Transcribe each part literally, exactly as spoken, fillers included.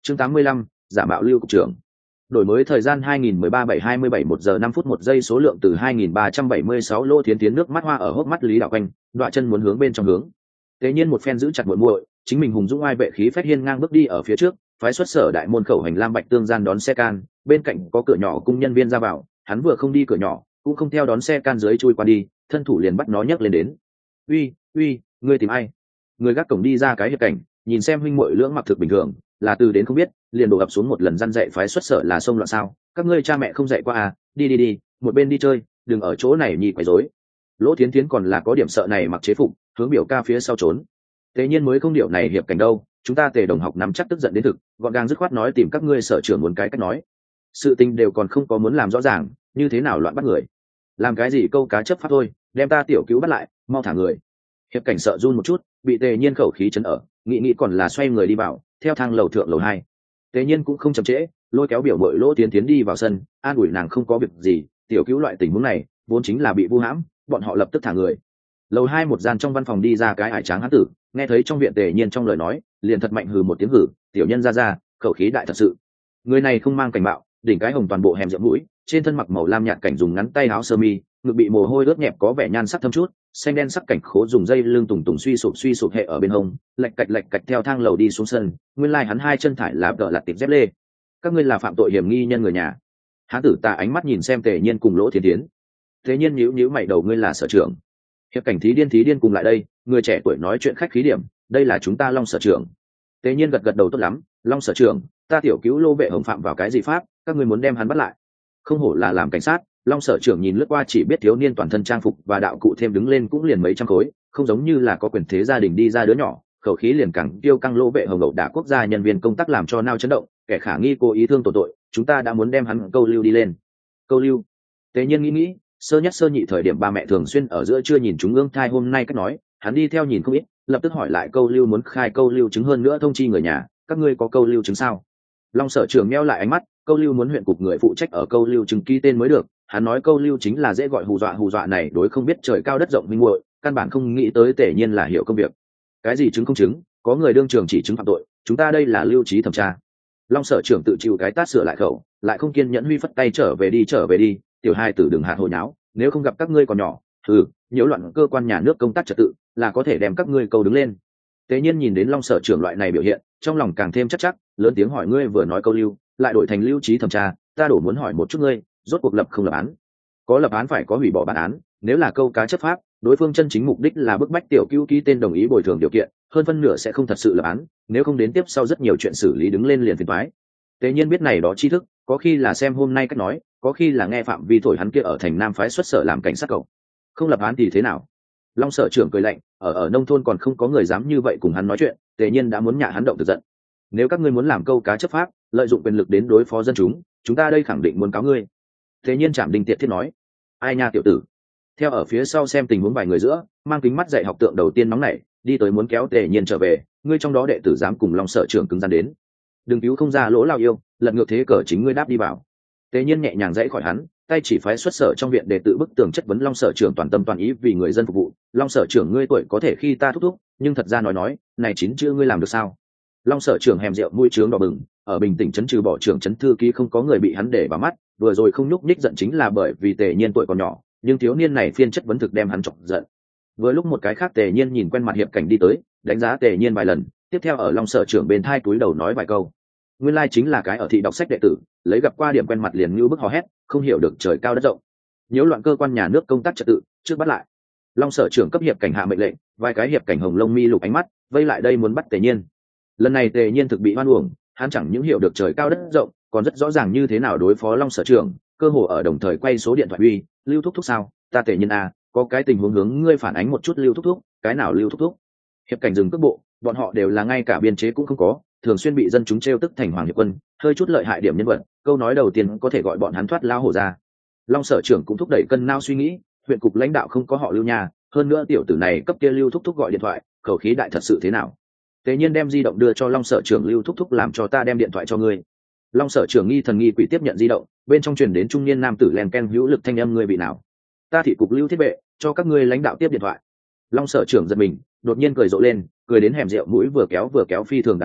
Chương tám mươi lăm, giả mạo Lưu cục trưởng. Đổi mới thời gian hai nghìn mười ba bảy hai mươi bảy một giờ năm phút một giây, số lượng từ hai nghìn ba trăm bảy mươi sáu. Lô Thiến Thiến nước mắt hoa ở hốc mắt Lý Đạo quanh, đọa chân muốn hướng bên trong hướng. Tế nhiên một phen giữ chặt muội muội, chính mình hùng dũng ai vệ khí phách hiên ngang bước đi ở phía trước, phái xuất sở đại môn khẩu hành lam bạch tương gian đón xe can, bên cạnh có cửa nhỏ cung nhân viên ra vào, hắn vừa không đi cửa nhỏ, cũng không theo đón xe can dưới chui qua đi, thân thủ liền bắt nó nhấc lên đến. Uy, uy, ngươi tìm ai? Người gác cổng đi ra cái hiệp cảnh, nhìn xem huynh muội lưỡng mặc thực bình thường, là từ đến không biết, liền đổ ập xuống một lần răn dạy phái xuất sở là xông loạn sao? Các ngươi cha mẹ không dạy qua à? Đi đi đi, một bên đi chơi, đừng ở chỗ này nhị quấy rối. Lỗ Thiến Thiến còn là có điểm sợ này mặc chế phục, hướng biểu ca phía sau trốn. Thế nhiên mới không điệu này hiệp cảnh đâu, chúng ta Tề đồng học nắm chắc tức giận đến thực, gọn gàng dứt khoát nói tìm các ngươi sở trưởng muốn cái cách nói. Sự tình đều còn không có muốn làm rõ ràng, như thế nào loạn bắt người? Làm cái gì câu cá chấp pháp thôi, đem ta tiểu cứu bắt lại, mau thả người. Hiệp cảnh sợ run một chút, bị Tề nhiên khẩu khí chấn ở, nghĩ nghĩ còn là xoay người đi vào, theo thang lầu thượng lầu hai. Tề nhiên cũng không chậm trễ, lôi kéo biểu mội Lỗ Tiến Tiến đi vào sân, an ủi nàng không có việc gì, tiểu cứu loại tình huống này vốn chính là bị vu hãm, bọn họ lập tức thả người. Lầu hai một gian trong văn phòng đi ra cái ải tráng hán tử, nghe thấy trong viện Tề nhiên trong lời nói, liền thật mạnh hừ một tiếng hử, tiểu nhân ra ra, khẩu khí đại thật sự. Người này không mang cảnh bạo, đỉnh cái hồng toàn bộ hẻm rậm mũi, trên thân mặc màu lam nhạt cảnh dùng ngắn tay áo sơ mi, ngực bị mồ hôi ướt nhẹp có vẻ nhan sắc thâm chút, xanh đen sắc cảnh khố dùng dây lưng tùng tùng suy sụp suy sụp hệ ở bên hông, lạch cạch lạch cạch theo thang lầu đi xuống sân, nguyên lai hắn hai chân thải là đỡ lạt tiệp dép lê. Các ngươi là phạm tội hiểm nghi nhân người nhà. Hán tử ta ánh mắt nhìn xem Tề nhiên cùng Lỗ Thiến Thiến. Thế nhiên nhíu nhíu mày đầu, ngươi là sở trưởng. Hiệp cảnh thí điên thí điên cùng lại đây, người trẻ tuổi nói chuyện khách khí điểm, đây là chúng ta Long sở trưởng. Tề nhiên gật gật đầu, tốt lắm, Long sở trưởng, ta tiểu cứu Lô vệ hồng phạm vào cái gì pháp, các ngươi muốn đem hắn bắt lại. Không hổ là làm cảnh sát. Long sở trưởng nhìn lướt qua chỉ biết thiếu niên toàn thân trang phục và đạo cụ thêm đứng lên cũng liền mấy trăm khối, không giống như là có quyền thế gia đình đi ra đứa nhỏ, khẩu khí liền càng tiêu căng. Lô vệ hồng đậu đả quốc gia nhân viên công tác làm cho nao chấn động, kẻ khả nghi cố ý thương tổn tội, chúng ta đã muốn đem hắn câu lưu đi lên. Câu lưu? Tế nhiên nghĩ nghĩ, sơ nhất sơ nhị thời điểm ba mẹ thường xuyên ở giữa chưa nhìn chúng ương thai, hôm nay cách nói, hắn đi theo nhìn không ít, lập tức hỏi lại câu lưu muốn khai câu lưu chứng, hơn nữa thông chi người nhà, các ngươi có câu lưu chứng sao? Long sở trưởng meo lại ánh mắt, câu lưu muốn huyện cục người phụ trách ở câu lưu chứng ký tên mới được. Hắn nói câu lưu chính là dễ gọi hù dọa, hù dọa này đối không biết trời cao đất rộng minh muội, căn bản không nghĩ tới Tề nhiên là hiểu công việc. Cái gì chứng không chứng, có người đương trường chỉ chứng phạm tội, chúng ta đây là lưu trí thẩm tra. Long sở trưởng tự chịu cái tát sửa lại khẩu, lại không kiên nhẫn huy phất tay, trở về đi trở về đi, tiểu hai tử đừng hạt hồi nháo, nếu không gặp các ngươi còn nhỏ, ừ, nhiễu loạn cơ quan nhà nước công tác trật tự, là có thể đem các ngươi câu đứng lên. Tề nhiên nhìn đến Long sở trưởng loại này biểu hiện, trong lòng càng thêm chắc chắc, lớn tiếng hỏi, ngươi vừa nói câu lưu, lại đổi thành lưu trí thẩm tra, ta đổ muốn hỏi một chút ngươi, rốt cuộc lập không lập án? Có lập án phải có hủy bỏ bản án, nếu là câu cá chấp pháp, đối phương chân chính mục đích là bức bách tiểu cứu ký tên đồng ý bồi thường điều kiện, hơn phân nửa sẽ không thật sự lập án, nếu không đến tiếp sau rất nhiều chuyện xử lý đứng lên liền phiền toái. Tế nhiên biết này đó tri thức, có khi là xem hôm nay cách nói, có khi là nghe Phạm Vi thổi hắn kia ở thành Nam phái xuất sở làm cảnh sát cậu. Không lập án thì thế nào? Long sở trưởng cười lạnh, ở ở nông thôn còn không có người dám như vậy cùng hắn nói chuyện, Tế nhiên đã muốn nhả hắn động từ giận. Nếu các ngươi muốn làm câu cá chấp pháp, lợi dụng quyền lực đến đối phó dân chúng, chúng ta đây khẳng định muốn cáo ngươi. Tế nhiên chạm đinh tiệt thiết nói, ai nha tiểu tử. Theo ở phía sau xem tình huống vài người giữa, mang kính mắt dạy học tượng đầu tiên nóng nảy, đi tới muốn kéo Tề nhiên trở về, ngươi trong đó đệ tử dám cùng Long sở trưởng cứng rắn đến, đừng cứu không ra lỗ lao yêu, lật ngược thế cờ chính ngươi đáp đi vào. Tề nhiên nhẹ nhàng dãy khỏi hắn, tay chỉ phái xuất sở trong viện để tự bức tường chất vấn Long sở trưởng toàn tâm toàn ý vì người dân phục vụ. Long sở trưởng, ngươi tuổi có thể khi ta thúc thúc, nhưng thật ra nói nói, này chín chữ ngươi làm được sao? Long sở trưởng hèm rượu mũi trướng đỏ bừng, ở bình tĩnh chấn trừ bỏ trưởng chấn thư ký không có người bị hắn để vào mắt, vừa rồi không nhúc nhích giận chính là bởi vì Tề nhiên tuổi còn nhỏ, nhưng thiếu niên này phiên chất vấn thực đem hắn chọc giận. Vừa lúc một cái khác Tề nhiên nhìn quen mặt hiệp cảnh đi tới, đánh giá Tề nhiên vài lần, tiếp theo ở Long sở trưởng bên thai túi đầu nói vài câu. Nguyên lai chính là cái ở thị đọc sách đệ tử, lấy gặp qua điểm quen mặt liền như bức hò hét, không hiểu được trời cao đất rộng, nhiễu loạn cơ quan nhà nước công tác trật tự, trước bắt lại. Long sở trưởng cấp hiệp cảnh hạ mệnh lệnh, vài cái hiệp cảnh hồng lông mi lục ánh mắt vây lại đây muốn bắt Tề nhiên. Lần này Tề nhiên thực bị hoan uổng, hắn chẳng những hiểu được trời cao đất rộng, còn rất rõ ràng như thế nào đối phó Long sở trưởng, cơ hồ ở đồng thời quay số điện thoại uy, Lưu thúc thúc sao, ta Tề nhiên à, có cái tình huống hướng ngươi phản ánh một chút. Lưu thúc thúc, cái nào Lưu thúc thúc? Hiệp cảnh dừng cước bộ, bọn họ đều là ngay cả biên chế cũng không có, thường xuyên bị dân chúng trêu tức thành hoàng hiệp quân, hơi chút lợi hại điểm nhân vật, câu nói đầu tiên có thể gọi bọn hắn thoát lao hổ ra. Long sở trưởng cũng thúc đẩy cân nao suy nghĩ, huyện cục lãnh đạo không có họ Lưu nhà, hơn nữa tiểu tử này cấp kia Lưu thúc thúc gọi điện thoại, khẩu khí đại thật sự thế nào? Tế nhiên đem di động đưa cho Long sở trưởng, Lưu thúc thúc làm cho ta đem điện thoại cho ngươi. Long sở trưởng nghi thần nghi quỷ tiếp nhận di động, bên trong truyền đến trung niên nam tử len ken hữu lực thanh âm, ngươi bị nào? Ta thị cục Lưu thiết bệ, cho các ngươi lãnh đạo tiếp điện thoại. Long sở trưởng giật mình, đột nhiên cười rộ lên, cười đến hẻm rượu mũi vừa kéo vừa kéo phi thường đàn đau,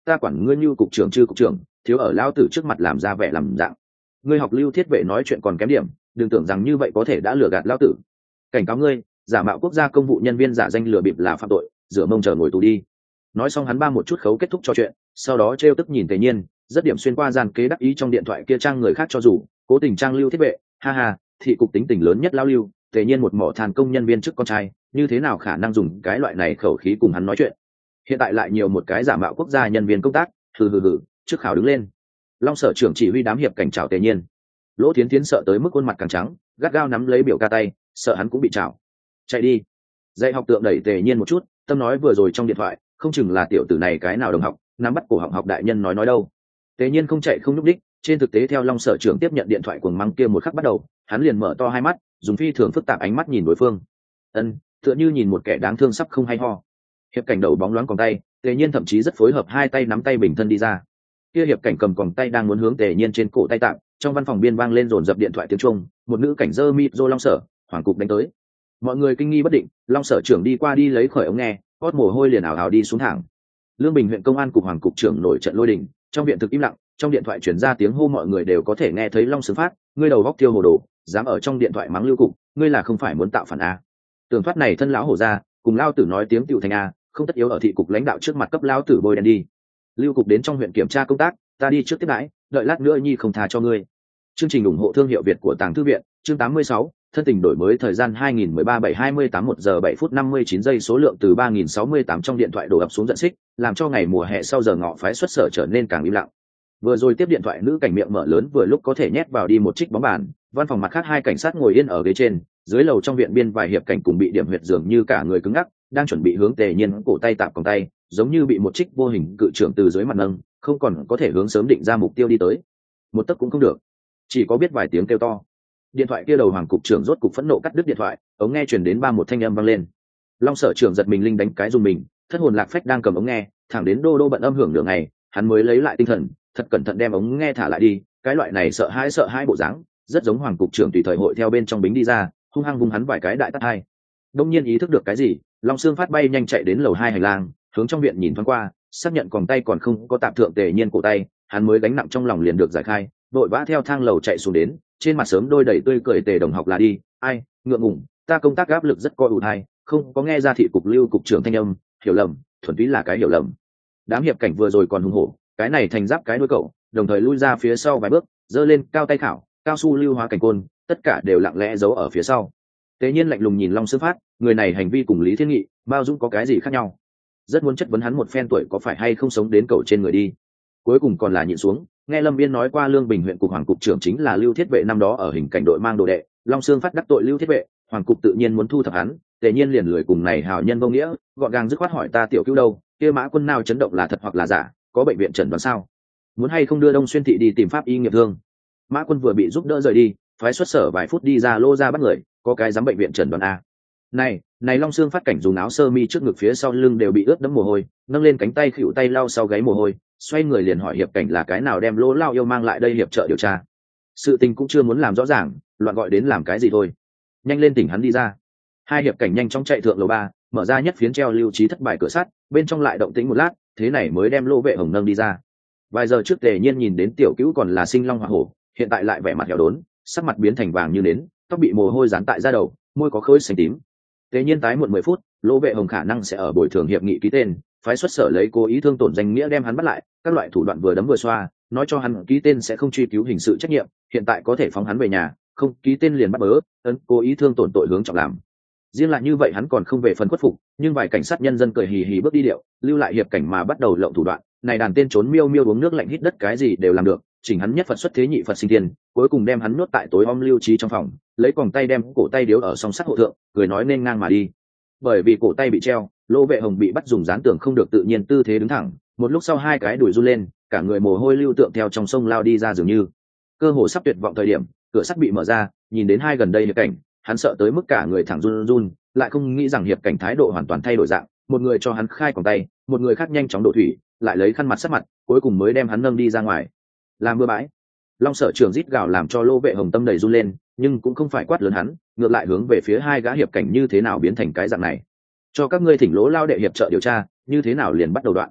ta quản ngươi như cục trưởng chư cục trưởng, thiếu ở lão tử trước mặt làm ra vẻ làm dạng. Ngươi học Lưu Thiết Vệ nói chuyện còn kém điểm, đừng tưởng rằng như vậy có thể đã lừa gạt lão tử. Cảnh cáo ngươi, giả mạo quốc gia công vụ nhân viên giả danh lừa bịp là phạm tội, rửa mông chờ ngồi tù đi. Nói xong hắn ba một chút khấu kết thúc trò chuyện, sau đó trêu tức nhìn Tề Nhiên, rất điểm xuyên qua gian kế đắc ý trong điện thoại kia trang người khác cho dù cố tình trang Lưu Thiết Vệ, ha ha, thị cục tính tình lớn nhất lão Lưu. Tề Nhiên một mỏ than công nhân viên chức con trai, như thế nào khả năng dùng cái loại này khẩu khí cùng hắn nói chuyện. Hiện tại lại nhiều một cái giả mạo quốc gia nhân viên công tác, hừ hừ hừ, trước khảo đứng lên. Long sở trưởng chỉ huy đám hiệp cảnh chào Tề Nhiên. Lỗ Thiến Thiến sợ tới mức khuôn mặt càng trắng, gắt gao nắm lấy biểu ca tay, sợ hắn cũng bị chảo. Chạy đi. Dạy học tượng đẩy Tề Nhiên một chút, tâm nói vừa rồi trong điện thoại, không chừng là tiểu tử này cái nào đồng học, nắm bắt cổ họng học đại nhân nói nói đâu. Tề Nhiên không chạy không nhúc đích, trên thực tế theo Long sở trưởng tiếp nhận điện thoại cuồng mắng kia một khắc bắt đầu, hắn liền mở to hai mắt, dùng phi thường phức tạp ánh mắt nhìn đối phương. Ân, tựa như nhìn một kẻ đáng thương sắp không hay ho. Hiệp cảnh đầu bóng loáng còn tay, Tề Nhiên thậm chí rất phối hợp hai tay nắm tay bình thân đi ra. Kia hiệp cảnh cầm còng tay đang muốn hướng Tề Nhiên trên cổ tay tạm, trong văn phòng biên vang lên dồn dập điện thoại tiếng trung, một nữ cảnh dơ mịt rô Long sở, hoàng cục đánh tới. Mọi người kinh nghi bất định, Long sở trưởng đi qua đi lấy khởi ống nghe, hót mồ hôi liền ảo ảo đi xuống thẳng. Lương Bình huyện công an cục hoàng cục trưởng nổi trận lôi đình, trong viện thực im lặng, trong điện thoại truyền ra tiếng hô mọi người đều có thể nghe thấy Long Sướng Phát, ngươi đầu góc tiêu hồ đồ, dám ở trong điện thoại mắng Lưu cục, ngươi là không phải muốn tạo phản a? Tưởng thoát này thân lão hổ ra, cùng lao tử nói tiếng tiểu thành a, không tất yếu ở thị cục lãnh đạo trước mặt cấp lao tử bôi đen đi. Lưu cục đến trong huyện kiểm tra công tác, ta đi trước tiếp đãi, đợi lát nữa nhi không tha cho ngươi. Chương trình ủng hộ thương hiệu Việt của Tàng Thư viện, chương tám mươi sáu, thân tình đổi mới thời gian hai nghìn mười ba bảy hai mươi tám một giờ bảy phút năm mươi chín giây số lượng từ ba nghìn sáu mươi tám trong điện thoại đổ ập xuống giận xích, làm cho ngày mùa hè sau giờ ngọ phái xuất sở trở nên càng im lặng. Vừa rồi tiếp điện thoại nữ cảnh miệng mở lớn vừa lúc có thể nhét vào đi một trích bóng bàn, văn phòng mặt khác hai cảnh sát ngồi yên ở ghế trên, dưới lầu trong viện biên vài hiệp cảnh cùng bị điểm huyệt dường như cả người cứng ngắc, đang chuẩn bị hướng Tề Nhiên cổ tay tạm còng tay, giống như bị một trích vô hình cự trưởng từ dưới mặt nâng, không còn có thể hướng sớm định ra mục tiêu đi tới. Một tấc cũng không được, chỉ có biết vài tiếng kêu to. Điện thoại kia đầu hoàng cục trưởng rốt cục phẫn nộ cắt đứt điện thoại, ống nghe truyền đến ba một thanh âm vang lên. Long sở trưởng giật mình linh đánh cái dùng mình, thất hồn lạc phách đang cầm ống nghe, thẳng đến đô đô bận âm hưởng nửa ngày, hắn mới lấy lại tinh thần, thật cẩn thận đem ống nghe thả lại đi. Cái loại này sợ hãi sợ hãi bộ dáng, rất giống hoàng cục trưởng tùy thời hội theo bên trong bính đi ra, hung hăng vung hắn vài cái đại tát hai. Đông nhiên ý thức được cái gì, Long Sương Phát bay nhanh chạy đến lầu hai hành lang, hướng trong viện nhìn thoáng qua, xác nhận còng tay còn không có tạm thượng Tề Nhiên cổ tay, hắn mới gánh nặng trong lòng liền được giải khai, vội vã theo thang lầu chạy xuống đến, trên mặt sớm đôi đầy tươi cười Tề đồng học là đi, ai, ngượng ngùng, ta công tác áp lực rất coi ủ thai, không có nghe ra thị cục Lưu cục trưởng thanh âm, hiểu lầm, thuần túy là cái hiểu lầm. Đám hiệp cảnh vừa rồi còn hùng hổ, cái này thành giáp cái đuôi cậu, đồng thời lui ra phía sau vài bước, giơ lên cao tay khảo, cao su lưu hóa cảnh côn, tất cả đều lặng lẽ giấu ở phía sau. Tề Nhiên lạnh lùng nhìn Long Sương Phát, người này hành vi cùng Lý Thiên Nghị, Bao Dũng có cái gì khác nhau? Rất muốn chất vấn hắn một phen tuổi có phải hay không sống đến cầu trên người đi. Cuối cùng còn là nhịn xuống, nghe Lâm Biên nói qua Lương Bình huyện cục hoàng cục trưởng chính là Lưu Thiết Vệ năm đó ở hình cảnh đội mang đồ đệ, Long Sương Phát đắc tội Lưu Thiết Vệ, hoàng cục tự nhiên muốn thu thập hắn, Tề Nhiên liền lười cùng này hào nhân vô nghĩa, gọn gàng dứt khoát hỏi ta tiểu cứu đâu, kia Mã Quân nào chấn động là thật hoặc là giả, có bệnh viện chẩn đoán sao? Muốn hay không đưa Đông Xuyên thị đi tìm pháp y nghiệp thương? Mã Quân vừa bị giúp đỡ rời đi, phái xuất sở vài phút đi ra lô ra bắt người, có cái dám bệnh viện chẩn đoán a. Này, này Long Sương Phát cảnh dùng áo sơ mi trước ngực phía sau lưng đều bị ướt đẫm mồ hôi, nâng lên cánh tay khuỵu tay lau sau gáy mồ hôi, xoay người liền hỏi hiệp cảnh là cái nào đem lỗ lao yêu mang lại đây hiệp trợ điều tra. Sự tình cũng chưa muốn làm rõ ràng, loạn gọi đến làm cái gì thôi. Nhanh lên tỉnh hắn đi ra. Hai hiệp cảnh nhanh chóng chạy thượng lầu ba, mở ra nhất phiến treo lưu trí thất bại cửa sắt, bên trong lại động tĩnh một lát, thế này mới đem Lô Vệ Hồng nâng đi ra. Vài giờ trước Tề Nhiên nhìn đến tiểu cứu còn là sinh long hỏa hổ, hiện tại lại vẻ mặt hẻo đốn, sắc mặt biến thành vàng như nến, tóc bị mồ hôi dán tại da đầu, môi có khối xanh tím. Tề Nhiên tái muộn mười phút, Lô Vệ Hồng khả năng sẽ ở bồi thường hiệp nghị ký tên, phái xuất sở lấy cố ý thương tổn danh nghĩa đem hắn bắt lại, các loại thủ đoạn vừa đấm vừa xoa, nói cho hắn ký tên sẽ không truy cứu hình sự trách nhiệm, hiện tại có thể phóng hắn về nhà, không ký tên liền bắt bớ, ấn cố ý thương tổn tội hướng trọng làm. Riêng lại như vậy hắn còn không về phần khuất phục, nhưng vài cảnh sát nhân dân cười hì hì bước đi điệu, lưu lại hiệp cảnh mà bắt đầu lộng thủ đoạn, này đàn tên trốn miêu miêu uống nước lạnh hít đất cái gì đều làm được, chỉnh hắn nhất Phật xuất thế nhị Phật sinh tiền, cuối cùng đem hắn nuốt tại tối om lưu trí trong phòng, lấy còng tay đem cổ tay điếu ở song sắt hộ thượng, cười nói nên ngang mà đi. Bởi vì cổ tay bị treo, Lô Vệ Hồng bị bắt dùng dán tường không được tự nhiên tư thế đứng thẳng, một lúc sau hai cái đùi run lên, cả người mồ hôi lưu tượng theo trong sông lao đi ra dường như. Cơ hồ sắp tuyệt vọng thời điểm, cửa sắt bị mở ra, nhìn đến hai gần đây hiệp cảnh, hắn sợ tới mức cả người thẳng run run, lại không nghĩ rằng hiệp cảnh thái độ hoàn toàn thay đổi dạng, một người cho hắn khai còng tay, một người khác nhanh chóng đổ thủy, lại lấy khăn mặt sát mặt, cuối cùng mới đem hắn nâng đi ra ngoài. Làm bừa bãi. Long sở trưởng rít gào làm cho Lô Vệ Hồng tâm đầy run lên, nhưng cũng không phải quát lớn hắn, ngược lại hướng về phía hai gã hiệp cảnh như thế nào biến thành cái dạng này. Cho các ngươi thỉnh lỗ lao đệ hiệp trợ điều tra, như thế nào liền bắt đầu đoạn.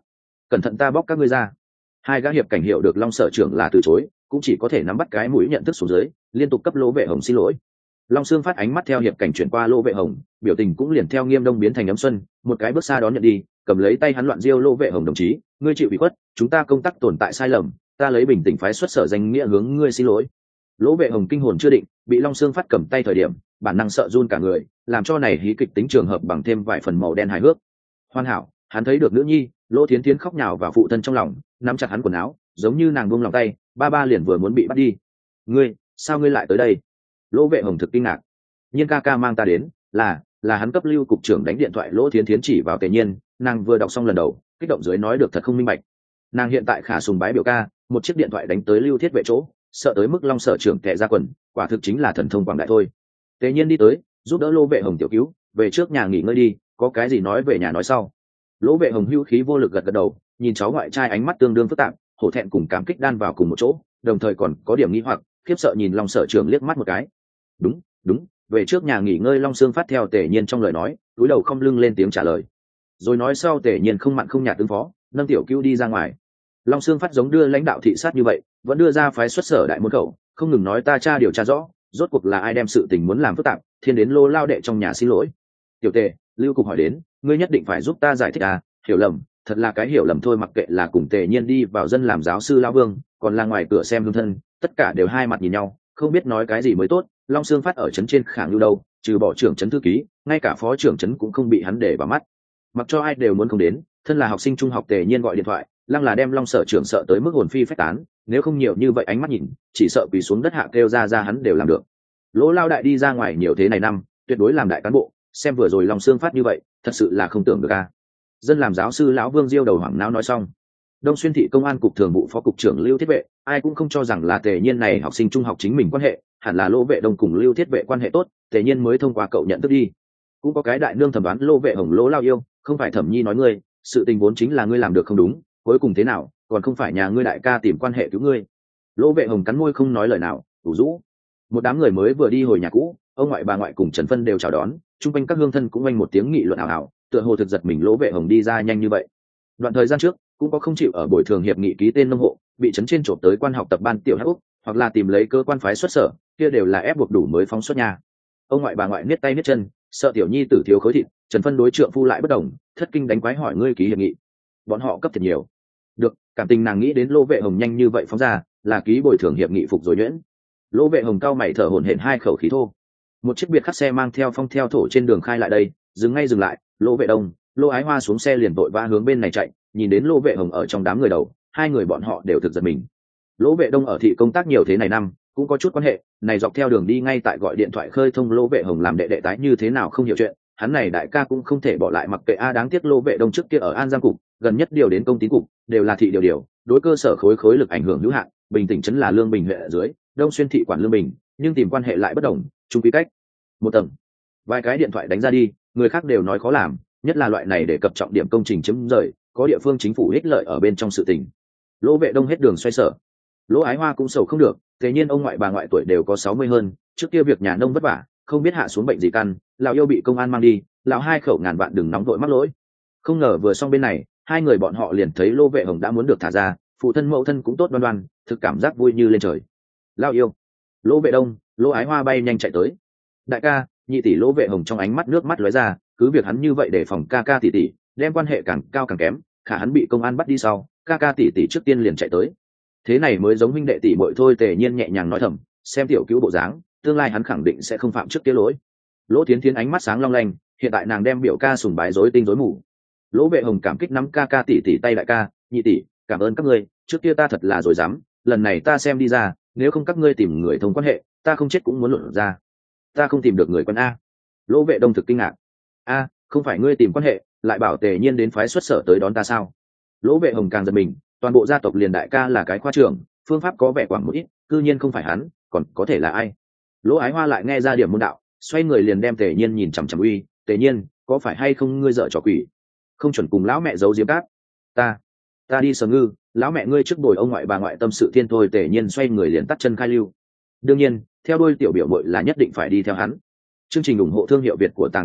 cẩn thận ta bóc các ngươi ra. Hai gã hiệp cảnh hiệu được Long Sở trưởng là từ chối, cũng chỉ có thể nắm bắt cái mũi nhận thức xuống dưới, liên tục cấp Lỗ Vệ Hồng xin lỗi. Long Sương Phát ánh mắt theo hiệp cảnh chuyển qua Lỗ Vệ Hồng, biểu tình cũng liền theo Nghiêm Đông biến thành ấm xuân, một cái bước xa đón nhận đi, cầm lấy tay hắn loạn diêu Lỗ Vệ Hồng đồng chí, ngươi chịu ủy khuất, chúng ta công tác tồn tại sai lầm, ta lấy bình tĩnh phái xuất sở danh nghĩa hướng ngươi xin lỗi. Lỗ Vệ Hồng kinh hồn chưa định, bị Long Sương Phát cầm tay thời điểm, bản năng sợ run cả người, làm cho này hí kịch tính trường hợp bằng thêm vài phần màu đen hài hước. Hoàn hảo, hắn thấy được nữ nhi, Lỗ Thiến Thiến khóc nhào vào phụ thân trong lòng, nắm chặt hắn quần áo, giống như nàng buông lòng tay, ba ba liền vừa muốn bị bắt đi. Ngươi, sao ngươi lại tới đây? Lỗ Vệ Hồng thực kinh ngạc. Nhiên ca ca mang ta đến, là, là hắn cấp Lưu cục trưởng đánh điện thoại. Lỗ Thiến Thiến chỉ vào Tề Nhiên, nàng vừa đọc xong lần đầu, kích động dưới nói được thật không minh bạch. Nàng hiện tại khả sùng bái biểu ca, một chiếc điện thoại đánh tới Lưu Thiết Vệ chỗ, sợ tới mức Long Sở trưởng tè ra quần, quả thực chính là thần thông quảng đại thôi. Tề Nhiên đi tới, giúp đỡ Lỗ Vệ Hồng tiểu cứu, về trước nhà nghỉ ngơi đi, có cái gì nói về nhà nói sau. Lỗ Vệ Hồng hưu khí vô lực gật gật đầu, nhìn cháu ngoại trai ánh mắt tương đương phức tạp, hổ thẹn cùng cảm kích đan vào cùng một chỗ, đồng thời còn có điểm nghi hoặc, khiếp sợ nhìn Long Sở trưởng liếc mắt một cái. Đúng, đúng, về trước nhà nghỉ ngơi. Long Sương Phát theo Tề Nhiên trong lời nói, cúi đầu không lưng lên tiếng trả lời. Rồi nói sau Tề Nhiên không mặn không nhạt ứng phó, nâng tiểu cứu đi ra ngoài. Long Sương Phát giống đưa lãnh đạo thị sát như vậy, vẫn đưa ra phái xuất sở đại môn khẩu, không ngừng nói ta tra điều tra rõ, rốt cuộc là ai đem sự tình muốn làm phức tạp, thiên đến Lô lao đệ trong nhà xin lỗi. Tiểu Tề, Lưu cục hỏi đến, ngươi nhất định phải giúp ta giải thích à, hiểu lầm, thật là cái hiểu lầm thôi. Mặc kệ là cùng Tề Nhiên đi vào dân làm giáo sư lão Vương, còn là ngoài cửa xem hương thân, tất cả đều hai mặt nhìn nhau, không biết nói cái gì mới tốt. Long Sương Phát ở trấn trên khảng lưu đâu, trừ bỏ trưởng trấn thư ký, ngay cả phó trưởng trấn cũng không bị hắn để vào mắt, mặc cho ai đều muốn không đến. Thân là học sinh trung học Tề Nhiên gọi điện thoại, lăng là đem Long Sở trưởng sợ tới mức hồn phi phách tán, nếu không nhiều như vậy ánh mắt nhìn, chỉ sợ quỳ xuống đất hạ kêu ra ra hắn đều làm được. Lỗ lao đại đi ra ngoài nhiều thế này năm, tuyệt đối làm đại cán bộ, xem vừa rồi Long Sương Phát như vậy, thật sự là không tưởng được a. Dân làm giáo sư lão Vương diêu đầu hoảng não nói xong. Đông Xuyên thị công an cục thường vụ phó cục trưởng Lưu Thiết Vệ, ai cũng không cho rằng là Tề Nhiên này học sinh trung học chính mình quan hệ, hẳn là Lỗ Vệ Đông cùng Lưu Thiết Vệ quan hệ tốt, Tề Nhiên mới thông qua cậu nhận thức đi. Cũng có cái đại nương thẩm đoán Lỗ Vệ Hồng Lỗ lao yêu, không phải Thẩm Nhi nói ngươi, sự tình vốn chính là ngươi làm được không đúng, cuối cùng thế nào, còn không phải nhà ngươi đại ca tìm quan hệ cứu ngươi. Lỗ Vệ Hồng cắn môi không nói lời nào, ủ rũ. Một đám người mới vừa đi hồi nhà cũ, ông ngoại bà ngoại cùng Trần Phân đều chào đón, chung quanh các hương thân cũng oanh một tiếng nghị luận ảo ảo, tựa hồ thực giật mình Lỗ Vệ Hồng đi ra nhanh như vậy. Đoạn thời gian trước cũng có không chịu ở bồi thường hiệp nghị ký tên nông hộ, bị trấn trên trộm tới quan học tập ban tiểu hắc úc, hoặc là tìm lấy cơ quan phái xuất sở, kia đều là ép buộc đủ mới phóng xuất nhà. Ông ngoại bà ngoại niết tay niết chân, sợ tiểu nhi tử thiếu khối thịt. Trần Phân đối trượng phu lại bất đồng, thất kinh đánh quái hỏi ngươi ký hiệp nghị, bọn họ cấp thật nhiều. Được, cảm tình nàng nghĩ đến Lỗ Vệ Hồng nhanh như vậy phóng ra, là ký bồi thường hiệp nghị phục rồi nhuyễn. Lỗ Vệ Hồng cao mày thở hổn hển hai khẩu khí thô. Một chiếc biệt khắc xe mang theo phong theo thổ trên đường khai lại đây, dừng ngay dừng lại. Lỗ Vệ Đông, Lỗ Ái Hoa xuống xe liền vội vã hướng bên này chạy, nhìn đến Lỗ Vệ Hồng ở trong đám người đầu, hai người bọn họ đều thực giật mình. Lỗ Vệ Đông ở thị công tác nhiều thế này năm, cũng có chút quan hệ, này dọc theo đường đi ngay tại gọi điện thoại khơi thông Lỗ Vệ Hồng làm đệ đệ tái như thế nào không hiểu chuyện, hắn này đại ca cũng không thể bỏ lại mặc kệ a. Đáng tiếc Lỗ Vệ Đông trước kia ở An Giang cục, gần nhất điều đến công tín cục, đều là thị điều điều, đối cơ sở khối khối lực ảnh hưởng hữu hạn. Bình tỉnh trấn là Lương Bình huyện ở dưới, Đông Xuyên thị quản Lương Bình, nhưng tìm quan hệ lại bất đồng, chung quy cách một tầng. Vài cái điện thoại đánh ra đi, người khác đều nói khó làm, nhất là loại này để cập trọng điểm công trình chấm rời, có địa phương chính phủ ích lợi ở bên trong sự tình. Lỗ Vệ Đông hết đường xoay sở. Lỗ Ái Hoa cũng sầu không được, thế nhiên ông ngoại bà ngoại tuổi đều có sáu mươi hơn, trước kia việc nhà nông vất vả, không biết hạ xuống bệnh gì căn, lão yêu bị công an mang đi, lão hai khẩu ngàn vạn đừng nóng vội mắc lỗi. Không ngờ vừa xong bên này, hai người bọn họ liền thấy Lỗ Vệ Hồng đã muốn được thả ra, phụ thân mẫu thân cũng tốt đoan đoan, thực cảm giác vui như lên trời. Lão yêu, Lỗ Vệ Đông, Lỗ Ái Hoa bay nhanh chạy tới. Đại ca, nhị tỷ. Lỗ Vệ Hồng trong ánh mắt nước mắt lóe ra, cứ việc hắn như vậy để phòng ca ca tỷ tỷ, đem quan hệ càng cao càng kém, khả hắn bị công an bắt đi sau, ca ca tỷ tỷ trước tiên liền chạy tới. Thế này mới giống huynh đệ tỷ muội thôi. Tề Nhiên nhẹ nhàng nói thầm, xem tiểu cứu bộ dáng, tương lai hắn khẳng định sẽ không phạm trước kia lỗi. Lỗ Thiến Thiến ánh mắt sáng long lanh, hiện tại nàng đem biểu ca sùng bái rối tinh rối mù. Lỗ Vệ Hồng cảm kích nắm ca ca tỷ tỷ tay đại ca, nhị tỷ, cảm ơn các ngươi, trước kia ta thật là dối dám, lần này ta xem đi ra, nếu không các ngươi tìm người thông quan hệ, ta không chết cũng muốn luận ra. Ta không tìm được người quân a. Lỗ Vệ Đông thực kinh ngạc. A, không phải ngươi tìm quan hệ, lại bảo Tề Nhiên đến phái xuất sở tới đón ta sao? Lỗ Vệ Hồng càng giật mình, toàn bộ gia tộc liền đại ca là cái khoa trưởng, phương pháp có vẻ quảng một ít, cư nhiên không phải hắn, còn có thể là ai? Lỗ Ái Hoa lại nghe ra điểm môn đạo, xoay người liền đem Tề Nhiên nhìn chằm chằm uy, Tề Nhiên, có phải hay không ngươi dở trò quỷ? Không chuẩn cùng lão mẹ giấu giếm cát. Ta, ta đi Sở Ngư, lão mẹ ngươi trước bồi ông ngoại bà ngoại tâm sự thiên thôi. Tề Nhiên xoay người liền tắt chân khai lưu. Đương nhiên, theo đuôi tiểu biểu muội là nhất định phải đi theo hắn. Chương trình ủng hộ thương hiệu Việt của Tàng Thư viện,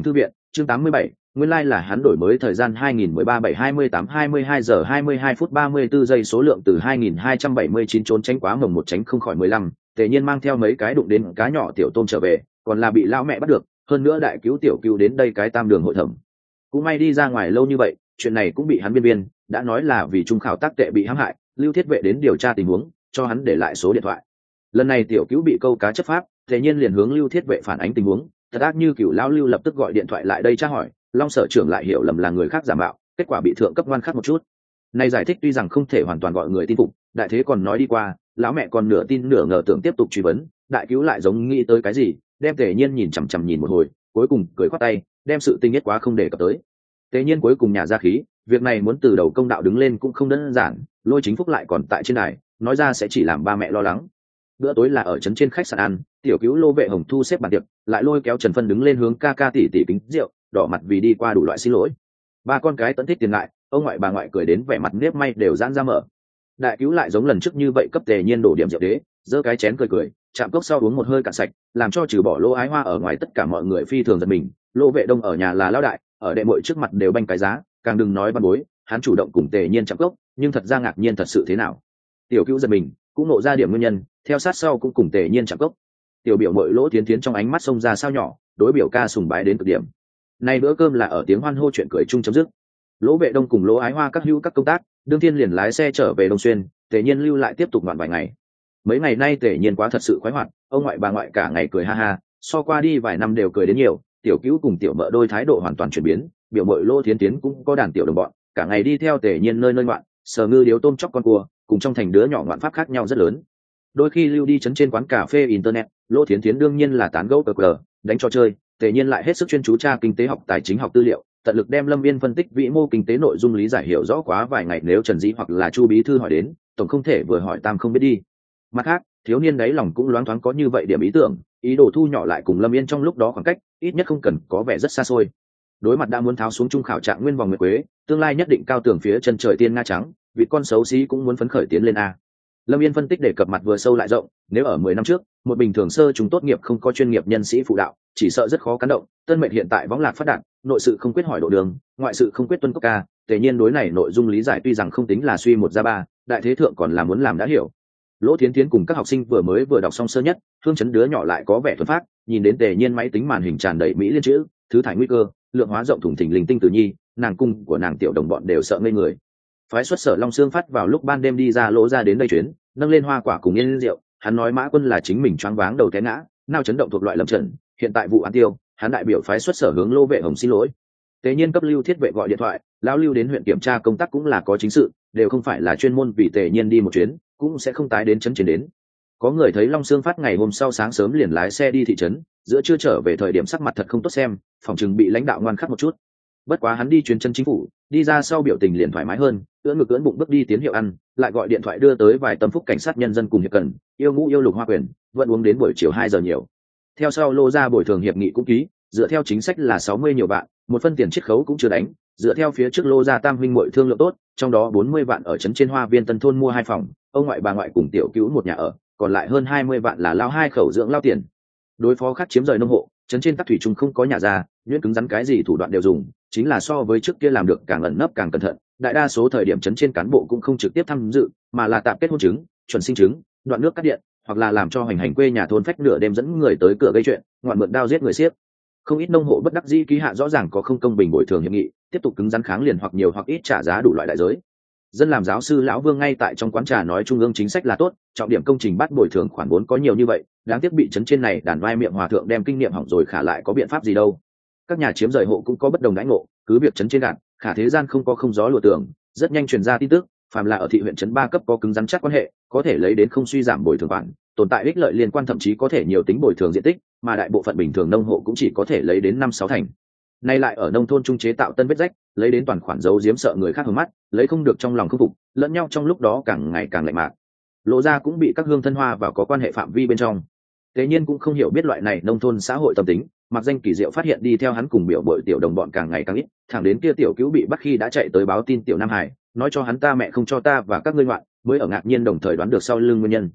chương tám mươi bảy, nguyên lai là hắn đổi mới thời gian hai nghìn mười ba bảy hai mươi tám hai mươi hai giờ hai mươi hai phút ba mươi tư giây số lượng từ hai nghìn hai trăm bảy mươi chín trốn tránh quá mồng một tránh không khỏi mười lăm, Tề Nhiên mang theo mấy cái đụng đến cá nhỏ tiểu tôm trở về, còn là bị lão mẹ bắt được, hơn nữa đại cứu tiểu cứu đến đây cái tam đường hội thẩm. Cũng may đi ra ngoài lâu như vậy, chuyện này cũng bị hắn biên biên, đã nói là vì trung khảo tác tệ bị hãm hại, Lưu Thiết Vệ đến điều tra tình huống, cho hắn để lại số điện thoại. Lần này tiểu cứu bị câu cá chấp pháp, Tề Nhiên liền hướng Lưu Thiết Vệ phản ánh tình huống, thật ác như cửu lão Lưu lập tức gọi điện thoại lại đây tra hỏi, Long sở trưởng lại hiểu lầm là người khác giả mạo, kết quả bị thượng cấp ngoan khắc một chút. Này giải thích tuy rằng không thể hoàn toàn gọi người tin phục, đại thế còn nói đi qua, lão mẹ còn nửa tin nửa ngờ tưởng tiếp tục truy vấn, đại cứu lại giống nghĩ tới cái gì, đem Tề Nhiên nhìn chằm chằm nhìn một hồi, cuối cùng cười khoát tay, đem sự tình nhất quá không để cập tới. Tề Nhiên cuối cùng nhà ra khí, việc này muốn từ đầu công đạo đứng lên cũng không đơn giản, Lôi Chính Phúc lại còn tại trên đài, nói ra sẽ chỉ làm ba mẹ lo lắng. Bữa tối là ở trấn trên khách sạn ăn, tiểu cứu Lô Vệ Hồng thu xếp bàn tiệc, lại lôi kéo Trần Phân đứng lên hướng ca ca tỷ tỷ kính rượu, đỏ mặt vì đi qua đủ loại xin lỗi. Ba con cái tận thích tiền ngại, ông ngoại bà ngoại cười đến vẻ mặt nếp may đều giãn ra mở. Đại cứu lại giống lần trước như vậy cấp Tề Nhiên đổ điểm rượu đế, giơ cái chén cười cười, chạm cốc sau uống một hơi cạn sạch, làm cho trừ bỏ Lô Ái Hoa ở ngoài tất cả mọi người phi thường giật mình. Lô Vệ Đông ở nhà là lão đại, ở đệ muội trước mặt đều banh cái giá, càng đừng nói văn bối, hắn chủ động cùng Tề Nhiên chạm cốc, nhưng thật ra ngạc nhiên thật sự thế nào. Tiểu cứu giật mình, cũng nộ ra điểm nguyên nhân, theo sát sau cũng cùng Tề Nhiên chạm cốc. Tiểu biểu muội Lỗ Tiến Tiến trong ánh mắt xông ra sao nhỏ, đối biểu ca sùng bái đến cực điểm. Nay bữa cơm là ở tiếng hoan hô chuyện cười chung chấm dứt. Lỗ Vệ Đông cùng Lỗ Ái Hoa các hữu các công tác, đương thiên liền lái xe trở về Đông Xuyên, Tề Nhiên lưu lại tiếp tục ngoạn vài ngày. Mấy ngày nay Tề Nhiên quá thật sự khoái hoạt, ông ngoại bà ngoại cả ngày cười ha ha, so qua đi vài năm đều cười đến nhiều. Tiểu cứu cùng tiểu mợ đôi thái độ hoàn toàn chuyển biến, biểu mội Lô Thiến Tiến cũng có đàn tiểu đồng bọn, cả ngày đi theo Tề Nhiên nơi nơi ngoạn, sờ ngư điếu tôm chóc con cua, cùng trong thành đứa nhỏ ngoạn pháp khác nhau rất lớn. Đôi khi lưu đi chấn trên quán cà phê internet, Lô Thiến Tiến đương nhiên là tán gẫu cờ cờ, đánh trò chơi, Tề Nhiên lại hết sức chuyên chú tra kinh tế học, tài chính học tư liệu, tận lực đem Lâm Viên phân tích vĩ mô kinh tế nội dung lý giải hiểu rõ quá vài ngày, nếu Trần Dĩ hoặc là Chu bí thư hỏi đến, tổng không thể vừa hỏi tam không biết đi. Mặt khác, thiếu niên đáy lòng cũng loáng thoáng có như vậy điểm ý tưởng, ý đồ thu nhỏ lại cùng Lâm Yên trong lúc đó khoảng cách, ít nhất không cần có vẻ rất xa xôi. Đối mặt đã muốn tháo xuống trung khảo trạng nguyên vòng nguyệt quế, tương lai nhất định cao tường phía chân trời tiên nga trắng, vị con xấu xí cũng muốn phấn khởi tiến lên a. Lâm Yên phân tích đề cập mặt vừa sâu lại rộng, nếu ở mười năm trước, một bình thường sơ chúng tốt nghiệp không có chuyên nghiệp nhân sĩ phụ đạo, chỉ sợ rất khó cán động. Tân mệnh hiện tại võng lạc phát đạt, nội sự không quyết hỏi độ đường, ngoại sự không quyết tuân cốc ca, Tề Nhiên đối này nội dung lý giải tuy rằng không tính là suy một ra ba, đại thế thượng còn là muốn làm đã hiểu. Lỗ Thiến Thiến cùng các học sinh vừa mới vừa đọc xong sơ nhất, Hương Chấn đứa nhỏ lại có vẻ thuần phát, nhìn đến Tề Nhiên máy tính màn hình tràn đầy mỹ liên chữ, thứ thải nguy cơ, lượng hóa rộng thủng thình linh tinh tự nhi, nàng cung của nàng tiểu đồng bọn đều sợ ngây người. Phái xuất Sở Long Xương phát vào lúc ban đêm đi ra lỗ ra đến đây chuyến, nâng lên hoa quả cùng yên rượu, hắn nói Mã Quân là chính mình choáng váng đầu té ngã, nao chấn động thuộc loại lầm trận, hiện tại vụ án tiêu, hắn đại biểu phái xuất Sở hướng Lô Vệ Hồng xin lỗi. Tề Nhiên cấp Lưu Thiết Vệ gọi điện thoại, lão Lưu đến huyện kiểm tra công tác cũng là có chính sự, đều không phải là chuyên môn vì Tề Nhiên đi một chuyến, cũng sẽ không tái đến chấn trên đến. Có người thấy Long Xương phát ngày hôm sau sáng sớm liền lái xe đi thị trấn, giữa trưa trở về thời điểm sắc mặt thật không tốt xem, phòng chừng bị lãnh đạo ngoan khắc một chút. Bất quá hắn đi chuyến chân chính phủ, đi ra sau biểu tình liền thoải mái hơn, ưỡn ngực ưỡn bụng bước đi tiến hiệu ăn, lại gọi điện thoại đưa tới vài tâm phúc cảnh sát nhân dân cùng hiệp cần, yêu ngũ yêu lục hoa quyền, vẫn uống đến buổi chiều hai giờ nhiều. Theo sau Lô ra bồi thường hiệp nghị cũng ký, dựa theo chính sách là sáu mươi nhiều vạn, một phân tiền chiết khấu cũng chưa đánh, dựa theo phía trước Lô ra tam huynh muội thương lượng tốt, trong đó bốn mươi vạn ở trấn trên Hoa Viên Tân thôn mua hai phòng, ông ngoại bà ngoại cùng tiểu cứu một nhà ở, còn lại hơn hai mươi vạn là lao hai khẩu dưỡng lao tiền. Đối phó khắc chiếm rời nông hộ, trấn trên các thủy trung không có nhà ra, nhuyễn cứng rắn cái gì thủ đoạn đều dùng, chính là so với trước kia làm được càng ẩn nấp càng cẩn thận. Đại đa số thời điểm trấn trên cán bộ cũng không trực tiếp tham dự, mà là tạm kết hôn chứng, chuẩn sinh chứng, đoạn nước cắt điện, hoặc là làm cho hành hành quê nhà thôn phách nửa đêm dẫn người tới cửa gây chuyện, ngoạn mượn đao giết người xiếc. Không ít nông hộ bất đắc dĩ ký hạ rõ ràng có không công bình bồi thường hiệp nghị, tiếp tục cứng rắn kháng liền hoặc nhiều hoặc ít trả giá đủ loại đại giới. Dân làm giáo sư lão Vương ngay tại trong quán trà nói trung ương chính sách là tốt, trọng điểm công trình bắt bồi thường khoản vốn có nhiều như vậy, đáng tiếc bị trấn trên này đàn vai miệng hòa thượng đem kinh nghiệm hỏng rồi, khả lại có biện pháp gì đâu. Các nhà chiếm rời hộ cũng có bất đồng đãi ngộ, cứ việc trấn trên gạt, khả thế gian không có không gió lùa tường, rất nhanh truyền ra tin tức, phàm là ở thị huyện trấn ba cấp có cứng rắn chắc quan hệ, có thể lấy đến không suy giảm bồi thường khoản, tồn tại ích lợi liên quan thậm chí có thể nhiều tính bồi thường diện tích, mà đại bộ phận bình thường nông hộ cũng chỉ có thể lấy đến năm sáu thành. Nay lại ở nông thôn trung chế tạo tân vết rách, lấy đến toàn khoản giấu giếm sợ người khác hướng mắt, lấy không được trong lòng không phục, lẫn nhau trong lúc đó càng ngày càng lạnh mạc. Lộ ra cũng bị các hương thân hoa vào có quan hệ phạm vi bên trong. Thế nhiên cũng không hiểu biết loại này nông thôn xã hội tâm tính, mặc danh kỳ diệu phát hiện đi theo hắn cùng biểu bội tiểu đồng bọn càng ngày càng ít, thẳng đến kia tiểu cứu bị bắt khi đã chạy tới báo tin tiểu Nam Hải, nói cho hắn ta mẹ không cho ta và các ngươi ngoạn, mới ở ngạc nhiên đồng thời đoán được sau lưng nguyên nhân.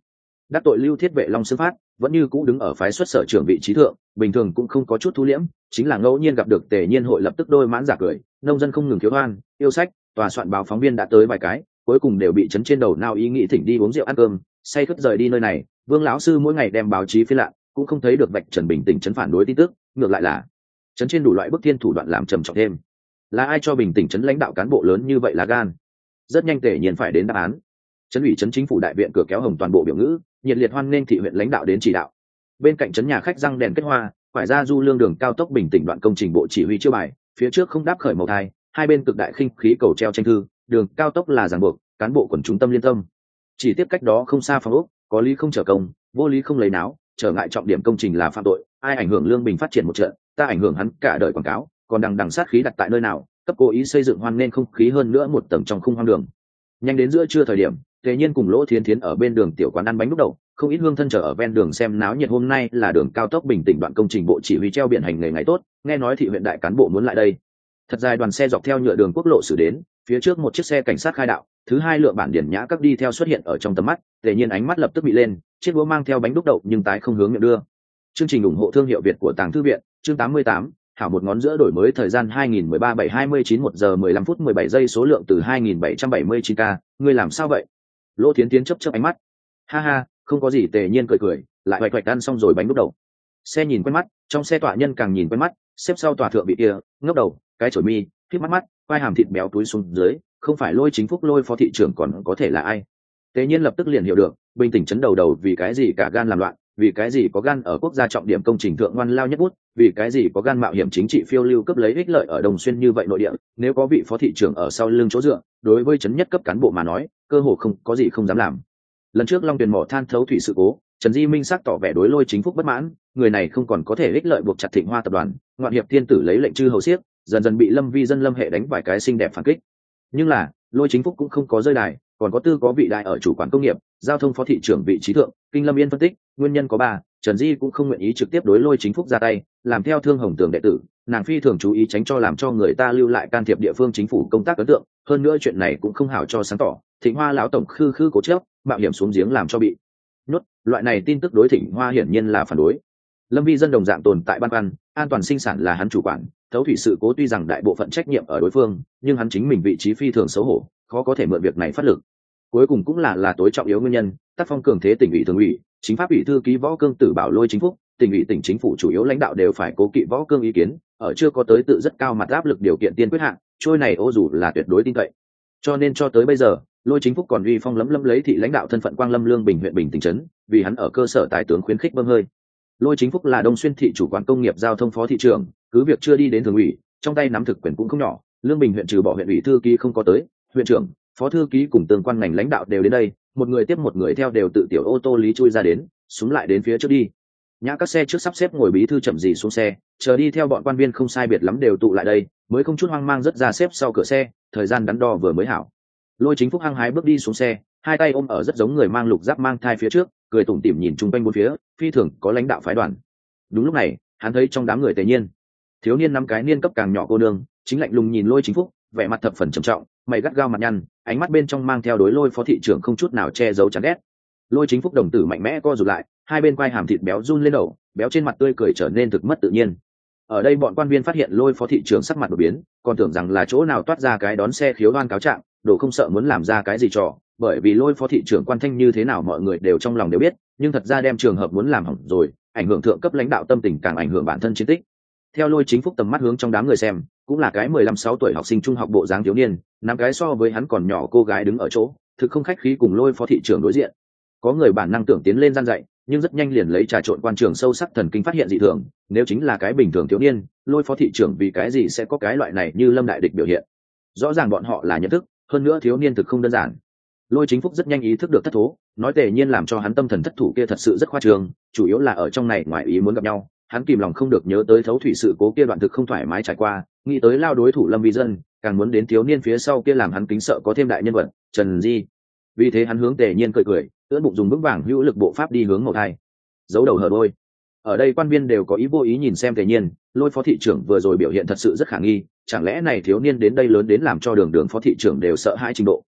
đắc tội lưu thiết vệ long sư phát vẫn như cũ đứng ở phái xuất sở trưởng vị trí thượng, bình thường cũng không có chút thu liễm, chính là ngẫu nhiên gặp được Tề Nhiên hội lập tức đôi mãn giả cười, nông dân không ngừng thiếu oan yêu sách, tòa soạn báo phóng viên đã tới vài cái, cuối cùng đều bị chấn trên đầu nao ý nghĩ thỉnh đi uống rượu ăn cơm, say khướt rời đi nơi này. Vương lão sư mỗi ngày đem báo chí phi lạ, cũng không thấy được vạch trần bình tĩnh chấn phản đối tin tức, ngược lại là chấn trên đủ loại bức thiên thủ đoạn làm trầm trọng thêm. Là ai cho bình tĩnh chấn lãnh đạo cán bộ lớn như vậy là gan? Rất nhanh Tề Nhiên phải đến đáp án. Chấn ủy chấn chính phủ đại viện cửa kéo hồng toàn bộ biểu ngữ, nhiệt liệt hoan nghênh thị huyện lãnh đạo đến chỉ đạo. Bên cạnh chấn nhà khách răng đèn kết hoa, phải ra du lương đường cao tốc bình tĩnh đoạn công trình bộ chỉ huy chiêu bài, phía trước không đáp khởi màu thai, hai bên cực đại khinh khí cầu treo tranh thư, đường cao tốc là ràng buộc, cán bộ quần chúng tâm liên tâm. Chỉ tiếp cách đó không xa phòng ốc, có lý không trở công, vô lý không lấy náo, trở ngại trọng điểm công trình là phạm tội, ai ảnh hưởng lương bình phát triển một trận, ta ảnh hưởng hắn cả đời quảng cáo, còn đằng đằng sát khí đặt tại nơi nào, cấp cố ý xây dựng hoan nên không khí hơn nữa một tầng trong khung hoang đường. Nhanh đến giữa trưa thời điểm, Tề Nhiên cùng Lỗ Thiến Thiến ở bên đường tiểu quán ăn bánh đúc đậu, không ít hương thân chờ ở ven đường xem náo nhiệt. Hôm nay là đường cao tốc bình tĩnh đoạn công trình bộ chỉ huy treo biển hành nghề ngày tốt, nghe nói thị huyện đại cán bộ muốn lại đây. Thật dài đoàn xe dọc theo nhựa đường quốc lộ xử đến, phía trước một chiếc xe cảnh sát khai đạo, thứ hai lượng bản điển nhã các đi theo xuất hiện ở trong tầm mắt. Tề Nhiên ánh mắt lập tức bị lên, chiếc búa mang theo bánh đúc đậu nhưng tái không hướng miệng đưa. Chương trình ủng hộ thương hiệu Việt của Tàng Thư viện, chương tám mươi tám, hảo một ngón giữa đổi mới thời gian hai nghìn mười ba bảy hai mươi chín một giờ mười lăm phút mười bảy giây số lượng từ hai nghìn bảy trăm bảy mươi chín k, ngươi làm sao vậy? Lỗ Thiến Thiến chớp chớp ánh mắt. Ha ha, không có gì. Tề Nhiên cười cười, lại hoạch hoạch ăn xong rồi bánh đúc đậu. Xe nhìn quen mắt, trong xe tọa nhân càng nhìn quen mắt, xếp sau tòa thượng bị kia, ngước đầu, cái chổi mi, khít mắt mắt, quai hàm thịt béo túi xuống dưới, không phải Lôi Chính Phúc Lôi phó thị trưởng còn có thể là ai? Tề Nhiên lập tức liền hiểu được, bình tĩnh chấn đầu đầu vì cái gì cả gan làm loạn, vì cái gì có gan ở quốc gia trọng điểm công trình thượng ngoan lao nhất bút, vì cái gì có gan mạo hiểm chính trị phiêu lưu cấp lấy ích lợi ở Đồng Xuyên như vậy nội địa. Nếu có vị phó thị trưởng ở sau lưng chỗ dựa, đối với chấn nhất cấp cán bộ mà nói, cơ hồ không có gì không dám làm. Lần trước Long Tuyền mỏ than thấu thủy sự cố, Trần Di Minh sắc tỏ vẻ đối Lôi Chính Phúc bất mãn, người này không còn có thể ích lợi buộc chặt Thịnh Hoa tập đoàn, ngoạn hiệp thiên tử lấy lệnh chư hầu siếc, dần dần bị Lâm Vi dân Lâm hệ đánh vài cái xinh đẹp phản kích. Nhưng là Lôi Chính Phúc cũng không có rơi đài, còn có tư có vị đại ở chủ quản công nghiệp, giao thông phó thị trưởng vị trí thượng. Kinh Lâm Yên phân tích, nguyên nhân có ba. Trần Di cũng không nguyện ý trực tiếp đối Lôi Chính Phúc ra tay, làm theo Thương Hồng Tường đệ tử, nàng phi thường chú ý tránh cho làm cho người ta lưu lại can thiệp địa phương chính phủ công tác ấn tượng. Hơn nữa chuyện này cũng không hảo cho sáng tỏ, Thịnh Hoa lão tổng khư khư cố chấp, mạo hiểm xuống giếng làm cho bị nhốt, loại này tin tức đối Thịnh Hoa hiển nhiên là phản đối. Lâm Vi dân đồng dạng tồn tại ban quan, an toàn sinh sản là hắn chủ quản, thấu thủy sự cố tuy rằng đại bộ phận trách nhiệm ở đối phương, nhưng hắn chính mình vị trí phi thường xấu hổ, khó có thể mượn việc này phát lực. Cuối cùng cũng là là tối trọng yếu nguyên nhân, tác phong cường thế tỉnh ủy thường ủy, chính pháp ủy thư ký Võ Cương tử bảo Lôi Chính Phúc, tỉnh ủy tỉnh chính phủ chủ yếu lãnh đạo đều phải cố kỵ Võ Cương ý kiến, ở chưa có tới tự rất cao mặt áp lực điều kiện tiên quyết hạng, trôi này ô dù là tuyệt đối tin cậy. Cho nên cho tới bây giờ, Lôi Chính Phúc còn uy phong lấm lấm lấy thị lãnh đạo thân phận Quang Lâm Lương Bình huyện Bình tỉnh trấn, vì hắn ở cơ sở tài tướng khuyến khích bơm hơi. Lôi Chính Phúc là Đông Xuyên thị chủ quản công nghiệp giao thông phó thị trưởng, cứ việc chưa đi đến thường ủy, trong tay nắm thực quyền cũng không nhỏ. Lương Bình huyện trừ bỏ huyện ủy thư ký không có tới, huyện trưởng, phó thư ký cùng tương quan ngành lãnh đạo đều đến đây, một người tiếp một người theo đều tự tiểu ô tô lý chui ra đến, xuống lại đến phía trước đi. Nhã các xe trước sắp xếp ngồi bí thư chậm gì xuống xe, chờ đi theo bọn quan viên không sai biệt lắm đều tụ lại đây, mới không chút hoang mang rất ra xếp sau cửa xe, thời gian đắn đo vừa mới hảo. Lôi Chính Phúc hăng hái bước đi xuống xe, hai tay ôm ở rất giống người mang lục giáp mang thai phía trước, cười tủm tỉm nhìn chung quanh bốn phía, phi thường có lãnh đạo phái đoàn. Đúng lúc này, hắn thấy trong đám người Tề Nhiên, thiếu niên năm cái niên cấp càng nhỏ cô nương, chính lạnh lùng nhìn Lôi Chính Phúc, vẻ mặt thập phần trầm trọng, mày gắt gao mặt nhăn, ánh mắt bên trong mang theo đối Lôi phó thị trưởng không chút nào che giấu chán ghét. Lôi Chính Phúc đồng tử mạnh mẽ co rụt lại, hai bên quai hàm thịt béo run lên đầu, béo trên mặt tươi cười trở nên thực mất tự nhiên. Ở đây bọn quan viên phát hiện Lôi phó thị trưởng sắc mặt đột biến, còn tưởng rằng là chỗ nào toát ra cái đón xe khiếu đoan cáo trạng, đồ không sợ muốn làm ra cái gì trò, bởi vì Lôi phó thị trưởng quan thanh như thế nào mọi người đều trong lòng đều biết, nhưng thật ra đem trường hợp muốn làm hỏng rồi, ảnh hưởng thượng cấp lãnh đạo tâm tình càng ảnh hưởng bản thân chiến tích. Theo Lôi Chính Phúc tầm mắt hướng trong đám người xem, cũng là cái mười lăm sáu tuổi học sinh trung học bộ dáng thiếu niên, năm cái so với hắn còn nhỏ cô gái đứng ở chỗ, thực không khách khí cùng Lôi phó thị trưởng đối diện. Có người bản năng tưởng tiến lên gian dạy, nhưng rất nhanh liền lấy trà trộn quan trường sâu sắc thần kinh phát hiện dị thường, nếu chính là cái bình thường thiếu niên, Lôi phó thị trưởng vì cái gì sẽ có cái loại này như Lâm đại địch biểu hiện. Rõ ràng bọn họ là nhận thức, hơn nữa thiếu niên thực không đơn giản. Lôi Chính Phúc rất nhanh ý thức được thất thố, nói Tề Nhiên làm cho hắn tâm thần thất thủ kia thật sự rất khoa trương, chủ yếu là ở trong này ngoài ý muốn gặp nhau, hắn kìm lòng không được nhớ tới thấu thủy sự cố kia đoạn thực không thoải mái trải qua, nghĩ tới lao đối thủ Lâm Vi dân, càng muốn đến thiếu niên phía sau kia làm hắn kính sợ có thêm đại nhân vật Trần Di. Vì thế hắn hướng Tề Nhiên cười cười, ưỡn bụng dùng vững vàng hữu lực bộ pháp đi hướng màu thai, giấu đầu hở đôi. Ở đây quan viên đều có ý vô ý nhìn xem Tề Nhiên, Lôi phó thị trưởng vừa rồi biểu hiện thật sự rất khả nghi, chẳng lẽ này thiếu niên đến đây lớn đến làm cho đường đường phó thị trưởng đều sợ hãi trình độ.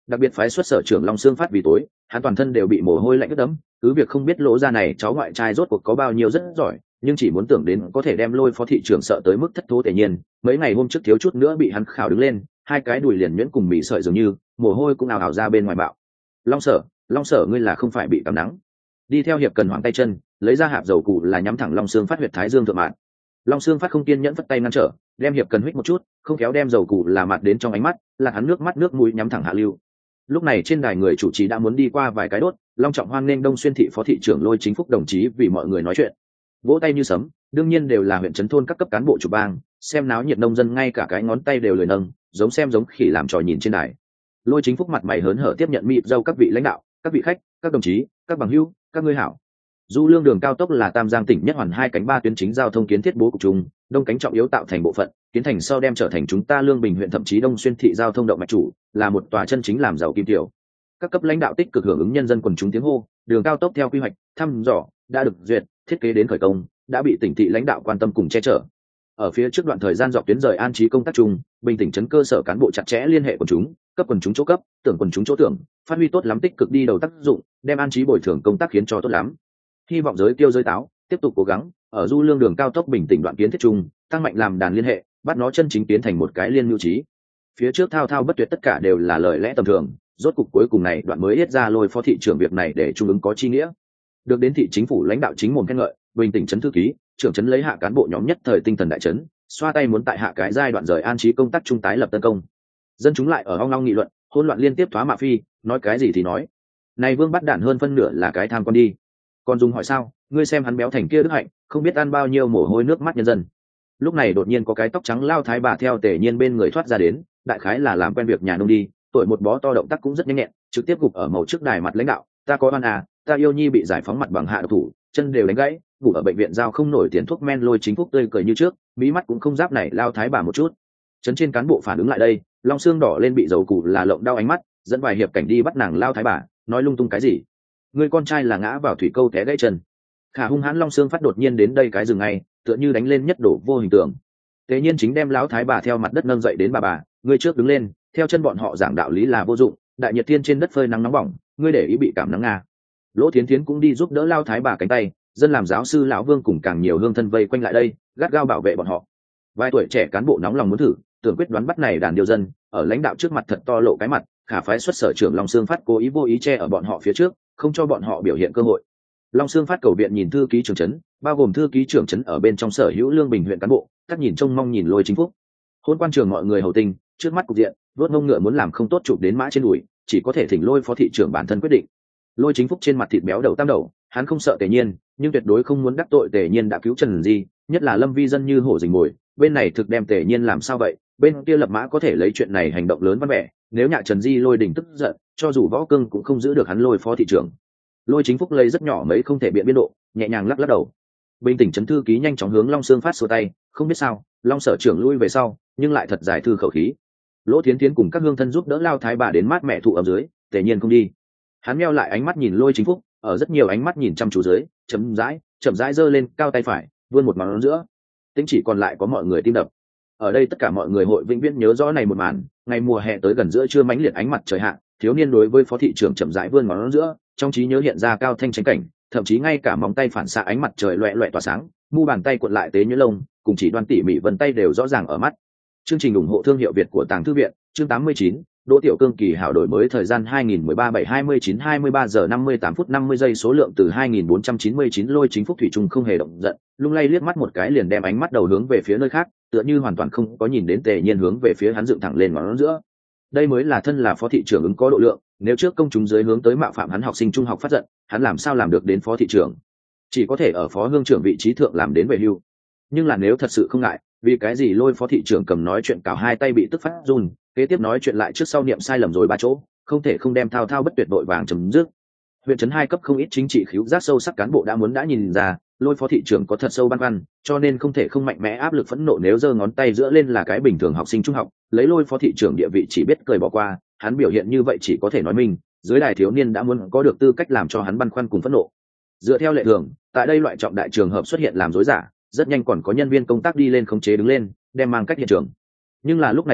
đặc biệt phái xuất sở trưởng Long Xương Phát vì tối, hắn toàn thân đều bị mồ hôi lạnh ướt đẫm, cứ việc không biết Lỗ gia này cháu ngoại trai rốt cuộc có bao nhiêu rất giỏi, nhưng chỉ muốn tưởng đến có thể đem Lôi phó thị trưởng sợ tới mức thất thố tề nhiên, mấy ngày hôm trước thiếu chút nữa bị hắn khảo đứng lên, hai cái đùi liền nhuyễn cùng mì sợi dường như, mồ hôi cũng ào ào ra bên ngoài bạo. Long Sở, Long Sở ngươi là không phải bị cảm nắng? Đi theo Hiệp Cần hoảng tay chân, lấy ra hạp dầu cụ là nhắm thẳng Long Xương Phát huyệt thái dương thượng mạn. Long Xương Phát không kiên nhẫn vất tay ngăn trở, đem Hiệp Cần huých một chút, không kéo đem dầu cụ là mặt đến trong ánh mắt, là hắn nước mắt nước mũi nhắm thẳng hạ lưu. Lúc này trên đài người chủ trì đã muốn đi qua vài cái đốt, long trọng hoan nghênh Đông Xuyên thị phó thị trưởng Lôi Chính Phúc đồng chí vì mọi người nói chuyện. Vỗ tay như sấm, đương nhiên đều là huyện trấn thôn các cấp cán bộ chủ bang, xem náo nhiệt nông dân ngay cả cái ngón tay đều lười nâng, giống xem giống khỉ làm trò nhìn trên đài. Lôi Chính Phúc mặt mày hớn hở tiếp nhận mịp dâu các vị lãnh đạo, các vị khách, các đồng chí, các bằng hữu, các ngươi hảo. Du Lương đường cao tốc là Tam Giang tỉnh nhất hoàn hai cánh ba tuyến chính giao thông kiến thiết bố cục chung, đông cánh trọng yếu tạo thành bộ phận, kiến thành sau đem trở thành chúng ta Lương Bình huyện thậm chí Đông Xuyên thị giao thông động mạch chủ, là một tòa chân chính làm giàu kim tiểu. Các cấp lãnh đạo tích cực hưởng ứng nhân dân quần chúng tiếng hô, đường cao tốc theo quy hoạch, thăm dò, đã được duyệt, thiết kế đến khởi công, đã bị tỉnh thị lãnh đạo quan tâm cùng che chở. Ở phía trước đoạn thời gian dọc tuyến rời an trí công tác chung, Bình tỉnh trấn cơ sở cán bộ chặt chẽ liên hệ quần chúng, cấp quần chúng chỗ cấp, tưởng quần chúng chỗ tưởng, phát huy tốt lắm tích cực đi đầu tác dụng, đem an trí bồi thường công tác khiến cho tốt lắm. Hy vọng giới tiêu giới táo tiếp tục cố gắng ở Du Lương đường cao tốc Bình tỉnh đoạn kiến thiết chung, tăng mạnh làm đàn liên hệ, bắt nó chân chính tiến thành một cái liên mưu trí. Phía trước thao thao bất tuyệt tất cả đều là lời lẽ tầm thường, rốt cục cuối cùng này đoạn mới hết ra Lôi phó thị trưởng việc này để trung ứng có chi nghĩa. Được đến thị chính phủ lãnh đạo chính mồm khen ngợi, Bình tỉnh trấn thư ký, trưởng trấn lấy hạ cán bộ nhóm nhất thời tinh thần đại trấn, xoa tay muốn tại hạ cái giai đoạn rời an trí công tác trung tái lập tân công. Dân chúng lại ở ong long nghị luận, hỗn loạn liên tiếp thoá mạ phi, nói cái gì thì nói. Này Vương bắt đản hơn phân nửa là cái tham quan đi. Còn dùng hỏi sao, ngươi xem hắn béo thành kia đức hạnh, không biết ăn bao nhiêu mồ hôi nước mắt nhân dân. Lúc này đột nhiên có cái tóc trắng lao thái bà theo Tề Nhiên bên người thoát ra đến, đại khái là làm quen việc nhà nông đi, tuổi một bó to động tác cũng rất nhanh nhẹn, trực tiếp gục ở màu trước đài mặt lãnh đạo, ta có oan à, ta yêu nhi bị giải phóng mặt bằng hạ độc thủ, chân đều đánh gãy, ngủ ở bệnh viện giao không nổi tiền thuốc men. Lôi Chính Phúc tươi cười như trước, mí mắt cũng không giáp này lao thái bà một chút. Trấn trên cán bộ phản ứng lại đây, long xương đỏ lên bị dầu củ là lộng đau ánh mắt, dẫn vài hiệp cảnh đi bắt nàng lao thái bà, nói lung tung cái gì. Người con trai là ngã vào thủy câu té gãy chân. Khả hung hãn long xương phát đột nhiên đến đây cái rừng ngay, tựa như đánh lên nhất đổ vô hình tượng. Tế nhiên chính đem lão thái bà theo mặt đất nâng dậy đến bà bà, ngươi trước đứng lên, theo chân bọn họ giảng đạo lý là vô dụng, đại nhiệt thiên trên đất phơi nắng nóng bỏng, ngươi để ý bị cảm nắng nga. Lỗ Thiến Thiến cũng đi giúp đỡ lao thái bà cánh tay, dân làm giáo sư lão Vương cùng càng nhiều hương thân vây quanh lại đây, gắt gao bảo vệ bọn họ. Vài tuổi trẻ cán bộ nóng lòng muốn thử, tưởng quyết đoán bắt này đàn điều dân, ở lãnh đạo trước mặt thật to lộ cái mặt, khả phái xuất sở trưởng Long Xương Phát cố ý vô ý che ở bọn họ phía trước, không cho bọn họ biểu hiện cơ hội. Long Xương Phát cầu viện nhìn thư ký trưởng trấn, bao gồm thư ký trưởng trấn ở bên trong sở hữu Lương Bình huyện cán bộ, các nhìn trông mong nhìn Lôi Chính Phúc. Hôn quan trường mọi người hầu tình, trước mắt cục diện, đốt ngông ngựa muốn làm không tốt chụp đến mã trên đùi, chỉ có thể thỉnh Lôi phó thị trưởng bản thân quyết định. Lôi Chính Phúc trên mặt thịt béo đầu tam đầu, hắn không sợ Tề Nhiên, nhưng tuyệt đối không muốn đắc tội Tề Nhiên đã cứu Trần Di, nhất là Lâm Vi dân như hổ rình mồi, bên này thực đem Tề Nhiên làm sao vậy, bên kia Lập Mã có thể lấy chuyện này hành động lớn văn vẻ, nếu nhạ Trần Di Lôi đỉnh tức giận, cho dù võ cương cũng không giữ được hắn Lôi phó thị trưởng. Lôi Chính Phúc lấy rất nhỏ mấy không thể biện biên độ, nhẹ nhàng lắc lắc đầu. Bình tỉnh trấn thư ký nhanh chóng hướng Long Xương Phát xua tay, không biết sao, Long sở trưởng lui về sau, nhưng lại thật giải thư khẩu khí. Lỗ Thiến Thiến cùng các hương thân giúp đỡ lao thái bà đến mát mẹ thụ ở dưới, Tề Nhiên không đi. Hắn meo lại ánh mắt nhìn Lôi Chính Phúc, ở rất nhiều ánh mắt nhìn chăm chú dưới, chấm rãi, chậm rãi giơ lên cao tay phải, vươn một ngón giữa. Tính chỉ còn lại có mọi người tim đập. Ở đây tất cả mọi người hội vĩnh viễn nhớ rõ này một màn, ngày mùa hè tới gần giữa trưa mãnh liệt ánh mặt trời hạ, thiếu niên đối với phó thị trưởng chậm rãi vươn ngón giữa, trong trí nhớ hiện ra cao thanh tranh cảnh, thậm chí ngay cả móng tay phản xạ ánh mặt trời loẹt loẹt tỏa sáng, mu bàn tay cuộn lại tế nhuyễn lông, cùng chỉ đoan tỉ mỉ vân tay đều rõ ràng ở mắt. Chương trình ủng hộ thương hiệu Việt của Tàng Thư viện, chương tám mươi chín, Đỗ Tiểu Cương kỳ hảo đổi mới thời gian hai nghìn mười ba bảy hai mươi chín hai mươi ba giờ năm mươi tám phút năm mươi giây số lượng từ hai nghìn bốn trăm chín mươi chín. Lôi Chính Phúc thủy chung không hề động giận, lung lay liếc mắt một cái liền đem ánh mắt đầu hướng về phía nơi khác, tựa như hoàn toàn không có nhìn đến Tề Nhiên hướng về phía hắn dựng thẳng lên ngón giữa. Đây mới là thân là phó thị trưởng ứng có độ lượng, nếu trước công chúng dưới hướng tới mạo phạm hắn học sinh trung học phát giận, hắn làm sao làm được đến phó thị trưởng? Chỉ có thể ở phó hương trưởng vị trí thượng làm đến về hưu. Nhưng là nếu thật sự không ngại, vì cái gì Lôi phó thị trưởng cầm nói chuyện cào hai tay bị tức phát run, kế tiếp nói chuyện lại trước sau niệm sai lầm rồi ba chỗ, không thể không đem thao thao bất tuyệt đội vàng chấm dứt. Huyện trấn hai cấp không ít chính trị khíu giác sâu sắc cán bộ đã muốn đã nhìn ra, Lôi phó thị trưởng có thật sâu băn khoăn, cho nên không thể không mạnh mẽ áp lực phẫn nộ, nếu giơ ngón tay giữa lên là cái bình thường học sinh trung học, lấy Lôi phó thị trưởng địa vị chỉ biết cười bỏ qua, hắn biểu hiện như vậy chỉ có thể nói mình, dưới đài thiếu niên đã muốn có được tư cách làm cho hắn băn khoăn cùng phẫn nộ. Dựa theo lệ thường, tại đây loại trọng đại trường hợp xuất hiện làm dối giả, rất nhanh còn có nhân viên công tác đi lên khống chế đứng lên, đem mang cách hiện trường. Nhưng là lúc này đây,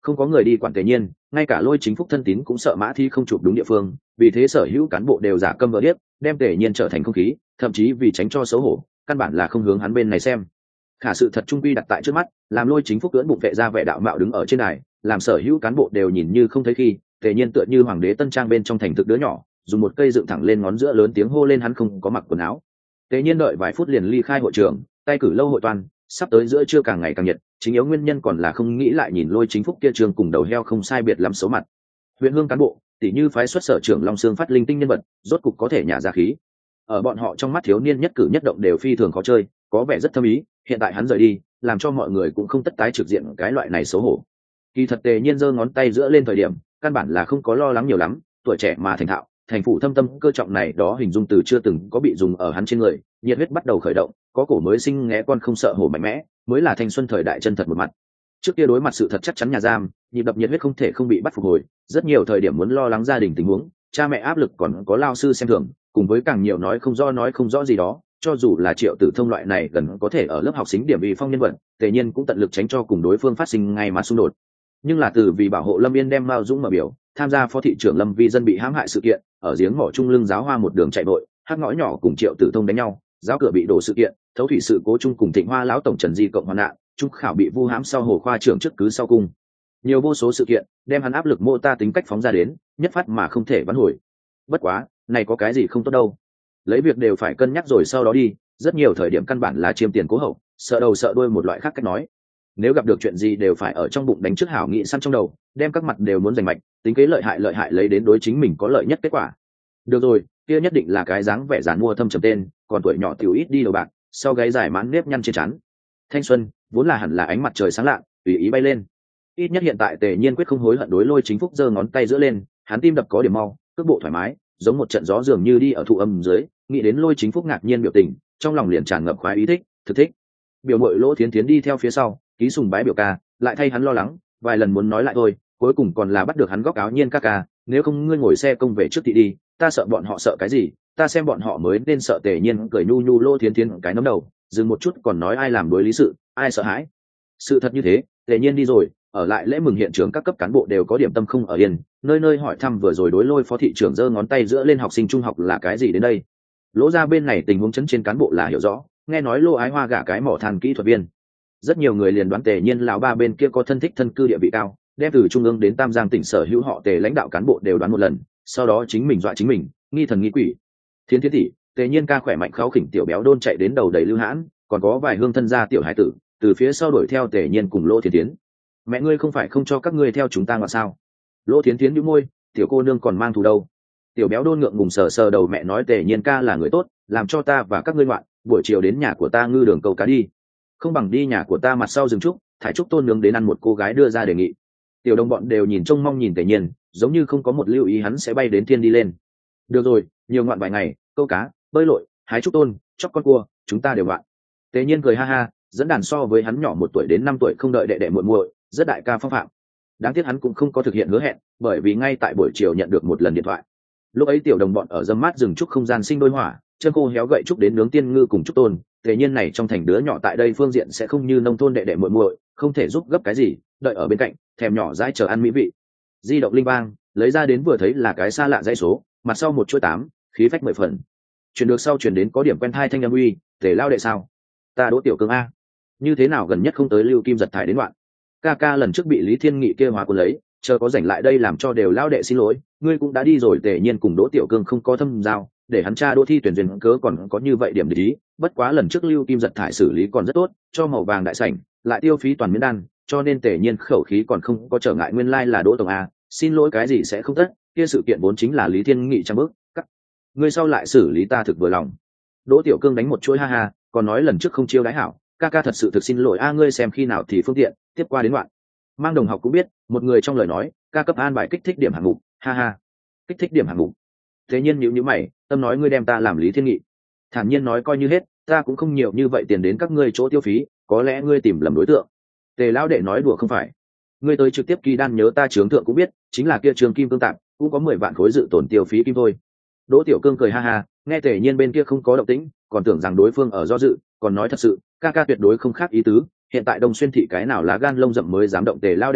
không có người đi quản tề nhiên, ngay cả Lôi Chính Phúc thân tín cũng sợ Mã Thi không chụp đúng địa phương, vì thế sở hữu cán bộ đều giả câm vờ điếc, đem tề nhiên trở thành không khí, thậm chí vì tránh cho xấu hổ, căn bản là không hướng hắn bên này xem. Khả sự thật trung quy đặt tại trước mắt, làm Lôi Chính Phúc cưỡng bụng vệ ra vẻ đạo mạo đứng ở trên đài, làm sở hữu cán bộ đều nhìn như không thấy khi, tề nhiên tựa như hoàng đế tân trang bên trong thành thực đứa nhỏ, dùng một cây dựng thẳng lên ngón giữa lớn tiếng hô lên hắn không có mặc quần áo. Tề nhiên đợi vài phút liền ly khai hội trường, tay cử lâu hội toàn, sắp tới giữa trưa càng ngày càng nhiệt, chính yếu nguyên nhân còn là không nghĩ lại nhìn Lôi Chính Phúc kia trường cùng đầu heo không sai biệt lắm xấu mặt. Huyện hương cán bộ, tỷ như phái xuất sở trưởng Long Xương phát linh tinh nhân vật, rốt cục có thể nhả ra khí. Ở bọn họ trong mắt thiếu niên nhất cử nhất động đều phi thường khó chơi, có vẻ rất thâm ý, hiện tại hắn rời đi, làm cho mọi người cũng không tất tái trực diện cái loại này xấu hổ. Kỳ thật Tề nhiên giơ ngón tay giữa lên thời điểm, căn bản là không có lo lắng nhiều lắm, tuổi trẻ mà thành thạo, thành phủ thâm tâm cơ trọng này đó hình dung từ chưa từng có bị dùng ở hắn trên người, nhiệt huyết bắt đầu khởi động, có cổ mới sinh ngẽ con không sợ hổ mạnh mẽ, mới là thanh xuân thời đại chân thật một mặt. Trước kia đối mặt sự thật chắc chắn nhà giam, nhịp đập nhiệt huyết không thể không bị bắt phục hồi, rất nhiều thời điểm muốn lo lắng gia đình tình huống, cha mẹ áp lực còn có lao sư xem thường, cùng với càng nhiều nói không rõ nói không rõ gì đó, cho dù là Triệu Tử Thông loại này gần có thể ở lớp học xính điểm vì phong nhân vật, Tề nhiên cũng tận lực tránh cho cùng đối phương phát sinh ngay mà xung đột. Nhưng là từ vì bảo hộ Lâm Yên đem Mao Dũng mở biểu, tham gia phó thị trưởng Lâm Vi dân bị hãm hại sự kiện, ở giếng mỏ trung lưng giáo hoa một đường chạy vội, hắc ngõ nhỏ cùng Triệu Tử Thông đánh nhau, giáo cửa bị đổ sự kiện, thấu thủy sự cố chung cùng Thịnh Hoa lão tổng Trần Di cộng hoàn nạn, trung khảo bị vu hãm sau hồ khoa trưởng chức cứ sau cung. Nhiều vô số sự kiện, đem hắn áp lực mô ta tính cách phóng ra đến, nhất phát mà không thể vãn hồi. Bất quá, này có cái gì không tốt đâu. Lấy việc đều phải cân nhắc rồi sau đó đi, rất nhiều thời điểm căn bản là chiêm tiền cố hậu, sợ đầu sợ đuôi một loại khác cách nói. Nếu gặp được chuyện gì đều phải ở trong bụng đánh trước hảo nghị săn trong đầu, đem các mặt đều muốn giành mạch, tính kế lợi hại lợi hại lấy đến đối chính mình có lợi nhất kết quả. Được rồi, kia nhất định là cái dáng vẻ giản mua thâm trầm tên, còn tuổi nhỏ tiểu ít đi đầu bạc, sau gáy dài mãn nếp nhăn trên trán. Thanh xuân vốn là hẳn là ánh mặt trời sáng lạ, tùy ý bay lên. Ít nhất hiện tại Tề nhiên quyết không hối hận đối Lôi Chính Phúc giơ ngón tay giữa lên, hắn tim đập có điểm mau, cước bộ thoải mái, giống một trận gió dường như đi ở thụ âm dưới, nghĩ đến Lôi Chính Phúc ngạc nhiên biểu tình, trong lòng liền tràn ngập khoái ý thích, thực thích. Biểu muội Lỗ Thiến Thiến đi theo phía sau, ký sùng bái biểu ca, lại thay hắn lo lắng, vài lần muốn nói lại thôi, cuối cùng còn là bắt được hắn góc áo nhiên ca ca, nếu không ngươi ngồi xe công về trước thị đi, ta sợ bọn họ sợ cái gì, ta xem bọn họ mới nên sợ. Tề nhiên cười nhu nhu Lỗ Thiến Thiến cái nấm đầu, dừng một chút còn nói ai làm đối lý sự, ai sợ hãi. Sự thật như thế, Tề nhiên đi rồi, ở lại lễ mừng hiện trường các cấp cán bộ đều có điểm tâm không ở yên, nơi nơi hỏi thăm vừa rồi đối Lôi phó thị trưởng giơ ngón tay giữa lên học sinh trung học là cái gì đến đây. Lỗ ra bên này tình huống chấn trên cán bộ là hiểu rõ, nghe nói Lô Ái Hoa gả cái mỏ than kỹ thuật viên, rất nhiều người liền đoán Tề nhiên lão ba bên kia có thân thích thân cư địa vị cao, đem từ trung ương đến Tam Giang tỉnh sở hữu họ Tề lãnh đạo cán bộ đều đoán một lần, sau đó chính mình dọa chính mình, nghi thần nghi quỷ. Thiến Thiến tỷ, Tề nhiên ca khỏe mạnh kháo khỉnh tiểu béo đôn chạy đến đầu đầy lưu hãn, còn có vài hương thân gia tiểu hải tử, từ phía sau đuổi theo Tề nhiên cùng Lô Thiến Thiến. Mẹ ngươi không phải không cho các ngươi theo chúng ta mà sao? Lô Thiến Thiến nhíu môi, tiểu cô nương còn mang thù đâu? Tiểu béo đôn ngượng ngùng sờ sờ đầu mẹ nói Tề nhiên ca là người tốt, làm cho ta và các ngươi ngoạn, buổi chiều đến nhà của ta ngư đường câu cá đi. Không bằng đi nhà của ta mặt sau rừng trúc, thải trúc tôn nướng đến ăn. Một cô gái đưa ra đề nghị. Tiểu đồng bọn đều nhìn trông mong nhìn Tề nhiên, giống như không có một lưu ý hắn sẽ bay đến thiên đi lên. Được rồi, nhiều ngoạn vài ngày, câu cá, bơi lội, hái trúc tôn, chóc con cua, chúng ta đều ngoạn. Tề nhiên cười ha ha, dẫn đàn so với hắn nhỏ một tuổi đến năm tuổi không đợi đệ đệ muội muội, rất đại ca phong phạm. Đáng tiếc hắn cũng không có thực hiện hứa hẹn, bởi vì ngay tại buổi chiều nhận được một lần điện thoại. Lúc ấy tiểu đồng bọn ở dâm mát rừng trúc không gian sinh đôi hỏa, chân cô héo gậy trúc đến nướng tiên ngư cùng trúc tôn. Tề nhiên này trong thành đứa nhỏ tại đây phương diện sẽ không như nông thôn đệ đệ muội muội, không thể giúp gấp cái gì, đợi ở bên cạnh, thèm nhỏ dãi chờ ăn mỹ vị. Di động linh vang, lấy ra đến vừa thấy là cái xa lạ dãy số, mặt sau một chuỗi tám, khí phách mười phần. Chuyển được sau chuyển đến có điểm quen thai thanh âm uy, Tề lao đệ sao? Ta Đỗ Tiểu Cương a. Như thế nào gần nhất không tới Lưu Kim giật thải đến đoạn. Ca ca lần trước bị Lý Thiên Nghị kia hóa cuốn lấy, chờ có rảnh lại đây làm cho đều lao đệ xin lỗi, ngươi cũng đã đi rồi. Tề nhiên cùng Đỗ Tiểu Cương không có thâm giao, để hắn cha Đỗ Thi tuyển duyên cớ còn có như vậy điểm để ý, bất quá lần trước Lưu Kim giật thải xử lý còn rất tốt, cho màu vàng đại sảnh, lại tiêu phí toàn miễn đan, cho nên Tề nhiên khẩu khí còn không có trở ngại, nguyên lai like là Đỗ tổng a, xin lỗi cái gì sẽ không tất, kia sự kiện vốn chính là Lý Thiên Nghị trăm bước, cắt. Ngươi sau lại xử lý ta thực vừa lòng. Đỗ Tiểu Cương đánh một chuỗi ha ha, còn nói lần trước không chiêu đãi hảo, ca ca thật sự thực xin lỗi a, ngươi xem khi nào thì phương tiện, tiếp qua đến đoạn. Mang đồng học cũng biết, một người trong lời nói, ca cấp an bài kích thích điểm hạng mục, ha ha. Kích thích điểm hạng mục. Thế nhiên nhíu nhíu mày, tâm nói ngươi đem ta làm Lý Thiên Nghị. Thản nhiên nói coi như hết, ta cũng không nhiều như vậy tiền đến các ngươi chỗ tiêu phí, có lẽ ngươi tìm lầm đối tượng. Tề lão đệ nói đùa không phải. Ngươi tới trực tiếp kỳ đan nhớ ta chướng thượng cũng biết, chính là kia trường kim cương tạm, cũng có mười vạn khối dự tổn tiêu phí kim thôi. Đỗ Tiểu Cương cười ha ha, nghe Tề nhiên bên kia không có động tĩnh, còn tưởng rằng đối phương ở do dự, còn nói thật sự, ca ca tuyệt đối không khác ý tứ, hiện tại Đông Xuyên thị cái nào lá gan lông rậm mới dám động Tề lao đệ đâu,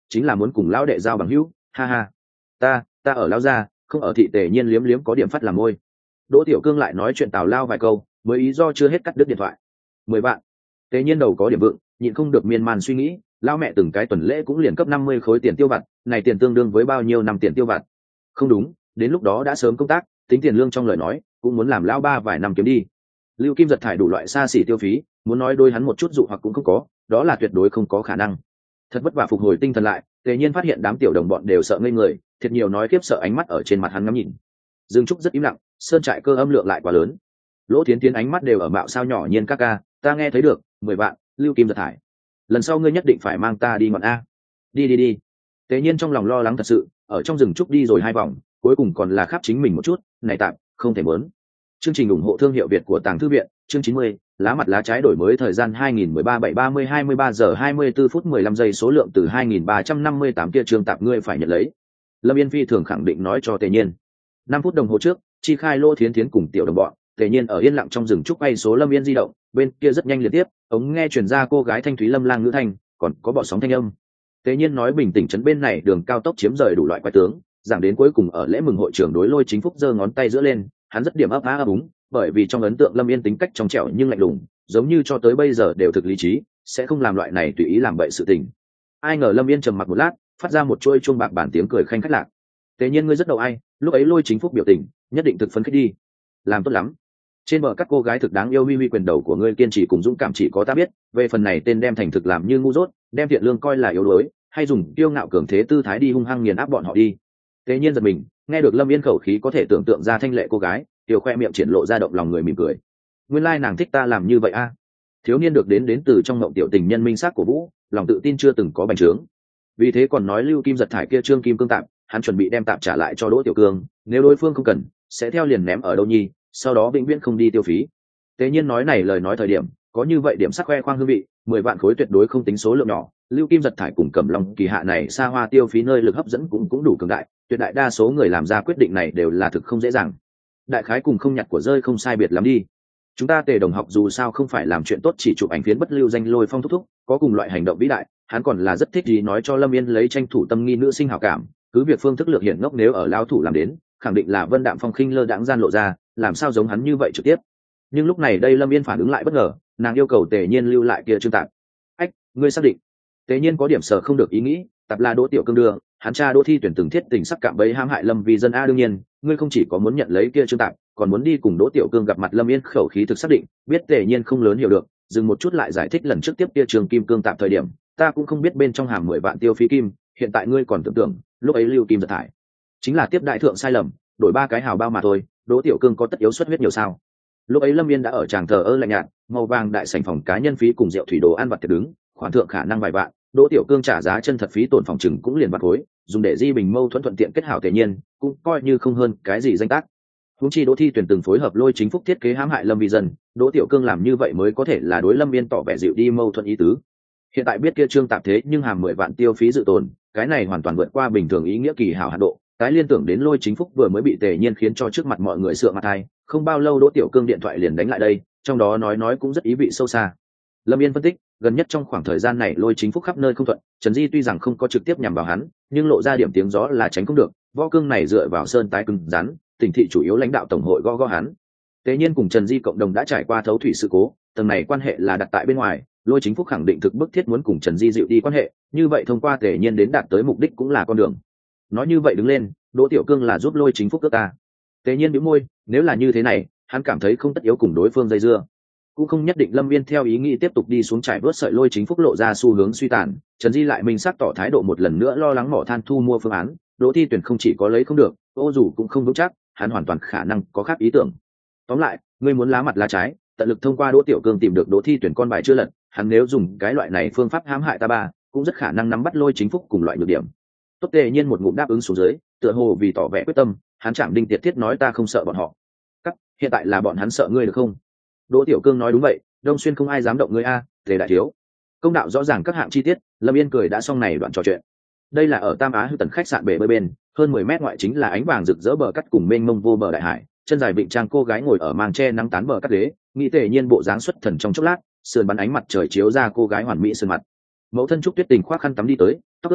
chính là muốn cùng lão đệ giao bằng hữu, ha ha. Ta, ta ở lão gia, không ở thị Tề Nhiên liếm liếm có điểm phát làm môi. Đỗ Tiểu Cương lại nói chuyện tào lao vài câu, mới ý do chưa hết cắt đứt điện thoại. Mười vạn. Tề Nhiên đầu có điểm vượng, nhịn không được miên man suy nghĩ, lão mẹ từng cái tuần lễ cũng liền cấp năm mươi khối tiền tiêu vặt, này tiền tương đương với bao nhiêu năm tiền tiêu vặt? Không đúng, đến lúc đó đã sớm công tác, tính tiền lương trong lời nói, cũng muốn làm lão ba vài năm kiếm đi. Lưu Kim giật thải đủ loại xa xỉ tiêu phí, muốn nói đôi hắn một chút dụ hoặc cũng không có, đó là tuyệt đối không có khả năng. Thật vất vả phục hồi tinh thần lại, Tề Nhiên phát hiện đám tiểu đồng bọn đều sợ ngây người, thiệt nhiều nói khiếp sợ ánh mắt ở trên mặt hắn ngắm nhìn. Dương Trúc rất im lặng, sơn trại cơ âm lượng lại quá lớn. Lỗ Thiến Thiến ánh mắt đều ở mạo sao nhỏ nhiên các ca, ta nghe thấy được, mười vạn, Lưu Kim giật thải. Lần sau ngươi nhất định phải mang ta đi ngọn a. Đi đi đi. Tề Nhiên trong lòng lo lắng thật sự, ở trong rừng trúc đi rồi hai vòng, cuối cùng còn là khắp chính mình một chút, này tạm, không thể muốn. Chương trình ủng hộ thương hiệu Việt của Tàng Thư viện, chương chín mươi, lá mặt lá trái đổi mới thời gian hai nghìn mười ba bảy ba mươi hai mươi ba giờ hai mươi tư phút mười lăm giây số lượng từ hai nghìn ba trăm năm mươi tám kia chương tạp ngươi phải nhận lấy. Lâm Yên Phi thường khẳng định nói cho Tề Nhiên. năm phút đồng hồ trước, chi khai Lô Thiến Thiến cùng tiểu đồng bọn, Tề Nhiên ở yên lặng trong rừng trúc bay số Lâm Yên di động, bên kia rất nhanh liên tiếp, ống nghe truyền ra cô gái thanh thúy lâm lang ngữ thanh, còn có bọ sóng thanh âm. Tề Nhiên nói bình tĩnh trấn bên này đường cao tốc chiếm rời đủ loại quái tướng, giảng đến cuối cùng ở lễ mừng hội trưởng đối Lôi Chính Phúc giơ ngón tay giữa lên, hắn rất điểm ấp á ấp úng, bởi vì trong ấn tượng Lâm Yên tính cách trong trẻo nhưng lạnh lùng, giống như cho tới bây giờ đều thực lý trí, sẽ không làm loại này tùy ý làm bậy sự tình. Ai ngờ Lâm Yên trầm mặc một lát, phát ra một chuôi chuông bạc bản tiếng cười khanh khách lạc. Tề Nhiên ngươi rất đầu ai, lúc ấy Lôi Chính Phúc biểu tình, nhất định thực phấn khích đi. Làm tốt lắm. Trên bờ các cô gái thực đáng yêu huy huy quyền đầu của ngươi kiên trì cùng dũng cảm chỉ có ta biết, về phần này tên đem thành thực làm như ngu dốt, đem thiện lương coi là yếu đuối, hay dùng kiêu ngạo cường thế tư thái đi hung hăng nghiền áp bọn họ đi. Tề Nhiên giật mình, nghe được Lâm Yên khẩu khí có thể tưởng tượng ra thanh lệ cô gái, tiểu khoe miệng triển lộ ra động lòng người mỉm cười. Nguyên lai nàng thích ta làm như vậy a. Thiếu niên được đến đến từ trong ngộng tiểu tình nhân minh sắc của Vũ, lòng tự tin chưa từng có bành trướng. Vì thế còn nói Lưu Kim giật thải kia trương kim cương tạm, hắn chuẩn bị đem tạm trả lại cho Đỗ Tiểu Cương, nếu đối phương không cần, sẽ theo liền ném ở đâu nhi, sau đó vĩnh viễn không đi tiêu phí. Tế Nhiên nói này lời nói thời điểm, có như vậy điểm sắc khoe khoang hương vị, mười vạn khối tuyệt đối không tính số lượng nhỏ, Lưu Kim giật thải cùng Cẩm Long kỳ hạ này xa hoa tiêu phí nơi lực hấp dẫn cũng cũng đủ cường đại, tuyệt đại đa số người làm ra quyết định này đều là thực không dễ dàng. Đại khái cùng không nhặt của rơi không sai biệt lắm đi. Chúng ta Tề đồng học dù sao không phải làm chuyện tốt chỉ chụp ảnh phiến bất lưu danh Lôi Phong thúc thúc, có cùng loại hành động vĩ đại, hắn còn là rất thích gì nói cho Lâm Yên lấy tranh thủ tâm nghi nữ sinh hảo cảm, cứ việc phương thức lược hiển ngốc nếu ở lao thủ làm đến, khẳng định là Vân Đạm Phong khinh lơ đãng gian lộ ra, làm sao giống hắn như vậy trực tiếp. Nhưng lúc này đây Lâm Yên phản ứng lại bất ngờ, nàng yêu cầu Tề Nhiên lưu lại kia chương tạp. Ách, ngươi xác định? Tề Nhiên có điểm sở không được ý nghĩ, tạp là Đỗ Tiểu Cương đưa, hắn cha Đỗ Thi tuyển từng thiết tình sắc cạm bẫy hãm hại Lâm Vi dân a đương nhiên, ngươi không chỉ có muốn nhận lấy kia chương tạp, còn muốn đi cùng Đỗ Tiểu Cương gặp mặt. Lâm Yên khẩu khí thực xác định, biết Tề Nhiên không lớn hiểu được, dừng một chút lại giải thích lần trước tiếp kia trường kim cương tạp thời điểm, ta cũng không biết bên trong hàm mười vạn tiêu phí kim, hiện tại ngươi còn tưởng tượng, lúc ấy Lưu Kim giật thải, chính là tiếp đại thượng sai lầm, đổi ba cái hào bao mà thôi, Đỗ Tiểu Cương có tất yếu xuất huyết nhiều sao? Lúc ấy Lâm Yên đã ở tràng thờ ơ lạnh nhạt, màu vàng đại sảnh phòng cá nhân phí cùng rượu thủy đồ ăn vặt tiệc đứng, khoản thượng khả năng vài vạn, Đỗ Tiểu Cương trả giá chân thật phí tổn phòng chừng cũng liền vạn khối, dùng để di bình mâu thuẫn thuận tiện kết hảo Tề Nhiên, cũng coi như không hơn cái gì danh tác. Huống chi Đỗ Thi tuyển từng phối hợp Lôi Chính Phúc thiết kế hãm hại Lâm Vi dân, Đỗ Tiểu Cương làm như vậy mới có thể là đối Lâm Yên tỏ vẻ dịu đi mâu thuẫn ý tứ. Hiện tại biết kia trương tạp thế nhưng hàm mười vạn tiêu phí dự tồn, cái này hoàn toàn vượt qua bình thường ý nghĩa kỳ hảo hạn độ. Tái liên tưởng đến Lôi Chính Phúc vừa mới bị Tề Nhiên khiến cho trước mặt mọi người sượng mặt hai, không bao lâu Đỗ Tiểu Cương điện thoại liền đánh lại đây, trong đó nói nói cũng rất ý vị sâu xa. Lâm Yên phân tích, gần nhất trong khoảng thời gian này Lôi Chính Phúc khắp nơi không thuận, Trần Di tuy rằng không có trực tiếp nhằm vào hắn, nhưng lộ ra điểm tiếng gió là tránh không được, võ cương này dựa vào sơn tái cứng rắn, tỉnh thị chủ yếu lãnh đạo tổng hội gõ gõ hắn. Tề Nhiên cùng Trần Di cộng đồng đã trải qua thấu thủy sự cố, tầng này quan hệ là đặt tại bên ngoài, Lôi Chính Phúc khẳng định thực bức thiết muốn cùng Trần Di dịu đi quan hệ, như vậy thông qua Tề Nhiên đến đạt tới mục đích cũng là con đường. Nói như vậy đứng lên, Đỗ Tiểu Cương là giúp Lôi Chính Phúc cướp ta. Tề Nhiên bĩu môi, nếu là như thế này, hắn cảm thấy không tất yếu cùng đối phương dây dưa. Cũng không nhất định Lâm Viên theo ý nghĩ tiếp tục đi xuống trải vớt sợi Lôi Chính Phúc lộ ra xu hướng suy tàn, Trần Di lại minh xác tỏ thái độ một lần nữa lo lắng mỏ than thu mua phương án, Đỗ Thi tuyển không chỉ có lấy không được, ô dù cũng không vững chắc, hắn hoàn toàn khả năng có khác ý tưởng. Tóm lại, ngươi muốn lá mặt lá trái, tận lực thông qua Đỗ Tiểu Cương tìm được Đỗ Thi tuyển con bài chưa lật, hắn nếu dùng cái loại này phương pháp hãm hại ta ba, cũng rất khả năng nắm bắt Lôi Chính Phúc cùng loại nhược điểm. Tốt Tề Nhiên một ngụm đáp ứng xuống dưới, tựa hồ vì tỏ vẻ quyết tâm, hắn chạm đinh tiệt thiết nói ta không sợ bọn họ. Cắt, hiện tại là bọn hắn sợ ngươi được không? Đỗ Tiểu Cương nói đúng vậy, Đông Xuyên không ai dám động ngươi a, Tề đại thiếu. Công đạo rõ ràng các hạng chi tiết, Lâm Yên cười đã xong này đoạn trò chuyện. Đây là ở Tam Á Hư Tần khách sạn bể bơi bên, hơn mười mét ngoại chính là ánh vàng rực rỡ bờ cắt cùng mênh mông vô bờ đại hải, chân dài vịnh trang cô gái ngồi ở màn che nắng tán bờ cắt ghế, nghĩ Tề Nhiên bộ dáng xuất thần trong chốc lát, sườn bắn ánh mặt trời chiếu ra cô gái hoàn mỹ sườn mặt. Mẫu thân Trúc Tuyết Tình khoác khăn tắm đi tới, tóc ướt sũng,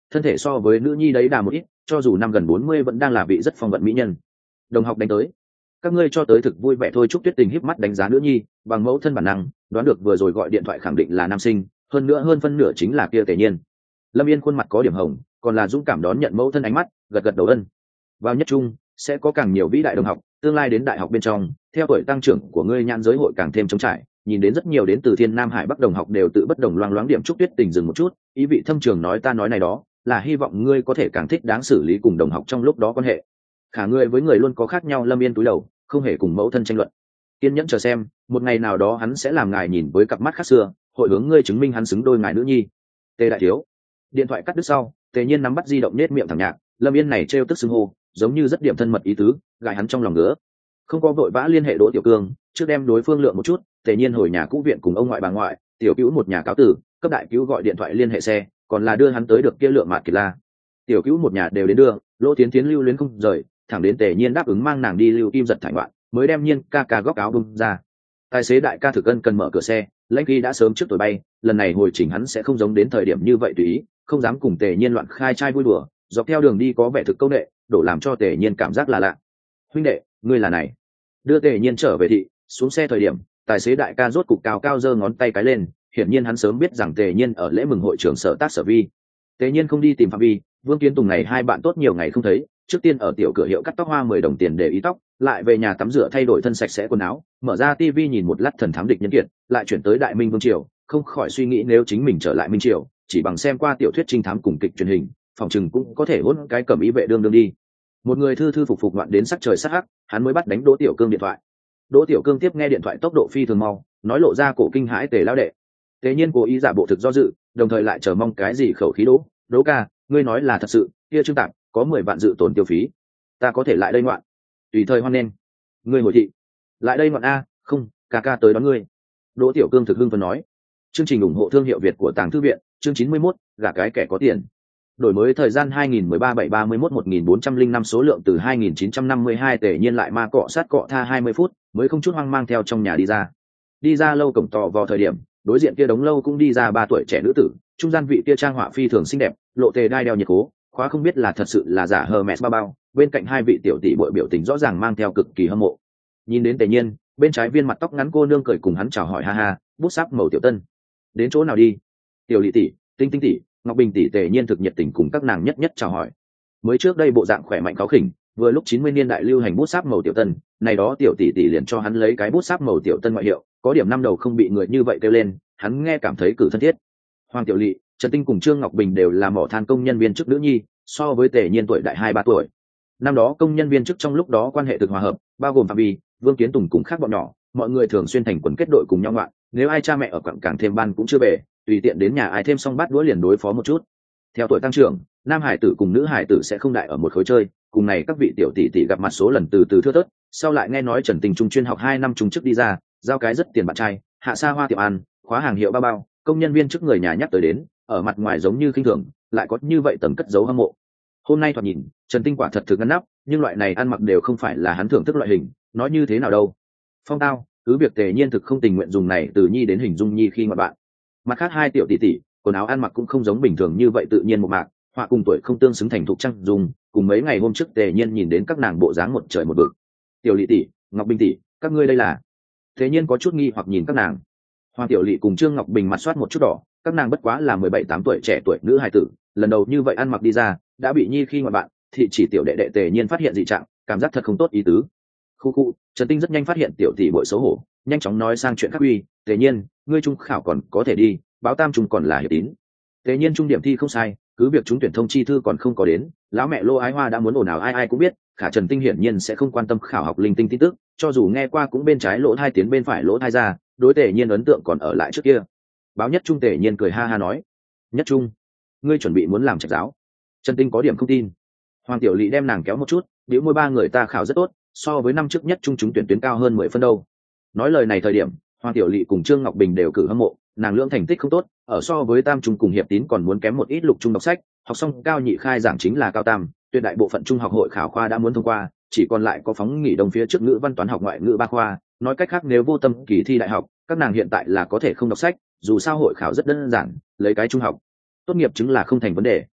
thân thể so với nữ nhi đấy đà một ít, cho dù năm gần bốn mươi vẫn đang là vị rất phong vận mỹ nhân. Đồng học đánh tới, các ngươi cho tới thực vui vẻ thôi. Trúc Tuyết Tình híp mắt đánh giá nữ nhi, bằng mẫu thân bản năng đoán được vừa rồi gọi điện thoại khẳng định là nam sinh, hơn nữa hơn phân nửa chính là kia Tề Nhiên. Lâm Yên khuôn mặt có điểm hồng, còn là dũng cảm đón nhận mẫu thân ánh mắt, gật gật đầu ân. Vào nhất trung sẽ có càng nhiều vĩ đại đồng học, tương lai đến đại học bên trong, theo tuổi tăng trưởng của ngươi nhãn giới hội càng thêm trống trải, nhìn đến rất nhiều đến từ Thiên Nam Hải Bắc đồng học đều tự bất đồng loang loáng điểm. Trúc Tuyết Tình dừng một chút, ý vị thâm trường nói ta nói này đó là hy vọng ngươi có thể càng thích đáng xử lý cùng đồng học trong lúc đó quan hệ. Khả người với người luôn có khác nhau. Lâm Yên túi đầu, không hề cùng mẫu thân tranh luận, kiên nhẫn chờ xem, một ngày nào đó hắn sẽ làm ngài nhìn với cặp mắt khác xưa, hội hướng ngươi chứng minh hắn xứng đôi ngài nữ nhi. Tề đại thiếu. Điện thoại cắt đứt sau, Tề Nhiên nắm bắt di động nết miệng thẳng nhạc. Lâm Yên này trêu tức xưng hô, giống như rất điểm thân mật ý tứ, gài hắn trong lòng ngứa. Không có vội vã liên hệ Đỗ Tiểu Cương, trước đem đối phương lượng một chút. Tề Nhiên hồi nhà cũ viện cùng ông ngoại bà ngoại, tiểu cứu một nhà cáo tử, cấp đại cứu gọi điện thoại liên hệ xe, còn là đưa hắn tới được kia lượng mạt kiệt la. Tiểu cứu một nhà đều đến đưa, Lỗ Tiến Tiến lưu luyến không rời, thẳng đến Tề Nhiên đáp ứng mang nàng đi lưu kim giật thải ngoạn, mới đem Nhiên ca ca góc áo bung ra. Tài xế đại ca thực ân cần mở cửa xe, lãnh khi đã sớm trước tuổi bay, lần này hồi chỉnh hắn sẽ không giống đến thời điểm như vậy tùy ý, không dám cùng Tề Nhiên loạn khai trai vui đùa, dọc theo đường đi có vẻ thực câu nệ, đổ làm cho Tề Nhiên cảm giác là lạ. Huynh đệ, ngươi là này. Đưa Tề Nhiên trở về thị, xuống xe thời điểm, tài xế đại ca rốt cục cao cao giơ ngón tay cái lên, hiển nhiên hắn sớm biết rằng Tề Nhiên ở lễ mừng hội trưởng sở tác sở vi. Tề Nhiên không đi tìm Phạm Vi, Vương Kiến Tùng này hai bạn tốt nhiều ngày không thấy, trước tiên ở tiểu cửa hiệu cắt tóc hoa mười đồng tiền để ý tóc, lại về nhà tắm rửa thay đổi thân sạch sẽ quần áo, mở ra tivi nhìn một lát thần thám địch nhân kiệt, lại chuyển tới Đại Minh Vương triều, không khỏi suy nghĩ nếu chính mình trở lại Minh triều, chỉ bằng xem qua tiểu thuyết trinh thám cùng kịch truyền hình, phòng chừng cũng có thể hôn cái cầm ý vệ đương đương đi. Một người thư thư phục phục loạn đến sắc trời sắc hắc, hắn mới bắt đánh Đỗ Tiểu Cương điện thoại. Đỗ Tiểu Cương tiếp nghe điện thoại tốc độ phi thường mau, nói lộ ra cổ kinh hãi Tề lão đệ. Tề Nhiên cố ý giả bộ thực do dự, đồng thời lại chờ mong cái gì khẩu khí Đỗ, Đỗ ca, ngươi nói là thật sự, kia Trương Tạp có mười vạn dự tổn tiêu phí, ta có thể lại đây ngoạn, tùy thời hoan nghênh. Ngươi hồi thị, lại đây ngoạn a, không, ca ca tới đón ngươi. Đỗ Tiểu Cương thực hưng phấn nói. Chương trình ủng hộ thương hiệu Việt của Tàng Thư viện, chương chín mươi mốt, gả cái kẻ có tiền. Đổi mới thời gian hai nghìn mười ba bảy ba mươi mốt một nghìn bốn trăm linh năm số lượng từ hai nghìn chín trăm năm mươi hai. Tề Nhiên lại ma cọ sát cọ tha hai mươi phút, mới không chút hoang mang theo trong nhà đi ra. Đi ra lâu cổng tò vào thời điểm, đối diện kia đống lâu cũng đi ra ba tuổi trẻ nữ tử, trung gian vị kia trang họa phi thường xinh đẹp, lộ tề đai đeo nhiệt cố, khóa không biết là thật sự là giả Hermes bao bao, bên cạnh hai vị tiểu tỷ bội biểu tình rõ ràng mang theo cực kỳ hâm mộ. Nhìn đến Tề Nhiên, bên trái viên mặt tóc ngắn cô nương cười cùng hắn chào hỏi ha ha, bút sáp màu tiểu tân. Đến chỗ nào đi? Tiểu Lệ tỷ, Tinh Tinh tỷ, Ngọc Bình tỷ. Tề Nhiên thực nhiệt tình cùng các nàng nhất nhất chào hỏi. Mới trước đây bộ dạng khỏe mạnh kháo khỉnh, vừa lúc chín mươi niên đại lưu hành bút sáp màu tiểu tân, này đó tiểu tỷ tỷ liền cho hắn lấy cái bút sáp màu tiểu tân ngoại hiệu, có điểm năm đầu không bị người như vậy kêu lên, hắn nghe cảm thấy cử thân thiết. Hoàng Tiểu Lệ, Trần Tinh cùng Trương Ngọc Bình đều là mỏ than công nhân viên chức nữ nhi, so với Tề Nhiên tuổi đại hai ba tuổi. Năm đó công nhân viên chức trong lúc đó quan hệ thực hòa hợp, bao gồm Phạm Vi, Vương Kiến Tùng cùng khác bọn nhỏ, mọi người thường xuyên thành quần kết đội cùng nhau ngoạn, nếu ai cha mẹ ở quặng càng thêm ban cũng chưa về, tùy tiện đến nhà ai thêm xong bát đũa liền đối phó một chút. Theo tuổi tăng trưởng, nam hải tử cùng nữ hải tử sẽ không đại ở một khối chơi, cùng này các vị tiểu tỷ tỷ gặp mặt số lần từ từ thưa thớt, sau lại nghe nói Trần Tình trung chuyên học hai năm trung chức đi ra, giao cái rất tiền bạn trai, hạ xa hoa tiệm ăn, khóa hàng hiệu bao bao, công nhân viên chức người nhà nhắc tới đến, ở mặt ngoài giống như khinh thường, lại có như vậy tầm cất giấu hâm mộ. Hôm nay thoạt nhìn, Trần Tinh quả thật thực ngăn nắp, nhưng loại này ăn mặc đều không phải là hắn thưởng thức loại hình, nói như thế nào đâu. Phong tao, cứ việc Tề Nhiên thực không tình nguyện dùng này từ nhi đến hình dung nhi khi mà bạn. Mặt khác hai tiểu tỷ tỷ, quần áo ăn mặc cũng không giống bình thường như vậy tự nhiên một mạc, họa cùng tuổi không tương xứng thành thục trang dùng, cùng mấy ngày hôm trước Tề Nhiên nhìn đến các nàng bộ dáng một trời một vực. Tiểu Lệ tỷ, Ngọc Bình tỷ, các ngươi đây là? Tề Nhiên có chút nghi hoặc nhìn các nàng. Hoàng Tiểu Lệ cùng Trương Ngọc Bình mặt soát một chút đỏ, các nàng bất quá là mười bảy tám tuổi trẻ tuổi nữ hài tử, lần đầu như vậy ăn mặc đi ra, đã bị nhi khi mà bạn, thì chỉ tiểu đệ đệ Tề Nhiên phát hiện dị trạng, cảm giác thật không tốt ý tứ. Khu khu, Trần Tinh rất nhanh phát hiện tiểu tỷ bội xấu hổ, nhanh chóng nói sang chuyện khác uy, Tề Nhiên, ngươi trung khảo còn có thể đi, báo tam trung còn là hiệp tín. Tề Nhiên trung điểm thi không sai, cứ việc trúng tuyển thông chi thư còn không có đến, lão mẹ Lô Ái Hoa đã muốn ồn ào ai ai cũng biết, khả Trần Tinh hiển nhiên sẽ không quan tâm khảo học linh tinh tin tức, cho dù nghe qua cũng bên trái lỗ thai tiến bên phải lỗ thai ra, đối Tề Nhiên ấn tượng còn ở lại trước kia. Báo nhất trung Tề Nhiên cười ha ha nói, nhất trung, ngươi chuẩn bị muốn làm trạch giáo? Trần Tinh có điểm không tin. Hoàng Tiểu Lệ đem nàng kéo một chút, biểu môi ba người ta khảo rất tốt, so với năm trước nhất trung chúng tuyển tuyến cao hơn mười phân đâu. Nói lời này thời điểm, Hoàng Tiểu Lệ cùng Trương Ngọc Bình đều cử hâm mộ, nàng lưỡng thành tích không tốt, ở so với tam trung cùng hiệp tín còn muốn kém một ít lục trung đọc sách, học xong cao nhị khai giảng chính là cao tam, tuyệt đại bộ phận trung học hội khảo khoa đã muốn thông qua, chỉ còn lại có phóng nghỉ đông phía trước ngữ văn toán học ngoại ngữ ba khoa, nói cách khác nếu vô tâm kỳ thi đại học, các nàng hiện tại là có thể không đọc sách, dù sao hội khảo rất đơn giản, lấy cái trung học tốt nghiệp chứng là không thành vấn đề.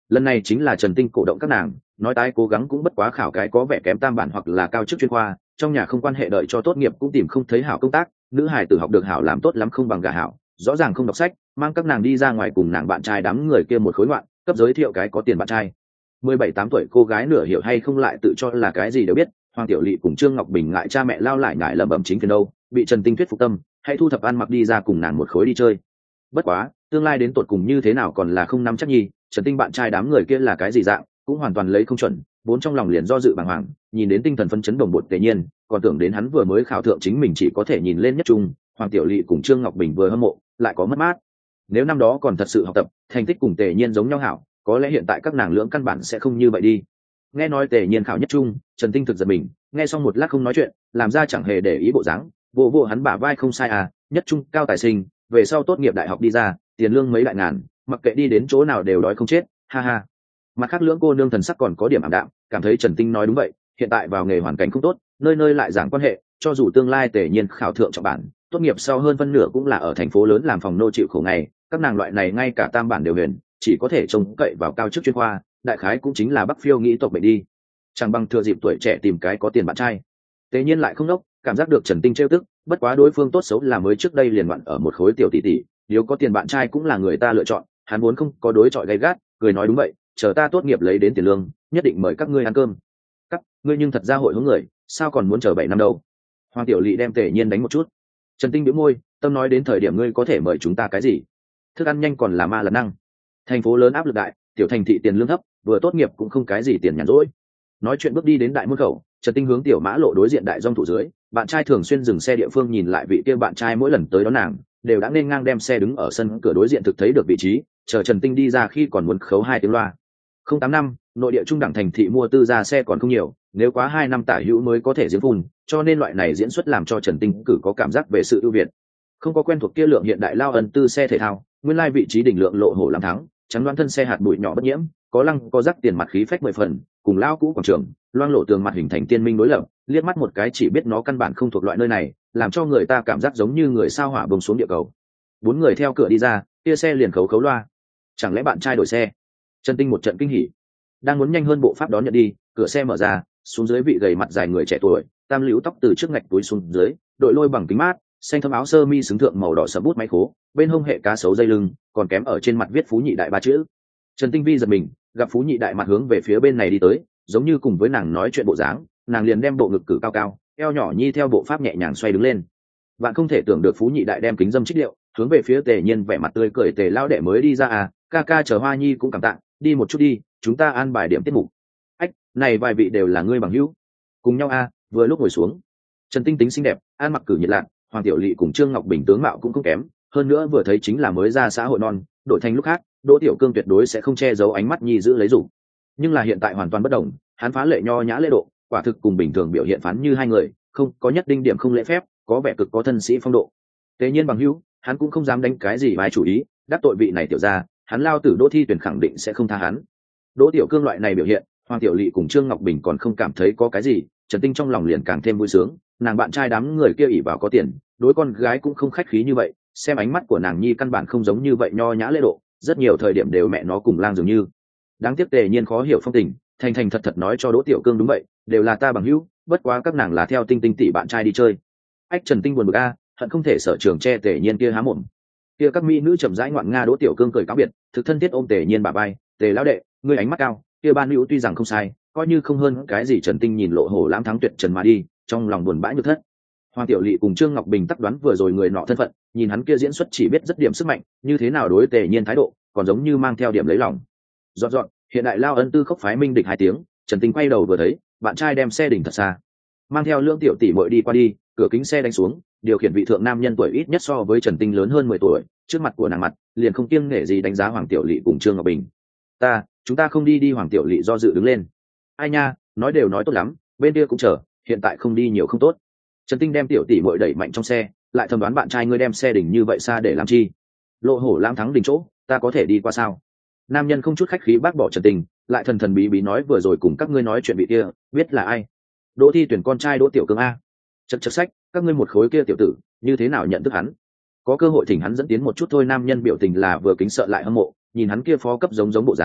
lần này chính là Trần Tinh cổ động các nàng, nói tái cố gắng cũng bất quá khảo cái có vẻ kém tam bản hoặc là cao chức chuyên khoa, trong nhà không quan hệ, đợi cho tốt nghiệp cũng tìm không thấy hảo công tác, nữ hài tử học được hảo làm tốt lắm không bằng gả hảo, rõ ràng không đọc sách, mang các nàng đi ra ngoài cùng nàng bạn trai đám người kia một khối ngoạn, cấp giới thiệu cái có tiền bạn trai. mười bảy tám tuổi cô gái nửa hiểu hay không lại tự cho là cái gì đều biết, Hoàng Tiểu Lệ cùng Trương Ngọc Bình ngại cha mẹ lao lại ngại lẩm bẩm chính phiền đâu, bị Trần Tinh thuyết phục tâm, hãy thu thập ăn mặc đi ra cùng nàng một khối đi chơi. Bất quá, tương lai đến tột cùng như thế nào còn là không nắm chắc nhi, Trần Tinh bạn trai đám người kia là cái gì dạng, cũng hoàn toàn lấy không chuẩn, vốn trong lòng liền do dự bàng hoàng, nhìn đến tinh thần phấn chấn đồng bột tự nhiên, còn tưởng đến hắn vừa mới khảo thượng chính mình chỉ có thể nhìn lên nhất trung, Hoàng Tiểu Lệ cùng Trương Ngọc Bình vừa hâm mộ, lại có mất mát. Nếu năm đó còn thật sự học tập, thành tích cùng Tề Nhiên giống nhau hảo, có lẽ hiện tại các nàng lưỡng căn bản sẽ không như vậy đi. Nghe nói Tề Nhiên khảo nhất trung, Trần Tinh thực giật mình, nghe xong một lát không nói chuyện, làm ra chẳng hề để ý bộ dáng, vô vô hắn bả vai không sai à, nhất trung cao tài sinh, về sau tốt nghiệp đại học đi ra, tiền lương mấy đại ngàn, mặc kệ đi đến chỗ nào đều đói không chết, ha ha. Mặt khác lưỡng cô nương thần sắc còn có điểm ảm đạm, cảm thấy Trần Tinh nói đúng vậy, hiện tại vào nghề hoàn cảnh không tốt, nơi nơi lại giảng quan hệ, cho dù tương lai Tề Nhiên khảo thượng trọng bản, tốt nghiệp sau hơn phân nửa cũng là ở thành phố lớn làm phòng nô chịu khổ ngày, các nàng loại này ngay cả tam bản đều huyền, chỉ có thể trông cậy vào cao chức chuyên khoa, đại khái cũng chính là Bắc Phiêu nghĩ tộc bệnh đi, chẳng bằng thừa dịp tuổi trẻ tìm cái có tiền bạn trai. Tề Nhiên lại không đốc, cảm giác được Trần Tinh trêu tức, bất quá đối phương tốt xấu là mới trước đây liền loạn ở một khối tiểu tỷ tỷ, nếu có tiền bạn trai cũng là người ta lựa chọn, hắn muốn không có đối chọi gay gắt, cười nói đúng vậy, chờ ta tốt nghiệp lấy đến tiền lương, nhất định mời các ngươi ăn cơm. Các ngươi nhưng thật ra hội hướng người, sao còn muốn chờ bảy năm đâu? Hoàng Tiểu Lệ đem Tề Nhiên đánh một chút. Trần Tinh bĩu môi, tâm nói đến thời điểm ngươi có thể mời chúng ta cái gì? Thức ăn nhanh còn là ma lần năng. Thành phố lớn áp lực đại, tiểu thành thị tiền lương thấp, vừa tốt nghiệp cũng không cái gì tiền nhàn rỗi. Nói chuyện bước đi đến đại môn khẩu, Trần Tinh hướng tiểu mã lộ đối diện đại dòng thủ dưới, bạn trai thường xuyên dừng xe địa phương nhìn lại vị kia bạn trai mỗi lần tới đón nàng, đều đã nên ngang đem xe đứng ở sân cửa đối diện thực thấy được vị trí, chờ Trần Tinh đi ra khi còn muốn khấu hai tiếng loa. Không tám năm, nội địa trung đẳng thành thị mua tư gia xe còn không nhiều, nếu quá hai năm tả hữu mới có thể diễn phun, cho nên loại này diễn xuất làm cho Trần Tinh cử có cảm giác về sự ưu việt. Không có quen thuộc kia lượng hiện đại lao ân tư xe thể thao, nguyên lai vị trí đỉnh lượng lộ hổ làm thắng, trắng đoán thân xe hạt bụi nhỏ bất nhiễm, có lăng có rắc tiền mặt khí phách mười phần, cùng lao cũ quảng trường, loang lộ tường mặt hình thành tiên minh đối lập, liếc mắt một cái chỉ biết nó căn bản không thuộc loại nơi này, làm cho người ta cảm giác giống như người sao hỏa bông xuống địa cầu. Bốn người theo cửa đi ra, kia xe liền khấu khấu loa. Chẳng lẽ bạn trai đổi xe? Trần Tinh một trận kinh hỉ, đang muốn nhanh hơn bộ pháp đón nhận đi, cửa xe mở ra, xuống dưới vị gầy mặt dài người trẻ tuổi, tam liễu tóc từ trước ngạch túi xuống dưới, đội lôi bằng kính mát, xanh thâm áo sơ mi xứng thượng màu đỏ sẫm bút máy khố, bên hông hệ cá sấu dây lưng, còn kém ở trên mặt viết Phú Nhị Đại ba chữ. Trần Tinh vi giật mình, gặp Phú Nhị Đại mặt hướng về phía bên này đi tới, giống như cùng với nàng nói chuyện bộ dáng, nàng liền đem bộ ngực cử cao cao, eo nhỏ nhi theo bộ pháp nhẹ nhàng xoay đứng lên. Bạn không thể tưởng được Phú Nhị Đại đem kính dâm trích điệu, hướng về phía Tề Nhiên vẻ mặt tươi cười, Tề lão đệ mới đi ra à, ca ca chờ Hoa Nhi cũng cảm tạ, đi một chút đi, chúng ta an bài điểm tiết mục. Ách, này vài vị đều là ngươi bằng hữu, cùng nhau a. Vừa lúc ngồi xuống, Trần Tinh tính xinh đẹp, ăn mặc cử nhiệt lạc, Hoàng Tiểu Lệ cùng Trương Ngọc Bình tướng mạo cũng không kém, hơn nữa vừa thấy chính là mới ra xã hội non, đổi thành lúc khác, Đỗ Tiểu Cương tuyệt đối sẽ không che giấu ánh mắt nhi giữ lấy dụng. Nhưng là hiện tại hoàn toàn bất đồng, hắn phá lệ nho nhã lễ độ, quả thực cùng bình thường biểu hiện phán như hai người, không có nhất định điểm không lễ phép, có vẻ cực có thân sĩ phong độ. Tế nhiên bằng hữu, hắn cũng không dám đánh cái gì vai chủ ý, đắc tội vị này tiểu gia, hắn lao tử Đỗ Thi Tuyển khẳng định sẽ không tha hắn. Đỗ Tiểu Cương loại này biểu hiện, Hoàng Tiểu Lệ cùng Trương Ngọc Bình còn không cảm thấy có cái gì, Trần Tinh trong lòng liền càng thêm vui sướng, nàng bạn trai đám người kia ỷ vào có tiền, đối con gái cũng không khách khí như vậy, xem ánh mắt của nàng nhi căn bản không giống như vậy nho nhã lễ độ, rất nhiều thời điểm đều mẹ nó cùng lang dường như. Đáng tiếc Tề Nhiên khó hiểu phong tình, thành thành thật thật nói cho Đỗ Tiểu Cương đúng vậy, đều là ta bằng hữu, bất quá các nàng là theo Tinh Tinh tỷ bạn trai đi chơi. Ách Trần Tinh buồn bực a, hận không thể sở trường che Tề Nhiên kia há mồm. Kia các mỹ nữ chậm rãi ngoạn nga, Đỗ Tiểu Cương cười cáo biệt, thực thân thiết ôm Tề Nhiên bả vai, "Tề lão đệ, ngươi ánh mắt cao, kia ban hữu tuy rằng không sai, coi như không hơn cái gì." Trần Tinh nhìn lộ hổ lãng thắng tuyệt trần mà đi, trong lòng buồn bã như thất. Hoàng Tiểu Lệ cùng Trương Ngọc Bình tắc đoán vừa rồi người nọ thân phận, nhìn hắn kia diễn xuất chỉ biết rất điểm sức mạnh, như thế nào đối Tề Nhiên thái độ, còn giống như mang theo điểm lấy lòng. Dọn dọn, hiện đại lao ân tư khốc phái minh địch hai tiếng, Trần Tinh quay đầu vừa thấy, bạn trai đem xe đỉnh thật xa, mang theo lưỡng tiểu tỷ muội đi qua đi, cửa kính xe đánh xuống, điều khiển vị thượng nam nhân tuổi ít nhất so với Trần Tinh lớn hơn mười tuổi, trước mặt của nàng mặt, liền không kiêng nể gì đánh giá Hoàng Tiểu Lệ cùng Trương Ngọc Bình. "Ta, chúng ta không đi đi." Hoàng Tiểu Lệ do dự đứng lên. "Ai nha, nói đều nói tốt lắm, bên kia cũng chờ, hiện tại không đi nhiều không tốt." Trần Tinh đem tiểu tỷ muội đẩy mạnh trong xe, lại thầm đoán bạn trai ngươi đem xe đỉnh như vậy xa để làm chi? Lộ hổ lãng thắng đỉnh chỗ, ta có thể đi qua sao? Nam nhân không chút khách khí bác bỏ Trần Tinh, lại thần thần bí bí nói vừa rồi cùng các ngươi nói chuyện vị kia, biết là ai? Đỗ Thi Tuyển con trai Đỗ Tiểu Cương a. Chậc chậc sách, các ngươi một khối kia tiểu tử, như thế nào nhận thức hắn? Có cơ hội thỉnh hắn dẫn tiến một chút thôi. Nam nhân biểu tình là vừa kính sợ lại hâm mộ, nhìn hắn kia phó cấp giống giống bộ dáng,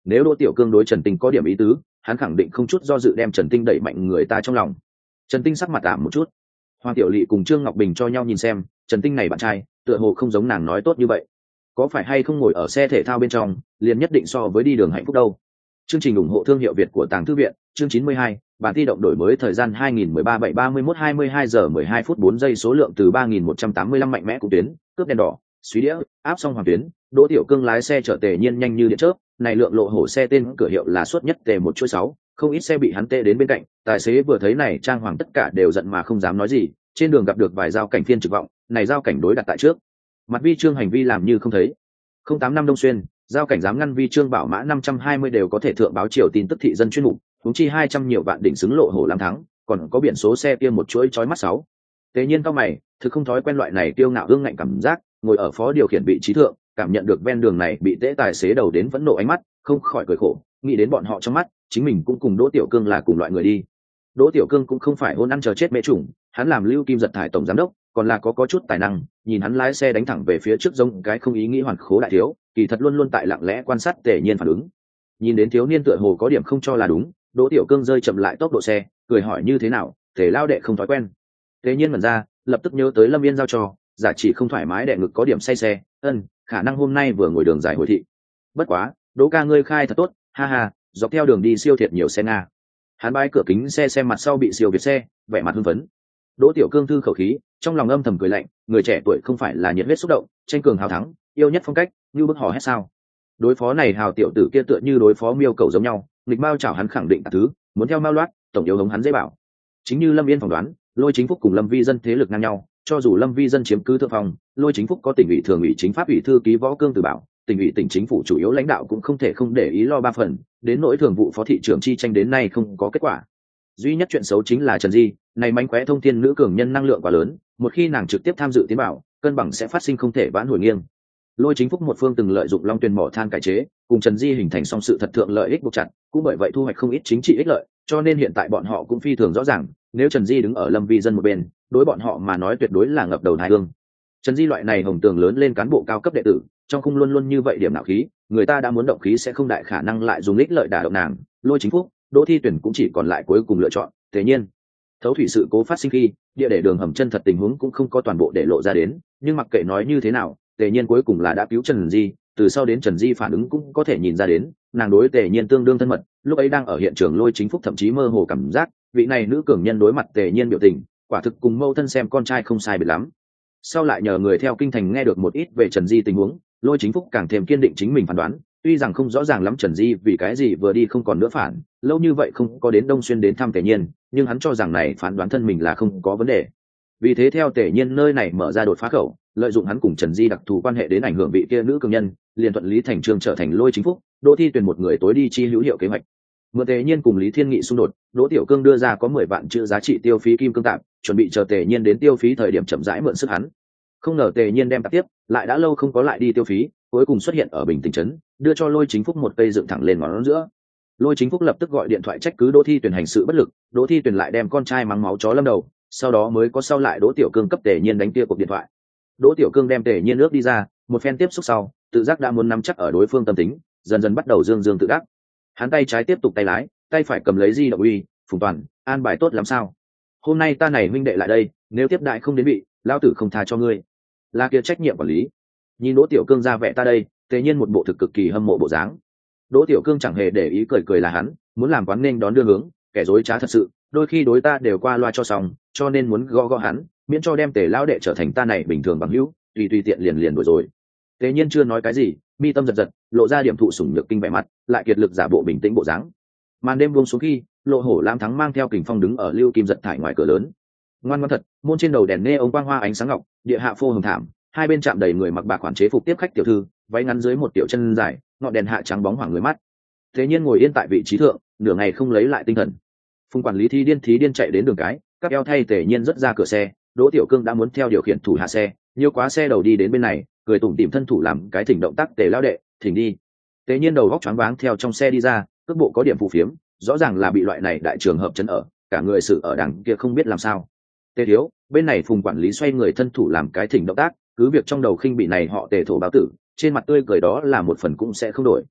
nếu Đỗ Tiểu Cương đối Trần Tinh có điểm ý tứ, hắn khẳng định không chút do dự đem Trần Tinh đẩy mạnh người ta trong lòng. Trần Tinh sắc mặt tạm một chút. Hoàng Tiểu Lệ cùng Trương Ngọc Bình cho nhau nhìn xem, Trần Tinh này bạn trai, tựa hồ không giống nàng nói tốt như vậy. Có phải hay không ngồi ở xe thể thao bên trong, liền nhất định so với đi đường hạnh phúc đâu. Chương trình ủng hộ thương hiệu Việt của Tàng Thư viện, chương chín mươi hai, bản thi động đổi mới thời gian hai nghìn mười ba bảy ba mươi mốt hai mươi hai giờ mười hai phút bốn giây số lượng từ ba nghìn một trăm tám mươi lăm mạnh mẽ của tuyến, cướp đèn đỏ, suy đĩa, áp xong Hoàng tuyến, Đỗ Tiểu Cương lái xe chở Tề Nhiên nhanh như điện chớp, này lượng lộ hổ xe tên cửa hiệu là suất nhất Tề một chuỗi sáu, không ít xe bị hắn tê đến bên cạnh, tài xế vừa thấy này trang hoàng tất cả đều giận mà không dám nói gì, trên đường gặp được vài giao cảnh phiên trực vọng, này giao cảnh đối đặt tại trước. Mặt vi trương hành vi làm như không thấy. không tám năm Đông Xuyên, giao cảnh dám ngăn vi trương bảo mã năm trăm hai mươi đều có thể thượng báo triều tin tức thị dân chuyên mục, huống chi hai trăm nhiều vạn đỉnh xứng lộ hổ làm thắng, còn có biển số xe kia một chuỗi chói mắt sáu. Tế nhiên cao mày, thực không thói quen loại này tiêu ngạo ương ngạnh cảm giác, ngồi ở phó điều khiển vị trí thượng, cảm nhận được ven đường này bị tễ tài xế đầu đến vẫn nộ ánh mắt, không khỏi cười khổ, nghĩ đến bọn họ trong mắt, chính mình cũng cùng Đỗ Tiểu Cương là cùng loại người đi. Đỗ Tiểu Cương cũng không phải hôn ăn chờ chết mẹ chủng, hắn làm Lưu Kim Giật thải tổng giám đốc, còn là có có chút tài năng, nhìn hắn lái xe đánh thẳng về phía trước giống cái không ý nghĩ hoàn khố đại thiếu, kỳ thật luôn luôn tại lặng lẽ quan sát Tề Nhiên phản ứng. Nhìn đến thiếu niên tựa hồ có điểm không cho là đúng, Đỗ Tiểu Cương rơi chậm lại tốc độ xe, cười hỏi như thế nào, Tề lao đệ không thói quen. Tề Nhiên mở ra, lập tức nhớ tới Lâm Yên giao cho, giả chỉ không thoải mái đệ ngực có điểm say xe, ân, khả năng hôm nay vừa ngồi đường dài hồi thị. Bất quá, Đỗ ca ngươi khai thật tốt, ha ha, dọc theo đường đi siêu thiệt nhiều xe nga. Hắn bái cửa kính xe xem mặt sau bị siêu việt xe, vẻ mặt hưng phấn. Đỗ Tiểu Cương thư khẩu khí, trong lòng âm thầm cười lạnh, người trẻ tuổi không phải là nhiệt huyết xúc động, tranh cường hào thắng, yêu nhất phong cách, như bức hò hét sao? Đối phó này hào tiểu tử kia tựa như đối phó miêu cầu giống nhau, nghịch mao chảo hắn khẳng định cả thứ, muốn theo mao loát, tổng yếu hống hắn dễ bảo. Chính như Lâm Yên phỏng đoán, Lôi Chính Phúc cùng Lâm Vi Dân thế lực ngang nhau, cho dù Lâm Vi Dân chiếm cứ thượng phòng, Lôi Chính Phúc có tỉnh ủy thường ủy chính pháp ủy thư ký Võ Cương Từ Bảo, tỉnh ủy tỉnh chính phủ chủ yếu lãnh đạo cũng không thể không để ý lo ba phần, đến nỗi thường vụ phó thị trưởng chi tranh đến nay không có kết quả. Duy nhất chuyện xấu chính là Trần Di, này mánh khóe thông thiên nữ cường nhân năng lượng quá lớn, một khi nàng trực tiếp tham dự tiến bảo, cân bằng sẽ phát sinh không thể vãn hồi nghiêng. Lôi Chính Phúc một phương từng lợi dụng Long Tuyền mỏ than cải chế, cùng Trần Di hình thành song sự thật thượng lợi ích buộc chặt, cũng bởi vậy thu hoạch không ít chính trị ích lợi, cho nên hiện tại bọn họ cũng phi thường rõ ràng, nếu Trần Di đứng ở Lâm Vi Dân một bên, đối bọn họ mà nói tuyệt đối là ngập đầu thái hương. Trần Di loại này hồng tường lớn lên cán bộ cao cấp đệ tử, trong khung luôn luôn như vậy điểm nạo khí, người ta đã muốn động khí sẽ không đại khả năng lại dùng ích lợi đả động nàng. Lôi Chính Phúc, Đỗ Thi Tuyển cũng chỉ còn lại cuối cùng lựa chọn. Thế nhiên, thấu thủy sự cố phát sinh khi địa để đường hầm chân thật tình huống cũng không có toàn bộ để lộ ra đến, nhưng mặc kệ nói như thế nào, Tề Nhiên cuối cùng là đã cứu Trần Di, từ sau đến Trần Di phản ứng cũng có thể nhìn ra đến, nàng đối Tề Nhiên tương đương thân mật, lúc ấy đang ở hiện trường Lôi Chính Phúc thậm chí mơ hồ cảm giác, vị này nữ cường nhân đối mặt Tề Nhiên biểu tình, quả thực cùng mâu thân xem con trai không sai biệt lắm. Sau lại nhờ người theo kinh thành nghe được một ít về Trần Di tình huống, Lôi Chính Phúc càng thêm kiên định chính mình phán đoán, tuy rằng không rõ ràng lắm Trần Di vì cái gì vừa đi không còn nữa phản, lâu như vậy không có đến Đông Xuyên đến thăm Tề Nhiên, nhưng hắn cho rằng này phán đoán thân mình là không có vấn đề. Vì thế theo Tề Nhiên nơi này mở ra đột phá khẩu, lợi dụng hắn cùng Trần Di đặc thù quan hệ đến ảnh hưởng vị kia nữ cường nhân, liền thuận lý thành trương trở thành Lôi Chính Phúc, Đỗ Thi Tuyển một người tối đi chi hữu hiệu kế hoạch. Mượn Tề Nhiên cùng Lý Thiên Nghị xung đột, Đỗ Tiểu Cương đưa ra có mười vạn chữ giá trị tiêu phí kim cương tạm, chuẩn bị chờ Tề Nhiên đến tiêu phí thời điểm chậm rãi mượn sức hắn. Không ngờ Tề Nhiên đem tạp tiếp, lại đã lâu không có lại đi tiêu phí, cuối cùng xuất hiện ở Bình Tĩnh trấn, đưa cho Lôi Chính Phúc một cây dựng thẳng lên ngón giữa. Lôi Chính Phúc lập tức gọi điện thoại trách cứ Đỗ Thi Tuyển hành sự bất lực, Đỗ Thi Tuyển lại đem con trai mắng máu chó lâm đầu, sau đó mới có sau lại Đỗ Tiểu Cương cấp Tề Nhiên đánh kia cuộc điện thoại. Đỗ Tiểu Cương đem Tề Nhiên nước đi ra, một phen tiếp xúc sau, tự giác đã muốn nắm chắc ở đối phương tâm tính, dần dần bắt đầu dương dương tự đắc. Hắn tay trái tiếp tục tay lái, tay phải cầm lấy di động uy, Phùng Toàn, an bài tốt lắm sao? Hôm nay ta này huynh đệ lại đây, nếu tiếp đại không đến vị, lão tử không tha cho ngươi. Là kia trách nhiệm quản lý. Nhìn Đỗ Tiểu Cương ra vẻ ta đây, Tề Nhiên một bộ thực cực kỳ hâm mộ bộ dáng. Đỗ Tiểu Cương chẳng hề để ý cười cười là hắn, muốn làm quán nên đón đưa hướng, kẻ dối trá thật sự, đôi khi đối ta đều qua loa cho xong, cho nên muốn gõ gõ hắn, miễn cho đem Tề lão đệ trở thành ta này bình thường bằng hữu, tùy tùy tiện liền liền đổi rồi. Tề Nhiên chưa nói cái gì, mi tâm giật giật, lộ ra điểm thụ sủng nhược kinh vẻ mặt, lại kiệt lực giả bộ bình tĩnh bộ dáng. Màn đêm buông xuống khi, Lộ Hổ Lam Thắng mang theo Kình Phong đứng ở Lưu Kim Giật thải ngoài cửa lớn. Ngoan ngoãn thật, môn trên đầu đèn nê ông quang hoa ánh sáng ngọc, địa hạ phô hồng thảm, hai bên chạm đầy người mặc bạc khoản chế phục tiếp khách tiểu thư, váy ngắn dưới một tiểu chân dài, ngọn đèn hạ trắng bóng hoảng người mắt. Thế Nhiên ngồi yên tại vị trí thượng, nửa ngày không lấy lại tinh thần. Phùng quản lý thi điên thí điên chạy đến đường cái, các eo thay Tề Nhiên rất ra cửa xe, Đỗ Tiểu Cương đã muốn theo điều khiển thủ hạ xe, nhiều quá xe đầu đi đến bên này, cười tủm tỉm thân thủ làm cái thỉnh động tác Tề lao đệ, thỉnh đi. Tề Nhiên đầu góc choáng váng theo trong xe đi ra, cước bộ có điểm phù phiếm, rõ ràng là bị loại này đại trường hợp chấn ở, cả người sự ở đằng kia không biết làm sao. Tề thiếu, bên này Phùng quản lý xoay người thân thủ làm cái thỉnh động tác, cứ việc trong đầu khinh bị này họ Tề thổ báo tử, trên mặt tươi cười đó là một phần cũng sẽ không đổi.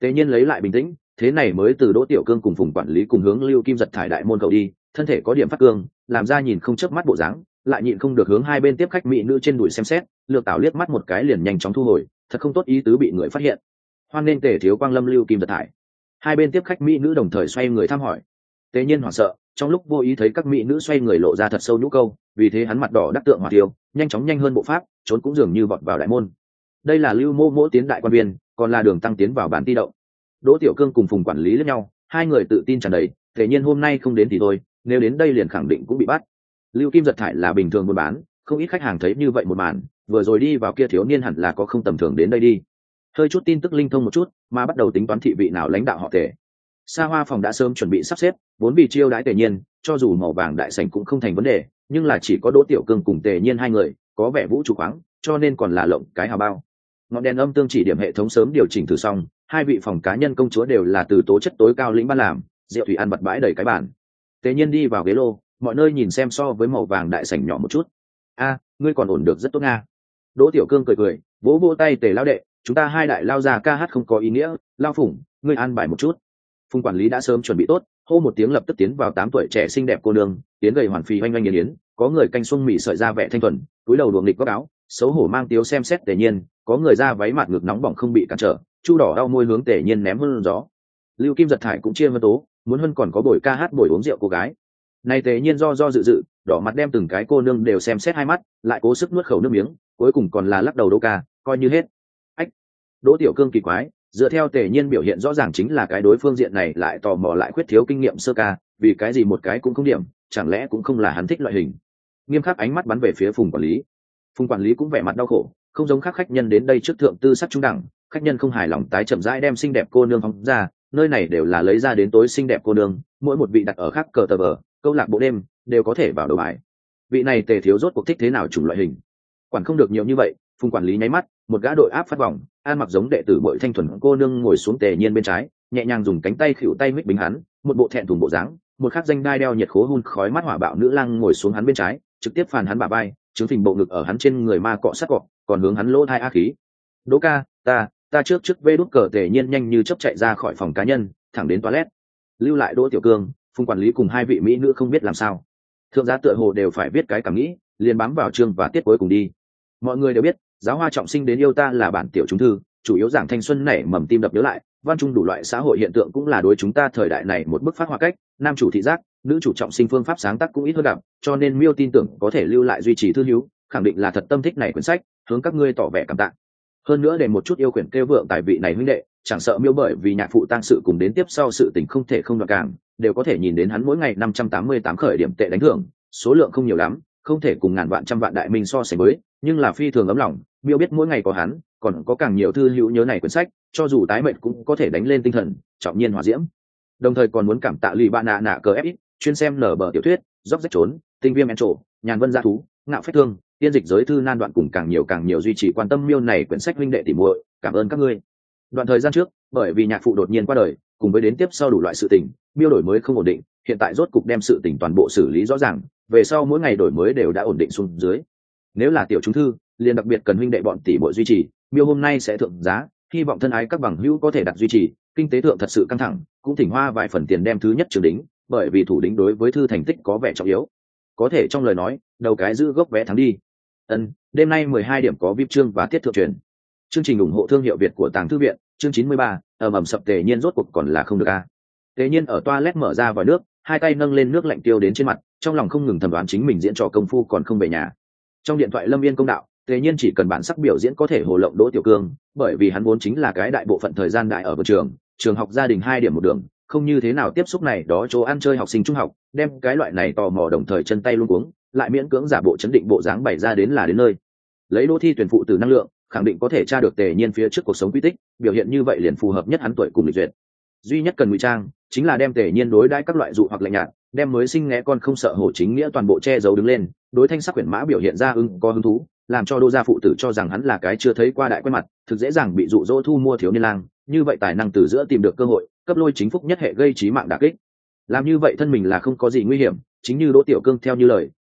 Tề nhiên lấy lại bình tĩnh, thế này mới từ Đỗ Tiểu Cương cùng Phùng quản lý cùng hướng Lưu Kim Giật thải đại môn cầu đi, thân thể có điểm phát cương, làm ra nhìn không chớp mắt bộ dáng, lại nhịn không được hướng hai bên tiếp khách mỹ nữ trên đùi xem xét, lược tảo liếc mắt một cái liền nhanh chóng thu hồi, thật không tốt ý tứ bị người phát hiện. Hoan nên Tề thiếu quang lâm Lưu Kim Giật thải. Hai bên tiếp khách mỹ nữ đồng thời xoay người thăm hỏi. Tề nhiên hoảng sợ, trong lúc vô ý thấy các mỹ nữ xoay người lộ ra thật sâu nhũ câu, vì thế hắn mặt đỏ đắc tượng hỏa tiêu, nhanh chóng nhanh hơn bộ pháp, trốn cũng dường như vọt vào đại môn. Đây là Lưu Mô Mỗ tiến đại quan viên, còn là đường tăng tiến vào bản ti động. Đỗ Tiểu Cương cùng Phùng quản lý lẫn nhau, hai người tự tin tràn đầy, Tề nhiên hôm nay không đến thì thôi, nếu đến đây liền khẳng định cũng bị bắt. Lưu Kim Giật thải là bình thường buôn bán, không ít khách hàng thấy như vậy một màn, vừa rồi đi vào kia thiếu niên hẳn là có không tầm thường đến đây đi. Hơi chút tin tức linh thông một chút, mà bắt đầu tính toán thị vị nào lãnh đạo họ Tề. Sa Hoa phòng đã sớm chuẩn bị sắp xếp, vốn vì chiêu đãi Tề nhiên, cho dù màu vàng đại sảnh cũng không thành vấn đề, nhưng là chỉ có Đỗ Tiểu Cương cùng Tề nhiên hai người, có vẻ vũ trụ khoáng, cho nên còn là lộng cái hào bao. Ngọn đèn âm tương chỉ điểm hệ thống sớm điều chỉnh thử xong, hai vị phòng cá nhân công chúa đều là từ tố chất tối cao lĩnh ban làm, rượu thủy ăn bật bãi đầy cái bàn. Tề nhiên đi vào ghế lô, mọi nơi nhìn xem so với màu vàng đại sảnh nhỏ một chút. A, ngươi còn ổn được rất tốt nga. Đỗ Tiểu Cương cười cười, vỗ vỗ tay Tề lao đệ, chúng ta hai đại lao già ca hát không có ý nghĩa, lao phủng, ngươi an bài một chút. Phùng quản lý đã sớm chuẩn bị tốt, hô một tiếng lập tức tiến vào tám tuổi trẻ xinh đẹp cô nương, tiến gầy hoàn phi oanh oanh yến yến, có người canh xuân mỉ sợi da vẻ thanh thuần, túi đầu luồng nghịch góc áo, xấu hổ mang tiếu xem xét Tề nhiên, có người da váy mặt ngực nóng bỏng không bị cản trở, chu đỏ đau môi hướng Tề nhiên ném hơn gió. Lưu Kim Giật thải cũng chia vân tố, muốn hơn còn có buổi ca hát buổi uống rượu cô gái. Này Tề nhiên do do dự dự, đỏ mặt đem từng cái cô nương đều xem xét hai mắt, lại cố sức nuốt khẩu nước miếng, cuối cùng còn là lắc đầu Đỗ ca, coi như hết. Ách. Đỗ Tiểu Cương kỳ quái, dựa theo Tề nhiên biểu hiện rõ ràng chính là cái đối phương diện này lại tò mò lại khuyết thiếu kinh nghiệm sơ ca, vì cái gì một cái cũng không điểm, chẳng lẽ cũng không là hắn thích loại hình. Nghiêm khắc ánh mắt bắn về phía Phùng quản lý. Phùng quản lý cũng vẻ mặt đau khổ, không giống khác khách nhân đến đây trước thượng tư sắc trung đẳng, khách nhân không hài lòng tái chậm rãi đem xinh đẹp cô nương phóng ra, nơi này đều là lấy ra đến tối xinh đẹp cô nương, mỗi một vị đặt ở khác cờ tờ vờ, câu lạc bộ đêm đều có thể vào đầu bài. Vị này Tề thiếu rốt cuộc thích thế nào chủng loại hình. Quản không được nhiều như vậy, Phùng quản lý nháy mắt, một gã đội áp phát vòng, an mặc giống đệ tử bội thanh thuần cô nương ngồi xuống Tề nhiên bên trái, nhẹ nhàng dùng cánh tay khuỷu tay mích bính hắn, một bộ thẹn thùng bộ dáng, một khắc danh đai đeo nhiệt khố hun khói mắt hỏa bạo nữ lang ngồi xuống hắn bên trái, trực tiếp phàn hắn bả vai, chứng phình bộ ngực ở hắn trên người ma cọ sát cọ, còn hướng hắn lỗ thai a khí. Đỗ ca, ta, ta trước trước vê đút cờ Tề nhiên nhanh như chớp chạy ra khỏi phòng cá nhân, thẳng đến toilet. Lưu lại Đỗ Tiểu Cương, Phùng quản lý cùng hai vị mỹ nữ không biết làm sao. Thượng giá tựa hồ đều phải viết cái cảm nghĩ, liền bám vào chương và tiết cuối cùng đi. Mọi người đều biết, giáo hoa trọng sinh đến yêu ta là bản tiểu chúng thư, chủ yếu giảng thanh xuân nảy mầm tim đập nhớ lại, văn trung đủ loại xã hội hiện tượng cũng là đối chúng ta thời đại này một bức phát họa cách, nam chủ thị giác, nữ chủ trọng sinh phương pháp sáng tác cũng ít hơn gặp, cho nên Miêu tin tưởng có thể lưu lại duy trì thư hữu, khẳng định là thật tâm thích này quyển sách, hướng các ngươi tỏ vẻ cảm tạ. Hơn nữa để một chút yêu quyển kêu vượng tài vị này huynh đệ, chẳng sợ Miêu bởi vì nhạc phụ tang sự cùng đến tiếp sau sự tình không thể không đoạt càng, đều có thể nhìn đến hắn mỗi ngày năm trăm tám mươi tám khởi điểm tệ đánh thưởng, số lượng không nhiều lắm, không thể cùng ngàn vạn trăm vạn đại minh so sánh với, nhưng là phi thường ấm lòng. Miêu biết mỗi ngày có hắn, còn có càng nhiều thư hữu nhớ này quyển sách, cho dù tái mệnh cũng có thể đánh lên tinh thần, trọng nhiên hỏa diễm. Đồng thời còn muốn cảm tạ lì bạn nạ nạ cờ ép ít, chuyên xem nở bờ tiểu thuyết, dốc rách trốn, tinh viêm en trổ, nhàn vân gia thú, ngạo phách thương, tiên dịch giới thư nan đoạn cùng càng nhiều càng nhiều duy trì quan tâm Miêu này quyển sách huynh đệ tỉ muội, cảm ơn các ngươi. Đoạn thời gian trước, bởi vì nhạc phụ đột nhiên qua đời, cùng với đến tiếp sau đủ loại sự tình, Miêu đổi mới không ổn định, hiện tại rốt cục đem sự tình toàn bộ xử lý rõ ràng, về sau mỗi ngày đổi mới đều đã ổn định xuống dưới. Nếu là tiểu chúng thư, liền đặc biệt cần huynh đệ bọn tỷ muội duy trì, Miêu hôm nay sẽ thượng giá, hy vọng thân ái các bằng hữu có thể đặt duy trì, kinh tế thượng thật sự căng thẳng, cũng thỉnh hoa vài phần tiền đem thứ nhất trường đính, bởi vì thủ đính đối với thư thành tích có vẻ trọng yếu. Có thể trong lời nói, đầu cái giữ gốc vé thắng đi. Ân, đêm nay mười hai điểm có vê i pê chương và tiết thượng truyền. Chương trình ủng hộ thương hiệu Việt của Tàng Thư viện, chương chín mươi ba, ầm ầm sập Tề nhiên rốt cuộc còn là không được a. Tề nhiên ở toilet mở ra vòi nước, hai tay nâng lên nước lạnh tiêu đến trên mặt, trong lòng không ngừng thầm đoán chính mình diễn trò công phu còn không về nhà. Trong điện thoại Lâm Viên công đạo, Tề nhiên chỉ cần bản sắc biểu diễn có thể hồ lộng Đỗ Tiểu Cương, bởi vì hắn vốn chính là cái đại bộ phận thời gian đại ở vườn trường, trường học gia đình hai điểm một đường, không như thế nào tiếp xúc này đó chỗ ăn chơi học sinh trung học, đem cái loại này tò mò đồng thời chân tay luống cuống, lại miễn cưỡng giả bộ chấn định bộ dáng bày ra đến là đến nơi. Lấy Đỗ thi tuyển phụ từ năng lượng, khẳng định có thể tra được Tề nhiên phía trước cuộc sống quy tích, biểu hiện như vậy liền phù hợp nhất hắn tuổi cùng lịch duyệt. Duy nhất cần ngụy trang, chính là đem Tề nhiên đối đãi các loại dụ hoặc lạnh nhạt, đem mới sinh nghe con không sợ hổ chính nghĩa toàn bộ che giấu đứng lên, đối thanh sắc quyển mã biểu hiện ra ưng có hứng thú, làm cho Đỗ gia phụ tử cho rằng hắn là cái chưa thấy qua đại quen mặt, thực dễ dàng bị dụ dỗ thu mua thiếu niên lang, như vậy tài năng từ giữa tìm được cơ hội, cấp lôi chính phúc nhất hệ gây chí mạng đả kích. Làm như vậy thân mình là không có gì nguy hiểm, chính như Đỗ Tiểu Cương theo như lời,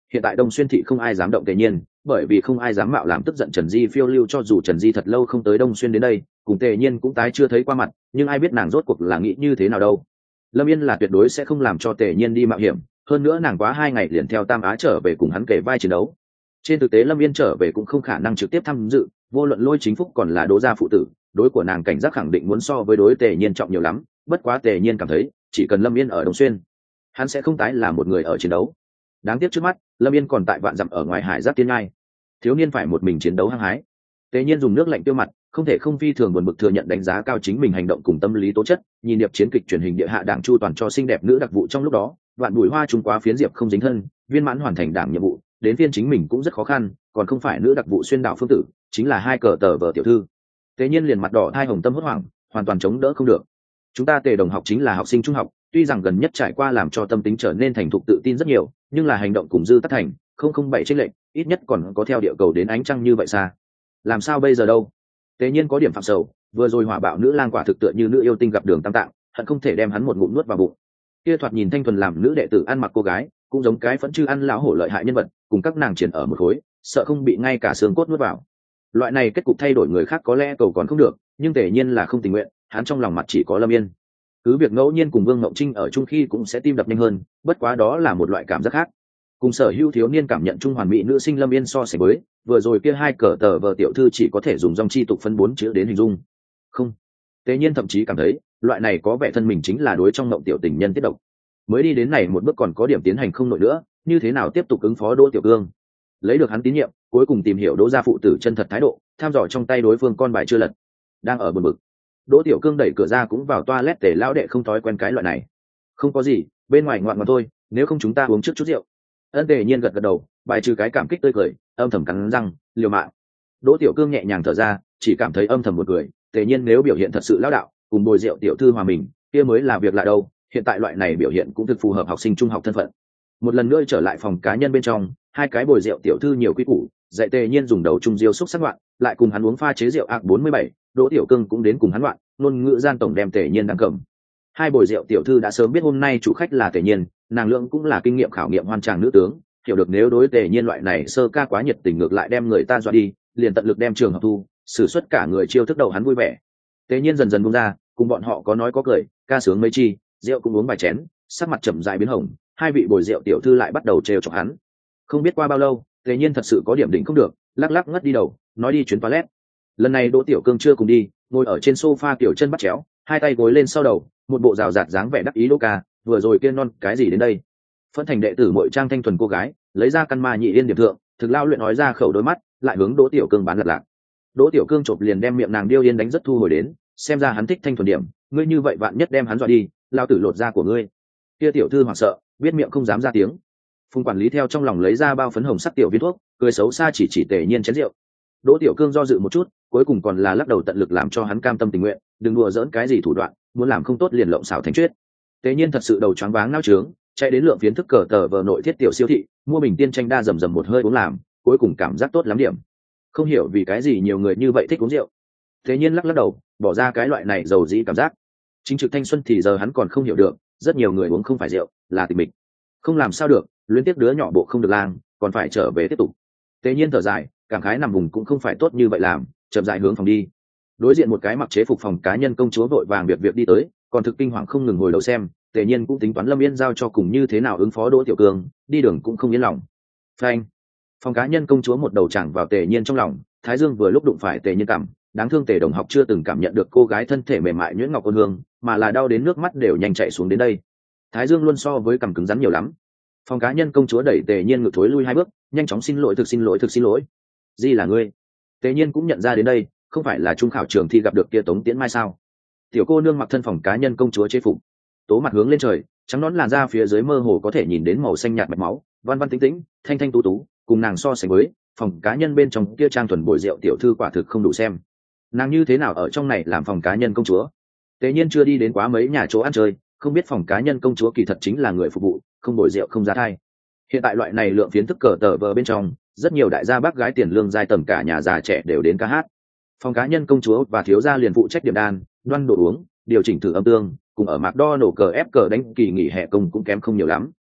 hiện tại Đông Xuyên thị không ai dám động Tề Nhiên, bởi vì không ai dám mạo làm tức giận Trần Di phiêu lưu, cho dù Trần Di thật lâu không tới Đông Xuyên đến đây, cùng Tề Nhiên cũng tái chưa thấy qua mặt, nhưng ai biết nàng rốt cuộc là nghĩ như thế nào đâu. Lâm Yên là tuyệt đối sẽ không làm cho Tề Nhiên đi mạo hiểm, hơn nữa nàng quá hai ngày liền theo Tam Á trở về cùng hắn kể vai chiến đấu. Trên thực tế Lâm Yên trở về cũng không khả năng trực tiếp tham dự, vô luận Lôi Chính Phúc còn là Đỗ gia phụ tử, đối của nàng cảnh giác khẳng định muốn so với đối Tề Nhiên trọng nhiều lắm, bất quá Tề Nhiên cảm thấy, chỉ cần Lâm Yên ở Đông Xuyên, hắn sẽ không tái là một người ở chiến đấu. Đáng tiếc trước mắt, Lâm Yên còn tại vạn dặm ở ngoài Hải Giáp Tiên Ngai, thiếu niên phải một mình chiến đấu hăng hái. Tề Nhiên dùng nước lạnh tiêu mặt, không thể không phi thường buồn bực thừa nhận đánh giá cao chính mình hành động cùng tâm lý tố chất, nhìn điệp chiến kịch truyền hình địa hạ đảng chu toàn cho xinh đẹp nữ đặc vụ trong lúc đó, vạn bùi hoa trung quá phiến diệp không dính thân, viên mãn hoàn thành đảng nhiệm vụ, đến phiên chính mình cũng rất khó khăn, còn không phải nữ đặc vụ xuyên đảo phương tử, chính là hai cờ tờ vợ tiểu thư. Tề Nhiên liền mặt đỏ thai hồng tâm hốt hoảng, hoàn toàn chống đỡ không được. Chúng ta Tề đồng học chính là học sinh trung học, tuy rằng gần nhất trải qua làm cho tâm tính trở nên thành thục tự tin rất nhiều, nhưng là hành động cùng dư tất thành không không bảy trên lệnh, ít nhất còn có theo địa cầu đến ánh trăng như vậy xa. Làm sao bây giờ đâu? Tề Nhiên có điểm phạm sầu, vừa rồi hỏa bạo nữ lang quả thực tựa như nữ yêu tinh gặp đường tam tạng, hận không thể đem hắn một ngụm nuốt vào bụng. Kia thoạt nhìn thanh thuần làm nữ đệ tử ăn mặc cô gái, cũng giống cái phẫn chư ăn lão hổ lợi hại nhân vật, cùng các nàng triển ở một khối, sợ không bị ngay cả xương cốt nuốt vào. Loại này kết cục thay đổi người khác có lẽ cầu còn không được, nhưng Tề Nhiên là không tình nguyện, hắn trong lòng mặt chỉ có Lâm Yên. Cứ việc ngẫu nhiên cùng Vương Ngộng Trinh ở chung khi cũng sẽ tim đập nhanh hơn, bất quá đó là một loại cảm giác khác. Cùng sở hữu thiếu niên cảm nhận trung hoàn mỹ nữ sinh Lâm Yên so sánh với, vừa rồi kia hai cờ tờ vợ tiểu thư chỉ có thể dùng dòng chi tục phân bốn chữ đến hình dung. Không, Tề Nhiên thậm chí cảm thấy loại này có vẻ thân mình chính là đối trong ngộng tiểu tình nhân tiết độc. Mới đi đến này một bước còn có điểm tiến hành không nổi nữa, như thế nào tiếp tục ứng phó Đỗ Tiểu Cương? Lấy được hắn tín nhiệm, cuối cùng tìm hiểu Đỗ gia phụ tử chân thật thái độ, tham dò trong tay đối phương con bài chưa lật. Đang ở buồn bực, Đỗ Tiểu Cương đẩy cửa ra cũng vào toilet, Tề lão đệ không thói quen cái loại này. Không có gì, bên ngoài ngoạn ngoạn thôi, nếu không chúng ta uống trước chút rượu. Ân Tề Nhiên gật gật đầu, bài trừ cái cảm kích tươi cười, âm thầm cắn răng, liều mạng. Đỗ Tiểu Cương nhẹ nhàng thở ra, chỉ cảm thấy âm thầm một cười, Tề Nhiên nếu biểu hiện thật sự lão đạo, cùng bồi rượu tiểu thư hòa mình, kia mới là việc lạ đâu, hiện tại loại này biểu hiện cũng thực phù hợp học sinh trung học thân phận. Một lần nữa trở lại phòng cá nhân bên trong, hai cái bồi rượu tiểu thư nhiều quy củ, dạy Tề Nhiên dùng đầu trung diêu xúc sắc loạn, lại cùng hắn uống pha chế rượu A bốn mươi bảy, Đỗ Tiểu Cương cũng đến cùng hắn loạn, ngôn ngữ gian tổng đem Tề Nhiên đang cầm. Hai bồi rượu tiểu thư đã sớm biết hôm nay chủ khách là Tề Nhiên, nàng lượng cũng là kinh nghiệm khảo nghiệm hoan tràng nữ tướng, hiểu được nếu đối Tề Nhiên loại này sơ ca quá nhiệt tình ngược lại đem người ta dọa đi, liền tận lực đem trường học thu, sử xuất cả người chiêu thức đầu hắn vui vẻ. Tề Nhiên dần dần buông ra, cùng bọn họ có nói có cười, ca sướng mấy chi, rượu cũng uống vài chén, sắc mặt chậm rãi biến hồng, hai vị bồi rượu tiểu thư lại bắt đầu trêu chọc hắn. Không biết qua bao lâu, Tề Nhiên thật sự có điểm đỉnh không được, lắc lắc ngất đi đầu, nói đi chuyến toilet. Lần này Đỗ Tiểu Cương chưa cùng đi, ngồi ở trên sofa kiểu chân bắt chéo, hai tay gối lên sau đầu, một bộ rào rạt dáng vẻ đắc ý. Đỗ ca, vừa rồi kia non cái gì đến đây? Phân thành đệ tử muội trang thanh thuần cô gái, lấy ra căn ma nhị yên điểm thượng, thực lao luyện nói ra khẩu đôi mắt, lại hướng Đỗ Tiểu Cương bán lật lạc. Đỗ Tiểu Cương chộp liền đem miệng nàng điêu yên đánh rất thu hồi đến, xem ra hắn thích thanh thuần điểm, ngươi như vậy vạn nhất đem hắn dọa đi, lao tử lột da của ngươi. Kia tiểu thư hoảng sợ, biết miệng không dám ra tiếng. Phùng quản lý theo trong lòng lấy ra bao phấn hồng sắc tiểu viên thuốc, cười xấu xa chỉ chỉ Tề Nhiên chén rượu. Đỗ Tiểu Cương do dự một chút, cuối cùng còn là lắc đầu tận lực làm cho hắn cam tâm tình nguyện, đừng đùa giỡn cái gì thủ đoạn, muốn làm không tốt liền lộng xảo thành chuyết. Tề Nhiên thật sự đầu choáng váng nao trướng, chạy đến lượng phiến thức cờ tờ vờ nội thiết tiểu siêu thị, mua bình tiên tranh đa rầm rầm một hơi uống làm, cuối cùng cảm giác tốt lắm điểm. Không hiểu vì cái gì nhiều người như vậy thích uống rượu. Tề Nhiên lắc lắc đầu, bỏ ra cái loại này dầu dĩ cảm giác. Chính trực thanh xuân thì giờ hắn còn không hiểu được, rất nhiều người uống không phải rượu, là tình mình. Không làm sao được, luyến tiếc đứa nhỏ bộ không được lang, còn phải trở về tiếp tục. Tề Nhiên thở dài, cảm khái nằm vùng cũng không phải tốt như vậy làm, chậm rãi hướng phòng đi. Đối diện một cái mặc chế phục phòng cá nhân công chúa vội vàng việc việc đi tới, còn thực kinh hoàng không ngừng ngồi đầu xem. Tề Nhiên cũng tính toán Lâm Yên giao cho cùng như thế nào ứng phó Đỗ Tiểu Cương, đi đường cũng không yên lòng. Phanh! Phòng cá nhân công chúa một đầu chẳng vào Tề Nhiên trong lòng, Thái Dương vừa lúc đụng phải Tề Nhiên cảm, đáng thương Tề đồng học chưa từng cảm nhận được cô gái thân thể mềm mại nhuyễn ngọc ôn hương, mà là đau đến nước mắt đều nhanh chảy xuống đến đây. Thái Dương luôn so với cằm cứng rắn nhiều lắm. Phòng cá nhân công chúa đẩy Tề Nhiên ngược thối lui hai bước, nhanh chóng xin lỗi thực xin lỗi thực xin lỗi. Gì là ngươi? Tề Nhiên cũng nhận ra đến đây, không phải là trung khảo trường thi gặp được kia Tống Tiễn Mai sao? Tiểu cô nương mặc thân phòng cá nhân công chúa chế phục, tố mặt hướng lên trời, trắng nón làn da phía dưới mơ hồ có thể nhìn đến màu xanh nhạt mạch máu, văn văn tĩnh tĩnh, thanh thanh tú tú, cùng nàng so sánh với phòng cá nhân bên trong kia trang thuần bồi rượu tiểu thư quả thực không đủ xem. Nàng như thế nào ở trong này làm phòng cá nhân công chúa? Tề Nhiên chưa đi đến quá mấy nhà chỗ ăn chơi, không biết phòng cá nhân công chúa kỳ thật chính là người phục vụ, không bồi rượu không giá thai. Hiện tại loại này lượng phiến thức cờ tờ vờ bên trong, rất nhiều đại gia bác gái tiền lương giai tầm cả nhà già trẻ đều đến ca hát. Phòng cá nhân công chúa và thiếu gia liền phụ trách điểm đan, đoan đồ uống, điều chỉnh thử âm tương, cùng ở mạc đo nổ cờ ép cờ đánh kỳ nghỉ hè công cũng kém không nhiều lắm.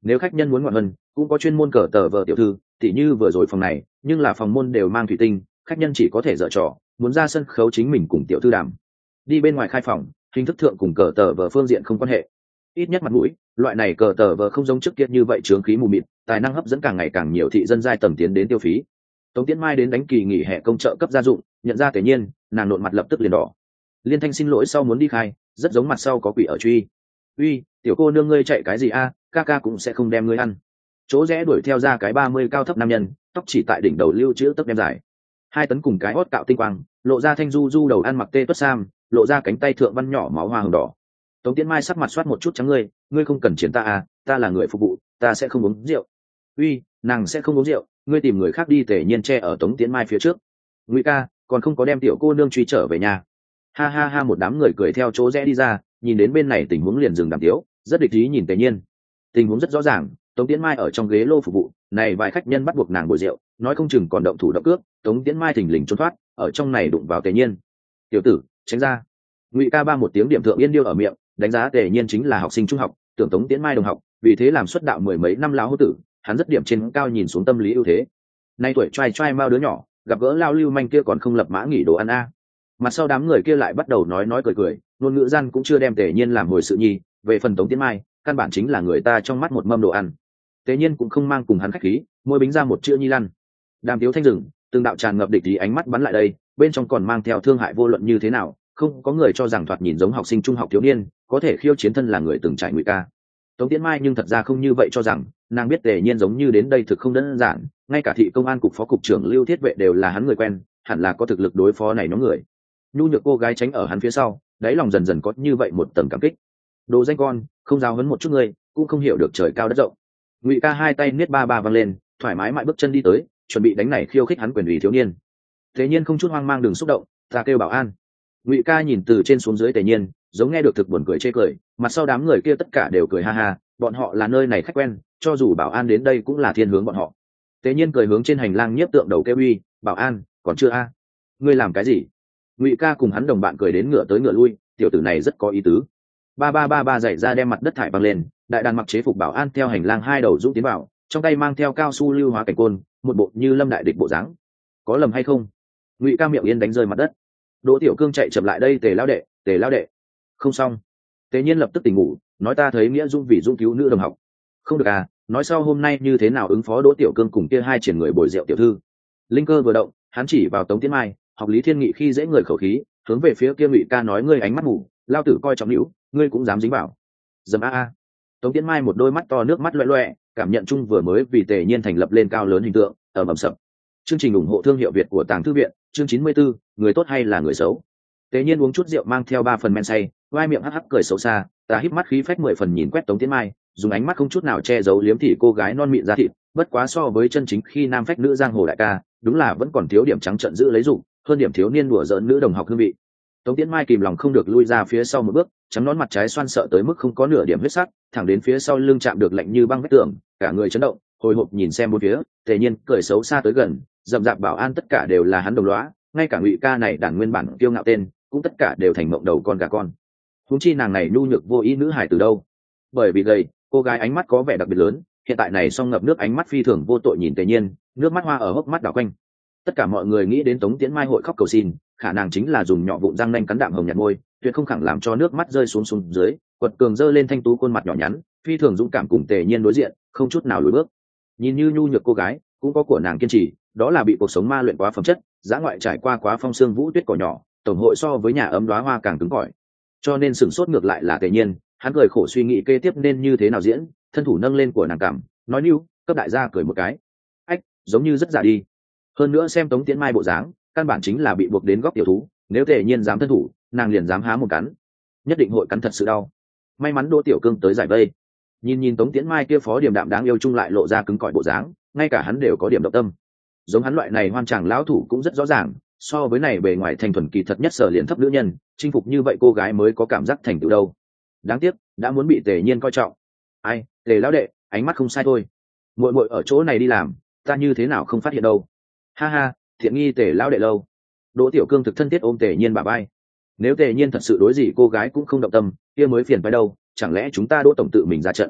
nếu khách nhân muốn ngoạn hơn cũng có chuyên môn cờ tờ vờ tiểu thư, tỉ như vừa rồi phòng này nhưng là phòng môn đều mang thủy tinh, khách nhân chỉ có thể dở trò, muốn ra sân khấu chính mình cùng tiểu thư đàm. Đi bên ngoài khai phòng, hình thức thượng cùng cờ tờ vờ phương diện không quan hệ, ít nhất mặt mũi, loại này cờ tờ vờ không giống trước kia như vậy chướng khí mù mịt, tài năng hấp dẫn càng ngày càng nhiều thị dân giai tầng tiến đến tiêu phí. Tống Tiễn Mai đến đánh kỳ nghỉ hè công trợ cấp gia dụng, nhận ra Tề Nhiên, nàng nộn mặt lập tức liền đỏ. Liên Thanh xin lỗi sau muốn đi khai, rất giống mặt sau có quỷ ở truy. Uy, tiểu cô nương ngươi chạy cái gì a, ca ca cũng sẽ không đem ngươi ăn. Chỗ rẽ đuổi theo ra cái ba mươi cao thấp nam nhân, tóc chỉ tại đỉnh đầu lưu chữ tấc đem dài, hai tấn cùng cái hót cạo tinh quang, lộ ra thanh du du đầu ăn mặc tê tuất sam, lộ ra cánh tay thượng văn nhỏ máu hoa hồng đỏ. Tống Tiễn Mai sắc mặt soát một chút trắng, ngươi ngươi không cần chiến ta à, ta là người phục vụ, ta sẽ không uống rượu. Uy, nàng sẽ không uống rượu, ngươi tìm người khác đi. Tề Nhiên che ở Tống Tiễn Mai phía trước. Ngụy ca, còn không có đem tiểu cô nương truy trở về nhà. Ha ha ha, một đám người cười theo chỗ rẽ đi ra, nhìn đến bên này tình huống liền dừng đàm tiếu, rất địch ý nhìn Tề Nhiên. Tình huống rất rõ ràng, Tống Tiễn Mai ở trong ghế lô phục vụ, này vài khách nhân bắt buộc nàng bồi rượu, nói không chừng còn động thủ động cướp, Tống Tiễn Mai thình lình trốn thoát, ở trong này đụng vào Tề Nhiên. Tiểu tử, tránh ra. Ngụy ca ba một tiếng điểm thượng yên điêu ở miệng, đánh giá Tề Nhiên chính là học sinh trung học, tưởng Tống Tiễn Mai đồng học, vì thế làm xuất đạo mười mấy năm lão hữu tử, hắn rất điểm trên cao nhìn xuống tâm lý ưu thế. Nay tuổi trai trai mau đứa nhỏ, gặp gỡ lao lưu manh kia còn không lập mã nghỉ đồ ăn a. Mặt sau đám người kia lại bắt đầu nói nói cười cười, ngôn ngữ gian cũng chưa đem Tề Nhiên làm hồi sự nhi, về phần Tống Tiễn Mai, căn bản chính là người ta trong mắt một mâm đồ ăn. Tề Nhiên cũng không mang cùng hắn khách khí, môi bính ra một chữ nhi lăn. Đàm tiếu thanh rừng, từng đạo tràn ngập địch ý ánh mắt bắn lại đây, bên trong còn mang theo thương hại vô luận như thế nào, không có người cho rằng thoạt nhìn giống học sinh trung học thiếu niên, có thể khiêu chiến thân là người từng trải Ngụy ca. Tống Tiễn Mai nhưng thật ra không như vậy cho rằng, nàng biết Tề Nhiên giống như đến đây thực không đơn giản, ngay cả thị công an cục phó cục trưởng Lưu Thiết Vệ đều là hắn người quen, hẳn là có thực lực đối phó này nhóm người. Nhu nhược cô gái tránh ở hắn phía sau, đáy lòng dần dần có như vậy một tầng cảm kích. Đồ danh con, không giáo huấn một chút người, cũng không hiểu được trời cao đất rộng. Ngụy ca hai tay niết ba ba văng lên, thoải mái mại bước chân đi tới, chuẩn bị đánh này khiêu khích hắn quyền ủy thiếu niên. Tề Nhiên không chút hoang mang đừng xúc động, ta kêu bảo an. Ngụy ca nhìn từ trên xuống dưới Tề Nhiên, giống nghe được thực buồn cười chê cười, mặt sau đám người kia tất cả đều cười ha ha, bọn họ là nơi này khách quen, cho dù bảo an đến đây cũng là thiên hướng bọn họ. Tề Nhiên cười hướng trên hành lang nhiếp tượng đầu kêu uy, bảo an, còn chưa a? Ngươi làm cái gì? Ngụy ca cùng hắn đồng bạn cười đến ngựa tới ngựa lui, tiểu tử này rất có ý tứ. Ba ba ba ba dậy ra đem mặt đất thải băng lên, đại đàn mặc chế phục bảo an theo hành lang hai đầu dũng tiến vào, trong tay mang theo cao su lưu hóa cảnh côn, một bộ như lâm đại địch bộ dáng. Có lầm hay không? Ngụy ca miệng yên đánh rơi mặt đất. Đỗ Tiểu Cương chạy chậm lại đây, Tề lão đệ, Tề lão đệ. Không xong. Tề Nhiên lập tức tỉnh ngủ, nói ta thấy nghĩa dung vì dung cứu nữ đồng học. Không được à, nói sau hôm nay như thế nào ứng phó Đỗ Tiểu Cương cùng kia hai triển người bồi rượu tiểu thư. Linh cơ vừa động, hắn chỉ vào Tống Tiễn Mai, học Lý Thiên Nghị khi dễ người khẩu khí, hướng về phía kia Ngụy ca nói ngươi ánh mắt ngủ, lao tử coi trọng hữu, ngươi cũng dám dính vào. Dầm a a. Tống Tiễn Mai một đôi mắt to nước mắt loẹt loẹt, cảm nhận chung vừa mới vì Tề Nhiên thành lập lên cao lớn hình tượng, ở ầm sập. Chương trình ủng hộ thương hiệu Việt của Tàng Thư viện, chương chín mươi tư, người tốt hay là người xấu. Tề Nhiên uống chút rượu mang theo ba phần men say, vai miệng hắc hắc cười xấu xa, ta híp mắt khí phách mười phần nhìn quét Tống Tiễn Mai, dùng ánh mắt không chút nào che giấu liếm thị cô gái non mịn da thịt, bất quá so với chân chính khi nam phách nữ giang hồ đại ca, đúng là vẫn còn thiếu điểm trắng trợn giữ lấy dụng, hơn điểm thiếu niên đùa giỡn nữ đồng học hương vị. Tống Tiễn Mai kìm lòng không được lui ra phía sau một bước, trắng nón mặt trái xoan sợ tới mức không có nửa điểm huyết sắc, thẳng đến phía sau lưng chạm được lạnh như băng vách tường, cả người chấn động, hồi hộp nhìn xem bốn phía. Tề Nhiên cười xấu xa tới gần, dậm dạp bảo an tất cả đều là hắn đồng lõa, ngay cả Ngụy ca này đàn nguyên bản kiêu ngạo tên, cũng tất cả đều thành mộng đầu con gà con. Huống chi nàng này nhu nhược vô ý nữ hài từ đâu? Bởi vì gầy, cô gái ánh mắt có vẻ đặc biệt lớn, hiện tại này song ngập nước ánh mắt phi thường vô tội nhìn Tề Nhiên, nước mắt hoa ở hốc mắt đảo quanh. Tất cả mọi người nghĩ đến Tống Tiễn Mai hội khóc cầu xin, khả năng chính là dùng nhọ vụn răng nanh cắn đạm hồng nhạt môi, tuyệt không khẳng làm cho nước mắt rơi xuống xuống dưới, quật cường dơ lên thanh tú khuôn mặt nhỏ nhắn, phi thường dũng cảm cùng Tề Nhiên đối diện, không chút nào lùi bước. Nhìn như nhu nhược cô gái, cũng có của nàng kiên trì, đó là bị cuộc sống ma luyện quá phẩm chất, dã ngoại trải qua quá phong sương vũ tuyết cỏ nhỏ, tổng hội so với nhà ấm đóa hoa càng cứng cỏi. Cho nên sửng sốt ngược lại là Tề Nhiên, hắn cười khổ suy nghĩ kế tiếp nên như thế nào diễn, thân thủ nâng lên của nàng cảm, nói níu, cấp đại gia cười một cái. Ách, giống như rất giả đi. Hơn nữa xem Tống Tiễn Mai bộ dáng, căn bản chính là bị buộc đến góc tiểu thú, nếu Tề Nhiên dám thân thủ, nàng liền dám há một cắn, nhất định hội cắn thật sự đau. May mắn Đỗ Tiểu Cương tới giải vây. Nhìn nhìn Tống Tiễn Mai kia phó điểm đạm đáng yêu chung lại lộ ra cứng cỏi bộ dáng, ngay cả hắn đều có điểm động tâm. Giống hắn loại này hoan chàng lão thủ cũng rất rõ ràng, so với này bề ngoài thành thuần kỳ thật nhất sở liền thấp nữ nhân, chinh phục như vậy cô gái mới có cảm giác thành tựu đâu. Đáng tiếc, đã muốn bị Tề Nhiên coi trọng. Ai, Tề lão đệ, ánh mắt không sai thôi. Muội muội ở chỗ này đi làm, ta như thế nào không phát hiện đâu. Ha ha, thiện nghi Tề lão đệ lâu. Đỗ Tiểu Cương thực thân thiết ôm Tề Nhiên bả vai. Nếu Tề Nhiên thật sự đối gì cô gái cũng không động tâm, kia mới phiền phải đâu, chẳng lẽ chúng ta Đỗ tổng tự mình ra trận.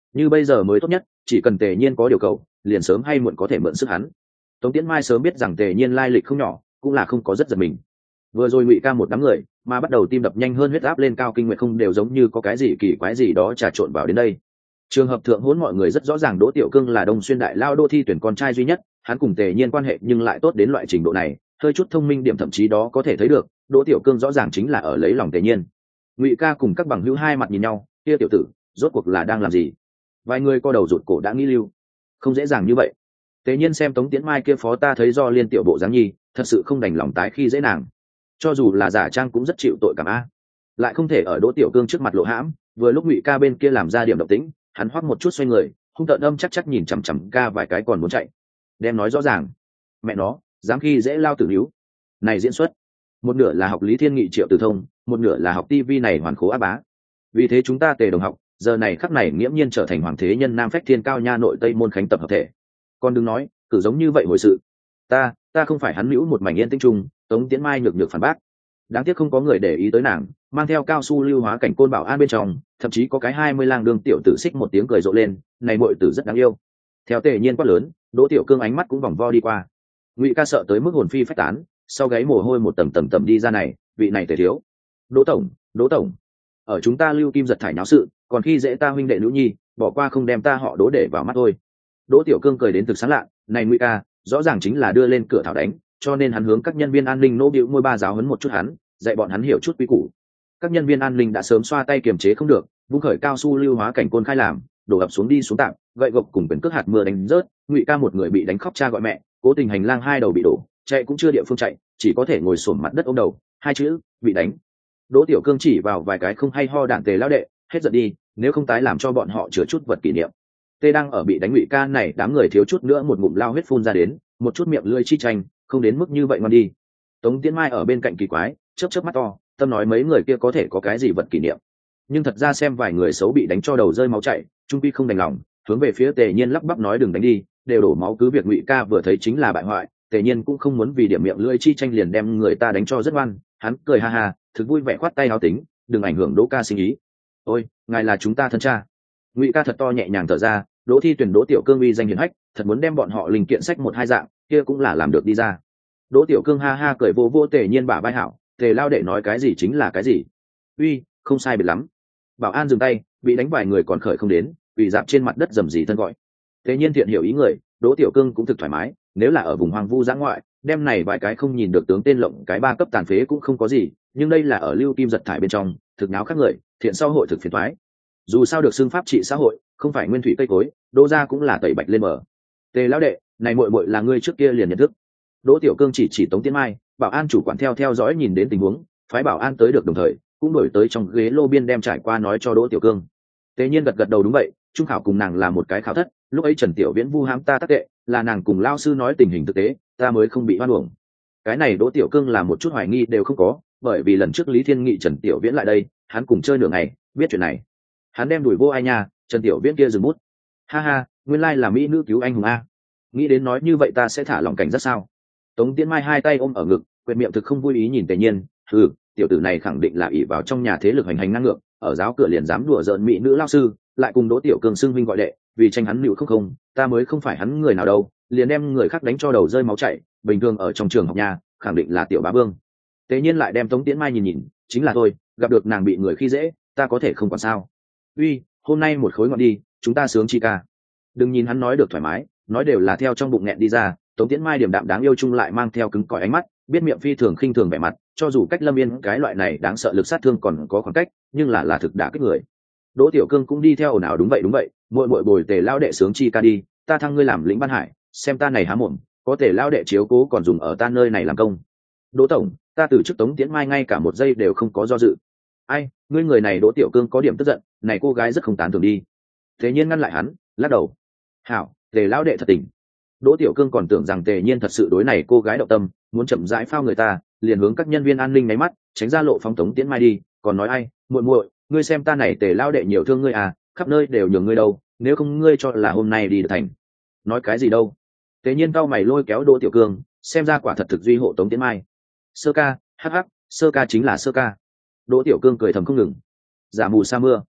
như bây giờ mới tốt nhất, chỉ cần Tề Nhiên có điều cầu liền sớm hay muộn có thể mượn sức hắn. Tống Tiễn Mai sớm biết rằng Tề Nhiên lai lịch không nhỏ, cũng là không có rất giật mình. Vừa rồi Ngụy Ca một đám người mà bắt đầu tim đập nhanh hơn, huyết áp lên cao, kinh nguyệt không đều, giống như có cái gì kỳ quái gì đó trà trộn vào đến đây. Trường hợp thượng hỗn mọi người rất rõ ràng Đỗ Tiểu Cương là Đông Xuyên đại lao đô thi tuyển con trai duy nhất, hắn cùng Tề Nhiên quan hệ nhưng lại tốt đến loại trình độ này, hơi chút thông minh điểm thậm chí đó có thể thấy được, Đỗ Tiểu Cương rõ ràng chính là ở lấy lòng Tề Nhiên. Ngụy Ca cùng các bằng hữu hai mặt nhìn nhau, kia tiểu tử rốt cuộc là đang làm gì? Vài người co đầu rụt cổ đã nghĩ lưu, không dễ dàng như vậy. Tề Nhiên xem Tống Tiễn Mai kia phó ta thấy do liên tiểu bộ dáng nhi, thật sự không đành lòng tái khi dễ nàng. Cho dù là giả trang cũng rất chịu tội cảm a, lại không thể ở Đỗ Tiểu Cương trước mặt lộ hãm. Vừa lúc Ngụy Ca bên kia làm ra điểm động tĩnh, hắn hoắc một chút xoay người, hung tợn âm chắc chắc nhìn chằm chằm Ca vài cái còn muốn chạy. Đem nói rõ ràng, mẹ nó dám khi dễ lao tử níu. Này diễn xuất, một nửa là học Lý Thiên Nghị Triệu Tử Thông, một nửa là học tivi này hoàn khố á bá. Vì thế chúng ta Tề đồng học giờ này khắc này nghiễm nhiên trở thành hoàng thế nhân nam phách thiên cao nha nội tây môn khánh tập hợp thể. Còn đừng nói cử giống như vậy hồi sự, ta ta không phải hắn nữ một mảnh yên tĩnh trung. Tống Tiễn Mai nhược nhược phản bác. Đáng tiếc không có người để ý tới nàng, mang theo cao su lưu hóa cảnh côn bảo an bên trong, thậm chí có cái hai mươi lang đương tiểu tử xích một tiếng cười rộ lên, này muội tử rất đáng yêu. Theo Tề Nhiên quát lớn, Đỗ Tiểu Cương ánh mắt cũng vòng vo đi qua. Ngụy Ca sợ tới mức hồn phi phách tán, sau gáy mồ hôi một tầng tầng tầng đi ra này, vị này Tề thiếu. Đỗ tổng, Đỗ tổng, ở chúng ta Lưu Kim giật thải náo sự, còn khi dễ ta huynh đệ nữ nhi, bỏ qua không đem ta họ Đỗ để vào mắt thôi. Đỗ Tiểu Cương cười đến thực sáng lạ, này Ngụy Ca, rõ ràng chính là đưa lên cửa thảo đánh, cho nên hắn hướng các nhân viên an ninh nỗ bĩu môi ba giáo huấn một chút hắn, dạy bọn hắn hiểu chút quy củ. Các nhân viên an ninh đã sớm xoa tay kiềm chế không được, vung khởi cao su lưu hóa cảnh côn khai làm, đổ ập xuống đi xuống tạm, gậy gộc cùng quyền cước hạt mưa đánh rớt. Ngụy Ca một người bị đánh khóc cha gọi mẹ, cố tình hành lang hai đầu bị đổ, chạy cũng chưa địa phương chạy, chỉ có thể ngồi xổm mặt đất ôm đầu, hai chữ bị đánh. Đỗ Tiểu Cương chỉ vào vài cái không hay ho đạn Tề lão đệ, hết giận đi, nếu không tái làm cho bọn họ chứa chút vật kỷ niệm. Tê đang ở bị đánh Ngụy Ca này, đám người thiếu chút nữa một ngụm lao huyết phun ra đến, một chút miệng lưỡi chi tranh, không đến mức như vậy ngon đi. Tống Tiễn Mai ở bên cạnh kỳ quái, chớp chớp mắt to, tâm nói mấy người kia có thể có cái gì vật kỷ niệm. Nhưng thật ra xem vài người xấu bị đánh cho đầu rơi máu chảy, trung quy không đành lòng, hướng về phía Tề Nhiên lắp bắp nói đừng đánh đi, đều đổ máu, cứ việc Ngụy Ca vừa thấy chính là bại hoại, Tề Nhiên cũng không muốn vì điểm miệng lưỡi chi tranh liền đem người ta đánh cho rất ngoan, hắn cười ha ha, thực vui vẻ khoát tay áo tính, đừng ảnh hưởng Đỗ ca sinh ý. Ôi, ngài là chúng ta thân cha. Ngụy Ca thật to nhẹ nhàng thở ra, Đỗ Thi tuyển Đỗ Tiểu Cương uy danh hiển hách, thật muốn đem bọn họ linh kiện sách một hai dạng, kia cũng là làm được đi ra. Đỗ Tiểu Cương ha ha cười vô vô Tề Nhiên bả vai hảo, Tề lao đệ nói cái gì chính là cái gì. Uy, không sai biệt lắm. Bảo an dừng tay, bị đánh vài người còn khởi không đến, bị dạp trên mặt đất rầm rì thân gọi. Tề Nhiên thiện hiểu ý người, Đỗ Tiểu Cương cũng thực thoải mái, nếu là ở vùng hoang vu dã ngoại, đem này vài cái không nhìn được tướng tên lộng cái ba cấp tàn phế cũng không có gì, nhưng đây là ở Lưu Kim giật thải bên trong, thực náo khác người, thiện xã hội thực phiền toái. Dù sao được xưng pháp trị xã hội, không phải nguyên thủy cây cối, Đỗ gia cũng là tẩy bạch lên mở. Tề lão đệ, này muội muội là ngươi trước kia liền nhận thức. Đỗ Tiểu Cương chỉ chỉ Tống Tiễn Mai, bảo an chủ quản theo theo dõi nhìn đến tình huống, phái bảo an tới được đồng thời, cũng đổi tới trong ghế lô biên đem trải qua nói cho Đỗ Tiểu Cương. Tề Nhiên gật gật đầu đúng vậy, trung khảo cùng nàng là một cái khảo thất, lúc ấy Trần Tiểu Viễn vu hãm ta tác tệ, là nàng cùng lao sư nói tình hình thực tế, ta mới không bị hoan uổng. Cái này Đỗ Tiểu Cương là một chút hoài nghi đều không có, bởi vì lần trước Lý Thiên Nghị Trần Tiểu Viễn lại đây, hắn cùng chơi nửa ngày, biết chuyện này. Hắn đem đuổi vô ai nha, Trần Tiểu Viễn kia dừng bút. Ha ha, nguyên lai là mỹ nữ cứu anh hùng a. Nghĩ đến nói như vậy ta sẽ thả lòng cảnh rất sao? Tống Tiễn Mai hai tay ôm ở ngực, quyệt miệng thực không vui ý nhìn Tề Nhiên, "Hừ, tiểu tử này khẳng định là ỷ vào trong nhà thế lực hành hành ngang ngược, ở giáo cửa liền dám đùa giỡn mỹ nữ lao sư, lại cùng Đỗ Tiểu Cương xưng huynh gọi đệ, vì tranh hắn nịu không không, ta mới không phải hắn người nào đâu, liền đem người khác đánh cho đầu rơi máu chảy, bình thường ở trong trường học nhà, khẳng định là tiểu bá vương." Tề Nhiên lại đem Tống Tiễn Mai nhìn nhìn, chính là thôi, gặp được nàng bị người khi dễ, ta có thể không quản sao? Uy, hôm nay một khối ngọn đi, chúng ta sướng chi ca. Đừng nhìn hắn nói được thoải mái, nói đều là theo trong bụng nghẹn đi ra. Tống Tiễn Mai điểm đạm đáng yêu chung lại mang theo cứng cỏi ánh mắt, biết miệng phi thường khinh thường vẻ mặt, cho dù cách Lâm Yên cái loại này đáng sợ lực sát thương còn có khoảng cách, nhưng là là thực đã kích người. Đỗ Tiểu Cương cũng đi theo ồn ào đúng vậy đúng vậy, muội muội bồi Tề lao đệ sướng chi ca đi, ta thăng ngươi làm lĩnh ban hải, xem ta này há mồm, có Tề lao đệ chiếu cố còn dùng ở ta nơi này làm công. Đỗ tổng, ta từ chức Tống Tiễn Mai ngay cả một giây đều không có do dự. Ai, ngươi người này Đỗ Tiểu Cương có điểm tức giận, này cô gái rất không tán thưởng đi. Thế Nhiên ngăn lại hắn, lắc đầu. Hảo, Tề lão đệ thật tình. Đỗ Tiểu Cương còn tưởng rằng Tề Nhiên thật sự đối này cô gái động tâm, muốn chậm rãi phao người ta, liền hướng các nhân viên an ninh nháy mắt, tránh ra lộ phóng Tống Tiễn Mai đi, còn nói ai, muội muội, ngươi xem ta này Tề lão đệ nhiều thương ngươi à, khắp nơi đều nhường ngươi đâu, nếu không ngươi cho là hôm nay đi được thành. Nói cái gì đâu? Tề Nhiên cau mày lôi kéo Đỗ Tiểu Cương, xem ra quả thật thực duy hộ Tống Tiễn Mai. Sơ ca, hắc hắc, sơ ca chính là sơ ca. Đỗ Tiểu Cương cười thầm không ngừng. Giả mù sa mưa.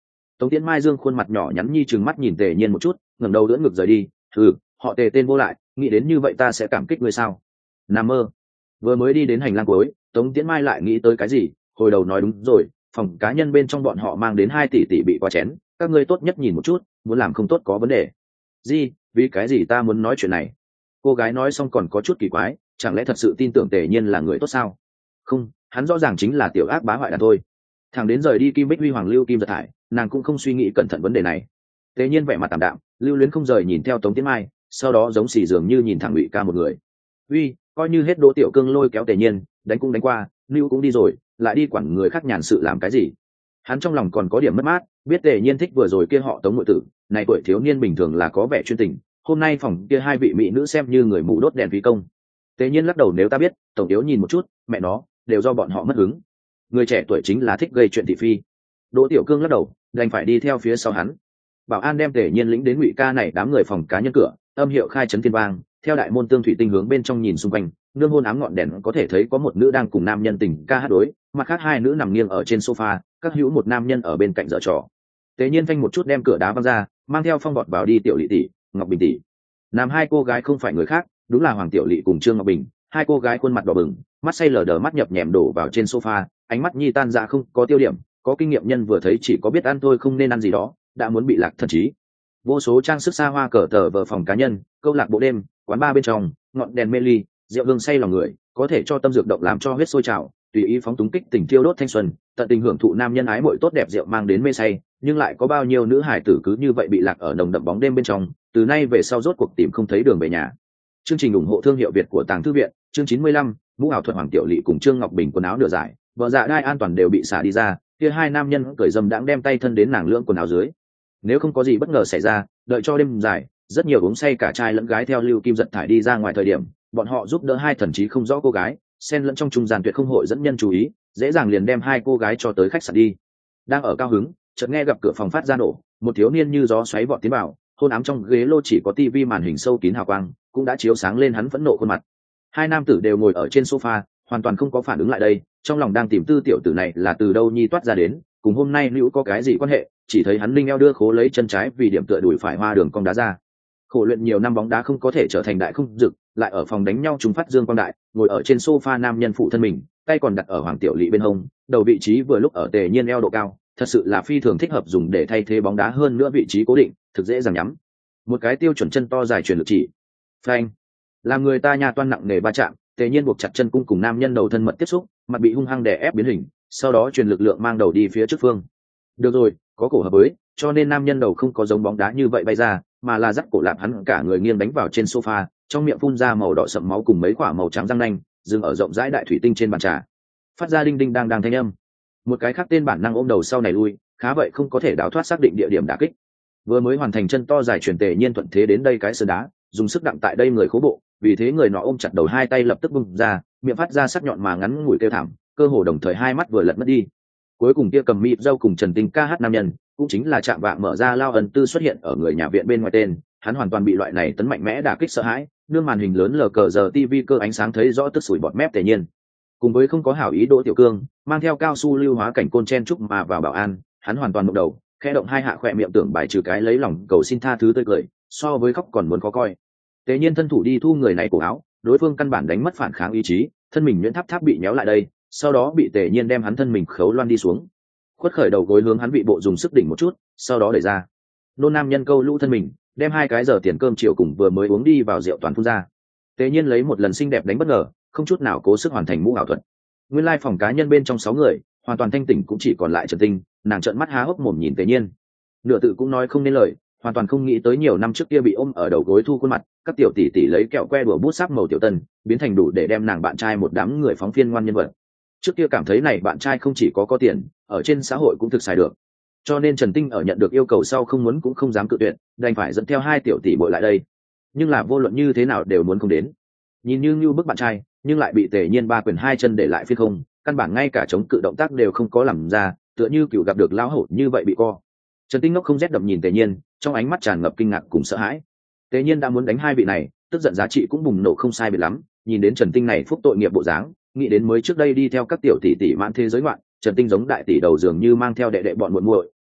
Tống Tiễn Mai dương khuôn mặt nhỏ nhắn nhi trừng mắt nhìn Tề Nhiên một chút, ngẩng đầu đỡ ngực rời đi. Ừ, họ Tề tên vô lại, nghĩ đến như vậy ta sẽ cảm kích ngươi sao? Nằm mơ. Vừa mới đi đến hành lang cuối, Tống Tiễn Mai lại nghĩ tới cái gì, hồi đầu nói đúng rồi, phòng cá nhân bên trong bọn họ mang đến hai tỷ tỷ bị quá chén, các ngươi tốt nhất nhìn một chút, muốn làm không tốt có vấn đề. Gì? Vì cái gì ta muốn nói chuyện này? Cô gái nói xong còn có chút kỳ quái, chẳng lẽ thật sự tin tưởng Tề Nhiên là người tốt sao? Không, hắn rõ ràng chính là tiểu ác bá hoại đàn thôi. Thằng đến rời đi Kim Bích Huy Hoàng Lưu Kim Giật Thải, nàng cũng không suy nghĩ cẩn thận vấn đề này. Tề Nhiên vẻ mặt tạm đạm, lưu luyến không rời nhìn theo Tống Tiễn Mai, sau đó giống xì dường như nhìn thẳng Ngụy Ca một người. Uy, coi như hết Đỗ Tiểu Cương lôi kéo Tề Nhiên, đánh cũng đánh qua, lưu cũng đi rồi, lại đi quản người khác nhàn sự làm cái gì? Hắn trong lòng còn có điểm mất mát, biết Tề Nhiên thích vừa rồi kia họ Tống muội tử, này tuổi thiếu niên bình thường là có vẻ chuyên tình, hôm nay phòng kia hai vị mỹ nữ xem như người mù đốt đèn phí công. Tề Nhiên lắc đầu, nếu ta biết, tổng yếu nhìn một chút, mẹ nó, đều do bọn họ mất hứng. Người trẻ tuổi chính là thích gây chuyện thị phi. Đỗ Tiểu Cương lắc đầu, đành phải đi theo phía sau hắn. Bảo an đem Tề Nhiên lĩnh đến Ngụy Ca này đám người phòng cá nhân cửa, âm hiệu khai trấn thiên vang, theo đại môn tương thủy tinh hướng bên trong nhìn xung quanh, nương hôn ám ngọn đèn có thể thấy có một nữ đang cùng nam nhân tình ca hát đối, mặt khác hai nữ nằm nghiêng ở trên sofa, các hữu một nam nhân ở bên cạnh giở trò. Tề Nhiên phanh một chút đem cửa đá văng ra, mang theo phong vọt vào đi. Tiểu Lệ tỷ, Ngọc Bình tỷ. Nam hai cô gái không phải người khác, đúng là Hoàng Tiểu Lệ cùng Trương Ngọc Bình. Hai cô gái khuôn mặt đỏ bừng, mắt say lờ đờ, mắt nhập nhèm đổ vào trên sofa, ánh mắt nhi tan ra không có tiêu điểm, có kinh nghiệm nhân vừa thấy chỉ có biết ăn thôi không nên ăn gì đó, đã muốn bị lạc thần trí. Vô số trang sức xa hoa cờ tờ vờ phòng cá nhân, câu lạc bộ đêm, quán bar bên trong, ngọn đèn mê ly, rượu hương say lòng người, có thể cho tâm dược động làm cho huyết sôi trào, tùy ý phóng túng kích tình thiêu đốt thanh xuân, tận tình hưởng thụ nam nhân ái muội tốt đẹp rượu mang đến mê say, nhưng lại có bao nhiêu nữ hải tử cứ như vậy bị lạc ở nồng đậm bóng đêm bên trong, từ nay về sau rốt cuộc tìm không thấy đường về nhà. Chương trình ủng hộ thương hiệu Việt của Tàng Thư viện, chương chín mươi lăm, Mũ ảo thuật Hoàng Tiểu Lệ cùng Trương Ngọc Bình quần áo nửa giải, vợ dạ đai an toàn đều bị xả đi ra, kia hai nam nhân cởi dâm đãng đem tay thân đến nàng lưỡng quần áo dưới. Nếu không có gì bất ngờ xảy ra, đợi cho đêm dài, rất nhiều uống say cả trai lẫn gái theo Lưu Kim Giật Thải đi ra ngoài thời điểm, bọn họ giúp đỡ hai thần trí không rõ cô gái, xen lẫn trong trung gian tuyệt không hội dẫn nhân chú ý, dễ dàng liền đem hai cô gái cho tới khách sạn đi. Đang ở cao hứng, chợt nghe gặp cửa phòng phát ra nổ, một thiếu niên như gió xoáy vọt tiến vào, hôn ám trong ghế lô chỉ có tivi màn hình sâu kín hào quang, cũng đã chiếu sáng lên hắn phẫn nộ khuôn mặt. Hai nam tử đều ngồi ở trên sofa, hoàn toàn không có phản ứng lại đây, trong lòng đang tìm tư tiểu tử này là từ đâu nhi toát ra đến, cùng hôm nay nữ có cái gì quan hệ, chỉ thấy hắn linh eo đưa khố lấy chân trái vì điểm tựa đùi phải hoa đường cong đá ra. Khổ luyện nhiều năm bóng đá không có thể trở thành đại không dực, lại ở phòng đánh nhau trùng phát dương quang đại, ngồi ở trên sofa nam nhân phụ thân mình, tay còn đặt ở Hoàng Tiểu Lệ bên hông, đầu vị trí vừa lúc ở Tề Nhiên eo độ cao, thật sự là phi thường thích hợp dùng để thay thế bóng đá, hơn nữa vị trí cố định, thực dễ dàng nhắm. Một cái tiêu chuẩn chân to dài truyền lực chỉ. Phanh. Làm người ta nha toan nặng nề va chạm, Tề Nhiên buộc chặt chân cung cùng nam nhân đầu thân mật tiếp xúc, mặt bị hung hăng đè ép biến hình, sau đó truyền lực lượng mang đầu đi phía trước phương. Được rồi, có cổ hợp với, cho nên nam nhân đầu không có giống bóng đá như vậy bay ra, mà là dắt cổ lạp hắn cả người nghiêng đánh vào trên sofa, trong miệng phun ra màu đỏ sậm máu cùng mấy quả màu trắng răng nanh, dừng ở rộng rãi đại thủy tinh trên bàn trà, phát ra đinh đinh đang đang thanh âm. Một cái khác tên bản năng ôm đầu sau này lui, khá vậy không có thể đào thoát xác định địa điểm đả kích. Vừa mới hoàn thành chân to dài truyền Tề Nhiên thuận thế đến đây cái sườn đá, dùng sức đặng tại đây người khố bộ, vì thế người nọ ôm chặt đầu, hai tay lập tức bung ra, miệng phát ra sắc nhọn mà ngắn ngủi kêu thảm, cơ hồ đồng thời hai mắt vừa lật mất đi. Cuối cùng kia cầm mịt dâu cùng Trần Tinh ca hát nam nhân, cũng chính là Trạm Vạng mở ra lao ẩn tư xuất hiện ở người nhà viện bên ngoài tên, hắn hoàn toàn bị loại này tấn mạnh mẽ đả kích sợ hãi, nương màn hình lớn lờ cờ giờ tivi cơ ánh sáng thấy rõ tức sủi bọt mép Tề Nhiên. Cùng với không có hảo ý Đỗ Tiểu Cương, mang theo cao su lưu hóa cảnh côn chen chúc mà vào bảo an, hắn hoàn toàn ngậm đầu, khẽ động hai hạ khỏe miệng tưởng bài trừ cái lấy lòng cầu xin tha thứ tươi cười, so với khóc còn muốn khó coi. Tề Nhiên thân thủ đi thu người này cổ áo, đối phương căn bản đánh mất phản kháng ý chí, thân mình nhuyễn tháp tháp bị nhéo lại đây, sau đó bị Tề Nhiên đem hắn thân mình khấu loan đi xuống, khuất khởi đầu gối hướng hắn vị bộ dùng sức đỉnh một chút, sau đó đẩy ra. Nôn nam nhân câu lũ thân mình, đem hai cái giờ tiền cơm chiều cùng vừa mới uống đi vào rượu toàn phun ra. Tề Nhiên lấy một lần xinh đẹp đánh bất ngờ, không chút nào cố sức hoàn thành mũ ảo thuật. Nguyên lai phòng cá nhân bên trong sáu người, hoàn toàn thanh tỉnh cũng chỉ còn lại Trần Tinh, nàng trợn mắt há hốc mồm nhìn Tề Nhiên, nửa tự cũng nói không nên lời, hoàn toàn không nghĩ tới nhiều năm trước kia bị ôm ở đầu gối thu khuôn mặt, các tiểu tỷ tỷ lấy kẹo que đùa bút sáp màu tiểu tân, biến thành đủ để đem nàng bạn trai một đám người phóng phiên ngoan nhân vật. Trước kia cảm thấy này bạn trai không chỉ có có tiền, ở trên xã hội cũng thực xài được, cho nên Trần Tinh ở nhận được yêu cầu sau không muốn cũng không dám cự tuyệt, đành phải dẫn theo hai tiểu tỷ bội lại đây. Nhưng là vô luận như thế nào đều muốn không đến. Nhìn như như bức bạn trai, nhưng lại bị Tề Nhiên ba quyền hai chân để lại phiên không, căn bản ngay cả chống cự động tác đều không có làm ra, tựa như cựu gặp được lão hổ như vậy bị co. Trần Tinh ngốc không rét đậm nhìn Tề Nhiên, trong ánh mắt tràn ngập kinh ngạc cùng sợ hãi. Tề Nhiên đã muốn đánh hai vị này, tức giận giá trị cũng bùng nổ không sai biệt lắm, nhìn đến Trần Tinh này phúc tội nghiệp bộ dáng, nghĩ đến mới trước đây đi theo các tiểu tỷ tỷ mãn thế giới ngoạn, Trần Tinh giống đại tỷ đầu dường như mang theo đệ đệ bọn muội muội,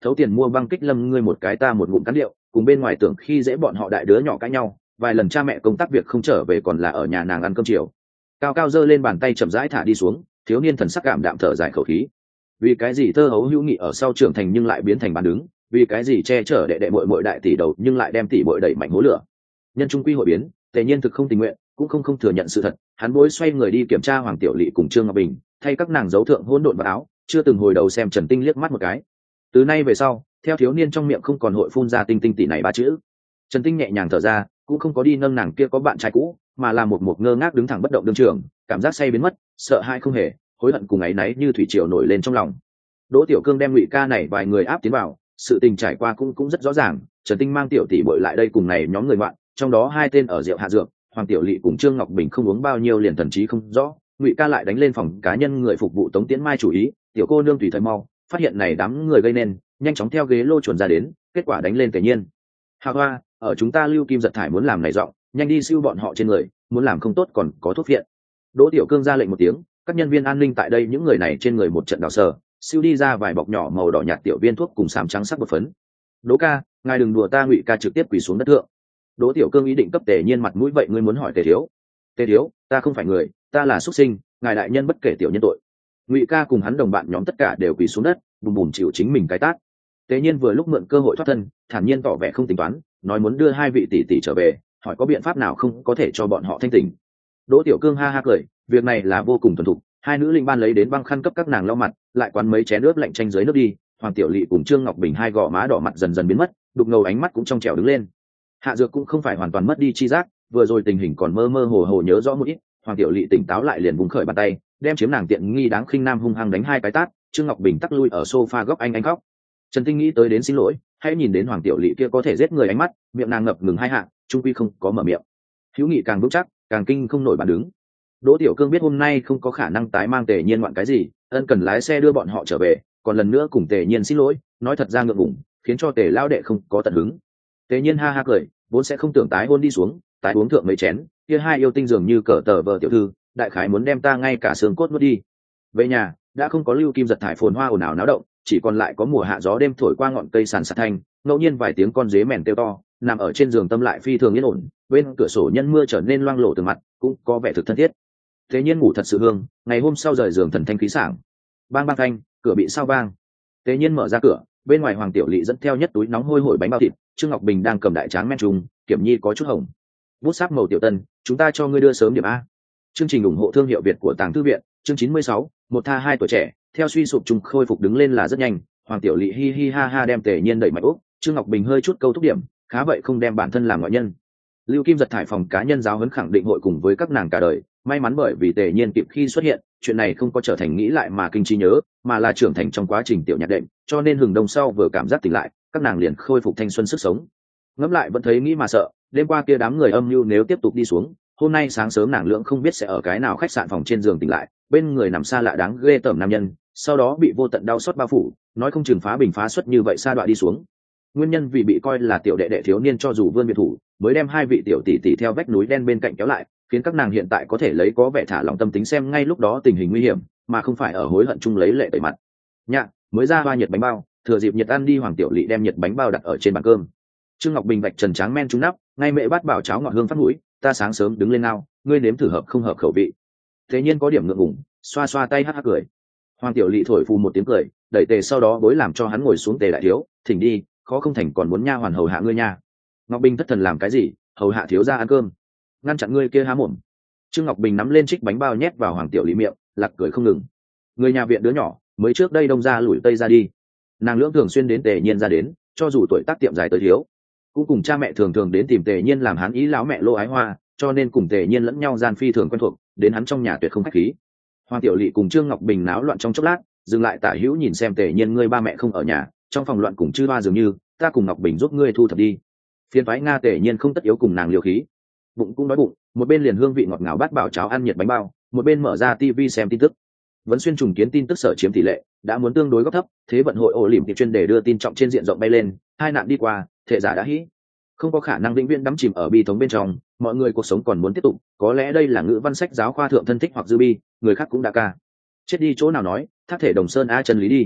thấu tiền mua băng kích lâm ngươi một cái ta một ngụm cán điệu, cùng bên ngoài tưởng khi dễ bọn họ đại đứa nhỏ cãi nhau, vài lần cha mẹ công tác việc không trở về còn là ở nhà nàng ăn cơm chiều. Cao cao giơ lên bàn tay chậm rãi thả đi xuống, thiếu niên thần sắc cảm đạm thở dài khẩu khí. Vì cái gì thơ hấu hữu nghị ở sau trưởng thành nhưng lại biến thành bàn đứng, vì cái gì che chở đệ đệ muội muội đại tỷ đầu nhưng lại đem tỷ muội đẩy mạnh hố lửa. Nhân trung quy hội biến, Tề Nhiên thực không tình nguyện, cũng không không thừa nhận sự thật, hắn bối xoay người đi kiểm tra Hoàng Tiểu Lệ cùng Trương Ngọc Bình, thay các nàng giấu thượng hỗn độn vào áo, chưa từng hồi đầu xem Trần Tinh liếc mắt một cái. Từ nay về sau, theo thiếu niên trong miệng không còn hội phun ra tinh tinh tỷ này ba chữ. Trần Tinh nhẹ nhàng thở ra, cũng không có đi nâng nàng kia có bạn trai cũ, mà là một một ngơ ngác đứng thẳng bất động đương trường, cảm giác say biến mất, sợ hãi không hề, hối hận cùng ấy náy như thủy triều nổi lên trong lòng. Đỗ Tiểu Cương đem Ngụy Ca này vài người áp tiến vào, sự tình trải qua cũng cũng rất rõ ràng, Trần Tinh mang tiểu tỷ muội lại đây cùng này nhóm người bạn, trong đó hai tên ở rượu hạ dược, Hoàng Tiểu Lệ cùng Trương Ngọc Bình không uống bao nhiêu liền thần trí không rõ, Ngụy Ca lại đánh lên phòng cá nhân người phục vụ Tống Tiễn Mai chủ ý, tiểu cô nương tùy thời mau, phát hiện này đám người gây nên, nhanh chóng theo ghế lô chuồn ra đến, kết quả đánh lên Tề Nhiên. Hà Hoa, ở chúng ta Lưu Kim giật thải muốn làm này giọng, nhanh đi siêu bọn họ trên người, muốn làm không tốt còn có thuốc viện. Đỗ Tiểu Cương ra lệnh một tiếng, các nhân viên an ninh tại đây những người này trên người một trận đào sờ, siêu đi ra vài bọc nhỏ màu đỏ nhạt tiểu viên thuốc cùng sám trắng sắc bột phấn. Đỗ ca, ngài đừng đùa ta. Ngụy Ca trực tiếp quỳ xuống đất thượng. Đỗ Tiểu Cương ý định cấp Tề Nhiên mặt mũi, vậy ngươi muốn hỏi Tề thiếu? Tề thiếu, ta không phải người, ta là xuất sinh, ngài đại nhân bất kể tiểu nhân tội. Ngụy Ca cùng hắn đồng bạn nhóm tất cả đều quỳ xuống đất, bùm bùm chịu chính mình cái tát. Tề Nhiên vừa lúc mượn cơ hội thoát thân, thản nhiên tỏ vẻ không tính toán, nói muốn đưa hai vị tỷ tỷ trở về, hỏi có biện pháp nào không có thể cho bọn họ thanh tỉnh. Đỗ Tiểu Cương ha ha cười, việc này là vô cùng thuần thục, hai nữ linh ban lấy đến băng khăn cấp các nàng lau mặt, lại quán mấy chén nước lạnh chanh dưới nước đi. Hoàng Tiểu Lệ cùng Trương Ngọc Bình hai gò má đỏ mặt dần dần biến mất, đục ngầu ánh mắt cũng trong trẻo đứng lên. Hạ Dược cũng không phải hoàn toàn mất đi chi giác, vừa rồi tình hình còn mơ mơ hồ hồ nhớ rõ một ít. Hoàng Tiểu Lệ tỉnh táo lại liền vùng khởi bàn tay, đem chiếm nàng tiện nghi đáng khinh nam hung hăng đánh hai cái tát. Trương Ngọc Bình tắc lui ở sofa góc anh anh khóc. Trần Tinh nghĩ tới đến xin lỗi, hãy nhìn đến Hoàng Tiểu Lệ kia có thể giết người ánh mắt, miệng nàng ngập ngừng hai hạ, trung quy không có mở miệng. Hữu nghị càng vững chắc, càng kinh không nổi bàn đứng. Đỗ Tiểu Cương biết hôm nay không có khả năng tái mang Tề Nhiên ngoạn cái gì, ân cần lái xe đưa bọn họ trở về, còn lần nữa cùng Tề Nhiên xin lỗi, nói thật ra ngượng ngùng, khiến cho Tề lão đệ không có tận hứng. Tề Nhiên ha ha cười, vốn sẽ không tưởng tái hôn đi xuống, tái uống thượng mấy chén, kia hai yêu tinh dường như cờ tờ vợ tiểu thư, đại khái muốn đem ta ngay cả xương cốt nuốt đi. Về nhà, đã không có Lưu Kim giật thải phồn hoa ồn ào náo động, chỉ còn lại có mùa hạ gió đêm thổi qua ngọn cây sàn sạt thanh, ngẫu nhiên vài tiếng con dế mèn kêu to, nằm ở trên giường tâm lại phi thường yên ổn, bên cửa sổ nhân mưa trở nên loang lổ từ mặt, cũng có vẻ thực thân thiết. Thế Nhiên ngủ thật sự hương, ngày hôm sau rời giường thần thanh khí sảng. Bang bang thanh, cửa bị sao vang. Thế Nhiên mở ra cửa, bên ngoài Hoàng Tiểu Lệ dẫn theo nhất túi nóng hôi hổi bánh bao thịt, Trương Ngọc Bình đang cầm đại tráng men trùng, Kiểm Nhi có chút hồng. Bút sáp màu tiểu tân, chúng ta cho ngươi đưa sớm điểm a. Chương trình ủng hộ thương hiệu Việt của Tàng Thư viện, chương chín mươi sáu, một tha hai tuổi trẻ, theo suy sụp trùng khôi phục đứng lên là rất nhanh. Hoàng Tiểu Lệ hi hi ha ha đem Tề Nhiên đẩy mạnh úp, Trương Ngọc Bình hơi chút câu thúc điểm, khá vậy không đem bản thân làm ngoại nhân. Lưu Kim giật thải phòng cá nhân giáo huấn khẳng định hội cùng với các nàng cả đời, may mắn bởi vì Tề Nhiên kịp khi xuất hiện, chuyện này không có trở thành nghĩ lại mà kinh trí nhớ, mà là trưởng thành trong quá trình tiểu nhạc đệm, cho nên hừng đông sau vừa cảm giác tỉnh lại, các nàng liền khôi phục thanh xuân sức sống. Ngẫm lại vẫn thấy nghĩ mà sợ, đêm qua kia đám người âm mưu nếu tiếp tục đi xuống, hôm nay sáng sớm nàng lượng không biết sẽ ở cái nào khách sạn phòng trên giường tỉnh lại, bên người nằm xa lạ đáng ghê tởm nam nhân, sau đó bị vô tận đau xót bao phủ, nói không chừng phá bình phá xuất như vậy sa đọa đi xuống. Nguyên nhân vì bị coi là tiểu đệ đệ thiếu niên cho dù vươn biệt thủ, mới đem hai vị tiểu tỷ tỷ theo vách núi đen bên cạnh kéo lại, khiến các nàng hiện tại có thể lấy có vẻ thả lòng tâm tính xem ngay lúc đó tình hình nguy hiểm, mà không phải ở hối hận chung lấy lệ tẩy mặt. Nhạ, mới ra hoa nhiệt bánh bao, thừa dịp nhiệt ăn đi. Hoàng Tiểu Lệ đem nhiệt bánh bao đặt ở trên bàn cơm. Trương Ngọc Bình vạch trần tráng men trúng nắp, ngay mẹ bát bảo cháo ngọt hương phát mũi, ta sáng sớm đứng lên nào, ngươi nếm thử hợp không hợp khẩu vị. Thế Nhiên có điểm ngượng ngùng, xoa xoa tay hắc hắc cười. Hoàng Tiểu Lệ thổi phù một tiếng cười, đẩy Tề sau đó bối làm cho hắn ngồi xuống. Tề đại thiếu, thỉnh đi, khó không thành còn muốn nha hoàn hầu hạ ngươi nha. Ngọc Bình thất thần làm cái gì, hầu hạ thiếu gia ăn cơm, ngăn chặn ngươi kia há mồm. Trương Ngọc Bình nắm lên trích bánh bao nhét vào Hoàng Tiểu Lệ miệng, lạc cười không ngừng. Người nhà viện đứa nhỏ, mới trước đây đông ra lủi tây ra đi, nàng lưỡng thường xuyên đến Tề Nhiên ra đến, cho dù tuổi tác tiệm dài tới thiếu, cũng cùng cha mẹ thường thường đến tìm Tề Nhiên làm hắn ý lão mẹ lô ái hoa, cho nên cùng Tề Nhiên lẫn nhau gian phi thường quen thuộc, đến hắn trong nhà tuyệt không khách khí. Hoàng Tiểu Lệ cùng Trương Ngọc Bình náo loạn trong chốc lát, dừng lại tả hữu nhìn xem Tề Nhiên, ngươi ba mẹ không ở nhà, trong phòng loạn cùng chư ba dường như, ta cùng Ngọc Bình giúp ngươi thu thập đi. Phiên phái Nga. Tề Nhiên không tất yếu cùng nàng liều khí, bụng cũng đói bụng, một bên liền hương vị ngọt ngào bát bảo cháo ăn nhiệt bánh bao, một bên mở ra tivi xem tin tức. Vẫn xuyên trùng kiến tin tức sở chiếm tỷ lệ đã muốn tương đối góc thấp, thế vận hội ổ lỉm tiệp chuyên đề đưa tin trọng trên diện rộng bay lên, hai nạn đi qua, thể giả đã hĩ, không có khả năng vĩnh viễn đắm chìm ở bi thống bên trong, mọi người cuộc sống còn muốn tiếp tục, có lẽ đây là ngữ văn sách giáo khoa thượng thân thích hoặc dư bi, người khác cũng đã ca chết đi chỗ nào nói thác thể đồng sơn a chân lý đi.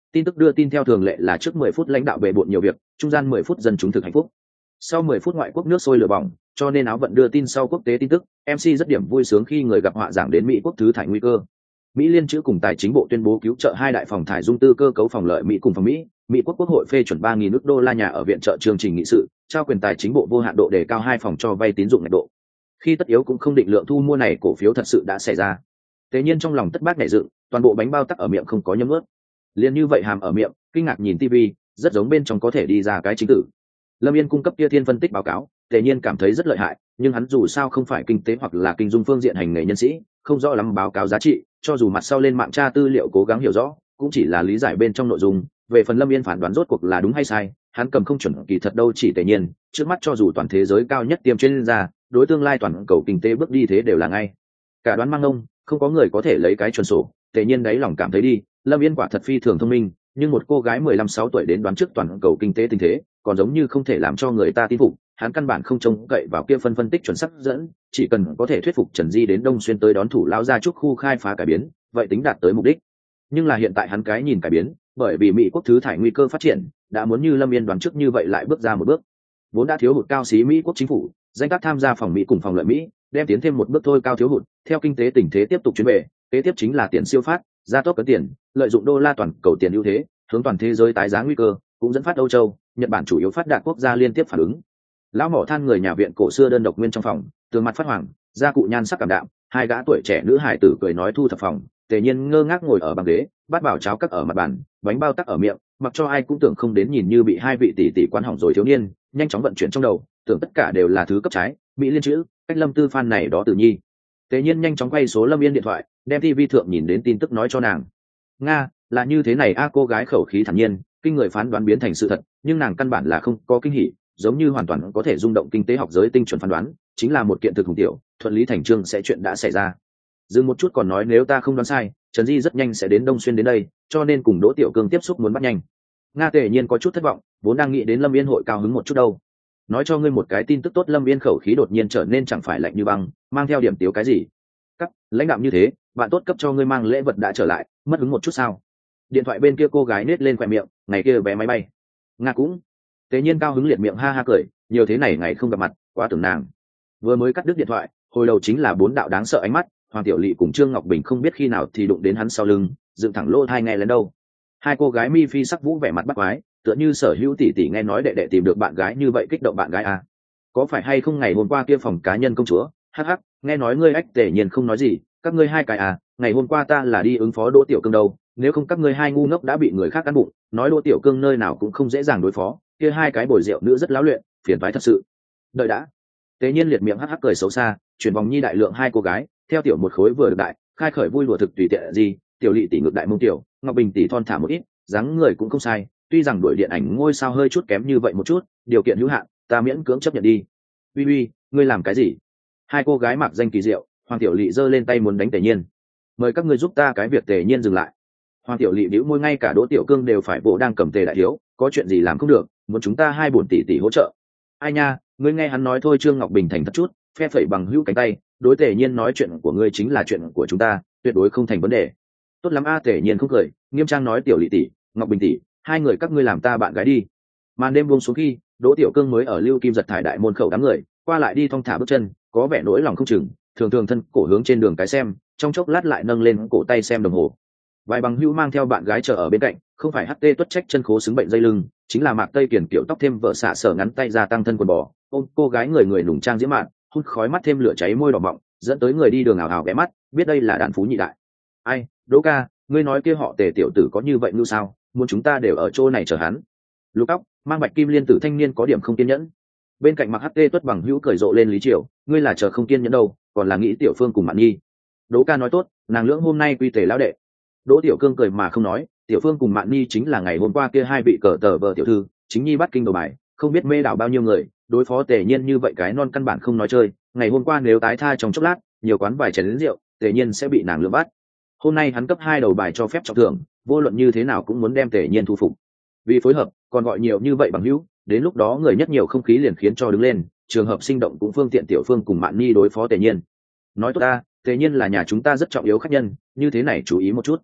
Tin tức đưa tin theo thường lệ là trước mười phút lãnh đạo bề bộn nhiều việc, trung gian mười phút dân chúng thực hạnh phúc. Sau mười phút ngoại quốc nước sôi lửa bỏng, cho nên áo vận đưa tin sau quốc tế tin tức, em xê rất điểm vui sướng khi người gặp họa giảng đến Mỹ quốc thứ thải nguy cơ. Mỹ liên chữ cùng tài chính bộ tuyên bố cứu trợ hai đại phòng thải dung tư cơ cấu phòng lợi Mỹ cùng phòng Mỹ, Mỹ quốc quốc hội phê chuẩn ba nghìn nước đô la nhà ở viện trợ chương trình nghị sự, trao quyền tài chính bộ vô hạn độ đề cao hai phòng cho vay tín dụng ngạch độ. Khi tất yếu cũng không định lượng thu mua này cổ phiếu thật sự đã xảy ra. Thế nhiên trong lòng tất bát nảy dựng, toàn bộ bánh bao tắc ở miệng không có nhấm ướt. Liên như vậy hàm ở miệng, kinh ngạc nhìn tivi, rất giống bên trong có thể đi ra cái chính tử. Lâm Yên cung cấp kia thiên phân tích báo cáo, Tề Nhiên cảm thấy rất lợi hại, nhưng hắn dù sao không phải kinh tế hoặc là kinh dung phương diện hành nghề nhân sĩ, không rõ lắm báo cáo giá trị, cho dù mặt sau lên mạng tra tư liệu cố gắng hiểu rõ, cũng chỉ là lý giải bên trong nội dung. Về phần Lâm Yên phán đoán rốt cuộc là đúng hay sai, hắn cầm không chuẩn kỳ thật đâu, chỉ Tề Nhiên, trước mắt cho dù toàn thế giới cao nhất tiêm chuyên gia, đối tương lai toàn cầu kinh tế bước đi thế đều là ngay. Cả đoán mang ông, không có người có thể lấy cái chuẩn sổ. Tề Nhiên đáy lòng cảm thấy đi, Lâm Yên quả thật phi thường thông minh, nhưng một cô gái mười lăm sáu tuổi đến đoán trước toàn cầu kinh tế tình thế, còn giống như không thể làm cho người ta tin phục. Hắn căn bản không trông cậy vào kia phân phân tích chuẩn xác dẫn, chỉ cần có thể thuyết phục Trần Di đến Đông Xuyên tới đón thủ lão gia trúc khu khai phá cải biến, vậy tính đạt tới mục đích. Nhưng là hiện tại hắn cái nhìn cải biến, bởi vì Mỹ quốc thứ thải nguy cơ phát triển, đã muốn như Lâm Yên đoán trước như vậy lại bước ra một bước. Vốn đã thiếu hụt cao xí Mỹ quốc chính phủ, danh tác tham gia phòng Mỹ cùng phòng lợi Mỹ, đem tiến thêm một bước thôi cao thiếu hụt, theo kinh tế tình thế tiếp tục chuyển về, kế tiếp chính là tiền siêu phát, gia tốc cấn tiền, lợi dụng đô la toàn cầu tiền ưu thế, hướng toàn thế giới tái giá nguy cơ, cũng dẫn phát Âu Châu, Nhật Bản chủ yếu phát đạt quốc gia liên tiếp phản ứng. Lão mỏ than người nhà viện cổ xưa đơn độc nguyên trong phòng, tường mặt phát hoàng, da cụ nhan sắc cảm đạm, hai gã tuổi trẻ nữ hài tử cười nói thu thập phòng. Tề Nhiên ngơ ngác ngồi ở băng ghế, bát bảo cháo cắt ở mặt bàn, bánh bao tắc ở miệng, mặc cho ai cũng tưởng không đến nhìn như bị hai vị tỷ tỷ quan hỏng rồi thiếu niên, nhanh chóng vận chuyển trong đầu, tưởng tất cả đều là thứ cấp trái, Mỹ liên chữ, cách Lâm Tư Phan này đó tự nhi. Tề Nhiên nhanh chóng quay số Lâm Yên điện thoại, đem ti vi thượng nhìn đến tin tức nói cho nàng. Nga, là như thế này a, cô gái khẩu khí thản nhiên, kinh người phán đoán biến thành sự thật, nhưng nàng căn bản là không có kinh hỉ, giống như hoàn toàn có thể rung động kinh tế học giới tinh chuẩn phán đoán, chính là một kiện thực hùng tiểu, thuận lý thành chương sẽ chuyện đã xảy ra. Dừng một chút còn nói nếu ta không đoán sai, Trần Di rất nhanh sẽ đến Đông Xuyên đến đây, cho nên cùng Đỗ Tiểu Cương tiếp xúc muốn bắt nhanh. Nga Tề Nhiên có chút thất vọng, vốn đang nghĩ đến Lâm Yên hội cao hứng một chút đâu. Nói cho ngươi một cái tin tức tốt, Lâm Yên khẩu khí đột nhiên trở nên chẳng phải lạnh như băng, mang theo điểm tiếu cái gì. Các lãnh đạo như thế, bạn tốt cấp cho ngươi mang lễ vật đã trở lại, mất hứng một chút sao? Điện thoại bên kia cô gái nết lên khỏe miệng, ngày kia vé máy bay. Nga cũng. Tề Nhiên cao hứng liệt miệng ha ha cười, nhiều thế này ngày không gặp mặt, quá tưởng nàng. Vừa mới cắt đứt điện thoại, hồi đầu chính là bốn đạo đáng sợ ánh mắt, Hoàng Tiểu Lệ cùng Trương Ngọc Bình không biết khi nào thì đụng đến hắn sau lưng, dựng thẳng lỗ tai nghe lên đâu. Hai cô gái mi phi sắc vũ vẻ mặt bắt quái, tựa như sở hữu tỷ tỷ nghe nói đệ đệ tìm được bạn gái như vậy kích động bạn gái à. Có phải hay không ngày hôm qua kia phòng cá nhân công chúa, hắc hắc, nghe nói ngươi ách. Tề Nhiên không nói gì, các ngươi hai cái à, ngày hôm qua ta là đi ứng phó Đỗ Tiểu Cương đâu, nếu không các ngươi hai ngu ngốc đã bị người khác cắn bụng, nói Đỗ Tiểu Cương nơi nào cũng không dễ dàng đối phó, kia hai cái bồi rượu nữ rất láo luyện, phiền toái thật sự. Đợi đã. Tề Nhiên liệt miệng hắc hắc cười xấu xa, chuyển vòng nhi đại lượng hai cô gái, theo tiểu một khối vừa được đại, khai khởi vui đùa thực tùy tiện gì, Tiểu Lệ tỷ ngược đại mông tiểu, Ngọc Bình tỷ thon thả một ít, dáng người cũng không sai, tuy rằng đuổi điện ảnh ngôi sao hơi chút kém như vậy một chút, điều kiện hữu hạn, ta miễn cưỡng chấp nhận đi. Uy uy, ngươi làm cái gì? Hai cô gái mặc danh kỳ diệu, Hoàng Tiểu Lệ giơ lên tay muốn đánh Tề Nhiên. Mời các ngươi giúp ta cái việc. Tề Nhiên dừng lại. Hoàng Tiểu Lệ bĩu môi, ngay cả Đỗ Tiểu Cương đều phải bộ đang cầm Tề đại thiếu, có chuyện gì làm không được, muốn chúng ta hai bổn tỷ tỷ hỗ trợ. Ai nha, ngươi nghe hắn nói thôi. Trương Ngọc Bình thành thật chút, phe phẩy bằng hữu cánh tay, đối Tề Nhiên nói chuyện của ngươi chính là chuyện của chúng ta, tuyệt đối không thành vấn đề. Tốt lắm a. Tề Nhiên không cười, nghiêm trang nói Tiểu Lệ tỷ, Ngọc Bình tỷ, hai người các ngươi làm ta bạn gái đi. Màn đêm buông xuống khi Đỗ Tiểu Cương mới ở Lưu Kim giật thải đại môn khẩu đám người qua lại đi thong thả bước chân, có vẻ nỗi lòng không chừng, thường thường thân cổ hướng trên đường cái xem, trong chốc lát lại nâng lên cổ tay xem đồng hồ. Vài bằng hữu mang theo bạn gái chờ ở bên cạnh, không phải hát tê tuất trách chân khố xứng bệnh dây lưng, chính là Mạc Tây Kiển kiểu tóc thêm vợ xạ sở ngắn tay ra tăng thân quần bò, ôm cô gái người người nùng trang diễm mạn, hút khói mắt thêm lửa cháy môi đỏ mọng, dẫn tới người đi đường ảo ảo ghé mắt, biết đây là đàn phú nhị đại. Ai, Đỗ ca, ngươi nói kia họ Tề tiểu tử có như vậy ngư sao, muốn chúng ta đều ở chỗ này chờ hắn. Lục tóc mang bạch kim liên tử thanh niên có điểm không kiên nhẫn. Bên cạnh Mặc hát tê tuất bằng hữu cười rộ lên Lý Triều, ngươi là chờ không kiên nhẫn đâu, còn là nghĩ Tiểu Phương cùng Mạn Nhi. Đỗ ca nói tốt, nàng lưỡng hôm nay quy Tề lão đệ. Đỗ Tiểu Cương cười mà không nói, Tiểu Phương cùng Mạn Nhi chính là ngày hôm qua kia hai vị cờ tờ vợ tiểu thư, chính nhi bắt kinh đầu bài, không biết mê đảo bao nhiêu người, đối phó Tề Nhiên như vậy cái non căn bản không nói chơi. Ngày hôm qua nếu tái tha trong chốc lát, nhiều quán vài chén rượu, Tề Nhiên sẽ bị nàng lừa bắt. Hôm nay hắn cấp hai đầu bài cho phép trọng thưởng, vô luận như thế nào cũng muốn đem Tề Nhiên thu phục. Vì phối hợp, còn gọi nhiều như vậy bằng hữu, đến lúc đó người nhất nhiều không khí liền khiến cho đứng lên, trường hợp sinh động cũng phương tiện Tiểu Phương cùng Mạn Nhi đối phó Tề Nhiên. Nói tốt ta, Tề Nhiên là nhà chúng ta rất trọng yếu khách nhân, như thế này chú ý một chút.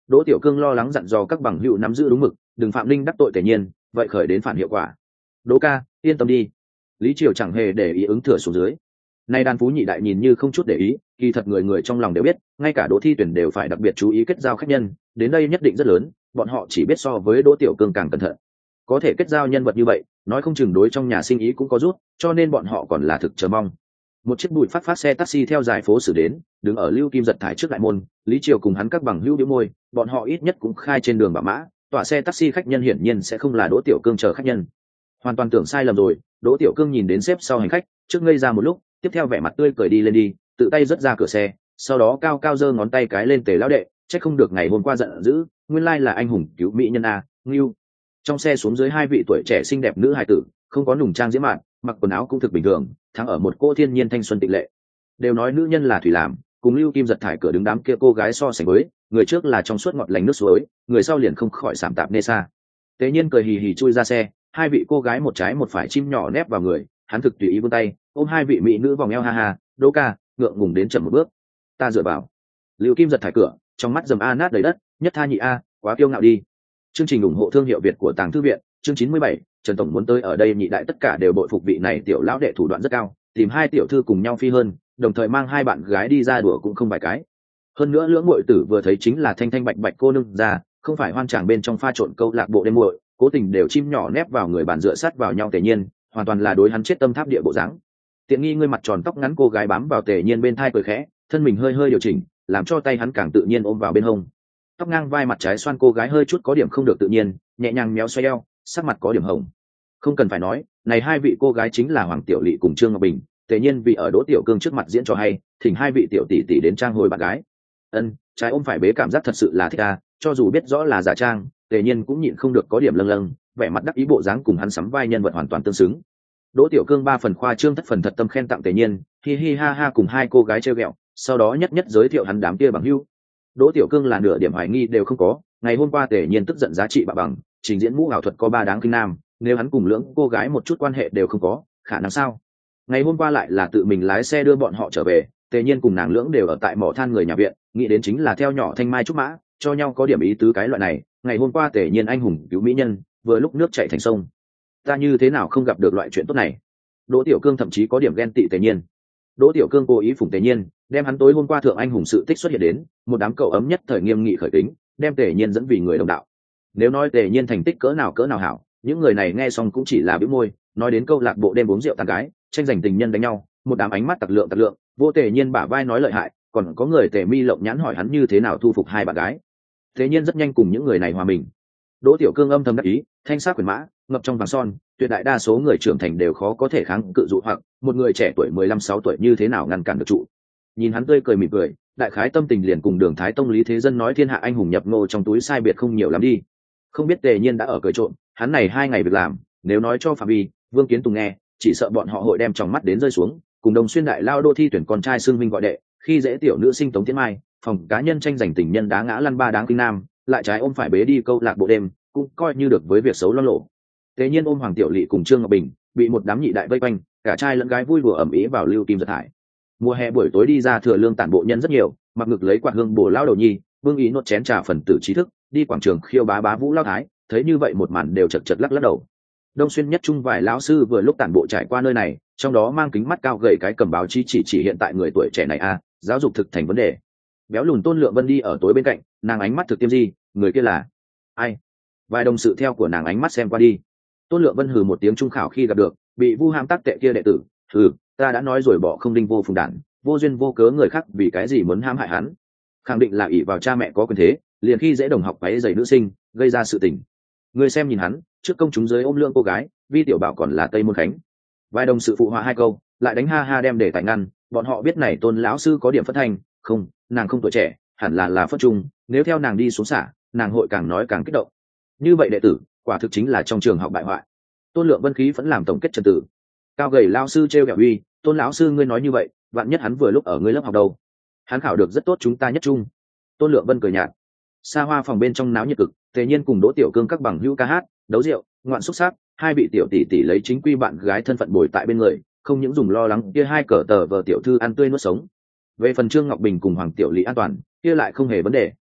Đỗ Tiểu Cương lo lắng dặn dò các bằng hữu nắm giữ đúng mực, đừng phạm linh đắc tội Tề Nhiên, vậy khởi đến phản hiệu quả. Đỗ ca, yên tâm đi. Lý Triều chẳng hề để ý ứng thừa xuống dưới. Nay đàn phú nhị đại nhìn như không chút để ý, kỳ thật người người trong lòng đều biết, ngay cả Đỗ Thi Tuyển đều phải đặc biệt chú ý kết giao khách nhân, đến đây nhất định rất lớn, bọn họ chỉ biết so với Đỗ Tiểu Cương càng cẩn thận. Có thể kết giao nhân vật như vậy, nói không chừng đối trong nhà sinh ý cũng có rút, cho nên bọn họ còn là thực chờ mong. Một chiếc bụi phát phát xe taxi theo dài phố xử đến, đứng ở Lưu Kim Giật thải trước đại môn, Lý Triều cùng hắn các bằng hữu đĩu môi, bọn họ ít nhất cũng khai trên đường bảo mã, tỏa xe taxi khách nhân hiển nhiên sẽ không là Đỗ Tiểu Cương chờ khách nhân. Hoàn toàn tưởng sai lầm rồi, Đỗ Tiểu Cương nhìn đến xếp sau hành khách, trước ngây ra một lúc, tiếp theo vẻ mặt tươi cười đi lên đi, tự tay rớt ra cửa xe, sau đó cao cao giơ ngón tay cái lên Tề lão đệ, chắc không được ngày hôm qua giận dữ, nguyên lai là anh hùng cứu mỹ nhân a, Ngưu. Trong xe xuống dưới hai vị tuổi trẻ xinh đẹp nữ hài tử, không có nùng trang diễm mạn, mặc quần áo cũng thực bình thường, thắng ở một cô thiên nhiên thanh xuân tịnh lệ. Đều nói nữ nhân là thủy làm, cùng Lưu Kim Giật thải cửa đứng đám kia cô gái so sánh với, người trước là trong suốt ngọt lành nước suối, người sau liền không khỏi sảm tạp nê xa. Tế Nhiên cười hì hì chui ra xe, hai vị cô gái một trái một phải chim nhỏ nép vào người, hắn thực tùy ý vươn tay, ôm hai vị mỹ nữ vòng eo ha ha, Đỗ ca, ngượng ngùng đến chậm một bước. Ta dựa vào. Lưu Kim Giật thải cửa, trong mắt dầm a nát đầy đất, nhất tha nhị a, quá kiêu ngạo đi. Chương trình ủng hộ thương hiệu Việt của Tàng Thư viện, chương chín mươi bảy, Trần tổng muốn tới ở đây nhị đại tất cả đều bội phục vị này tiểu lão đệ thủ đoạn rất cao, tìm hai tiểu thư cùng nhau phi hơn, đồng thời mang hai bạn gái đi ra đùa cũng không vài cái. Hơn nữa lưỡng muội tử vừa thấy chính là thanh thanh bạch bạch cô nương ra, không phải hoan tràng bên trong pha trộn câu lạc bộ đêm muội, cố tình đều chim nhỏ nép vào người bàn dựa sát vào nhau Tề Nhiên, hoàn toàn là đối hắn chết tâm tháp địa bộ dáng. Tiện nghi ngươi mặt tròn tóc ngắn cô gái bám vào Tề Nhiên bên thai cười khẽ, thân mình hơi hơi điều chỉnh, làm cho tay hắn càng tự nhiên ôm vào bên hông. Tóc ngang vai mặt trái xoan cô gái hơi chút có điểm không được tự nhiên, nhẹ nhàng méo xoay eo, sắc mặt có điểm hồng. Không cần phải nói, này hai vị cô gái chính là Hoàng Tiểu Lệ cùng Trương Ngọc Bình, Tề Nhiên vì ở Đỗ Tiểu Cương trước mặt diễn cho hay, thỉnh hai vị tiểu tỷ tỷ đến trang hồi bạn gái. Ân, trái ôm phải bế cảm giác thật sự là thích a, cho dù biết rõ là giả trang, Tề Nhiên cũng nhịn không được có điểm lâng lâng, vẻ mặt đắc ý bộ dáng cùng hắn sắm vai nhân vật hoàn toàn tương xứng. Đỗ Tiểu Cương ba phần khoa trương thất phần thật tâm khen tặng Tề Nhiên, hi hi ha ha cùng hai cô gái trêu ghẹo, sau đó nhất nhất giới thiệu hắn đám kia bằng hữu. Đỗ Tiểu Cương là nửa điểm hoài nghi đều không có, ngày hôm qua Tề Nhiên tức giận giá trị bạ bằng, trình diễn mũ ảo thuật có ba đáng kinh nam, nếu hắn cùng lưỡng cô gái một chút quan hệ đều không có, khả năng sao? Ngày hôm qua lại là tự mình lái xe đưa bọn họ trở về, Tề Nhiên cùng nàng lưỡng đều ở tại mỏ than người nhà viện, nghĩ đến chính là theo nhỏ thanh mai trúc mã, cho nhau có điểm ý tứ cái loại này. Ngày hôm qua Tề Nhiên anh hùng cứu mỹ nhân, vừa lúc nước chảy thành sông, ta như thế nào không gặp được loại chuyện tốt này? Đỗ Tiểu Cương thậm chí có điểm ghen tị Tề Nhiên. Đỗ Tiểu Cương cố ý phụng Tề Nhiên, đem hắn tối hôm qua thượng anh hùng sự tích xuất hiện đến, một đám cậu ấm nhất thời nghiêm nghị khởi kính, đem Tề Nhiên dẫn vì người đồng đạo. Nếu nói Tề Nhiên thành tích cỡ nào cỡ nào hảo, những người này nghe xong cũng chỉ là bĩu môi, nói đến câu lạc bộ đêm uống rượu tàn gái, tranh giành tình nhân đánh nhau, một đám ánh mắt tặc lượng tặc lượng, vô Tề Nhiên bả vai nói lợi hại, còn có người Tề Mi lộng nhãn hỏi hắn như thế nào thu phục hai bạn gái. Tề Nhiên rất nhanh cùng những người này hòa mình. Đỗ Tiểu Cương âm thầm đắc ý, thanh sắc quyền mã, ngập trong vàng son, tuyệt đại đa số người trưởng thành đều khó có thể kháng cự dụ hoặc, một người trẻ tuổi mười lăm sáu tuổi như thế nào ngăn cản được trụ. Nhìn hắn tươi cười mỉm cười, đại khái tâm tình liền cùng Đường Thái Tông Lý Thế Dân nói thiên hạ anh hùng nhập ngô trong túi sai biệt không nhiều lắm đi. Không biết Tề Nhiên đã ở cười trộn, hắn này hai ngày việc làm, nếu nói cho Phạm Vi, Vương Kiến Tùng nghe, chỉ sợ bọn họ hội đem tròng mắt đến rơi xuống, cùng Đồng Xuyên đại lao Đô Thi tuyển con trai xưng minh gọi đệ, khi dễ tiểu nữ sinh Tống Tiến Mai, phòng cá nhân tranh giành tình nhân đá ngã lăn ba đáng kinh nam, lại trái ôm phải bế đi câu lạc bộ đêm, cũng coi như được với việc xấu lo lộ. Tề Nhiên ôm Hoàng Tiểu Lệ cùng Trương Ngọc Bình, bị một đám nhị đại vây quanh, cả trai lẫn gái vui đùa ẩm ý vào Lưu Kim Giật thải. Mùa hè buổi tối đi ra thừa lương tản bộ nhân rất nhiều, mặc ngực lấy quạt hương bổ lao đầu nhi, Vương Ý nốt chén trà phần tử trí thức, đi quảng trường khiêu bá bá vũ lao thái, thấy như vậy một màn đều chật chật lắc lắc đầu. Đông Xuyên nhất trung vài lão sư vừa lúc tản bộ trải qua nơi này, trong đó mang kính mắt cao gầy cái cầm báo chí chỉ chỉ hiện tại người tuổi trẻ này a, giáo dục thực thành vấn đề. Béo lùn Tôn Lượng Vân đi ở tối bên cạnh, nàng ánh mắt thực tiêm gì, người kia là ai? Vài đồng sự theo của nàng ánh mắt xem qua đi. Tôn Lượng Vân hừ một tiếng trung khảo khi gặp được, bị vu ham tác tệ kia đệ tử, hừ, ta đã nói rồi bỏ không đinh vô phùng đản, vô duyên vô cớ người khác vì cái gì muốn hãm hại hắn, khẳng định là ỷ vào cha mẹ có quyền thế, liền khi dễ đồng học váy giày nữ sinh, gây ra sự tình. Người xem nhìn hắn, trước công chúng dưới ôm lượng cô gái, Vi Tiểu Bảo còn là Tây Môn Khánh. Vài đồng sự phụ họa hai câu, lại đánh ha ha đem để tài ngăn, bọn họ biết này Tôn lão sư có điểm phất thanh, không, nàng không tuổi trẻ, hẳn là là phất trung, nếu theo nàng đi xuống xả, nàng hội càng nói càng kích động. Như vậy đệ tử, quả thực chính là trong trường học bại hoại. Tôn Lượng Vân khí vẫn làm tổng kết trật tự. Cao gầy lao sư trêu ghẹo uy, Tôn lão sư ngươi nói như vậy, vạn nhất hắn vừa lúc ở ngươi lớp học đâu? Hắn khảo được rất tốt chúng ta nhất trung. Tôn Lượng Vân cười nhạt. Xa hoa phòng bên trong náo nhiệt cực, Tề Nhiên cùng Đỗ Tiểu Cương các bằng hữu ca hát, đấu rượu, ngoạn xúc sắc, hai vị tiểu tỷ tỷ lấy chính quy bạn gái thân phận bồi tại bên người, không những dùng lo lắng kia hai cờ tờ vờ tiểu thư ăn tươi nuốt sống. Về phần Trương Ngọc Bình cùng Hoàng Tiểu Lý an toàn, kia lại không hề vấn đề,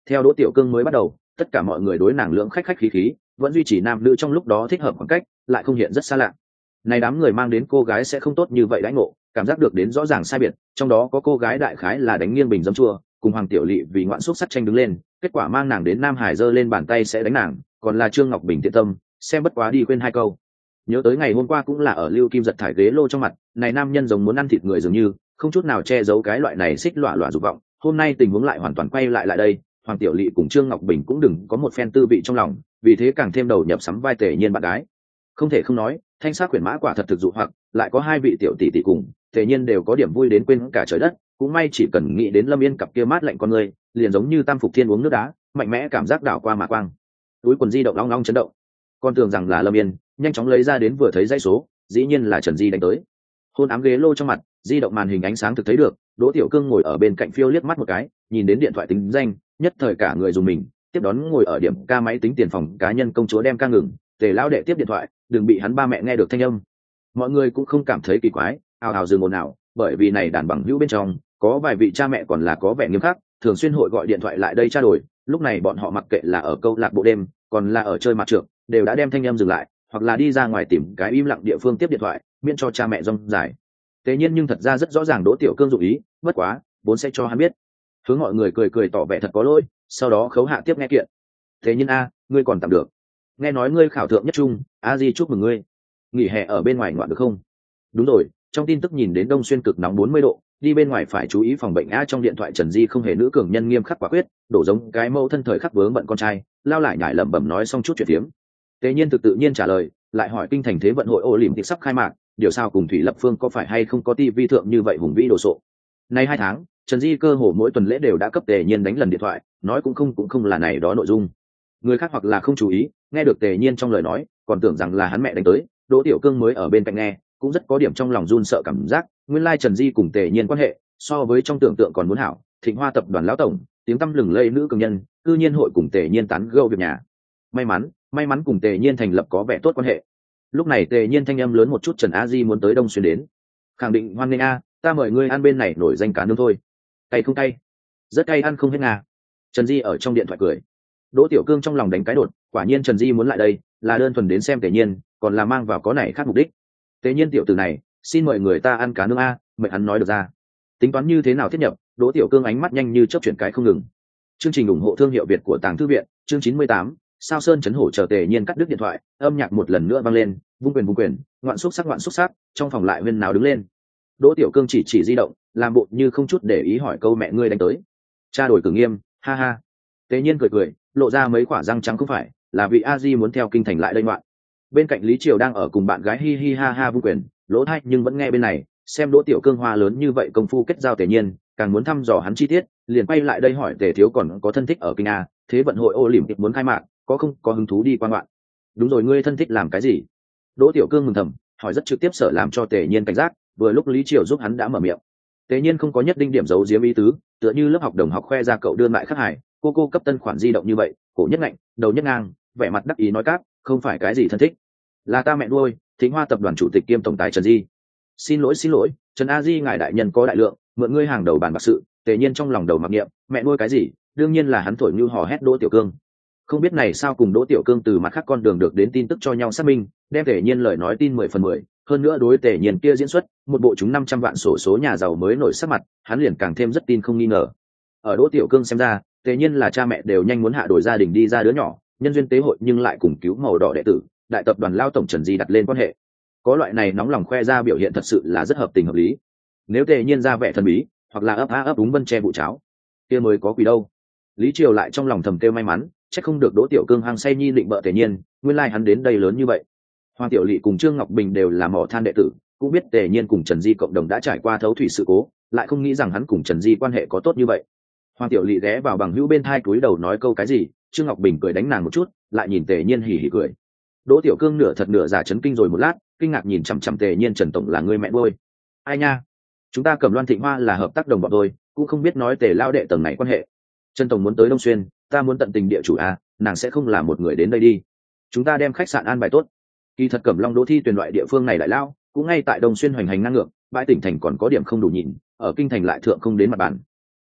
Theo Đỗ Tiểu Cương mới bắt đầu, tất cả mọi người đối nàng lưỡng khách khách khí khí, vẫn duy trì nam nữ trong lúc đó thích hợp khoảng cách, lại không hiện rất xa lạ. Này đám người mang đến cô gái sẽ không tốt như vậy đãi ngộ, cảm giác được đến rõ ràng sai biệt, trong đó có cô gái đại khái là đánh nghiêng bình dấm chua, cùng Hoàng Tiểu Lệ vì ngoạn xúc sắc tranh đứng lên, kết quả mang nàng đến Nam Hải giơ lên bàn tay sẽ đánh nàng, còn là Trương Ngọc Bình thiện tâm, xem bất quá đi quên hai câu. Nhớ tới ngày hôm qua cũng là ở Lưu Kim giật thải ghế lô trong mặt, này nam nhân giống muốn ăn thịt người dường như, không chút nào che giấu cái loại này xích lọa lọa dục vọng, hôm nay tình huống lại hoàn toàn quay lại lại đây, Hoàng Tiểu Lệ cùng Trương Ngọc Bình cũng đừng có một phen tư vị trong lòng, vì thế càng thêm đầu nhập sắm vai Tề Nhiên bạn gái. Không thể không nói, thanh sắc quyển mã quả thật thực dụ hoặc, lại có hai vị tiểu tỷ tỷ cùng, Tề Nhiên đều có điểm vui đến quên cả trời đất, cũng may chỉ cần nghĩ đến Lâm Yên cặp kia mát lạnh con người, liền giống như tam phục thiên uống nước đá, mạnh mẽ cảm giác đảo qua mà quang. Túi quần di động long long chấn động, con tưởng rằng là Lâm Yên, nhanh chóng lấy ra đến vừa thấy dãy số, dĩ nhiên là Trần Di đánh tới. Hôn ám ghế lô trong mặt, di động màn hình ánh sáng thực thấy được, Đỗ Tiểu Cương ngồi ở bên cạnh phiêu liếc mắt một cái, nhìn đến điện thoại tính danh, nhất thời cả người dùng mình, tiếp đón ngồi ở điểm ca máy tính tiền phòng cá nhân công chúa đem ca ngừng, Tề lão đệ tiếp điện thoại, đừng bị hắn ba mẹ nghe được thanh âm. Mọi người cũng không cảm thấy kỳ quái, ào ào dừng ồn ào, bởi vì này đàn bằng hữu bên trong có vài vị cha mẹ còn là có vẻ nghiêm khắc, thường xuyên hội gọi điện thoại lại đây trao đổi, lúc này bọn họ mặc kệ là ở câu lạc bộ đêm, còn là ở chơi mặt trược, đều đã đem thanh âm dừng lại, hoặc là đi ra ngoài tìm cái im lặng địa phương tiếp điện thoại, miễn cho cha mẹ rong dài. Thế nhiên nhưng thật ra rất rõ ràng Đỗ Tiểu Cương dụng ý, bất quá, vốn sẽ cho hắn biết. Hướng mọi người cười cười tỏ vẻ thật có lỗi, sau đó khấu hạ tiếp nghe kiện. Thế nhiên a, ngươi còn tạm được. Nghe nói ngươi khảo thượng nhất trung, a di chúc mừng ngươi. Nghỉ hè ở bên ngoài ngoạn được không? Đúng rồi, trong tin tức nhìn đến Đông Xuyên cực nóng bốn mươi độ, đi bên ngoài phải chú ý phòng bệnh a. Trong điện thoại Trần Di không hề nữ cường nhân nghiêm khắc quả quyết, đổ giống cái mẫu thân thời khắc vướng bận con trai, lao lại nhải lẩm bẩm nói xong chút chuyện tiếm. Tế nhiên thực tự nhiên trả lời, lại hỏi kinh thành thế vận hội Olympic sắp khai mạc, điều sao cùng Thủy Lập Phương có phải hay không có tivi thượng như vậy hùng vĩ đồ sộ. Nay hai tháng, Trần Di cơ hồ mỗi tuần lễ đều đã cấp Tề Nhiên đánh lần điện thoại, nói cũng không cũng không là này đó nội dung. Người khác hoặc là không chú ý, nghe được Tề Nhiên trong lời nói, còn tưởng rằng là hắn mẹ đánh tới, Đỗ Tiểu Cương mới ở bên cạnh nghe, cũng rất có điểm trong lòng run sợ cảm giác, nguyên lai Trần Di cùng Tề Nhiên quan hệ, so với trong tưởng tượng còn muốn hảo, Thịnh Hoa tập đoàn lão tổng, tiếng tăm lừng lẫy nữ cường nhân, cư nhiên hội cùng Tề Nhiên tán gẫu việc nhà. May mắn, may mắn cùng Tề Nhiên thành lập có vẻ tốt quan hệ. Lúc này Tề Nhiên thanh âm lớn một chút, Trần A Di muốn tới Đông Xuyên đến, khẳng định hoan nghênh a, ta mời ngươi ăn bên này nổi danh cá nướng thôi. Cay không cay? Rất cay, ăn không hết nga. Trần Di ở trong điện thoại cười. Đỗ Tiểu Cương trong lòng đánh cái đột, quả nhiên Trần Di muốn lại đây, là đơn thuần đến xem Tề Nhiên, còn là mang vào có này khác mục đích. Tề Nhiên tiểu tử này, xin mời người ta ăn cá nướng a, mời hắn nói được ra. Tính toán như thế nào thiết nhập, Đỗ Tiểu Cương ánh mắt nhanh như chớp chuyển cái không ngừng. Chương trình ủng hộ thương hiệu Việt của Tàng Thư viện, chương chín mươi tám, Sao Sơn chấn hổ chờ Tề Nhiên cắt đứt điện thoại, âm nhạc một lần nữa vang lên, vung quyền vung quyền, ngoạn xúc sắc ngoạn xúc sắc, trong phòng lại huyên náo đứng lên. Đỗ Tiểu Cương chỉ chỉ di động, làm bộ như không chút để ý hỏi câu mẹ ngươi đánh tới. Cha đổi cử nghiêm, ha ha. Tề Nhiên cười cười, lộ ra mấy quả răng trắng không phải, là vị a di muốn theo kinh thành lại đây ngoạn. Bên cạnh Lý Triều đang ở cùng bạn gái hi hi ha ha vung quyền, lỗ thay nhưng vẫn nghe bên này, xem Đỗ Tiểu Cương hoa lớn như vậy công phu kết giao Tề Nhiên, càng muốn thăm dò hắn chi tiết, liền quay lại đây hỏi Tề thiếu còn có thân thích ở kinh a, thế vận hội Olympic muốn khai mạc, có không có hứng thú đi quan ngoạn. Đúng rồi, ngươi thân thích làm cái gì? Đỗ Tiểu Cương mừng thầm, hỏi rất trực tiếp, sợ làm cho Tề Nhiên cảnh giác, vừa lúc Lý Triều giúp hắn đã mở miệng. Tề Nhiên không có nhất định điểm giấu giếm ý tứ, tựa như lớp học đồng học khoe ra cậu đưa lại khắc hải, cô cô cấp tân khoản di động như vậy, cổ nhất ngạnh, đầu nhất ngang, vẻ mặt đắc ý nói cáp, không phải cái gì thân thích, là ta mẹ nuôi, Thịnh Hoa tập đoàn chủ tịch kiêm tổng tài Trần Di. Xin lỗi xin lỗi, Trần A Di ngài đại nhân có đại lượng, mượn ngươi hàng đầu bàn bạc sự. Tề Nhiên trong lòng đầu mặc niệm, mẹ nuôi cái gì, đương nhiên là hắn thổi như hò hét Đỗ Tiểu Cương. Không biết này sao cùng Đỗ Tiểu Cương từ mặt khác con đường được đến tin tức cho nhau xác minh, đem Tề Nhiên lời nói tin mười phần mười, hơn nữa đối Tề Nhiên kia diễn xuất, một bộ chúng năm trăm vạn sổ số nhà giàu mới nổi sắc mặt, hắn liền càng thêm rất tin không nghi ngờ. Ở Đỗ Tiểu Cương xem ra, Tề Nhiên là cha mẹ đều nhanh muốn hạ đổi gia đình đi ra đứa nhỏ, nhân duyên tế hội nhưng lại cùng cứu màu đỏ đệ tử, đại tập đoàn lao tổng Trần Di đặt lên quan hệ. Có loại này nóng lòng khoe ra biểu hiện thật sự là rất hợp tình hợp lý. Nếu Tề Nhiên ra vẻ thần bí, hoặc là ấp á ấp úng vân che vụ cháo, kia mới có quỷ đâu. Lý Triều lại trong lòng thầm kêu may mắn, chắc không được Đỗ Tiểu Cương hăng say nhi định bợ Tề Nhiên, nguyên lai like hắn đến đây lớn như vậy. Hoàng Tiểu Lệ cùng Trương Ngọc Bình đều là mỏ than đệ tử, cũng biết Tề Nhiên cùng Trần Di cộng đồng đã trải qua thấu thủy sự cố, lại không nghĩ rằng hắn cùng Trần Di quan hệ có tốt như vậy. Hoàng Tiểu Lệ ghé vào bằng hữu bên thai cúi đầu nói câu cái gì, Trương Ngọc Bình cười đánh nàng một chút, lại nhìn Tề Nhiên hỉ hỉ cười. Đỗ Tiểu Cương nửa thật nửa giả chấn kinh rồi một lát, kinh ngạc nhìn chằm chằm Tề Nhiên, Trần tổng là người mẹ nuôi. Ai nha, chúng ta Cẩm Loan Thịnh Hoa là hợp tác đồng bọn thôi, cũng không biết nói Tề lao đệ tầng này quan hệ. Trần tổng muốn tới Đông Xuyên, ta muốn tận tình địa chủ à, nàng sẽ không là một người đến đây đi. Chúng ta đem khách sạn an bài tốt. Kỳ thật Cẩm Long Đỗ thi tuyển loại địa phương này đại lao, cũng ngay tại Đông Xuyên hoành hành ngang ngược, bãi tỉnh thành còn có điểm không đủ nhìn, ở kinh thành lại thượng không đến mặt bàn.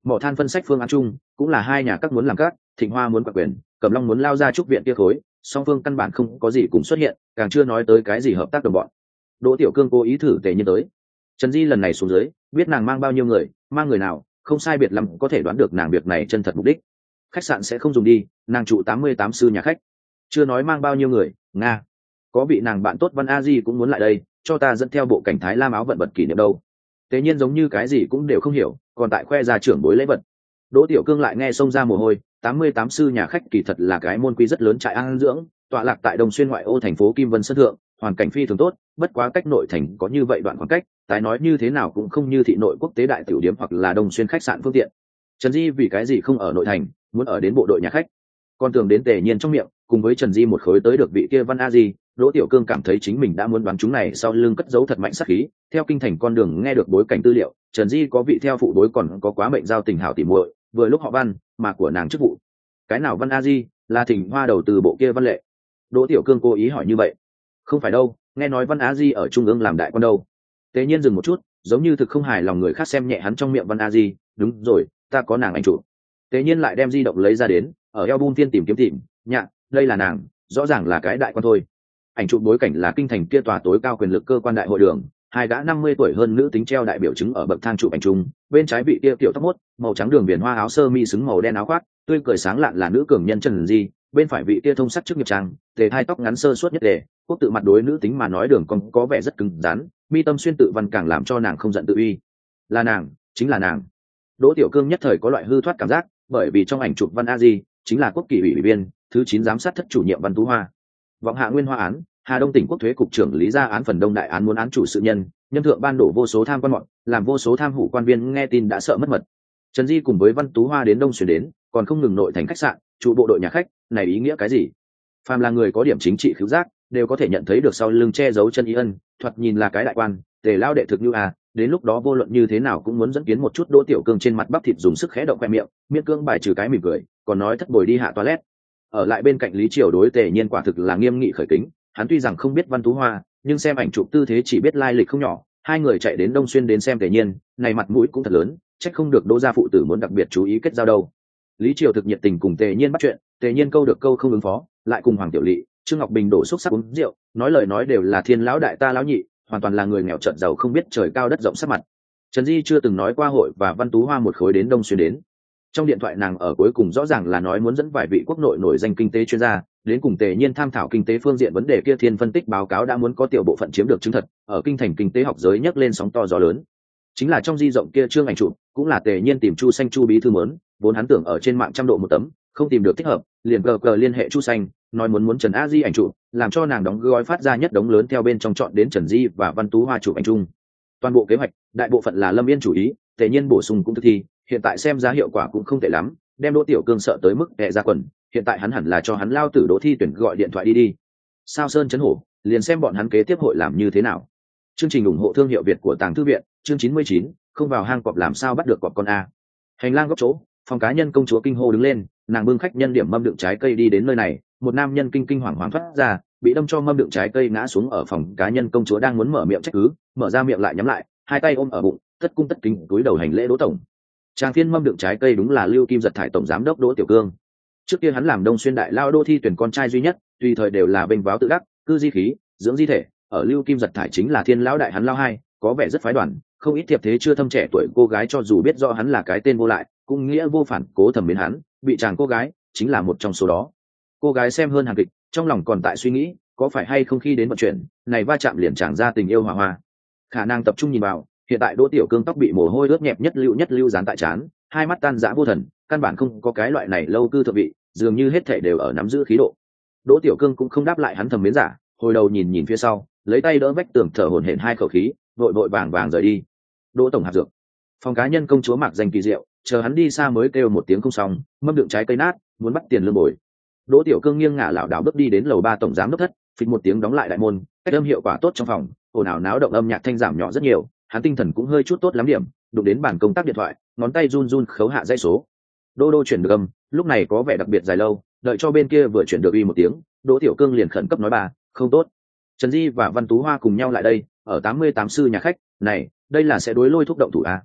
mỏ than phân sách phương án chung cũng là hai nhà các muốn làm các, Thịnh Hoa muốn quản quyền, Cẩm Long muốn lao ra trúc viện kia khối, song phương căn bản không có gì cùng xuất hiện, càng chưa nói tới cái gì hợp tác đồng bọn. Đỗ Tiểu Cương cố ý thử Tề Nhiên tới. Trần Di lần này xuống dưới, biết nàng mang bao nhiêu người, mang người nào, không sai biệt lắm có thể đoán được nàng việc này chân thật mục đích. Khách sạn sẽ không dùng đi, nàng trụ tám mươi tám sư nhà khách. Chưa nói mang bao nhiêu người, nga. Có vị nàng bạn tốt Văn A Di cũng muốn lại đây, cho ta dẫn theo bộ cảnh thái lam áo vận vật kỷ niệm đâu. Tề Nhiên giống như cái gì cũng đều không hiểu, còn tại khoe ra trưởng bối lễ vật. Đỗ Tiểu Cương lại nghe xông ra mồ hôi, tám mươi tám sư nhà khách kỳ thật là cái môn quy rất lớn trại an dưỡng, tọa lạc tại Đông Xuyên ngoại ô thành phố Kim Vân Sơn thượng, hoàn cảnh phi thường tốt, bất quá cách nội thành có như vậy đoạn khoảng cách, tái nói như thế nào cũng không như thị nội quốc tế đại tiểu điếm hoặc là Đông Xuyên khách sạn phương tiện. Trần Di vì cái gì không ở nội thành, muốn ở đến bộ đội nhà khách. Con tưởng đến Tề Nhiên trong miệng, cùng với Trần Di một khối tới được vị kia Văn A Di, Đỗ Tiểu Cương cảm thấy chính mình đã muốn đoán chúng này sau lưng cất giấu thật mạnh sát khí. Theo kinh thành con đường nghe được bối cảnh tư liệu, Trần Di có vị theo phụ đối còn có quá mệnh giao tình hảo tỉ muội, vừa lúc họ Văn, mà của nàng chức vụ. Cái nào Văn A Di, là Thịnh Hoa đầu từ bộ kia Văn Lệ. Đỗ Tiểu Cương cố ý hỏi như vậy. Không phải đâu, nghe nói Văn A Di ở trung ương làm đại quan đâu. Tề Nhiên dừng một chút, giống như thực không hài lòng người khác xem nhẹ hắn trong miệng Văn A Di, đúng rồi, ta có nàng ảnh chụp. Tề Nhiên lại đem di động lấy ra đến, ở album tiên tìm kiếm tìm, nhạ, đây là nàng, rõ ràng là cái đại quan thôi. Ảnh chụp bối cảnh là kinh thành kia tòa tối cao quyền lực cơ quan đại hội đường, hai gã năm mươi tuổi hơn nữ tính treo đại biểu chứng ở bậc thang chụp ảnh chung, bên trái vị kia tiểu tóc mốt, màu trắng đường viền hoa áo sơ mi xứng màu đen áo khoác, tươi cười sáng lạn là nữ cường nhân Trần Di, bên phải vị kia thông sắc chức nghiệp trang, tề hai tóc ngắn sơ suốt nhất đề, quốc tự mặt đối nữ tính mà nói đường cong có vẻ rất cứng rắn, mi tâm xuyên tự văn càng làm cho nàng không giận tự uy. Là nàng, chính là nàng. Đỗ Tiểu Cương nhất thời có loại hư thoát cảm giác, bởi vì trong ảnh chụp Văn A Di chính là quốc kỷ ủy viên, thứ chín giám sát thất chủ nhiệm Văn Tú Hoa. Vọng hạ nguyên hoa án, Hà Đông tỉnh quốc thuế cục trưởng lý ra án phần đông đại án muốn án chủ sự nhân, nhân thượng ban đổ vô số tham quan mọn, làm vô số tham hủ quan viên nghe tin đã sợ mất mật. Trần Di cùng với Văn Tú Hoa đến Đông Xuyên đến, còn không ngừng nội thành khách sạn, trụ bộ đội nhà khách, này ý nghĩa cái gì? Phàm là người có điểm chính trị khiếu giác, đều có thể nhận thấy được sau lưng che giấu chân ý ân, thoạt nhìn là cái đại quan, Tề lao đệ thực như à, đến lúc đó vô luận như thế nào cũng muốn dẫn kiến một chút Đỗ Tiểu Cương trên mặt bắp thịt dùng sức khẽ động khoe miệng, miễn cưỡng bài trừ cái mỉm cười, còn nói thất bồi đi hạ toilet. Ở lại bên cạnh Lý Triều đối Tề Nhiên quả thực là nghiêm nghị khởi kính, hắn tuy rằng không biết Văn Tú Hoa, nhưng xem ảnh chụp tư thế chỉ biết lai lịch không nhỏ, hai người chạy đến Đông Xuyên đến xem Tề Nhiên, này mặt mũi cũng thật lớn, trách không được Đỗ gia phụ tử muốn đặc biệt chú ý kết giao đâu. Lý Triều thực nhiệt tình cùng Tề Nhiên bắt chuyện, Tề Nhiên câu được câu không ứng phó, lại cùng Hoàng Tiểu Lệ, Trương Ngọc Bình đổ xúc sắc uống rượu, nói lời nói đều là thiên lão đại ta lão nhị, hoàn toàn là người nghèo trợn giàu không biết trời cao đất rộng sắc mặt. Trần Di chưa từng nói qua hội và Văn Tú Hoa một khối đến Đông Xuyên đến. Trong điện thoại nàng ở cuối cùng rõ ràng là nói muốn dẫn vài vị quốc nội nổi danh kinh tế chuyên gia đến cùng Tề Nhiên tham thảo kinh tế phương diện vấn đề kia. Thiên phân tích báo cáo đã muốn có tiểu bộ phận chiếm được chứng thật, ở kinh thành kinh tế học giới nhấc lên sóng to gió lớn. Chính là trong di rộng kia trương ảnh chụp, cũng là Tề Nhiên tìm Chu Xanh Chu bí thư mớn, vốn hắn tưởng ở trên mạng trăm độ một tấm, không tìm được thích hợp, liền gờ gờ liên hệ Chu Xanh, nói muốn muốn Trần A Di ảnh chụp, làm cho nàng đóng gói phát ra nhất đống lớn theo bên trong chọn đến Trần Di và Văn Tú Hoa chụp ảnh chung. Toàn bộ kế hoạch, đại bộ phận là Lâm Yên chủ ý, Tề Nhiên bổ sung cũng thực thi, hiện tại xem ra hiệu quả cũng không tệ lắm, đem Đỗ Tiểu Cương sợ tới mức đè ra quần, hiện tại hắn hẳn là cho hắn lao tử Đỗ thi tuyển gọi điện thoại đi đi. Sao Sơn chấn hổ, liền xem bọn hắn kế tiếp hội làm như thế nào. Chương trình ủng hộ thương hiệu Việt của Tàng Thư viện, chương chín mươi chín, không vào hang cọp làm sao bắt được cọp con a. Hành lang góc chỗ, phòng cá nhân công chúa kinh hô đứng lên, nàng bưng khách nhân điểm mâm đựng trái cây đi đến nơi này, một nam nhân kinh kinh hoàng hoàng thoát ra, bị đâm cho mâm đựng trái cây ngã xuống ở phòng cá nhân công chúa đang muốn mở miệng trách cứ, mở ra miệng lại nhắm lại, hai tay ôm ở bụng, tất cung tất kính cúi đầu hành lễ Đỗ tổng. Trang phiên mâm đựng trái cây đúng là Lưu Kim Giật thải tổng giám đốc Đỗ Tiểu Cương. Trước kia hắn làm Đông Xuyên đại lao đô thi tuyển con trai duy nhất, tùy thời đều là vênh váo tự đắc, cư di khí, dưỡng di thể, ở Lưu Kim Giật thải chính là thiên lão đại hắn lao hai, có vẻ rất phái đoàn, không ít thiệp thế chưa thâm trẻ tuổi cô gái cho dù biết rõ hắn là cái tên vô lại, cũng nghĩa vô phản cố thầm mến hắn, bị chàng cô gái chính là một trong số đó. Cô gái xem hơn hàng kịch, trong lòng còn tại suy nghĩ, có phải hay không khi đến vận chuyển, này va chạm liền chàng ra tình yêu hòa hoa. Khả năng tập trung nhìn vào, hiện tại Đỗ Tiểu Cương tóc bị mồ hôi ướt nhẹp nhất lưu nhất lưu dán tại trán, hai mắt tan rã vô thần, căn bản không có cái loại này lâu cư thượng vị, dường như hết thảy đều ở nắm giữ khí độ. Đỗ Tiểu Cương cũng không đáp lại hắn thầm mến giả, hồi đầu nhìn nhìn phía sau, lấy tay đỡ vách tường thở hổn hển hai khẩu khí, vội vội vàng vàng rời đi. Đỗ tổng hạt dược, phòng cá nhân công chúa mặc danh kỳ diệu, chờ hắn đi xa mới kêu một tiếng không xong, mâm đựng trái cây nát, muốn bắt tiền lương bồi. Đỗ Tiểu Cương nghiêng ngả lảo đảo bước đi đến lầu ba tổng giám đốc thất, phịch một tiếng đóng lại đại môn, cách âm hiệu quả tốt trong phòng, ồn ào náo động âm nhạc thanh giảm nhỏ rất nhiều, hắn tinh thần cũng hơi chút tốt lắm điểm, đụng đến bàn công tác điện thoại, ngón tay run run khấu hạ dãy số. Đô đô chuyển được âm, lúc này có vẻ đặc biệt dài lâu, đợi cho bên kia vừa chuyển được uy một tiếng, Đỗ Tiểu Cương liền khẩn cấp nói bà, không tốt. Trần Di và Văn Tú Hoa cùng nhau lại đây, ở tám mươi tám sư nhà khách, này, đây là sẽ đối lôi thúc động thủ à?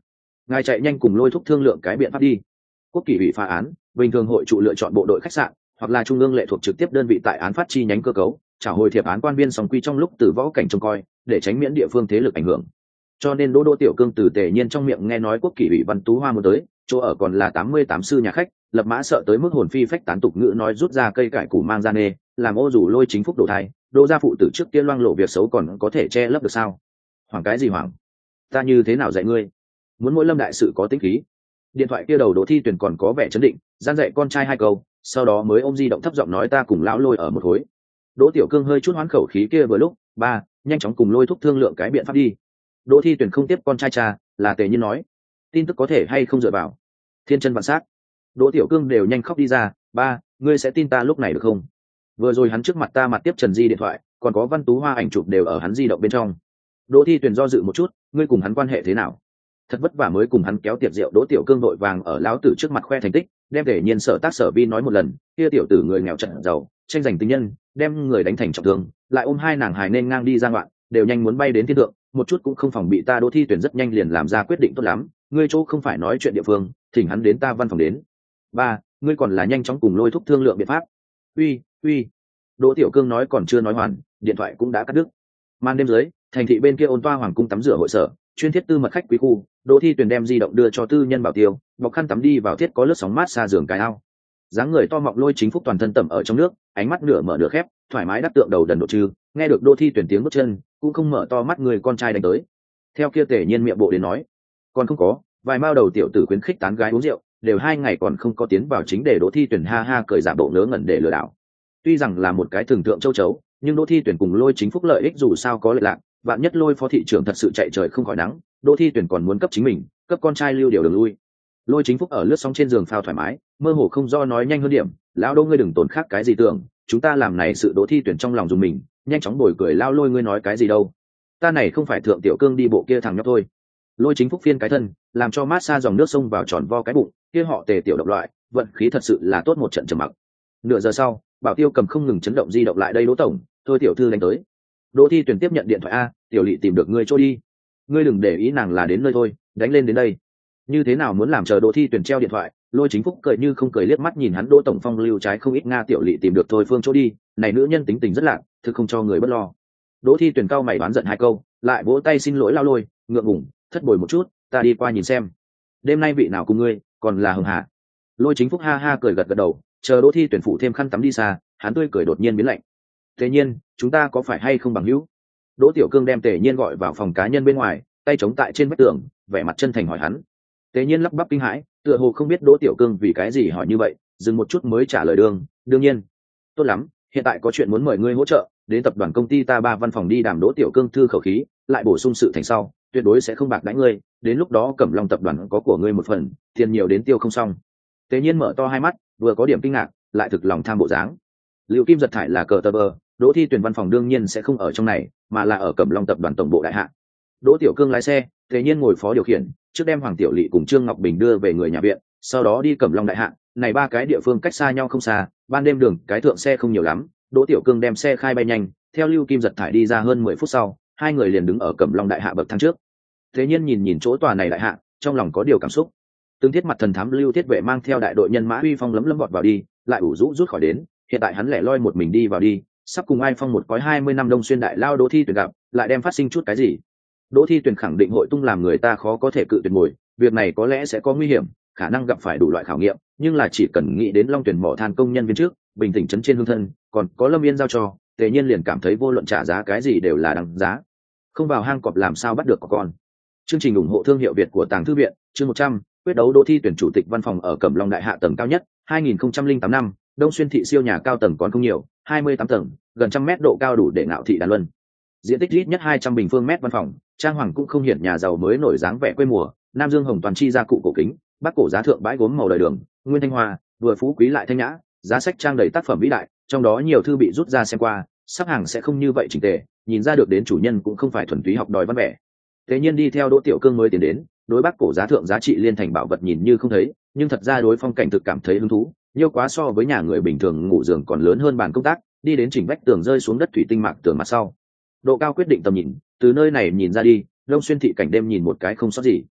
ngài chạy nhanh cùng Lôi Thúc thương lượng cái biện pháp đi. Quốc kỷ ủy phá án, bình thường hội trụ lựa chọn bộ đội khách sạn hoặc là trung ương lệ thuộc trực tiếp đơn vị tại án phát chi nhánh cơ cấu, trả hồi thiệp án quan viên song quy trong lúc từ võ cảnh trông coi, để tránh miễn địa phương thế lực ảnh hưởng. Cho nên Đỗ Đỗ Tiểu Cương từ Tề Nhiên trong miệng nghe nói Quốc kỷ ủy Văn Tú Hoa muốn tới, chỗ ở còn là tám mươi tám sư nhà khách, lập mã sợ tới mức hồn phi phách tán, tục ngữ nói rút ra cây cải củ mang ra nê, làm ô dù Lôi Chính Phúc đổ thai, Đỗ gia phụ tử trước kia loang lộ việc xấu còn có thể che lấp được sao? Hoảng cái gì hoảng? Ta như thế nào dạy ngươi? Muốn mỗi lâm đại sự có tính khí. Điện thoại kia đầu Đỗ Thi Tuyển còn có vẻ chấn định, gian dạy con trai hai câu, sau đó mới ôm di động thấp giọng nói ta cùng lão Lôi ở một khối. Đỗ Tiểu Cương hơi chút hoán khẩu khí kia vừa lúc, ba, nhanh chóng cùng Lôi Thúc thương lượng cái biện pháp đi. Đỗ Thi Tuyển không tiếp con trai cha, là Tề Nhiên nói, tin tức có thể hay không dựa vào. Thiên chân vạn sát. Đỗ Tiểu Cương đều nhanh khóc đi ra, ba, ngươi sẽ tin ta lúc này được không? Vừa rồi hắn trước mặt ta mặt tiếp Trần Di điện thoại, còn có Văn Tú Hoa ảnh chụp đều ở hắn di động bên trong. Đỗ Thi Tuyển do dự một chút, ngươi cùng hắn quan hệ thế nào? Thật vất vả mới cùng hắn kéo tiệc rượu. Đỗ Tiểu Cương đội vàng ở lão tử trước mặt khoe thành tích, đem Tề Nhiên sở tác sở vi nói một lần, kia tiểu tử người nghèo trận giàu, tranh giành tình nhân, đem người đánh thành trọng thương, lại ôm hai nàng hài nên ngang đi ra ngoạn, đều nhanh muốn bay đến thiên thượng, một chút cũng không phòng bị ta. Đỗ Thi Tuyển rất nhanh liền làm ra quyết định tốt lắm, ngươi chỗ không phải nói chuyện địa phương, thỉnh hắn đến ta văn phòng đến. Ba, ngươi còn là nhanh chóng cùng Lôi Thúc thương lượng biện pháp. Uy, uy. Đỗ Tiểu Cương nói còn chưa nói hoàn, điện thoại cũng đã cắt đứt. Màn đêm dưới, thành thị bên kia ôn toa hoàng cung tắm rửa hội sở, chuyên thiết tư mật khách quý khu. Đỗ Thi Tuyển đem di động đưa cho tư nhân bảo tiêu, bọc khăn tắm đi vào thiết có lướt sóng mát xa giường cái ao. Dáng người to mọng Lôi Chính Phúc toàn thân tẩm ở trong nước, ánh mắt nửa mở nửa khép, thoải mái đắc tượng đầu đần độ trừ, nghe được Đỗ Thi Tuyển tiếng bước chân, cũng không mở to mắt người con trai đánh tới. Theo kia Tề Nhiên miệng bộ đến nói, còn không có, vài mao đầu tiểu tử khuyến khích tán gái uống rượu, đều hai ngày còn không có tiến vào chính để. Đỗ Thi Tuyển ha ha cười giả bộ ngớ ngẩn để lừa đảo. Tuy rằng là một cái thường thượng châu chấu, nhưng Đỗ Thi Tuyển cùng Lôi Chính Phúc lợi ích dù sao có lợi lạc, vạn nhất Lôi phó thị trưởng thật sự chạy trời không khỏi nắng, Đỗ Thi Tuyển còn muốn cấp chính mình, cấp con trai lưu điều đường lui. Lôi Chính Phúc ở lướt sóng trên giường phao thoải mái, mơ hồ không do nói nhanh hơn điểm, lão Đỗ ngươi đừng tổn khác cái gì tưởng, chúng ta làm này sự. Đỗ Thi Tuyển trong lòng dùng mình, nhanh chóng bồi cười lao Lôi ngươi nói cái gì đâu, ta này không phải thượng tiểu cương đi bộ kia thằng nhóc thôi. Lôi Chính Phúc phiên cái thân, làm cho mát xa dòng nước sông vào tròn vo cái bụng, kia họ Tề tiểu độc loại, vận khí thật sự là tốt. Một trận trầm mặc. Nửa giờ sau, Bảo Tiêu cầm không ngừng chấn động di động lại đây. Đỗ tổng, thôi tiểu thư đánh tới. Đỗ Thi Tuyển tiếp nhận điện thoại a, tiểu Lệ tìm được ngươi trôi đi. Ngươi đừng để ý nàng là đến nơi thôi, đánh lên đến đây. Như thế nào muốn làm chờ Đỗ Thi Tuyển treo điện thoại, Lôi Chính Phúc cười như không cười liếc mắt nhìn hắn. Đỗ tổng phong lưu trái không ít nga, tiểu Lệ tìm được thôi phương chỗ đi, này nữ nhân tính tình rất lạc, thực không cho người bất lo. Đỗ Thi Tuyển cao mày đoán giận hai câu, lại vỗ tay xin lỗi lao Lôi, ngượng ngùng, thất bồi một chút, ta đi qua nhìn xem. Đêm nay vị nào cùng ngươi, còn là Hồng Hà. Lôi Chính Phúc ha ha cười gật gật đầu, chờ Đỗ Thi Tuyển phụ thêm khăn tắm đi xa, hắn tươi cười đột nhiên biến lạnh. Tề Nhiên, chúng ta có phải hay không bằng hữu? Đỗ Tiểu Cương đem Tề Nhiên gọi vào phòng cá nhân bên ngoài, tay chống tại trên vách tường, vẻ mặt chân thành hỏi hắn. Tề Nhiên lắp bắp kinh hãi, tựa hồ không biết Đỗ Tiểu Cương vì cái gì hỏi như vậy, dừng một chút mới trả lời đương, đương nhiên. Tốt lắm, hiện tại có chuyện muốn mời ngươi hỗ trợ, đến tập đoàn công ty ta ba văn phòng đi đàm. Đỗ Tiểu Cương thư khẩu khí, lại bổ sung sự thành sau, tuyệt đối sẽ không bạc đãi ngươi, đến lúc đó Cẩm Long tập đoàn có của ngươi một phần, tiền nhiều đến tiêu không xong. Tề Nhiên mở to hai mắt, vừa có điểm kinh ngạc, lại thực lòng tham bộ dáng. Lưu Kim Giật thải là cờ tờ bờ, Đỗ Thi Tuyển văn phòng đương nhiên sẽ không ở trong này, mà là ở Cẩm Long tập đoàn tổng bộ đại hạ. Đỗ Tiểu Cương lái xe, Tề Nhiên ngồi phó điều khiển, trước đem Hoàng Tiểu Lệ cùng Trương Ngọc Bình đưa về người nhà viện, sau đó đi Cẩm Long đại hạ. Này ba cái địa phương cách xa nhau không xa, ban đêm đường cái thượng xe không nhiều lắm. Đỗ Tiểu Cương đem xe khai bay nhanh, theo Lưu Kim Giật thải đi ra hơn mười phút sau, hai người liền đứng ở Cẩm Long đại hạ bậc thang trước. Thế Nhiên nhìn nhìn chỗ tòa này đại hạ, trong lòng có điều cảm xúc. Từng thiết mặt thần thám Lưu Thiết Vệ mang theo đại đội nhân mã uy phong lấm lấm vọt vào đi, lại ủ rũ rút khỏi đến. Hiện tại hắn lẻ loi một mình đi vào đi, sắp cùng ai phong một cõi hai mươi năm Đông Xuyên đại lao Đỗ Thi Tuyển gặp, lại đem phát sinh chút cái gì? Đỗ Thi Tuyển khẳng định hội tung làm người ta khó có thể cự tuyệt mồi, việc này có lẽ sẽ có nguy hiểm, khả năng gặp phải đủ loại khảo nghiệm, nhưng là chỉ cần nghĩ đến Long Tuyển mỏ than công nhân viên trước, bình tĩnh trấn trên hương thân, còn có Lâm Yên giao cho, Tề Nhiên liền cảm thấy vô luận trả giá cái gì đều là đáng giá. Không vào hang cọp làm sao bắt được có con. Chương trình ủng hộ thương hiệu Việt của Tàng Thư viện, chương một trăm, quyết đấu Đỗ Thi Tuyển chủ tịch văn phòng ở Cẩm Long đại hạ tầng cao nhất, hai nghìn không trăm lẻ tám năm, Đông Xuyên thị siêu nhà cao tầng còn không nhiều, hai mươi tám tầng, gần trăm mét độ cao đủ để ngạo thị đàn luân. Diện tích ít nhất hai trăm bình phương mét văn phòng, trang hoàng cũng không hiển nhà giàu mới nổi dáng vẻ quê mùa, Nam Dương Hồng toàn chi gia cụ cổ kính, Bắc cổ giá thượng bãi gốm màu đời đường, nguyên thanh hoa, vừa phú quý lại thanh nhã, giá sách trang đầy tác phẩm vĩ đại, trong đó nhiều thư bị rút ra xem qua, sắp hàng sẽ không như vậy chỉnh tề, nhìn ra được đến chủ nhân cũng không phải thuần túy học đòi văn vẻ. Thế nhiên đi theo Đỗ Tiểu Cương mới tiến đến, đối Bắc cổ giá thượng giá trị liên thành bảo vật nhìn như không thấy, nhưng thật ra đối phong cảnh thực cảm thấy hứng thú, nhiều quá so với nhà người bình thường ngủ giường còn lớn hơn bàn công tác, đi đến chỉnh vách tường rơi xuống đất thủy tinh mạc tường mặt sau. Độ cao quyết định tầm nhìn, từ nơi này nhìn ra đi, Đông Xuyên thị cảnh đêm nhìn một cái không sót gì.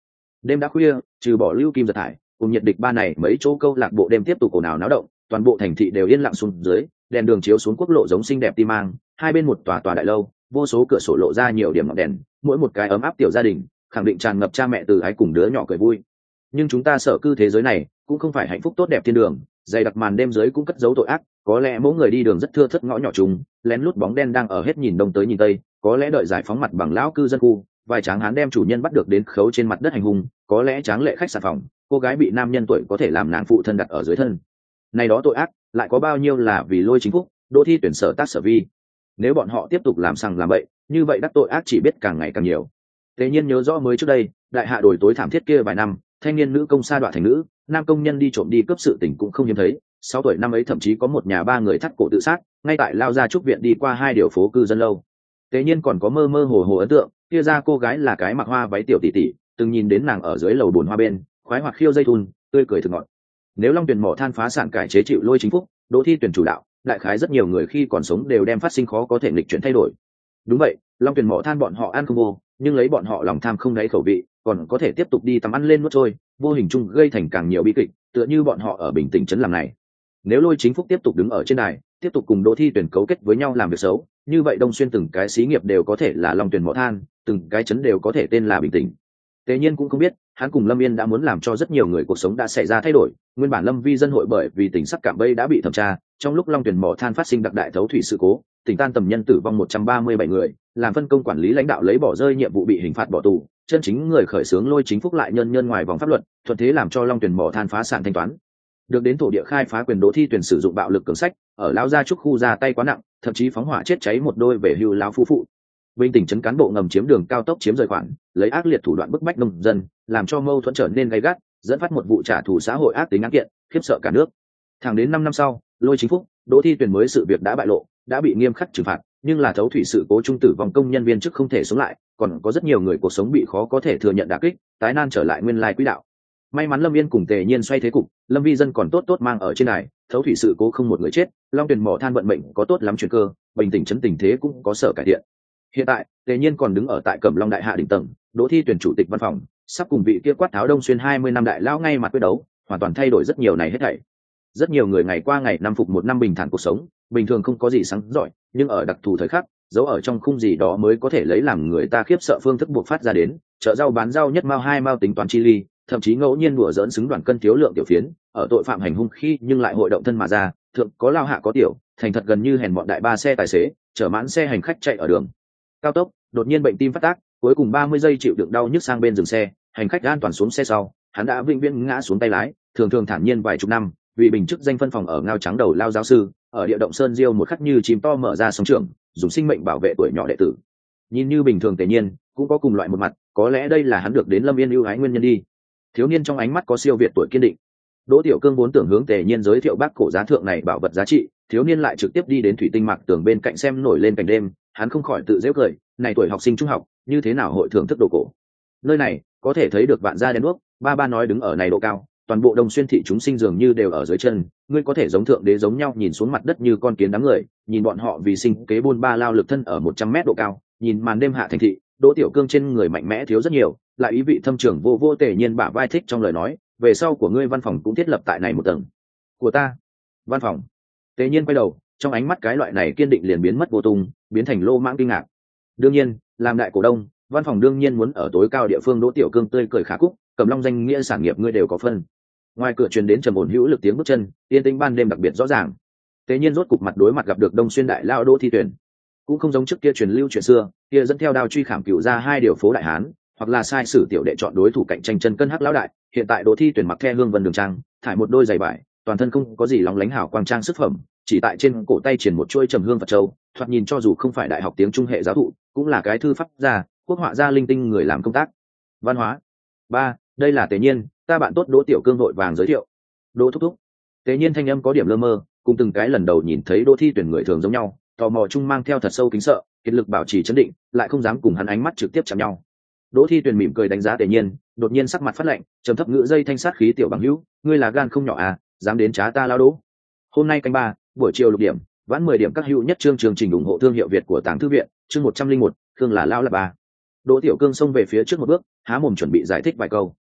Đêm đã khuya, trừ bỏ Lưu Kim Giật Thải cùng nhiệt địch ba này mấy chỗ câu lạc bộ đêm tiếp tục ồn ào náo động, toàn bộ thành thị đều yên lặng xuống dưới, đèn đường chiếu xuống quốc lộ giống xinh đẹp ti mang, hai bên một tòa tòa đại lâu, vô số cửa sổ lộ ra nhiều điểm ngọn đèn, mỗi một cái ấm áp tiểu gia đình, khẳng định tràn ngập cha mẹ từ ái cùng đứa nhỏ cười vui. Nhưng chúng ta sợ cư thế giới này cũng không phải hạnh phúc tốt đẹp thiên đường, dày đặc màn đêm dưới cũng cất giấu tội ác, có lẽ mỗi người đi đường rất thưa thớt ngõ nhỏ trùng, lén lút bóng đen đang ở hết nhìn đông tới nhìn tây, có lẽ đợi giải phóng mặt bằng lão cư dân khu, vài tráng hán đem chủ nhân bắt được đến khấu trên mặt đất hành hung, có lẽ tráng lệ khách sạn phòng, cô gái bị nam nhân tuổi có thể làm nàng phụ thân đặt ở dưới thân. Này đó tội ác, lại có bao nhiêu là vì lôi chính phúc, đô thi tuyển sở tác sở vi. Nếu bọn họ tiếp tục làm sằng làm bậy, như vậy đắc tội ác chỉ biết càng ngày càng nhiều. Thế nhiên nhớ rõ mới trước đây, đại hạ đổi tối thảm thiết kia vài năm, thanh niên nữ công sa đọa thành nữ, nam công nhân đi trộm đi cướp sự tình cũng không hiếm thấy. Sáu tuổi năm ấy thậm chí có một nhà ba người thắt cổ tự sát, ngay tại lao ra trúc viện đi qua hai điều phố cư dân lâu. Thế nhiên còn có mơ mơ hồ hồ ấn tượng, kia ra cô gái là cái mặc hoa váy tiểu tỷ tỷ, từng nhìn đến nàng ở dưới lầu bồn hoa bên, khoái hoặc khiêu dây thun, tươi cười thực ngọt. Nếu Long Tuyền mỏ than phá sản cải chế chịu lôi chính phúc, đỗ thi tuyển chủ đạo, đại khái rất nhiều người khi còn sống đều đem phát sinh khó có thể nghịch chuyển thay đổi. Đúng vậy, Long Tuyền mỏ than bọn họ ăn không vô, nhưng lấy bọn họ lòng tham không đáy khẩu vị, còn có thể tiếp tục đi tắm ăn lên nuốt trôi, vô hình chung gây thành càng nhiều bi kịch, tựa như bọn họ ở bình tĩnh chấn làm này. Nếu lôi chính phúc tiếp tục đứng ở trên đài, tiếp tục cùng đỗ thi tuyển cấu kết với nhau làm việc xấu, như vậy Đông Xuyên từng cái xí nghiệp đều có thể là Long Tuyền mỏ than, từng cái chấn đều có thể tên là bình tĩnh. Tế nhiên cũng không biết, hắn cùng Lâm Yên đã muốn làm cho rất nhiều người cuộc sống đã xảy ra thay đổi. Nguyên bản Lâm Vi dân hội bởi vì tỉnh sắc Cạm Bẫy đã bị thẩm tra, trong lúc Long Tuyền mỏ than phát sinh đặc đại thấu thủy sự cố, tỉnh tan tầm nhân tử vong một trăm ba mươi bảy người, làm phân công quản lý lãnh đạo lấy bỏ rơi nhiệm vụ bị hình phạt bỏ tù, chân chính người khởi xướng lôi chính phúc lại nhân nhân ngoài vòng pháp luật, thuận thế làm cho Long Tuyền mỏ than phá sản thanh toán. Được đến thổ địa khai phá quyền đỗ thi tuyển sử dụng bạo lực cưỡng sách, ở lão gia trúc khu ra tay quá nặng, thậm chí phóng hỏa chết cháy một đôi về hưu lão phu phụ. Bình tỉnh trấn cán bộ ngầm chiếm đường cao tốc chiếm rời khoản, lấy ác liệt thủ đoạn bức bách nông dân, làm cho mâu thuẫn trở nên gay gắt, dẫn phát một vụ trả thù xã hội ác tính án kiện, khiếp sợ cả nước. Thẳng đến năm năm sau, lôi chính phúc, đỗ thi tuyển mới sự việc đã bại lộ, đã bị nghiêm khắc trừng phạt, nhưng là thấu thủy sự cố trung tử vong công nhân viên chức không thể sống lại, còn có rất nhiều người cuộc sống bị khó có thể thừa nhận đả kích, tái nan trở lại nguyên lai quỹ đạo. May mắn Lâm Yên cùng Tề Nhiên xoay thế cục, Lâm Vi dân còn tốt tốt mang ở trên này, thấu thủy sự cố không một người chết, Long Tuyền mỏ than vận mệnh có tốt lắm chuyển cơ, bình tỉnh chấn tình thế cũng có sở cải thiện. Hiện tại, Tề Nhiên còn đứng ở tại Cẩm Long đại hạ đỉnh tầng, đỗ thi tuyển chủ tịch văn phòng, sắp cùng vị kia quát tháo Đông Xuyên hai mươi năm đại lão ngay mặt quyết đấu, hoàn toàn thay đổi rất nhiều này hết thảy. Rất nhiều người ngày qua ngày năm phục một năm bình thản cuộc sống, bình thường không có gì sáng giỏi, nhưng ở đặc thù thời khắc, giấu ở trong khung gì đó mới có thể lấy làm người ta khiếp sợ phương thức buộc phát ra đến, chợ rau bán rau nhất mao hai mao tính toán chi ly, thậm chí ngẫu nhiên đùa dỡn xứng đoàn cân thiếu lượng tiểu phiến, ở tội phạm hành hung khi nhưng lại hội động thân mà ra, thượng có lao hạ có tiểu, thành thật gần như hèn mọn đại ba xe tài xế, chở mãn xe hành khách chạy ở đường cao tốc, đột nhiên bệnh tim phát tác, cuối cùng ba mươi giây chịu đựng đau nhức sang bên dừng xe, hành khách an toàn xuống xe sau, hắn đã vĩnh viễn ngã xuống tay lái, thường thường thản nhiên vài chục năm, vì bình chức danh phân phòng ở ngao trắng đầu lao giáo sư, ở địa động sơn diêu một khắc như chim to mở ra sóng trường, dùng sinh mệnh bảo vệ tuổi nhỏ đệ tử. Nhìn như bình thường Tề Nhiên, cũng có cùng loại một mặt, có lẽ đây là hắn được đến Lâm Yên ưu ái nguyên nhân đi. Thiếu niên trong ánh mắt có siêu việt tuổi kiên định. Đỗ Tiểu Cương vốn tưởng hướng Tề Nhiên giới thiệu bác cổ giá thượng này bảo vật giá trị, thiếu niên lại trực tiếp đi đến thủy tinh mạc tường bên cạnh xem nổi lên cảnh đêm, hắn không khỏi tự giễu cười, này tuổi học sinh trung học, như thế nào hội thưởng thức đồ cổ. Nơi này, có thể thấy được vạn gia đèn đuốc, ba ba nói đứng ở này độ cao, toàn bộ Đông Xuyên thị chúng sinh dường như đều ở dưới chân, ngươi có thể giống thượng đế giống nhau nhìn xuống mặt đất như con kiến đám người, nhìn bọn họ vì sinh kế buôn ba lao lực thân ở một trăm mét độ cao, nhìn màn đêm hạ thành thị, Đỗ Tiểu Cương trên người mạnh mẽ thiếu rất nhiều, lại ý vị thâm trường vô vô Tề Nhiên bả vai thích trong lời nói, về sau của ngươi văn phòng cũng thiết lập tại này một tầng. Của ta? Văn phòng? Tề Nhiên quay đầu, trong ánh mắt cái loại này kiên định liền biến mất vô tung, biến thành lô mãng kinh ngạc. Đương nhiên, làm đại cổ đông, văn phòng đương nhiên muốn ở tối cao địa phương. Đỗ Tiểu Cương tươi cười khả cúc, Cẩm Long danh nghĩa sản nghiệp ngươi đều có phân. Ngoài cửa truyền đến trầm ổn hữu lực tiếng bước chân, yên tĩnh ban đêm đặc biệt rõ ràng. Tề Nhiên rốt cục mặt đối mặt gặp được Đông Xuyên đại lao Đỗ Thi Tuyển, cũng không giống trước kia truyền lưu chuyện xưa, kia dẫn theo đao truy khảm cửu ra hai điều phố đại hán, hoặc là sai sử tiểu đệ chọn đối thủ cạnh tranh chân cân hắc lão đại. Hiện tại Đỗ Thi Tuyển mặc the hương vân đường trang, thải một đôi giày vải, toàn thân không có gì lóng lánh hào quang trang sức phẩm, chỉ tại trên cổ tay triển một chuôi trầm hương Phật châu, thoạt nhìn cho dù không phải đại học tiếng trung hệ giáo thụ, cũng là cái thư pháp gia, quốc họa gia linh tinh người làm công tác văn hóa. Ba, đây là Tề Nhiên, ta bạn tốt Đỗ Tiểu Cương vội vàng giới thiệu. Đỗ thúc thúc. Tề Nhiên thanh âm có điểm lơ mơ, cùng từng cái lần đầu nhìn thấy Đỗ Thi Tuyển người thường giống nhau, tò mò chung mang theo thật sâu kính sợ, kiệt lực bảo trì trấn định, lại không dám cùng hắn ánh mắt trực tiếp chạm nhau. Đỗ Thi Tuyển mỉm cười đánh giá Tề Nhiên, đột nhiên sắc mặt phát lạnh, trầm thấp ngữ dây thanh sát khí tiểu bằng hữu, ngươi là gan không nhỏ à, dám đến trá ta lao Đỗ. Hôm nay canh ba, buổi chiều lục điểm, vãn mười điểm các hữu nhất chương chương trình ủng hộ thương hiệu Việt của Tàng Thư viện, chương một trăm linh một, Khương là lao là ba. Đỗ Tiểu Cương xông về phía trước một bước, há mồm chuẩn bị giải thích vài câu.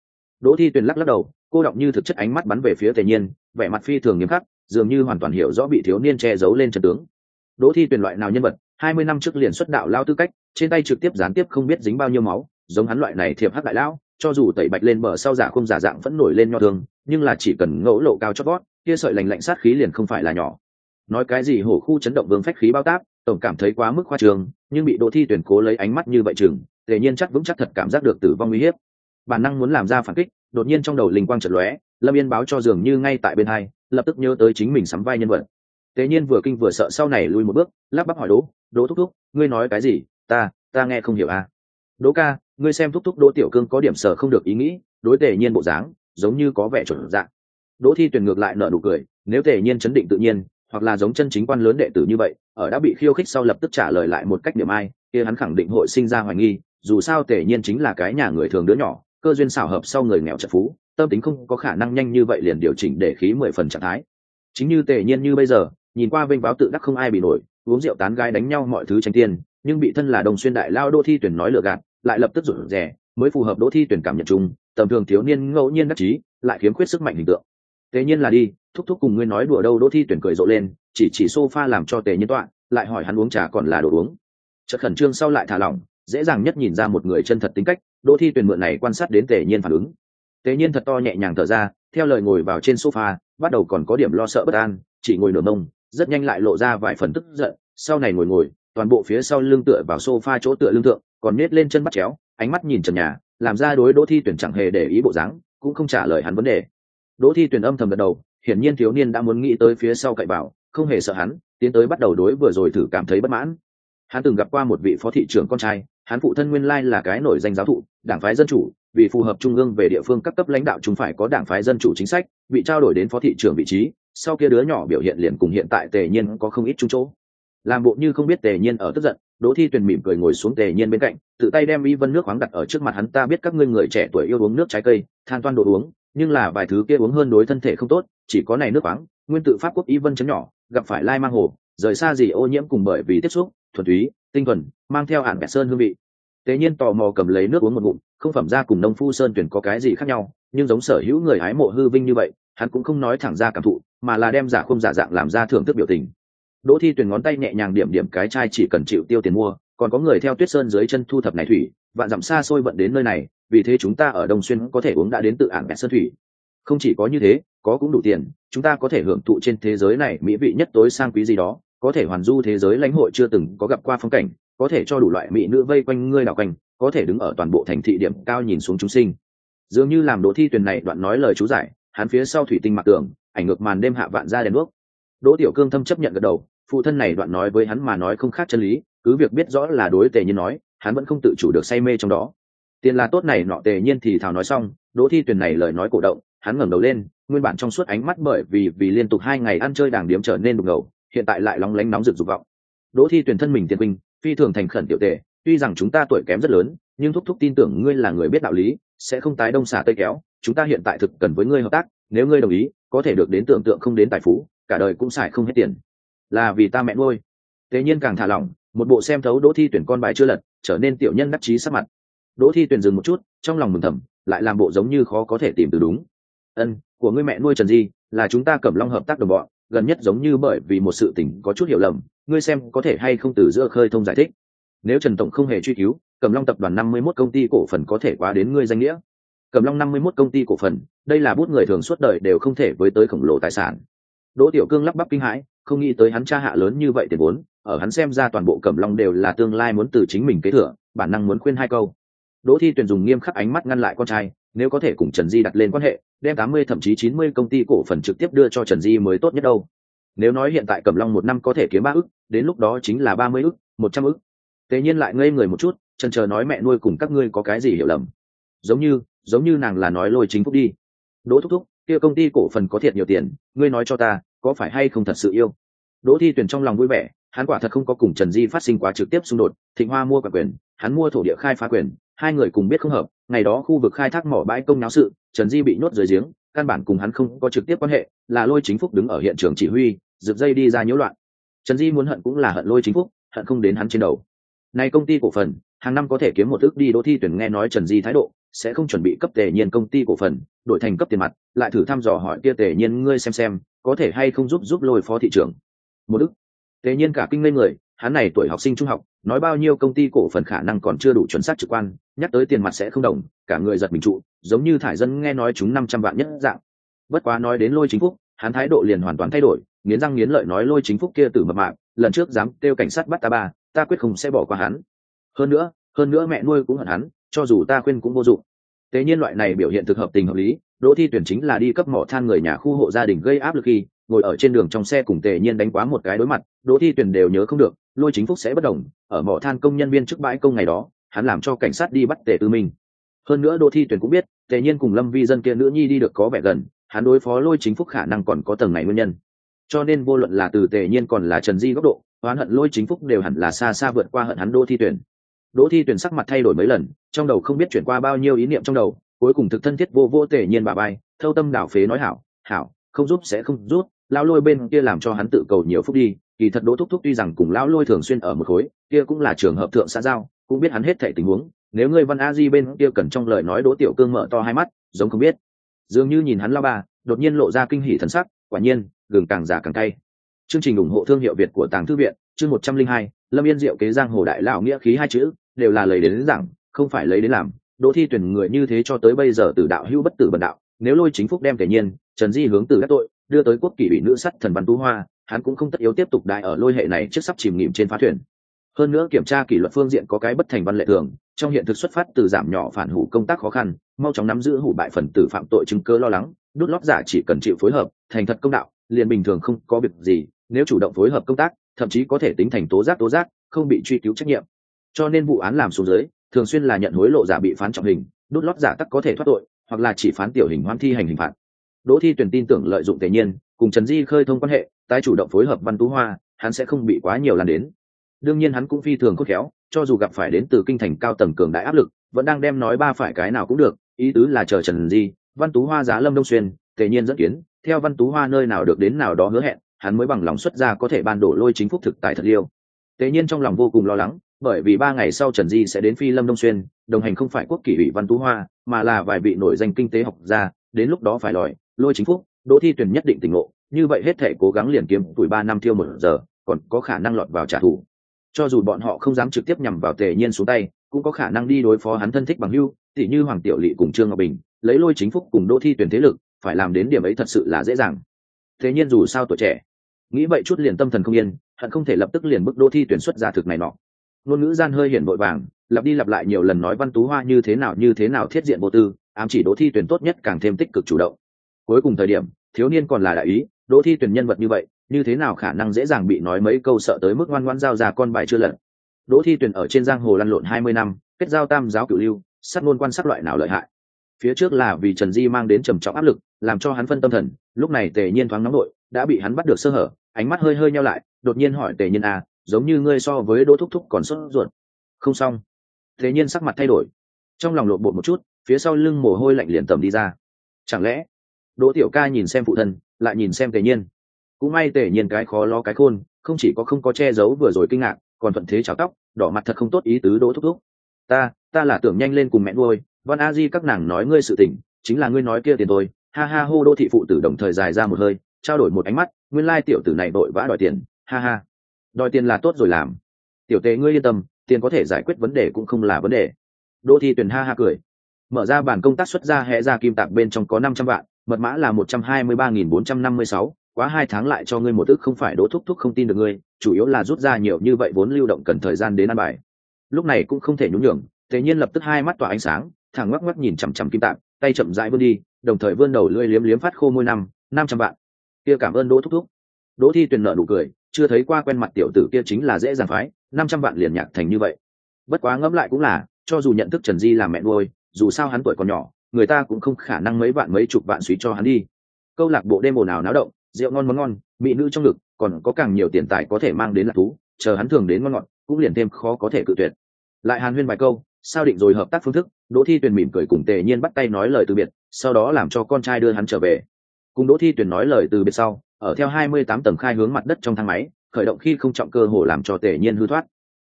Đỗ Thi Tuyền lắc lắc đầu, cô đọng như thực chất ánh mắt bắn về phía Tề Nhiên, vẻ mặt phi thường nghiêm khắc, dường như hoàn toàn hiểu rõ bị thiếu niên che giấu lên trận tướng. Đỗ Thi Tuyền loại nào nhân vật, hai mươi năm trước liền xuất đạo lao tư cách, trên tay trực tiếp gián tiếp không biết dính bao nhiêu máu, giống hắn loại này thiệp hắc đại lão, cho dù tẩy bạch lên bờ sau giả không giả dạng vẫn nổi lên nho thường, nhưng là chỉ cần ngẫu lộ cao chót vót, kia sợi lạnh lạnh sát khí liền không phải là nhỏ. Nói cái gì hổ khu chấn động vương phách khí bao táp, tổng cảm thấy quá mức khoa trương, nhưng bị Đỗ Thi Tuyền cố lấy ánh mắt như vậy chừng, Tề Nhiên chắc vững chắc thật cảm giác được tử vong nguy hiểm. Bản năng muốn làm ra phản kích, đột nhiên trong đầu linh quang chợt lóe, Lâm Yên báo cho dường như ngay tại bên hai, lập tức nhớ tới chính mình sắm vai nhân vật. Tề Nhiên vừa kinh vừa sợ sau này lui một bước, lắp bắp hỏi Đỗ, Đỗ thúc thúc, ngươi nói cái gì? Ta, ta nghe không hiểu à? Đỗ ca, ngươi xem thúc thúc Đỗ Tiểu Cương có điểm sở không được ý nghĩ, đối Tề Nhiên bộ dáng, giống như có vẻ chuẩn dạng. Đỗ Thi Tuyền ngược lại nở nụ cười, nếu Tề Nhiên chấn định tự nhiên, hoặc là giống chân chính quan lớn đệ tử như vậy, ở đã bị khiêu khích sau lập tức trả lời lại một cách điểm ai, kia hắn khẳng định hội sinh ra hoài nghi, dù sao Tề Nhiên chính là cái nhà người thường đứa nhỏ, cơ duyên xảo hợp sau người nghèo chợt phú, tâm tính không có khả năng nhanh như vậy liền điều chỉnh để khí mười phần trạng thái. Chính như Tề Nhiên như bây giờ, nhìn qua vênh váo tự đắc không ai bị nổi, uống rượu tán gái đánh nhau mọi thứ tranh tiền, nhưng bị thân là đồng xuyên đại lao Đỗ Thi Tuyển nói lừa gạt, lại lập tức rụt rè, mới phù hợp Đỗ Thi Tuyển cảm nhận chung, tầm thường thiếu niên ngẫu nhiên đắc chí, lại khiếm khuyết sức mạnh hình tượng. Tề Nhiên là đi, thúc thúc cùng ngươi nói đùa đâu? Đỗ Thi Tuyển cười rộ lên, chỉ chỉ sofa làm cho Tề Nhiên tọa, lại hỏi hắn uống trà còn là đồ uống. Chợt khẩn trương sau lại thả lỏng, dễ dàng nhất nhìn ra một người chân thật tính cách, Đỗ Thi Tuyển mượn này quan sát đến Tề Nhiên phản ứng. Tề Nhiên thật to nhẹ nhàng thở ra, theo lời ngồi vào trên sofa, bắt đầu còn có điểm lo sợ bất an, chỉ ngồi nửa mông, rất nhanh lại lộ ra vài phần tức giận, sau này ngồi ngồi, toàn bộ phía sau lưng tựa vào sofa chỗ tựa lưng thượng, còn nết lên chân bắt chéo, ánh mắt nhìn trần nhà, làm ra đối Đỗ Thi Tuyển chẳng hề để ý bộ dáng, cũng không trả lời hắn vấn đề. Đỗ Thi Tuyển âm thầm gật đầu, hiển nhiên thiếu niên đã muốn nghĩ tới phía sau cậy bảo, không hề sợ hắn, tiến tới bắt đầu đối vừa rồi thử cảm thấy bất mãn. Hắn từng gặp qua một vị phó thị trưởng con trai, hắn phụ thân nguyên lai là cái nổi danh giáo thụ, đảng phái dân chủ, vì phù hợp trung ương về địa phương các cấp lãnh đạo chúng phải có đảng phái dân chủ chính sách, bị trao đổi đến phó thị trưởng vị trí, sau kia đứa nhỏ biểu hiện liền cùng hiện tại Tề Nhiên có không ít chung chỗ. Làm bộ như không biết Tề Nhiên ở tức giận, Đỗ Thi Tuyền mỉm cười ngồi xuống Tề Nhiên bên cạnh, tự tay đem y vân nước khoáng đặt ở trước mặt hắn. Ta biết các ngươi người trẻ tuổi yêu uống nước trái cây, than toan đồ uống, nhưng là vài thứ kia uống hơn đối thân thể không tốt, chỉ có này nước khoáng, nguyên tự pháp quốc y vân chấm nhỏ, gặp phải lai mang hồ, rời xa gì ô nhiễm cùng bởi vì tiếp xúc, thuần túy, tinh thuần, mang theo ản bẹt sơn hương vị. Tề Nhiên tò mò cầm lấy nước uống một ngụm, không phẩm ra cùng nông phu sơn tuyển có cái gì khác nhau, nhưng giống sở hữu người hái mộ hư vinh như vậy, hắn cũng không nói thẳng ra cảm thụ, mà là đem giả không giả dạng làm ra thưởng thức biểu tình. Đỗ Thi Tuyền ngón tay nhẹ nhàng điểm điểm cái chai, chỉ cần chịu tiêu tiền mua, còn có người theo Tuyết Sơn dưới chân thu thập này thủy, vạn dặm xa xôi vận đến nơi này, vì thế chúng ta ở Đông Xuyên có thể uống đã đến tự ản bẹt sơn thủy. Không chỉ có như thế, có cũng đủ tiền, chúng ta có thể hưởng thụ trên thế giới này mỹ vị nhất tối sang quý gì đó, có thể hoàn du thế giới lãnh hội chưa từng có gặp qua phong cảnh, có thể cho đủ loại mỹ nữ vây quanh ngươi đảo quanh, có thể đứng ở toàn bộ thành thị điểm cao nhìn xuống chúng sinh. Dường như làm Đỗ Thi Tuyền này đoạn nói lời chú giải, hắn phía sau thủy tinh mặc tường, ảnh ngược màn đêm hạ vạn ra đèn đuốc. Đỗ Tiểu Cương thâm chấp nhận gật đầu, phụ thân này đoạn nói với hắn mà nói không khác chân lý, cứ việc biết rõ là đối Tề Nhiên nói, hắn vẫn không tự chủ được say mê trong đó. Tiền là tốt này nọ. Tề Nhiên thì thào nói xong, Đỗ Thi Tuyền này lời nói cổ động, hắn ngẩng đầu lên, nguyên bản trong suốt ánh mắt bởi vì vì liên tục hai ngày ăn chơi đàng điếm trở nên đục ngầu, hiện tại lại lóng lánh nóng rực dục vọng. Đỗ Thi Tuyền thân mình tiền huynh, phi thường thành khẩn tiểu Tề, tuy rằng chúng ta tuổi kém rất lớn, nhưng thúc thúc tin tưởng ngươi là người biết đạo lý, sẽ không tái đông xả tây kéo, chúng ta hiện tại thực cần với ngươi hợp tác, nếu ngươi đồng ý, có thể được đến tưởng tượng không đến tài phú, cả đời cũng xài không hết tiền. Là vì ta mẹ nuôi. Tề Nhiên càng thả lỏng, một bộ xem thấu Đỗ Thi Tuyền con bài chưa lật, trở nên tiểu nhân đắc chí sắc mặt. Đỗ Thi Tuyền dừng một chút, trong lòng mừng thầm, lại làm bộ giống như khó có thể tìm từ đúng. Ân, của ngươi mẹ nuôi Trần Di, là chúng ta Cẩm Long hợp tác đồng bọn, gần nhất giống như bởi vì một sự tình có chút hiểu lầm, ngươi xem có thể hay không từ giữa khơi thông giải thích. Nếu Trần tổng không hề truy cứu, Cẩm Long tập đoàn năm mươi mốt công ty cổ phần có thể quá đến ngươi danh nghĩa. Cẩm Long năm mươi mốt công ty cổ phần, đây là bút người thường suốt đời đều không thể với tới khổng lồ tài sản. Đỗ Tiểu Cương lắp bắp kinh hãi, không nghĩ tới hắn cha hạ lớn như vậy tiền vốn, ở hắn xem ra toàn bộ Cẩm Long đều là tương lai muốn từ chính mình kế thừa, bản năng muốn khuyên hai câu. Đỗ Thi Tuyền dùng nghiêm khắc ánh mắt ngăn lại con trai, nếu có thể cùng Trần Di đặt lên quan hệ, đem tám mươi thậm chí chín mươi công ty cổ phần trực tiếp đưa cho Trần Di mới tốt nhất đâu. Nếu nói hiện tại Cẩm Long một năm có thể kiếm ba ức, đến lúc đó chính là ba mươi ức, một trăm ức. Tề Nhiên lại ngây người một chút, chần chờ nói mẹ nuôi cùng các ngươi có cái gì hiểu lầm? Giống như, giống như nàng là nói Lôi Chính Phúc đi. Đỗ thúc thúc, kia công ty cổ phần có thiệt nhiều tiền, ngươi nói cho ta, có phải hay không thật sự yêu? Đỗ Thi Tuyền trong lòng vui vẻ, hắn quả thật không có cùng Trần Di phát sinh quá trực tiếp xung đột, Thịnh Hoa mua quả quyền, hắn mua thổ địa khai phá quyền, hai người cùng biết không hợp, ngày đó khu vực khai thác mỏ bãi công náo sự, Trần Di bị nhốt dưới giếng, căn bản cùng hắn không có trực tiếp quan hệ, là Lôi Chính Phúc đứng ở hiện trường chỉ huy, giật dây đi ra nhiễu loạn. Trần Di muốn hận cũng là hận Lôi Chính Phúc, hận không đến hắn trên đầu. Này công ty cổ phần, hàng năm có thể kiếm một ước đi. Đỗ Thi Tuyển nghe nói Trần Di thái độ, sẽ không chuẩn bị cấp Tề Nhiên công ty cổ phần đổi thành cấp tiền mặt, lại thử thăm dò hỏi kia Tề Nhiên ngươi xem xem có thể hay không giúp giúp lôi phó thị trưởng một ước. Tề Nhiên cả kinh ngây người, hắn này tuổi học sinh trung học, nói bao nhiêu công ty cổ phần khả năng còn chưa đủ chuẩn xác trực quan, nhắc tới tiền mặt sẽ không đồng, cả người giật mình trụ, giống như thải dân nghe nói chúng năm trăm vạn nhất dạng. Bất quá nói đến Lôi Chính Phúc, hắn thái độ liền hoàn toàn thay đổi, nghiến răng nghiến lợi nói Lôi Chính Phúc kia tử mập mạp, lần trước dám kêu cảnh sát bắt ta ba, ta quyết không sẽ bỏ qua hắn. Hơn nữa, hơn nữa mẹ nuôi cũng hận hắn, cho dù ta khuyên cũng vô dụng. Tế nhiên loại này biểu hiện thực hợp tình hợp lý, Đỗ Thi Tuyển chính là đi cấp mỏ than người nhà khu hộ gia đình gây áp lực khi ngồi ở trên đường trong xe cùng Tề Nhiên đánh quá một cái đối mặt, Đỗ Thi Tuyển đều nhớ không được, Lôi Chính Phúc sẽ bất đồng, ở mỏ than công nhân viên trước bãi công ngày đó, hắn làm cho cảnh sát đi bắt Tề Tư Minh. Hơn nữa Đỗ Thi Tuyển cũng biết, Tề Nhiên cùng Lâm Vi Dân kia nữ nhi đi được có vẻ gần, hắn đối phó Lôi Chính Phúc khả năng còn có tầng này nguyên nhân. Cho nên vô luận là từ Tề Nhiên còn là Trần Di góc độ, oán hận Lôi Chính Phúc đều hẳn là xa xa vượt qua hận hắn Đỗ Thi Tuyển. Đỗ Thi Tuyển sắc mặt thay đổi mấy lần, trong đầu không biết chuyển qua bao nhiêu ý niệm trong đầu, cuối cùng thực thân thiết vô vô Tề Nhiên bà bay, thâu tâm đảo phế nói hảo, hảo, không giúp sẽ không giúp, lão Lôi bên kia làm cho hắn tự cầu nhiều phúc đi, kỳ thật Đỗ thúc thúc tuy rằng cùng lão Lôi thường xuyên ở một khối, kia cũng là trường hợp thượng xã giao, cũng biết hắn hết thảy tình huống, nếu ngươi Văn A Di bên kia cần trong lời nói Đỗ Tiểu Cương mở to hai mắt, giống không biết. Dường như nhìn hắn lão bà, đột nhiên lộ ra kinh hỉ thần sắc, quả nhiên, gừng càng già càng cay. Chương trình ủng hộ thương hiệu Việt của Tàng Thư viện, chương một trăm linh hai, Lâm Yên Diệu kế giang hồ đại lão nghĩa khí hai chữ, đều là lấy đến giảng, không phải lấy đến làm. Đỗ Thi Tuyển người như thế cho tới bây giờ tử đạo hữu bất tử bần đạo, nếu Lôi Chính Phúc đem Tề Nhiên, Trần Di hướng từ các tội, đưa tới quốc kỷ bị nữ sắt thần Văn Tú Hoa, hắn cũng không tất yếu tiếp tục đại ở Lôi hệ này trước sắp chìm nghỉm trên phá thuyền. Hơn nữa kiểm tra kỷ luật phương diện có cái bất thành văn lệ thường, trong hiện thực xuất phát từ giảm nhỏ phản hủ công tác khó khăn, mau chóng nắm giữ hủ bại phần tử phạm tội chứng cứ lo lắng, đút lót giả chỉ cần chịu phối hợp, thành thật công đạo, liền bình thường không có việc gì, nếu chủ động phối hợp công tác, thậm chí có thể tính thành tố giác tố giác, không bị truy cứu trách nhiệm. Cho nên vụ án làm xuống dưới, thường xuyên là nhận hối lộ giả bị phán trọng hình, đút lót giả tắc có thể thoát tội, hoặc là chỉ phán tiểu hình hoãn thi hành hình phạt. Đỗ Thi Tuyển tin tưởng lợi dụng Tề Nhiên cùng Trần Di khơi thông quan hệ, tái chủ động phối hợp Văn Tú Hoa, hắn sẽ không bị quá nhiều lan đến. Đương nhiên hắn cũng phi thường khôn khéo, cho dù gặp phải đến từ kinh thành cao tầng cường đại áp lực, vẫn đang đem nói ba phải cái nào cũng được, ý tứ là chờ Trần Di, Văn Tú Hoa giá Lâm Đông Xuyên, Tề Nhiên dẫn kiến, theo Văn Tú Hoa nơi nào được đến nào đó hứa hẹn, hắn mới bằng lòng xuất ra có thể ban đổ Lôi Chính Phúc thực tại thật liêu. Tề Nhiên trong lòng vô cùng lo lắng, bởi vì ba ngày sau Trần Di sẽ đến Phi Lâm Đông Xuyên, đồng hành không phải quốc kỷ ủy Văn Tú Hoa, mà là vài vị nổi danh kinh tế học gia, đến lúc đó phải lòi, Lôi Chính Phúc, Đỗ Thi Tuyển nhất định tỉnh ngộ, như vậy hết thể cố gắng liền kiếm tuổi ba năm thiêu một giờ, còn có khả năng lọt vào trả thù. Cho dù bọn họ không dám trực tiếp nhằm vào Tề Nhiên xuống tay, cũng có khả năng đi đối phó hắn thân thích bằng hữu, tỷ như Hoàng Tiểu Lệ cùng Trương Ngọc Bình, lấy Lôi Chính Phúc cùng Đỗ Thi Tuyển thế lực, phải làm đến điểm ấy thật sự là dễ dàng. Thế nhiên dù sao tuổi trẻ, nghĩ vậy chút liền tâm thần không yên, hận không thể lập tức liền bức Đỗ Thi Tuyển xuất ra thực này nọ. Ngôn ngữ gian hơi hiển vội vàng, lặp đi lặp lại nhiều lần nói Văn Tú Hoa như thế nào như thế nào thiết diện vô tư, ám chỉ Đỗ Thi Tuyển tốt nhất càng thêm tích cực chủ động. Cuối cùng thời điểm, thiếu niên còn là đại ý, Đỗ Thi Tuyển nhân vật như vậy, như thế nào khả năng dễ dàng bị nói mấy câu sợ tới mức ngoan ngoãn giao ra con bài chưa lật. Đỗ Thi Tuyển ở trên giang hồ lăn lộn hai mươi năm, kết giao tam giáo cửu lưu, sát ngôn quan sát loại nào lợi hại. Phía trước là vì Trần Di mang đến trầm trọng áp lực, làm cho hắn phân tâm thần, lúc này Tề Nhiên thoáng nóng nội, đã bị hắn bắt được sơ hở, ánh mắt hơi hơi nheo lại, đột nhiên hỏi Tề Nhiên à, giống như ngươi so với Đỗ thúc thúc còn sốt ruột. Không xong. Tề Nhiên sắc mặt thay đổi, trong lòng lộn bột một chút, phía sau lưng mồ hôi lạnh liền tầm đi ra. Chẳng lẽ Đỗ tiểu ca nhìn xem phụ thân, lại nhìn xem Tề Nhiên. Cũng may Tề Nhiên cái khó lo cái khôn, không chỉ có không có che giấu vừa rồi kinh ngạc, còn thuận thế chào tóc, đỏ mặt thật không tốt ý tứ Đỗ thúc thúc. Ta, ta là tưởng nhanh lên cùng mẹ nuôi, Văn A Di các nàng nói ngươi sự tình, chính là ngươi nói kia tiền tôi. Ha ha hô. Đỗ thị phụ tử đồng thời dài ra một hơi, trao đổi một ánh mắt, nguyên lai tiểu tử này vội vã đòi tiền, ha ha. Đòi tiền là tốt rồi làm. Tiểu Tề ngươi yên tâm, tiền có thể giải quyết vấn đề cũng không là vấn đề. Đỗ Thi Tuyển ha ha cười, mở ra bản công tác xuất ra hẽ ra kim tạc bên trong có năm trăm vạn, mật mã là một trăm hai mươi ba nghìn bốn trăm năm mươi sáu, quá hai tháng lại cho ngươi một ức không phải Đỗ thúc thúc không tin được ngươi, chủ yếu là rút ra nhiều như vậy vốn lưu động cần thời gian đến ăn bài. Lúc này cũng không thể nhún nhường, Tề Nhiên lập tức hai mắt tỏa ánh sáng, thẳng ngoắc ngoắc nhìn chằm chằm kim tạng, tay chậm rãi vươn đi, đồng thời vươn đầu lưỡi liếm liếm phát khô môi năm, năm trăm vạn. Kia cảm ơn Đỗ thúc thúc. Đỗ Thi Tuyển nở nụ cười, chưa thấy qua quen mặt tiểu tử kia chính là dễ dàng phái, năm trăm vạn liền nhạc thành như vậy. Bất quá ngẫm lại cũng là, cho dù nhận thức Trần Di làm mẹ nuôi, dù sao hắn tuổi còn nhỏ, người ta cũng không khả năng mấy vạn mấy chục vạn suy cho hắn đi. Câu lạc bộ đêm ồn ào náo động, rượu ngon món ngon, mỹ nữ trong ngực, còn có càng nhiều tiền tài có thể mang đến lạc thú, chờ hắn thường đến ngon ngọt, cũng liền thêm khó có thể cự tuyệt. Lại hàn huyên vài câu, sao định rồi hợp tác phương thức, Đỗ Thi Tuyển mỉm cười cùng Tề Nhiên bắt tay nói lời từ biệt, sau đó làm cho con trai đưa hắn trở về. Cùng Đỗ Thi Tuyển nói lời từ biệt sau, ở theo hai mươi tám tầng khai hướng mặt đất trong thang máy, khởi động khi không trọng cơ hồ làm cho Tề Nhiên hư thoát.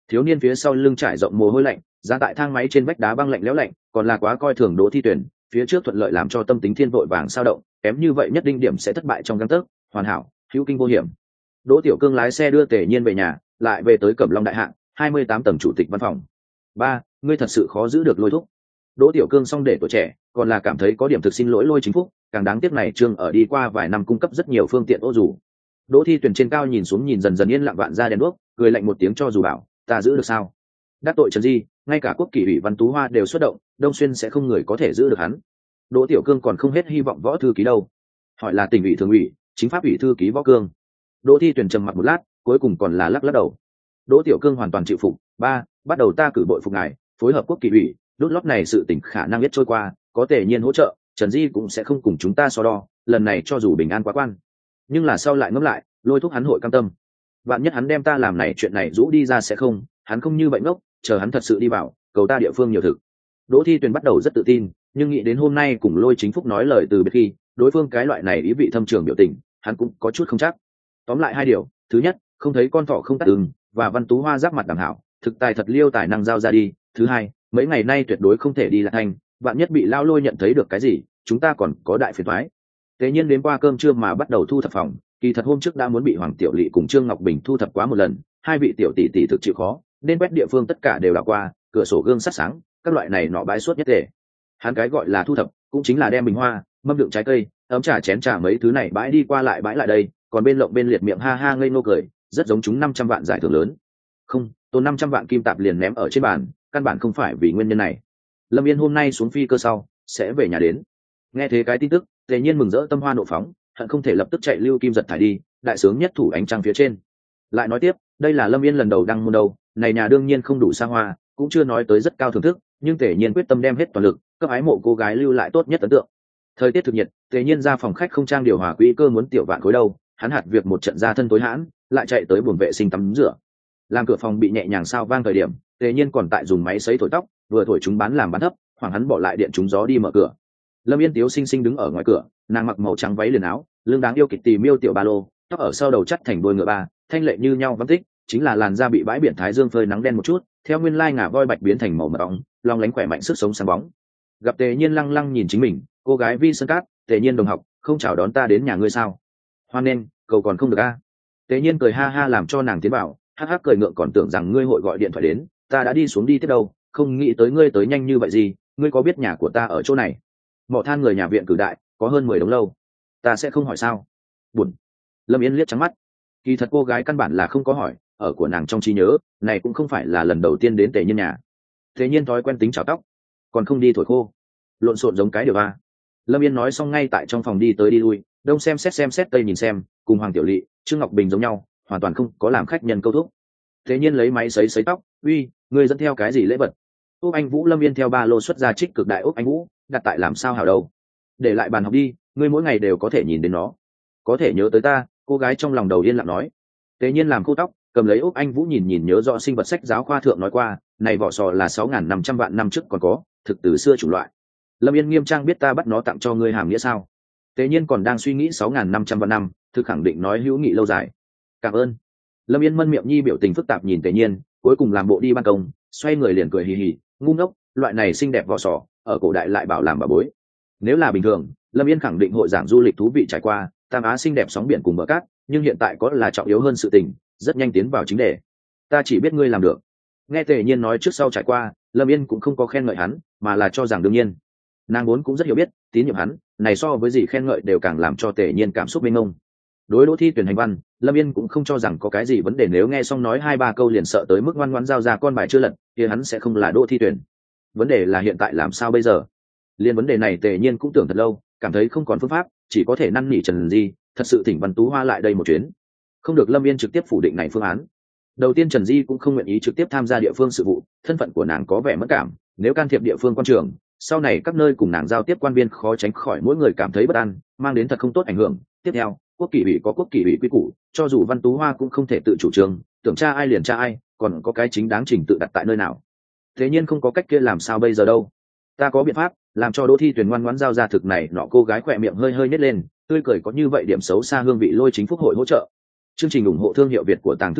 thiếu niên phía sau lưng trải rộng mồ hôi lạnh, ra tại thang máy trên vách đá băng lạnh lẽo lạnh, còn là quá coi thường Đỗ Thi Tuyển, phía trước thuận lợi làm cho tâm tính thiên vội vàng sao động, kém như vậy nhất định điểm sẽ thất bại trong gang tấc, hoàn hảo, hữu kinh vô hiểm. Đỗ Tiểu Cương lái xe đưa Tề Nhiên về nhà, lại về tới Cẩm Long đại hạng, hai mươi tám tầng chủ tịch văn phòng. Ba, ngươi thật sự khó giữ được Lôi thúc. Đỗ Tiểu Cương xong để tuổi trẻ, còn là cảm thấy có điểm thực xin lỗi Lôi Chính Phúc, càng đáng tiếc này Trương ở đi qua vài năm cung cấp rất nhiều phương tiện ô dù. Đỗ Thi Tuyển trên cao nhìn xuống nhìn dần dần yên lặng vạn ra đèn đuốc, cười lạnh một tiếng cho dù bảo, ta giữ được sao? Đắc tội Trần Di, ngay cả quốc kỷ ủy Văn Tú Hoa đều xuất động, Đông Xuyên sẽ không người có thể giữ được hắn. Đỗ Tiểu Cương còn không hết hy vọng Võ thư ký đâu. Hỏi là tỉnh ủy thường ủy, chính pháp ủy thư ký Võ Cương. Đỗ Thi Tuyển trầm mặc một lát, cuối cùng còn là lắc lắc đầu. Đỗ Tiểu Cương hoàn toàn chịu phục. Ba, bắt đầu ta cử bội phục ngài, phối hợp quốc kỷ ủy, đốt lót này sự tỉnh khả năng biết trôi qua, có Tề Nhiên hỗ trợ, Trần Di cũng sẽ không cùng chúng ta so đo, lần này cho dù bình an quá quan. Nhưng là sau lại ngẫm lại, Lôi thúc hắn hội cam tâm. Vạn nhất hắn đem ta làm này chuyện này rũ đi ra sẽ không, hắn không như vậy ngốc, chờ hắn thật sự đi vào, cầu ta địa phương nhiều thực. Đỗ Thi Tuyền bắt đầu rất tự tin, nhưng nghĩ đến hôm nay cùng Lôi Chính Phúc nói lời từ biệt khi, đối phương cái loại này ý vị thâm trường biểu tình, hắn cũng có chút không chắc. Tóm lại hai điều, thứ nhất, không thấy con thỏ không tắt ưng, và Văn Tú Hoa giáp mặt đẳng hảo, thực tài thật liêu tài năng giao ra đi. Thứ hai, mấy ngày nay tuyệt đối không thể đi Lạc Thanh, vạn nhất bị Lao Lôi nhận thấy được cái gì, chúng ta còn có đại phiền toái. Tế nhiên đến qua cơm trưa mà bắt đầu thu thập phòng, kỳ thật hôm trước đã muốn bị Hoàng Tiểu Lệ cùng Trương Ngọc Bình thu thập quá một lần, hai vị tiểu tỷ tỷ thực chịu khó, nên quét địa phương tất cả đều đã qua, cửa sổ gương sắt sáng, các loại này nọ bãi suốt nhất thể. Hắn cái gọi là thu thập, cũng chính là đem bình hoa, mâm đựng trái cây, ấm trà chén trà mấy thứ này bãi đi qua lại bãi lại đây, còn bên lộng bên liệt miệng ha ha ngây ngô cười, rất giống chúng năm trăm vạn giải thưởng lớn. Không, tốn năm trăm vạn kim tạp liền ném ở trên bàn, căn bản không phải vì nguyên nhân này. Lâm Yên hôm nay xuống phi cơ sau, sẽ về nhà đến. Nghe thế cái tin tức, Tề Nhiên mừng rỡ tâm hoa nộ phóng, hận không thể lập tức chạy lưu kim giật thải đi, đại sướng nhất thủ ánh trăng phía trên. Lại nói tiếp, đây là Lâm Yên lần đầu đăng môn đầu, này nhà đương nhiên không đủ xa hoa, cũng chưa nói tới rất cao thưởng thức, nhưng Tề Nhiên quyết tâm đem hết toàn lực, cấp ái mộ cô gái lưu lại tốt nhất ấn tượng. Thời tiết thực nhiệt, Tề Nhiên ra phòng khách không trang điều hòa quỹ cơ muốn tiểu vạn khối đâu, hắn hạt việc một trận ra thân tối hãn, lại chạy tới buồng vệ sinh tắm rửa. Làm cửa phòng bị nhẹ nhàng sao vang thời điểm, Tề Nhiên còn tại dùng máy sấy thổi tóc, vừa thổi chúng bán làm bán thấp, hoàng hắn bỏ lại điện trúng gió đi mở cửa. Lâm Yên tiếu xinh xinh đứng ở ngoài cửa, nàng mặc màu trắng váy liền áo, lưng đáng yêu kịch tì miêu tiểu ba lô, tóc ở sau đầu chắt thành đuôi ngựa ba, thanh lệ như nhau vắng tích, chính là làn da bị bãi biển thái dương phơi nắng đen một chút, theo nguyên lai ngả voi bạch biến thành màu mật óng, long lánh khỏe mạnh sức sống sáng bóng. Gặp Tề Nhiên lăng lăng nhìn chính mình, cô gái Vi Sơn Cát, Tề Nhiên đồng học, không chào đón ta đến nhà ngươi sao? Hoan nên, cầu còn không được a. À. Tề Nhiên cười ha ha làm cho nàng tiến vào, hắc hắc cười ngượng còn tưởng rằng ngươi hội gọi điện thoại đến, ta đã đi xuống đi tiếp đâu, không nghĩ tới ngươi tới nhanh như vậy gì, ngươi có biết nhà của ta ở chỗ này? Mỏ than người nhà viện cử đại, có hơn mười đống lâu. Ta sẽ không hỏi sao? Buồn. Lâm Yên liếc trắng mắt. Kỳ thật cô gái căn bản là không có hỏi, ở của nàng trong trí nhớ, này cũng không phải là lần đầu tiên đến Tề Nhiên nhà. Tề Nhiên thói quen tính chảo tóc, còn không đi thổi khô, lộn xộn giống cái điều a. Lâm Yên nói xong ngay tại trong phòng đi tới đi lui, đông xem xét xem xét tây nhìn xem, cùng Hoàng Tiểu Lệ, Trương Ngọc Bình giống nhau, hoàn toàn không có làm khách nhân câu thúc. Tề Nhiên lấy máy sấy sấy tóc, uy, ngươi dẫn theo cái gì lễ vật? Úc Anh Vũ. Lâm Yên theo ba lô xuất ra trích cực đại Úc Anh Vũ, đặt tại làm sao hảo đâu, để lại bàn học đi, ngươi mỗi ngày đều có thể nhìn đến nó, có thể nhớ tới ta. Cô gái trong lòng đầu yên lặng nói. Tế Nhiên làm khô tóc, cầm lấy Úc Anh Vũ nhìn nhìn nhớ rõ sinh vật sách giáo khoa thượng nói qua, này vỏ sò là sáu nghìn năm trăm vạn năm trước còn có, thực từ xưa chủng loại. Lâm Yên nghiêm trang biết ta bắt nó tặng cho ngươi hàm nghĩa sao? Tế Nhiên còn đang suy nghĩ sáu nghìn năm trăm vạn năm, thực khẳng định nói hữu nghị lâu dài. Cảm ơn. Lâm Yên mân miệng nhi biểu tình phức tạp nhìn Tế Nhiên, cuối cùng làm bộ đi ban công, xoay người liền cười hì hì, ngu ngốc, loại này xinh đẹp vỏ sò, ở cổ đại lại bảo làm bà bối. Nếu là bình thường, Lâm Yên khẳng định hội giảng du lịch thú vị trải qua, Tam Á xinh đẹp sóng biển cùng bờ cát, nhưng hiện tại có là trọng yếu hơn sự tình, rất nhanh tiến vào chính đề. Ta chỉ biết ngươi làm được. Nghe Tề Nhiên nói trước sau trải qua, Lâm Yên cũng không có khen ngợi hắn, mà là cho rằng đương nhiên. Nàng vốn cũng rất hiểu biết, tín nhiệm hắn, này so với gì khen ngợi đều càng làm cho Tề Nhiên cảm xúc mênh mông. Đối Đỗ Thi tuyển hành văn, Lâm Yên cũng không cho rằng có cái gì vấn đề, nếu nghe xong nói hai ba câu liền sợ tới mức ngoan ngoãn giao ra con bài chưa lật, thì hắn sẽ không là Đỗ Thi tuyển. Vấn đề là hiện tại làm sao bây giờ? Liên vấn đề này Tề Nhiên cũng tưởng thật lâu, cảm thấy không còn phương pháp, chỉ có thể năn nỉ Trần Di, thật sự thỉnh Văn Tú Hoa lại đây một chuyến. Không được, Lâm Yên trực tiếp phủ định này phương án. Đầu tiên Trần Di cũng không nguyện ý trực tiếp tham gia địa phương sự vụ, thân phận của nàng có vẻ mất cảm, nếu can thiệp địa phương quan trường, sau này các nơi cùng nàng giao tiếp quan viên khó tránh khỏi mỗi người cảm thấy bất an, mang đến thật không tốt ảnh hưởng. Tiếp theo, quốc kỷ ủy có quốc kỷ ủy quy củ, cho dù Văn Tú Hoa cũng không thể tự chủ trương, tưởng tra ai liền tra ai, còn có cái chính đáng trình tự đặt tại nơi nào. Thế nhiên không có cách kia làm sao bây giờ đâu. Ta có biện pháp, làm cho Đỗ Thi Tuyền ngoan ngoãn giao ra thực này nọ. Cô gái khỏe miệng hơi hơi nhếch lên, tươi cười có như vậy điểm xấu xa hương vị Lôi Chính Phúc hội hỗ trợ. Chương trình ủng hộ thương hiệu Việt của Tàng Thư viện,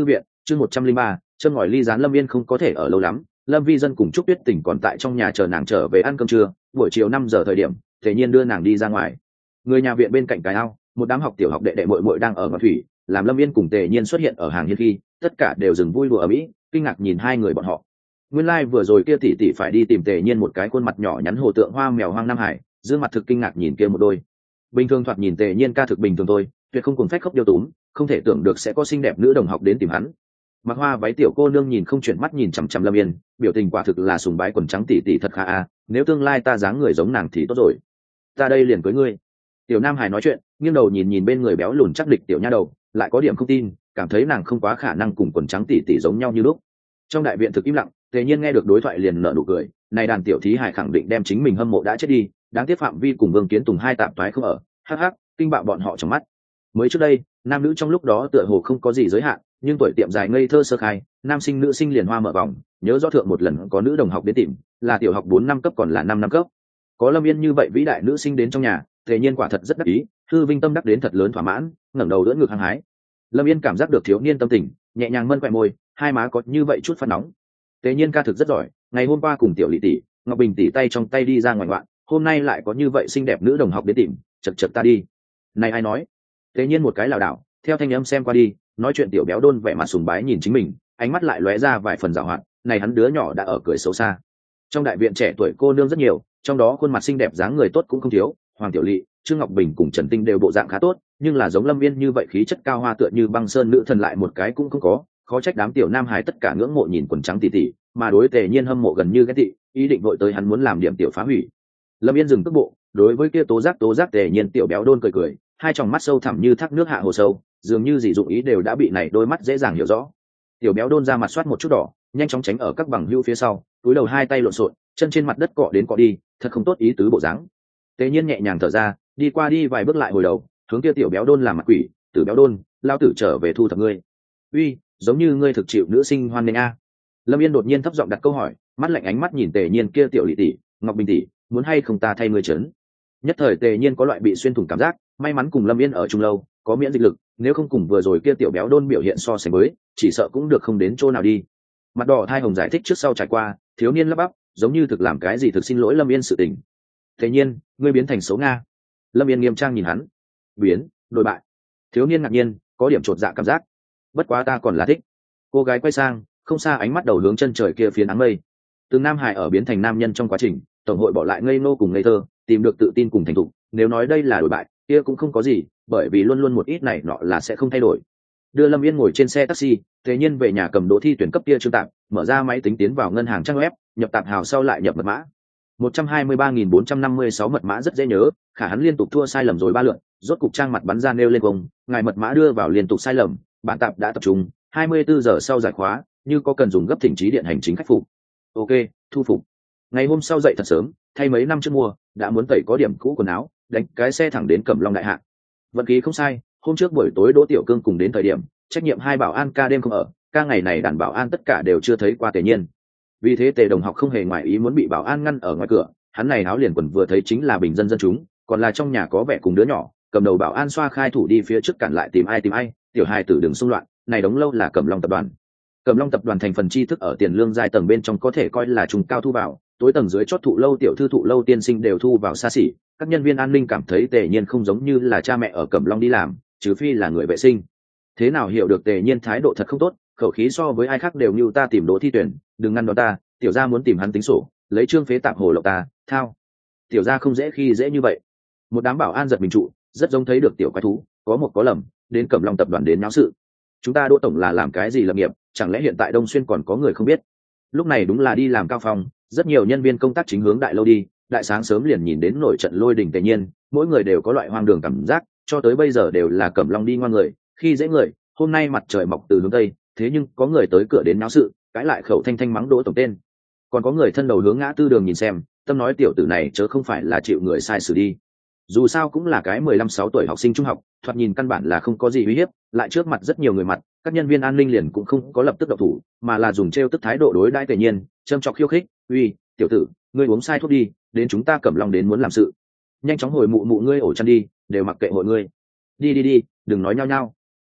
chương một trăm linh ba châm ngòi ly gián. Lâm Yên không có thể ở lâu lắm, Lâm Vi Dân cùng Trúc Tuyết Tình còn tại trong nhà chờ nàng trở về ăn cơm trưa. Buổi chiều năm giờ thời điểm Tề Nhiên đưa nàng đi ra ngoài. Người nhà viện bên cạnh cái ao, một đám học tiểu học đệ đệ muội muội đang ở ngọn thủy, làm Lâm Yên cùng Tề Nhiên xuất hiện ở hàng hiên khi tất cả đều dừng vui đùa ở mỹ, kinh ngạc nhìn hai người bọn họ. Nguyên lai like vừa rồi kia tỷ tỷ phải đi tìm Tề Nhiên một cái khuôn mặt nhỏ nhắn hồ tượng hoa mèo hoang Nam Hải, dương mặt thực kinh ngạc nhìn kia một đôi. Bình thường thoạt nhìn Tề Nhiên ca thực bình thường thôi, tuyệt không cùng phách khóc điêu túm, không thể tưởng được sẽ có xinh đẹp nữ đồng học đến tìm hắn. Mặc hoa váy tiểu cô nương nhìn không chuyển mắt nhìn chằm chằm Lâm Yên, biểu tình quả thực là sùng bái quần trắng tỷ tỷ thật khá a, nếu tương lai ta dáng người giống nàng thì tốt rồi. Ta đây liền cưới ngươi. Tiểu Nam Hải nói chuyện, nghiêng đầu nhìn nhìn bên người béo lùn chắc địch tiểu nha đầu, lại có điểm không tin, cảm thấy nàng không quá khả năng cùng quần trắng tỷ tỷ giống nhau như lúc. Trong đại viện thực im lặng, Tề Nhiên nghe được đối thoại liền nở nụ cười, này đàn tiểu thí hải khẳng định đem chính mình hâm mộ đã chết đi, đáng tiếc Phạm Vi cùng Vương Kiến Tùng hai tạm toái không ở, hắc hắc, kinh bạo bọn họ trong mắt. Mới trước đây, nam nữ trong lúc đó tựa hồ không có gì giới hạn, nhưng tuổi tiệm dài ngây thơ sơ khai, nam sinh nữ sinh liền hoa mở vòng, nhớ rõ thượng một lần có nữ đồng học đến tìm, là tiểu học bốn năm cấp còn là năm năm cấp. Có Lâm Yên như vậy vĩ đại nữ sinh đến trong nhà, Tề Nhiên quả thật rất đắc ý, hư vinh tâm đắc đến thật lớn thỏa mãn, ngẩng đầu đỡ ngực hăng hái. Lâm Yên cảm giác được thiếu niên tâm tình, nhẹ nhàng mân quẹ môi, hai má có như vậy chút phát nóng. Tề Nhiên ca thực rất giỏi, ngày hôm qua cùng tiểu Lệ tỷ, Ngọc Bình tỷ tay trong tay đi ra ngoài ngoạn, hôm nay lại có như vậy xinh đẹp nữ đồng học đến tìm, chật chật ta đi. Này ai nói? Tề Nhiên một cái lảo đảo, theo thanh âm xem qua đi, nói chuyện tiểu béo đôn vẻ mặt sùng bái nhìn chính mình, ánh mắt lại lóe ra vài phần giảo hoạt, này hắn đứa nhỏ đã ở cười xấu xa. Trong đại viện trẻ tuổi cô nương rất nhiều, trong đó khuôn mặt xinh đẹp dáng người tốt cũng không thiếu, Hoàng Tiểu Lệ, Trương Ngọc Bình cùng Trần Tinh đều bộ dạng khá tốt, nhưng là giống Lâm Yên như vậy khí chất cao hoa tựa như băng sơn nữ thần lại một cái cũng không có, khó trách đám tiểu nam hài tất cả ngưỡng mộ nhìn quần trắng tỷ tỷ, mà đối Tề Nhiên hâm mộ gần như ghét tị, ý định vội tới hắn muốn làm điểm tiểu phá hủy. Lâm Yên dừng cước bộ, đối với kia tố giác tố giác Tề Nhiên tiểu béo đôn cười cười, hai tròng mắt sâu thẳm như thác nước hạ hồ sâu, dường như dị dụng ý đều đã bị này đôi mắt dễ dàng hiểu rõ. Tiểu béo đôn ra mặt soát một chút đỏ, nhanh chóng tránh ở các bằng hữu phía sau, túi đầu hai tay lộn xộn, chân trên mặt đất cọ đến cọ đi, thật không tốt ý tứ bộ dáng. Tề Nhiên nhẹ nhàng thở ra, đi qua đi vài bước lại hồi đầu, hướng kia tiểu béo đôn làm mặt quỷ, tử béo đôn, lao tử trở về thu thập ngươi. Uy, giống như ngươi thực chịu nữ sinh hoan nghênh a. Lâm Yên đột nhiên thấp giọng đặt câu hỏi, mắt lạnh ánh mắt nhìn Tề Nhiên kia tiểu Lệ tỷ, Ngọc Bình tỷ, muốn hay không ta thay ngươi trấn. Nhất thời Tề Nhiên có loại bị xuyên thủng cảm giác, may mắn cùng Lâm Yên ở chung lâu, có miễn dịch lực, nếu không cùng vừa rồi kia tiểu béo đôn biểu hiện so sánh với, chỉ sợ cũng được không đến chỗ nào đi. Mặt đỏ thai hồng giải thích trước sau trải qua, thiếu niên lắp bắp, giống như thực làm cái gì thực xin lỗi Lâm Yên sự tình. Tề Nhiên, ngươi biến thành xấu nga. Lâm Yên nghiêm trang nhìn hắn. Biến, đổi bại. Thiếu niên ngạc nhiên, có điểm chột dạ cảm giác. Bất quá ta còn là thích. Cô gái quay sang, không xa ánh mắt đầu hướng chân trời kia phía nắng mây. Từng nam hải ở biến thành nam nhân trong quá trình, tổng hội bỏ lại ngây ngô cùng ngây thơ, tìm được tự tin cùng thành thục. Nếu nói đây là đổi bại, kia cũng không có gì, bởi vì luôn luôn một ít này nọ là sẽ không thay đổi. Đưa Lâm Yên ngồi trên xe taxi, Tề Nhiên về nhà cầm đỗ thi tuyển cấp kia trương tạp, mở ra máy tính tiến vào ngân hàng trang web, nhập tạp hào sau lại nhập mật mã. một trăm hai mươi ba nghìn bốn trăm năm mươi sáu mật mã rất dễ nhớ, khả hắn liên tục thua sai lầm rồi ba lượt, rốt cục trang mặt bắn ra nêu lên cùng, ngài mật mã đưa vào liên tục sai lầm, bản tạp đã tập trung, hai mươi bốn giờ sau giải khóa, như có cần dùng gấp thỉnh trí điện hành chính khách phục. Ok, thu phục. Ngày hôm sau dậy thật sớm, thay mấy năm trước mua, đã muốn tẩy có điểm cũ quần áo, đánh cái xe thẳng đến Cẩm Long đại hạ. Vận khí không sai, hôm trước buổi tối Đỗ Tiểu Cương cùng đến thời điểm, trách nhiệm hai bảo an ca đêm không ở, ca ngày này đàn bảo an tất cả đều chưa thấy qua Tề Nhiên. Vì thế Tề đồng học không hề ngoại ý muốn bị bảo an ngăn ở ngoài cửa, hắn này áo liền quần vừa thấy chính là bình dân dân chúng, còn là trong nhà có vẻ cùng đứa nhỏ, cầm đầu bảo an xoa khai thủ đi phía trước cản lại tìm ai tìm ai, tiểu hài tử đừng xung loạn, này đóng lâu là Cẩm Long tập đoàn. Cẩm Long tập đoàn thành phần tri thức ở tiền lương giai tầng bên trong có thể coi là trung cao thu vào, tối tầng dưới chót thụ lâu tiểu thư thụ lâu tiên sinh đều thu vào xa xỉ, các nhân viên an ninh cảm thấy Tề Nhiên không giống như là cha mẹ ở Cẩm Long đi làm, trừ phi là người vệ sinh. Thế nào hiểu được Tề Nhiên thái độ thật không tốt, khẩu khí so với ai khác đều như ta tìm đỗ thi tuyển, đừng ngăn đón ta, tiểu gia muốn tìm hắn tính sổ, lấy trương phế tạp hồ lộc ta, thao. Tiểu gia không dễ khi dễ như vậy. Một đám bảo an giật mình trụ, rất giống thấy được tiểu quái thú, có một có lầm, đến Cẩm Long tập đoàn đến náo sự. Chúng ta Đỗ tổng là làm cái gì lập nghiệp, chẳng lẽ hiện tại Đông Xuyên còn có người không biết? Lúc này đúng là đi làm cao phòng, rất nhiều nhân viên công tác chính hướng đại lâu đi, đại sáng sớm liền nhìn đến nổi trận lôi đình Tề Nhiên, mỗi người đều có loại hoang đường cảm giác, cho tới bây giờ đều là Cẩm Long đi ngoan người, khi dễ người, hôm nay mặt trời mọc từ hướng tây, thế nhưng có người tới cửa đến náo sự, cãi lại khẩu thanh thanh mắng Đỗ tổng tên. Còn có người thân đầu hướng ngã tư đường nhìn xem, tâm nói tiểu tử này chớ không phải là chịu người sai xử đi. Dù sao cũng là cái mười lăm sáu tuổi học sinh trung học, thoạt nhìn căn bản là không có gì uy hiếp, lại trước mặt rất nhiều người mặt, các nhân viên an ninh liền cũng không có lập tức động thủ, mà là dùng trêu tức thái độ đối đãi Tề Nhiên, châm chọc khiêu khích, "Uy, tiểu tử, ngươi uống sai thuốc đi, đến chúng ta Cẩm Long đến muốn làm sự. Nhanh chóng hồi mụ mụ ngươi ổ chăn đi, đều mặc kệ hội ngươi. Đi đi đi, đừng nói nhao nhao."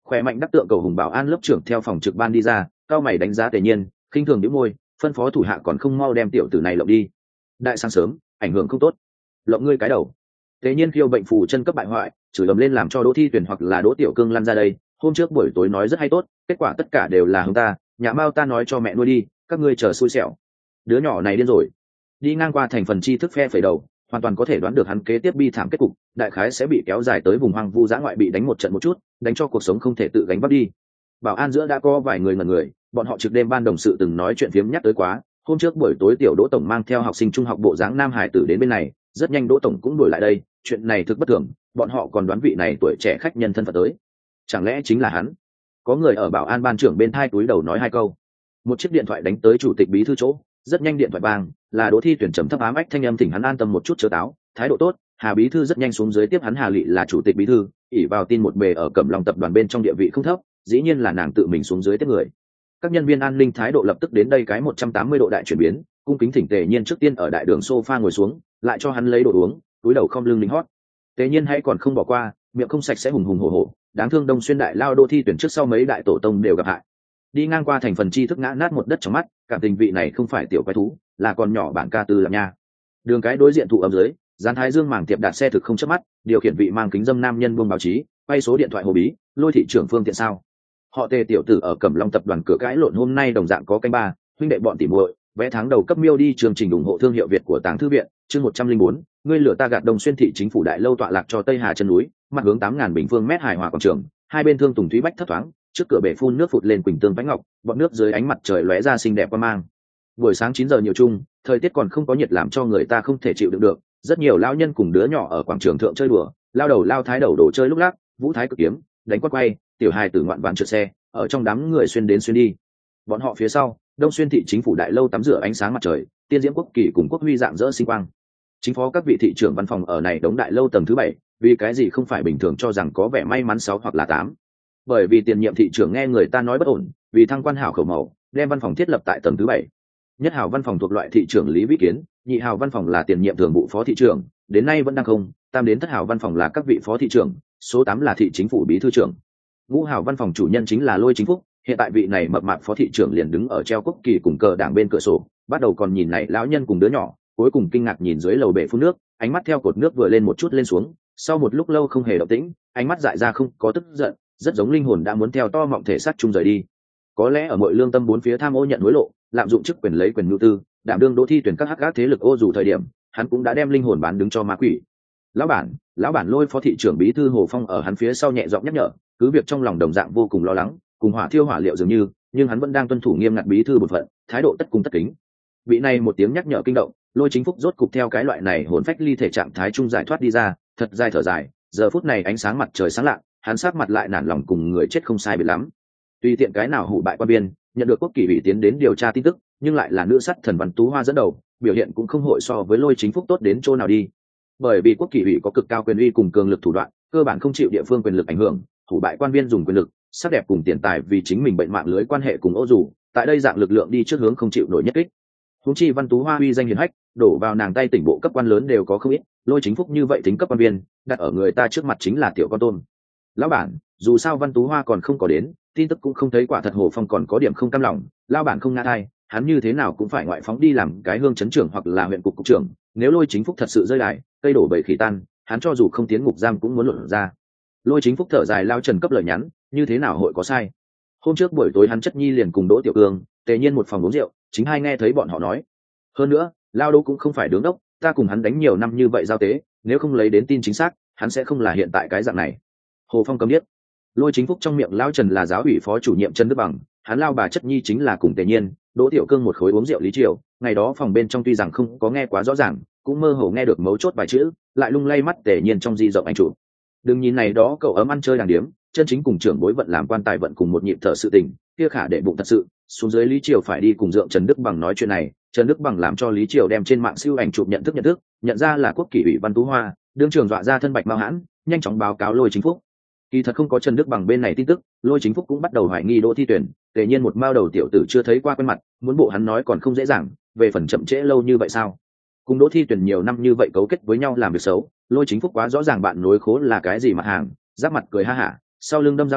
Khỏe mạnh đắc tượng cầu hùng bảo an lớp trưởng theo phòng trực ban đi ra, cao mày đánh giá Tề Nhiên, khinh thường nhíu môi, phân phó thủ hạ còn không mau đem tiểu tử này lộng đi. Đại sáng sớm, ảnh hưởng không tốt. Lộng ngươi cái đầu. Tề Nhiên khiêu bệnh phù chân cấp bại hoại, chửi ầm lên làm cho Đỗ Thi Tuyển hoặc là Đỗ Tiểu Cương lăn ra đây. Hôm trước buổi tối nói rất hay tốt, kết quả tất cả đều là hướng ta, nhà Mao ta nói cho mẹ nuôi đi, các ngươi chờ xui xẻo. Đứa nhỏ này điên rồi. Đi ngang qua thành phần tri thức phe phẩy đầu, hoàn toàn có thể đoán được hắn kế tiếp bi thảm kết cục, đại khái sẽ bị kéo dài tới vùng hoang vu dã ngoại bị đánh một trận một chút, đánh cho cuộc sống không thể tự gánh vác đi. Bảo an giữa đã có vài người ngẩn người, bọn họ trực đêm ban đồng sự từng nói chuyện phiếm nhắc tới quá, hôm trước buổi tối tiểu Đỗ tổng mang theo học sinh trung học bộ dáng nam hải tử đến bên này, rất nhanh Đỗ tổng cũng đuổi lại đây, chuyện này thực bất thường, bọn họ còn đoán vị này tuổi trẻ khách nhân thân phận tới. Chẳng lẽ chính là hắn? Có người ở bảo an ban trưởng bên thai túi đầu nói hai câu. Một chiếc điện thoại đánh tới chủ tịch bí thư chỗ, rất nhanh điện thoại vang, là Đỗ Thi Tuyển trầm thấp ám ách thanh âm thỉnh hắn an tâm một chút chớ táo, thái độ tốt. Hà bí thư rất nhanh xuống dưới tiếp hắn. Hà Lệ là chủ tịch bí thư, ỷ vào tin một bề ở Cẩm Long tập đoàn bên trong địa vị không thấp, dĩ nhiên là nàng tự mình xuống dưới tiếp người. Các nhân viên an ninh thái độ lập tức đến đây cái một trăm tám mươi độ đại chuyển biến, cung kính thỉnh Tề Nhiên trước tiên ở đại đường sofa ngồi xuống, lại cho hắn lấy đồ uống, túi đầu không lưng lính hót. Tề Nhiên hay còn không bỏ qua, miệng không sạch sẽ hùng hùng hổ hổ, đáng thương Đông Xuyên đại lao Đỗ Thi Tuyển trước sau mấy đại tổ tông đều gặp hại. Đi ngang qua thành phần tri thức ngã nát một đất trong mắt, cảm tình vị này không phải tiểu quái thú, là con nhỏ bản ca tư làm nha. Đường cái đối diện thụ ấm dưới, Gián Thái Dương màng tiệp đạt xe thực không chớp mắt, điều khiển vị mang kính dâm nam nhân buông báo chí, quay số điện thoại hồ bí, lôi thị trưởng phương tiện sao? Họ Tề tiểu tử ở Cẩm Long tập đoàn cửa cãi lộn hôm nay đồng dạng có canh ba, huynh đệ bọn tỉ muội, vé tháng đầu cấp miêu đi chương trình ủng hộ thương hiệu Việt của Tàng Thư viện, chương một trăm linh bốn, ngươi lửa ta gạt Đông Xuyên thị chính phủ đại lâu tọa lạc cho Tây Hà chân núi, mặt hướng tám ngàn bình phương mét hài hòa quảng trường, hai bên thương tùng thúy bách thấp thoáng, trước cửa bể phun nước phụt lên quỳnh tương bánh ngọc, bọt nước dưới ánh mặt trời lóe ra xinh đẹp qua mang. Buổi sáng chín giờ nhiều chung, thời tiết còn không có nhiệt làm cho người ta không thể chịu đựng được, rất nhiều lão nhân cùng đứa nhỏ ở quảng trường thượng chơi đùa, lao đầu lao thái đầu đồ chơi lúc lắc, vũ thái cực kiếm, đánh quát quay, tiểu hài tử ngoạn ván trượt xe, ở trong đám người xuyên đến xuyên đi. Bọn họ phía sau, Đông Xuyên thị chính phủ đại lâu tắm rửa ánh sáng mặt trời, tiên diễm quốc kỳ cùng quốc huy dạng dỡ sinh quang. Chính phó các vị thị trưởng văn phòng ở này đống đại lâu tầng thứ bảy, vì cái gì không phải bình thường cho rằng có vẻ may mắn sáu hoặc là tám. Bởi vì tiền nhiệm thị trưởng nghe người ta nói bất ổn, vì thăng quan hảo khẩu mẫu, đem văn phòng thiết lập tại tầng thứ bảy. Nhất hào văn phòng thuộc loại thị trưởng Lý Vĩ Kiến, nhị hào văn phòng là tiền nhiệm thường vụ phó thị trưởng, đến nay vẫn đang không, tam đến thất hào văn phòng là các vị phó thị trưởng, số tám là thị chính phủ bí thư trưởng. Ngũ hào văn phòng chủ nhân chính là Lôi Chính Phúc, hiện tại vị này mập mạp phó thị trưởng liền đứng ở treo quốc kỳ cùng cờ đảng bên cửa sổ, bắt đầu còn nhìn này lão nhân cùng đứa nhỏ, cuối cùng kinh ngạc nhìn dưới lầu bể phun nước, ánh mắt theo cột nước vừa lên một chút lên xuống, sau một lúc lâu không hề động tĩnh, ánh mắt dại ra không có tức giận, rất giống linh hồn đã muốn theo to mọng thể xác chung rời đi. Có lẽ ở mọi lương tâm bốn phía tham ô nhận hối lộ, lạm dụng chức quyền lấy quyền nhu tư, đảm đương Đỗ Thi Tuyển các hắc ác thế lực ô dù thời điểm, hắn cũng đã đem linh hồn bán đứng cho ma quỷ. Lão bản, lão bản Lôi phó thị trưởng bí thư Hồ Phong ở hắn phía sau nhẹ giọng nhắc nhở, cứ việc trong lòng đồng dạng vô cùng lo lắng, cùng hỏa thiêu hỏa liệu dường như, nhưng hắn vẫn đang tuân thủ nghiêm ngặt bí thư bổn phận, thái độ tất cung tất kính. Vị này một tiếng nhắc nhở kinh động, Lôi Chính Phúc rốt cục theo cái loại này hồn phách ly thể trạng thái trung giải thoát đi ra, thật dài thở dài, giờ phút này ánh sáng mặt trời sáng lạ, hắn sát mặt lại nản lòng cùng người chết không sai biệt lắm. Tùy tiện cái nào hủ bại quan biên, nhận được quốc kỳ ủy tiến đến điều tra tin tức, nhưng lại là nữ sắt thần Văn Tú Hoa dẫn đầu, biểu hiện cũng không hội so với Lôi Chính Phúc tốt đến chỗ nào đi. Bởi vì quốc kỳ ủy có cực cao quyền uy cùng cường lực thủ đoạn, cơ bản không chịu địa phương quyền lực ảnh hưởng, hủ bại quan viên dùng quyền lực, sắc đẹp cùng tiền tài vì chính mình bệnh mạng lưới quan hệ cùng ô dù, tại đây dạng lực lượng đi trước hướng không chịu nổi nhất kích. Huống chi Văn Tú Hoa uy danh hiển hách, đổ vào nàng tay tỉnh bộ cấp quan lớn đều có không ít, Lôi Chính Phúc như vậy tính cấp quan viên, đặt ở người ta trước mặt chính là tiểu con tôm. Lão bản, dù sao Văn Tú Hoa còn không có đến, tin tức cũng không thấy, quả thật Hồ Phong còn có điểm không cam lòng, lão bản không ngã thai, hắn như thế nào cũng phải ngoại phóng đi làm cái hương chấn trưởng hoặc là huyện cục cục trưởng, nếu Lôi Chính Phúc thật sự rơi đài, cây đổ bầy khỉ tan, hắn cho dù không tiến ngục giam cũng muốn luận ra. Lôi Chính Phúc thở dài lao Trần cấp lời nhắn, như thế nào hội có sai. Hôm trước buổi tối hắn chất nhi liền cùng Đỗ Tiểu Cương, Tề Nhiên một phòng uống rượu, chính hai nghe thấy bọn họ nói. Hơn nữa, lao Đỗ cũng không phải đứng đốc, ta cùng hắn đánh nhiều năm như vậy giao tế, nếu không lấy đến tin chính xác, hắn sẽ không là hiện tại cái dạng này. Hồ Phong cấm điếc. Lôi Chính Phúc trong miệng lao Trần là giáo ủy phó chủ nhiệm Trần Đức Bằng, hắn lao bà chất nhi chính là cùng Tề Nhiên, Đỗ Tiểu Cương một khối uống rượu lý triều, ngày đó phòng bên trong tuy rằng không có nghe quá rõ ràng, cũng mơ hồ nghe được mấu chốt vài chữ, lại lung lay mắt Tề Nhiên trong di rộng ảnh chụp. Đừng nhìn này đó cậu ấm ăn chơi đàng điếm, chân chính cùng trưởng bối vận làm quan tài vận cùng một nhịp thở sự tình, kia khả để bụng thật sự, xuống dưới Lý Triều phải đi cùng dượng Trần Đức Bằng nói chuyện này, Trần Đức Bằng làm cho Lý Triều đem trên mạng siêu ảnh chụp nhận thức nhận thức, nhận ra là quốc kỷ ủy Văn Tú Hoa, đương trường dọa ra thân bạch mau hãn, nhanh chóng báo cáo Lôi Chính Phúc. Kỳ thật không có Trần Đức Bằng bên này tin tức, Lôi Chính Phúc cũng bắt đầu hoài nghi Đỗ Thi Tuyển, Tề Nhiên một mao đầu tiểu tử chưa thấy qua quen mặt, muốn bộ hắn nói còn không dễ dàng, về phần chậm trễ lâu như vậy sao? Cùng Đỗ Thi Tuyển nhiều năm như vậy cấu kết với nhau làm việc xấu, Lôi Chính Phúc quá rõ ràng bạn nối khố là cái gì mặt hàng, giáp mặt cười ha hả, sau lưng đâm dao nhỏ,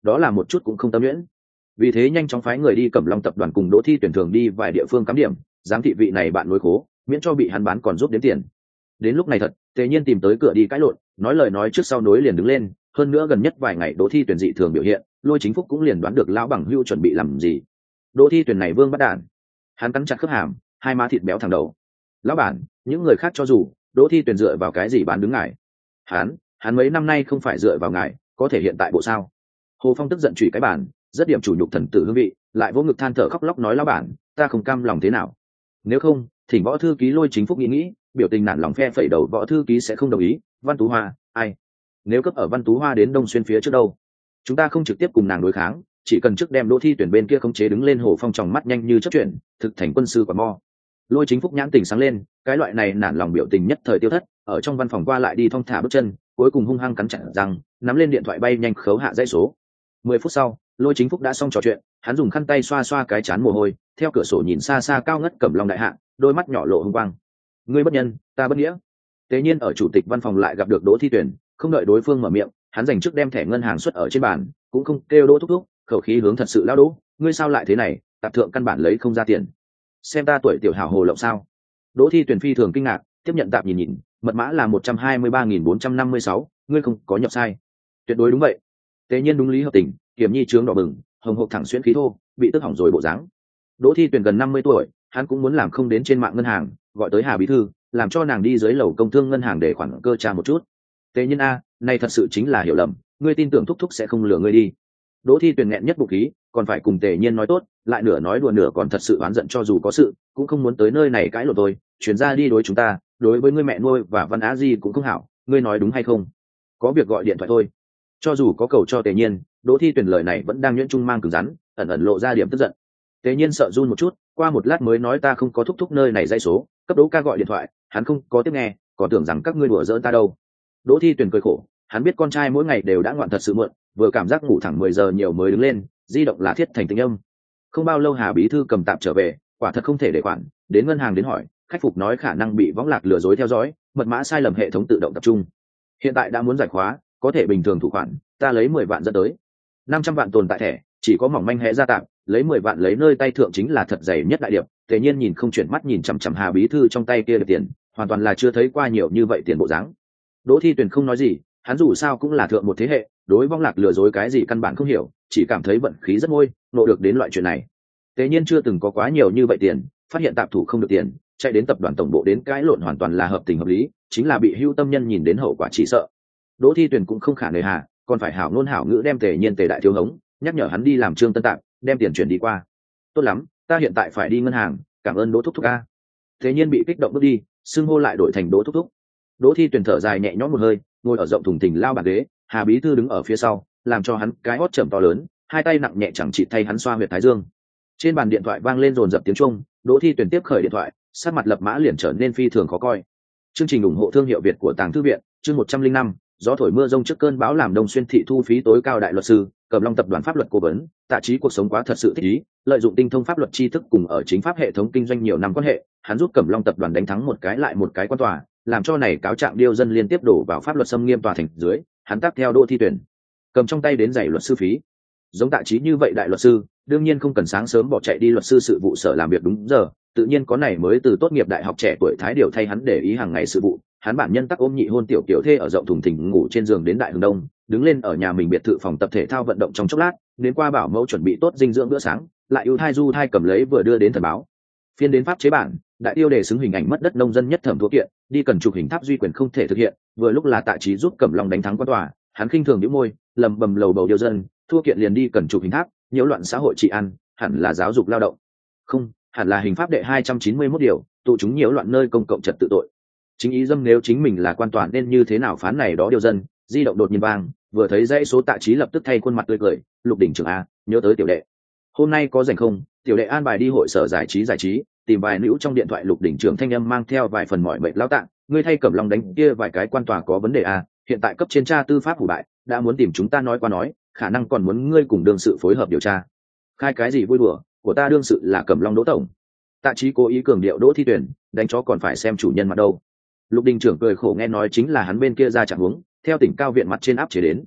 đó là một chút cũng không tâm nhuyễn. Vì thế nhanh chóng phái người đi Cẩm Long tập đoàn cùng Đỗ Thi tuyển thường đi vài địa phương cắm điểm, giám thị vị này bạn nối khố, miễn cho bị hắn bán còn giúp đếm tiền. Đến lúc này thật, Tề Nhiên tìm tới cửa đi cãi lộn, nói lời nói trước sau nối liền đứng lên, hơn nữa gần nhất vài ngày Đỗ Thi tuyển dị thường biểu hiện, Lôi Chính Phúc cũng liền đoán được lão bằng hưu chuẩn bị làm gì. Đỗ Thi tuyển này vương bắt đản. Hắn cắn chặt khớp hàm, hai má thịt béo thẳng đầu. Lão bản, những người khác cho dù, Đỗ Thi tuyển dựa vào cái gì bán đứng ngài? Hắn, hắn mấy năm nay không phải dựa vào ngài, có thể hiện tại bộ sao? Hồ Phong tức giận chửi cái bản, rất điểm chủ nhục thần tử hương vị, lại vô ngực than thở khóc lóc nói lão bản, ta không cam lòng thế nào? Nếu không, thỉnh võ thư ký Lôi Chính Phúc nghĩ nghĩ, biểu tình nản lòng phe phẩy đầu võ thư ký sẽ không đồng ý. Văn Tú Hoa, ai? Nếu cấp ở Văn Tú Hoa đến Đông Xuyên phía trước đâu, chúng ta không trực tiếp cùng nàng đối kháng, chỉ cần trước đem Đỗ Thi tuyển bên kia khống chế đứng lên. Hồ Phong tròng mắt nhanh như chớp chuyển, thực thành quân sư quả mo. Lôi Chính Phúc nhãn tình sáng lên, cái loại này nản lòng biểu tình nhất thời tiêu thất, ở trong văn phòng qua lại đi thong thả bước chân, cuối cùng hung hăng cắn chặt răng, nắm lên điện thoại bay nhanh khấu hạ dãy số. Mười phút sau, Lôi Chính Phúc đã xong trò chuyện, hắn dùng khăn tay xoa xoa cái chán mồ hôi, theo cửa sổ nhìn xa xa cao ngất Cẩm Long đại hạ, đôi mắt nhỏ lộ hung quang. Ngươi bất nhân, ta bất nghĩa. Tế nhiên ở chủ tịch văn phòng lại gặp được Đỗ Thi tuyển, không đợi đối phương mở miệng, hắn dành trước đem thẻ ngân hàng xuất ở trên bàn, cũng không kêu Đỗ thúc thúc, khẩu khí hướng thật sự lao Đỗ, ngươi sao lại thế này, tạp thượng căn bản lấy không ra tiền. Xem ta tuổi tiểu hảo hồ lộng sao? Đỗ Thi tuyển phi thường kinh ngạc, tiếp nhận tạp nhìn nhìn, mật mã là một trăm hai mươi ba nghìn bốn trăm năm mươi sáu, ngươi không có nhập sai. Tuyệt đối đúng vậy. Tế nhiên đúng lý hợp tình, Kiểm Nhi trướng đỏ bừng, hồng hộc thẳng xuyên khí thô, bị tức hỏng rồi bộ dáng. Đỗ Thi tuyển gần năm mươi tuổi, hắn cũng muốn làm không đến trên mạng ngân hàng, gọi tới Hà bí thư, làm cho nàng đi dưới lầu công thương ngân hàng để khoản cơ tra một chút. Tế nhiên a, này thật sự chính là hiểu lầm, ngươi tin tưởng thúc thúc sẽ không lừa ngươi đi. Đỗ Thi tuyển nghẹn nhất bụng khí, còn phải cùng Tề Nhiên nói tốt, lại nửa nói đùa nửa còn thật sự oán giận, cho dù có sự, cũng không muốn tới nơi này cãi lộn tôi, chuyển ra đi đối chúng ta, đối với ngươi mẹ nuôi và Văn Á Di cũng không hảo, ngươi nói đúng hay không? Có việc gọi điện thoại thôi. Cho dù có cầu cho Tề Nhiên, Đỗ Thi tuyển lời này vẫn đang nhuyễn trung mang cứng rắn, ẩn ẩn lộ ra điểm tức giận. Tề Nhiên sợ run một chút, qua một lát mới nói ta không có thúc thúc nơi này dây số, cấp Đỗ ca gọi điện thoại, hắn không có tiếp nghe, còn tưởng rằng các ngươi đùa giỡn ta đâu. Đỗ Thi tuyển cười khổ, hắn biết con trai mỗi ngày đều đã ngoạn thật sự muộn, vừa cảm giác ngủ thẳng mười giờ nhiều mới đứng lên, di động là thiết thành tình âm. Không bao lâu Hà bí thư cầm tạm trở về, quả thật không thể để khoản, đến ngân hàng đến hỏi, khách phục nói khả năng bị võng lạc lừa dối theo dõi, mật mã sai lầm hệ thống tự động tập trung. Hiện tại đã muốn giải khóa, có thể bình thường thủ khoản, ta lấy mười vạn dẫn tới. năm trăm vạn tồn tại thẻ, chỉ có mỏng manh hẽ ra tạm, lấy mười vạn lấy nơi tay thượng chính là thật dày nhất đại điệp. Thế nhiên nhìn không chuyển mắt nhìn chằm chằm Hà bí thư trong tay kia được tiền, hoàn toàn là chưa thấy qua nhiều như vậy tiền bộ dáng. Đỗ Thi tuyển không nói gì, hắn dù sao cũng là thượng một thế hệ, đối vong lạc lừa dối cái gì căn bản không hiểu, chỉ cảm thấy vận khí rất ngôi, nộ được đến loại chuyện này. Thế nhiên chưa từng có quá nhiều như vậy tiền, phát hiện tạp thủ không được tiền, chạy đến tập đoàn tổng bộ đến cãi lộn hoàn toàn là hợp tình hợp lý, chính là bị hưu tâm nhân nhìn đến hậu quả chỉ sợ. Đỗ Thi tuyển cũng không khả nề hà, còn phải hảo ngôn hảo ngữ đem Tề Nhiên Tề đại thiếu hống, nhắc nhở hắn đi làm trương tân tạm, đem tiền chuyển đi qua. Tốt lắm, ta hiện tại phải đi ngân hàng, cảm ơn Đỗ thúc thúc a. Thế Nhiên bị kích động bước đi, xưng hô lại đổi thành Đỗ thúc thúc. Đỗ Thi tuyển thở dài nhẹ nhõm một hơi, ngồi ở rộng thùng thình lao bàn ghế, Hà bí thư đứng ở phía sau, làm cho hắn cái hót trầm to lớn, hai tay nặng nhẹ chẳng chịt thay hắn xoa huyệt thái dương. Trên bàn điện thoại vang lên dồn dập tiếng chuông, Đỗ Thi tuyển tiếp khởi điện thoại, sắc mặt lập mã liền trở nên phi thường khó coi. Chương trình ủng hộ thương hiệu Việt của Tàng Thư viện, chương một trăm linh năm, gió thổi mưa rông trước cơn bão làm Đông Xuyên thị thu phí tối cao đại luật sư, Cẩm Long tập đoàn pháp luật cố vấn, tạ trí cuộc sống quá thật sự thích ý, lợi dụng tinh thông pháp luật tri thức cùng ở chính pháp hệ thống kinh doanh nhiều năm quan hệ, hắn giúp Cẩm Long tập đoàn đánh thắng một cái lại một cái quan tòa, làm cho này cáo trạng điêu dân liên tiếp đổ vào pháp luật xâm nghiêm tòa thành dưới, hắn tác theo Đỗ Thi tuyển, cầm trong tay đến giày luật sư phí. Giống tạ trí như vậy đại luật sư, đương nhiên không cần sáng sớm bỏ chạy đi luật sư sự vụ sở làm việc đúng giờ, tự nhiên có này mới từ tốt nghiệp đại học trẻ tuổi thái điều thay hắn để ý hàng ngày sự vụ. Hắn bản nhân tắc ôm nhị hôn tiểu kiểu thê ở rộng thùng thình ngủ trên giường đến đại hướng đông, đứng lên ở nhà mình biệt thự phòng tập thể thao vận động trong chốc lát, đến qua bảo mẫu chuẩn bị tốt dinh dưỡng bữa sáng, lại ưu thai du thai cầm lấy vừa đưa đến thần báo. Phiên đến pháp chế bản, đại tiêu đề xứng hình ảnh mất đất nông dân nhất thẩm thua kiện, đi cần chụp hình tháp duy quyền không thể thực hiện, vừa lúc là tạ trí giúp Cẩm Long đánh thắng quan tòa, hắn khinh thường nhíu môi, lầm bầm lầu bầu điêu dân, thua kiện liền đi cần chụp hình tháp, nhiễu loạn xã hội trị an, hẳn là giáo dục lao động. Không, hẳn là hình pháp đệ hai trăm chín mươi mốt điều, tụ chúng nhiễu loạn nơi công cộng trật tự tội. Chính ý dâm nếu chính mình là quan toàn nên như thế nào phán này đó điều dân. Di động đột nhiên vang, vừa thấy dãy số tạ trí lập tức thay khuôn mặt tươi cười, Lục đỉnh trưởng a, nhớ tới tiểu đệ, hôm nay có rảnh không? Tiểu đệ an bài đi hội sở giải trí giải trí, tìm vài nữ trong điện thoại. Lục đỉnh trưởng thanh âm mang theo vài phần mỏi mệt lao tạng, ngươi thay Cẩm Long đánh kia vài cái quan tòa có vấn đề a, hiện tại cấp trên tra tư pháp hủ bại, đã muốn tìm chúng ta nói qua nói, khả năng còn muốn ngươi cùng đương sự phối hợp điều tra. Khai cái gì vui đùa, của ta đương sự là Cẩm Long Đỗ tổng. Tạ trí cố ý cường điệu Đỗ Thi tuyển, đánh chó còn phải xem chủ nhân mặt đâu. Lục đình trưởng cười khổ nghe nói chính là hắn bên kia ra trạng huống, theo tỉnh cao viện mặt trên áp chế đến.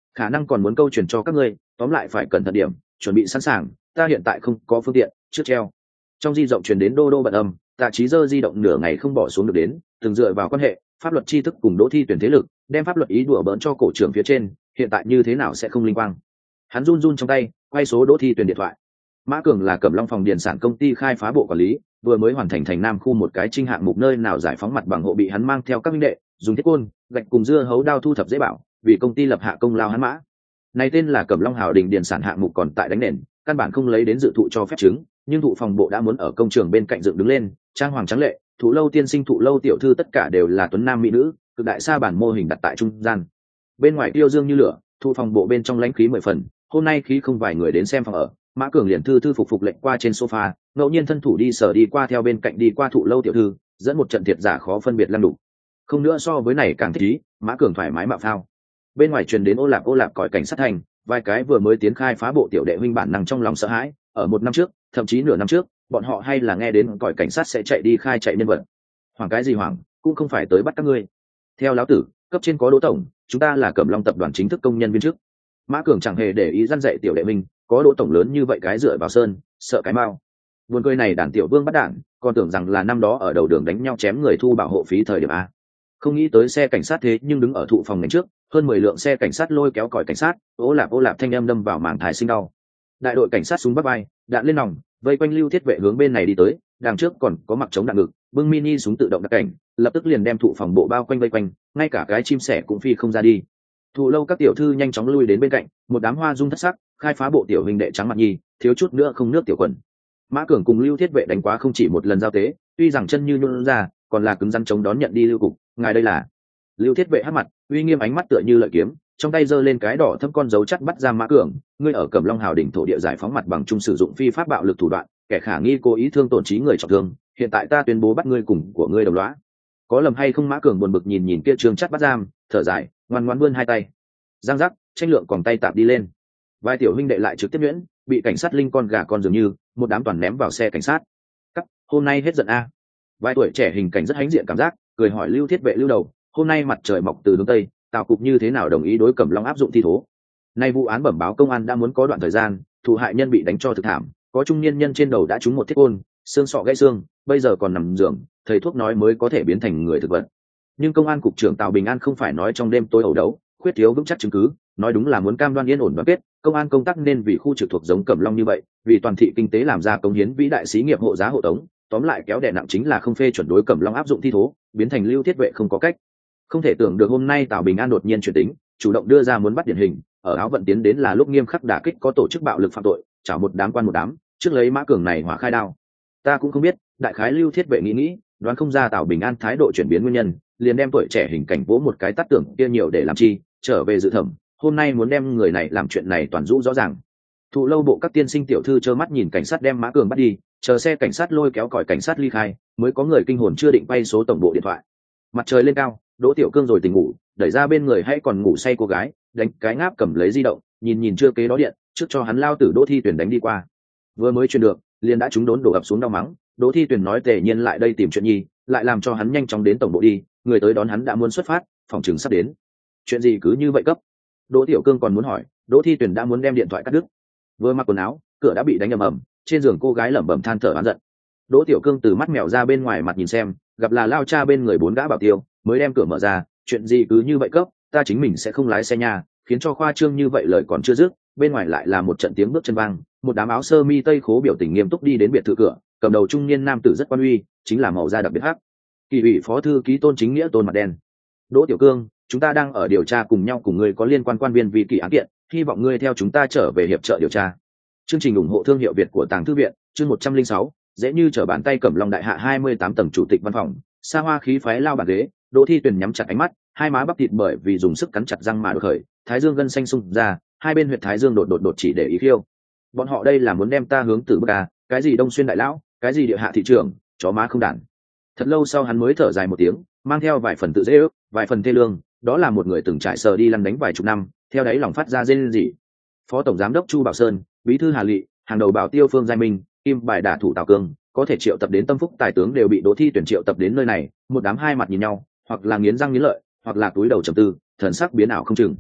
khả năng còn muốn câu truyền cho các ngươi, tóm lại phải cẩn thận điểm, chuẩn bị sẵn sàng, ta hiện tại không có phương tiện, trước treo. Trong di động truyền đến đô đô bận âm, tạ trí dơ di động nửa ngày không bỏ xuống được đến, từng dựa vào quan hệ pháp luật tri thức cùng đỗ thi tuyển thế lực, đem pháp luật ý đùa bỡn cho cổ trưởng phía trên, hiện tại như thế nào sẽ không linh quang. Hắn run run trong tay quay số đỗ thi tuyển điện thoại. Mã Cường là Cẩm Long phòng điền sản công ty khai phá bộ quản lý, vừa mới hoàn thành thành Nam khu một cái trinh hạng mục nơi nào giải phóng mặt bằng hộ bị hắn mang theo các minh đệ dùng thiết côn gạch cùng dưa hấu đao thu thập dễ bảo, vì công ty lập hạ công lao hắn mã này tên là Cẩm Long Hào Đình điền sản hạng mục còn tại đánh nền, căn bản không lấy đến dự thụ cho phép chứng, nhưng thụ phòng bộ đã muốn ở công trường bên cạnh dựng đứng lên, trang hoàng trắng lệ, thụ lâu tiên sinh thụ lâu tiểu thư tất cả đều là tuấn nam mỹ nữ, cực đại sa bản mô hình đặt tại trung gian. Bên ngoài tiêu dương như lửa, thụ phòng bộ bên trong lãnh khí mười phần, hôm nay khí không vài người đến xem phòng ở, Mã Cường liền thư thư phục phục lệnh qua trên sofa, ngẫu nhiên thân thủ đi sở đi qua theo bên cạnh đi qua thụ lâu tiểu thư, dẫn một trận thiệt giả khó phân biệt lăng đủ. Không nữa so với này càng thích ý, Mã Cường thoải mái mạo phao. Bên ngoài truyền đến ô lạp ô lạp còi cảnh sát thành, vài cái vừa mới tiến khai phá bộ tiểu đệ huynh bản năng trong lòng sợ hãi, ở một năm trước, thậm chí nửa năm trước, bọn họ hay là nghe đến còi cảnh sát sẽ chạy đi khai chạy nhân vật. Hoảng cái gì hoảng, cũng không phải tới bắt các ngươi. Theo lão tử, cấp trên có Đỗ tổng, chúng ta là Cẩm Long tập đoàn chính thức công nhân viên chức. Mã Cường chẳng hề để ý răn dạy tiểu đệ mình, có Đỗ tổng lớn như vậy cái dựa vào sơn, sợ cái mau. Buồn cười này đàn tiểu vương bắt đạn, còn tưởng rằng là năm đó ở đầu đường đánh nhau chém người thu bảo hộ phí thời điểm a. Không nghĩ tới xe cảnh sát thế nhưng đứng ở thụ phòng ngành trước, hơn mười lượng xe cảnh sát lôi kéo còi cảnh sát, ô lạp ô lạp thanh âm đâm vào màng thai sinh đau. Đại đội cảnh sát súng bắt vai, đạn lên nòng, vây quanh Lưu Thiết Vệ hướng bên này đi tới, đằng trước còn có mặc chống đạn ngực, bưng mini súng tự động đặc cảnh, lập tức liền đem thụ phòng bộ bao quanh vây quanh, ngay cả cái chim sẻ cũng phi không ra đi. Thụ lâu các tiểu thư nhanh chóng lui đến bên cạnh, một đám hoa dung thất sắc, khai phá bộ tiểu huynh đệ trắng mặt nhi, thiếu chút nữa không nước tiểu quần. Mã Cường cùng Lưu Thiết Vệ đánh quá không chỉ một lần giao tế, tuy rằng chân như nhún ra, còn là cứng rắn chống đón nhận đi Lưu cục, ngài đây là. Lưu Thiết Vệ hất mặt, uy nghiêm ánh mắt tựa như lợi kiếm, trong tay giơ lên cái đỏ thâm con dấu chắt bắt giam Mã Cường, ngươi ở Cẩm Long Hào đỉnh thổ địa giải phóng mặt bằng chung sử dụng phi pháp bạo lực thủ đoạn, kẻ khả nghi cố ý thương tổn trí người trọng thương, hiện tại ta tuyên bố bắt ngươi cùng của ngươi đồng lõa. Có lầm hay không? Mã Cường buồn bực nhìn nhìn kia trường chắt bắt giam, thở dài, ngoan ngoãn vươn hai tay. Giang giác, tranh lượng còn tay tạm đi lên. Vài tiểu huynh đệ lại trực tiếp nhuyễn, bị cảnh sát linh con gà con dường như, một đám toàn ném vào xe cảnh sát. Cắt, hôm nay hết giận a. Vài tuổi trẻ hình cảnh rất hãnh diện cảm giác, cười hỏi Lưu Thiết Vệ Lưu đầu, hôm nay mặt trời mọc từ hướng tây, Tào cục như thế nào đồng ý đối Cẩm Long áp dụng thi thố? Nay vụ án bẩm báo công an đã muốn có đoạn thời gian, thủ hại nhân bị đánh cho thực thảm, có trung niên nhân trên đầu đã trúng một thiết côn, xương sọ gãy xương, bây giờ còn nằm giường, thầy thuốc nói mới có thể biến thành người thực vật. Nhưng công an cục trưởng Tào Bình An không phải nói trong đêm tối ẩu đấu, khuyết thiếu vững chắc chứng cứ, nói đúng là muốn cam đoan yên ổn đoàn kết, công an công tác nên vì khu trực thuộc giống Cẩm Long như vậy, vì toàn thị kinh tế làm ra công hiến vĩ đại xí nghiệp hộ giá hộ tống, tóm lại kéo đè nặng chính là không phê chuẩn đối Cẩm Long áp dụng thi thố, biến thành Lưu Thiết Vệ không có cách. Không thể tưởng được hôm nay Tào Bình An đột nhiên chuyển tính, chủ động đưa ra muốn bắt điển hình, ở áo vận tiến đến là lúc nghiêm khắc đả kích có tổ chức bạo lực phạm tội, chảo một đám quan một đám, trước lấy Mã Cường này hỏa khai đao. Ta cũng không biết, đại khái Lưu Thiết Vệ nghĩ nghĩ, đoán không ra Tào Bình An thái độ chuyển biến nguyên nhân, liền đem tuổi trẻ hình cảnh vỗ một cái tát tưởng kia nhiều để làm chi, trở về dự thẩm, hôm nay muốn đem người này làm chuyện này toàn rũ rõ ràng. Thụ lâu bộ các tiên sinh tiểu thư trơ mắt nhìn cảnh sát đem Mã Cường bắt đi, chờ xe cảnh sát lôi kéo còi cảnh sát ly khai, mới có người kinh hồn chưa định bay số tổng bộ điện thoại. Mặt trời lên cao, Đỗ Tiểu Cương rồi tỉnh ngủ, đẩy ra bên người hay còn ngủ say cô gái, đánh cái ngáp cầm lấy di động, nhìn nhìn chưa kế đó điện, trước cho hắn lao tử Đỗ Thi Tuyển đánh đi qua. Vừa mới truyền được, liền đã chúng đốn đổ ập xuống đau mắng, Đỗ Thi Tuyển nói tề nhiên lại đây tìm chuyện nhi, lại làm cho hắn nhanh chóng đến tổng bộ đi, người tới đón hắn đã muốn xuất phát, phòng trường sắp đến. Chuyện gì cứ như vậy cấp? Đỗ Tiểu Cương còn muốn hỏi, Đỗ Thi Tuyển đã muốn đem điện thoại cắt đứt. Vừa mặc quần áo, cửa đã bị đánh ầm ầm, trên giường cô gái lẩm bẩm than thở oán giận. Đỗ Tiểu Cương từ mắt mèo ra bên ngoài mặt nhìn xem, gặp là lao cha bên người bốn gã bảo tiêu, mới đem cửa mở ra, chuyện gì cứ như vậy cấp, ta chính mình sẽ không lái xe nhà, khiến cho khoa trương như vậy lời còn chưa dứt, bên ngoài lại là một trận tiếng bước chân vang, một đám áo sơ mi tây khố biểu tình nghiêm túc đi đến biệt thự cửa, cầm đầu trung niên nam tử rất quan uy, chính là màu da đặc biệt hắc. Kỳ ủy phó thư ký Tôn Chính Nghĩa Tôn mặt đen. Đỗ Tiểu Cương, chúng ta đang ở điều tra cùng nhau cùng người có liên quan quan viên vì kỳ án kiện, hy vọng ngươi theo chúng ta trở về hiệp trợ điều tra. Chương trình ủng hộ thương hiệu Việt của Tàng Thư viện, chương một trăm linh sáu, dễ như trở bàn tay Cẩm Long đại hạ hai mươi tám tầng chủ tịch văn phòng, xa hoa khí phái lao bàn ghế, Đỗ Thi Tuyển nhắm chặt ánh mắt, hai má bắp thịt bởi vì dùng sức cắn chặt răng mà đột khởi, thái dương gân xanh sung ra, hai bên huyệt thái dương đột đột đột chỉ để ý khiêu. Bọn họ đây là muốn đem ta hướng tử bức à, cái gì Đông Xuyên đại lão, cái gì địa hạ thị trưởng, chó má không đản. Thật lâu sau hắn mới thở dài một tiếng, mang theo vài phần tự dễ ước, vài phần thê lương, đó là một người từng trải sờ đi lăn đánh vài chục năm, theo đấy lòng phát ra rên rỉ. Phó tổng giám đốc Chu Bảo Sơn, bí thư Hà Lệ, hàng đầu bảo tiêu Phương Giai Minh, kim bài đả thủ Tào Cương, có thể triệu tập đến tâm phúc tài tướng đều bị Đỗ Thi Tuyển triệu tập đến nơi này, một đám hai mặt nhìn nhau, hoặc là nghiến răng nghiến lợi, hoặc là túi đầu trầm tư, thần sắc biến ảo không chừng.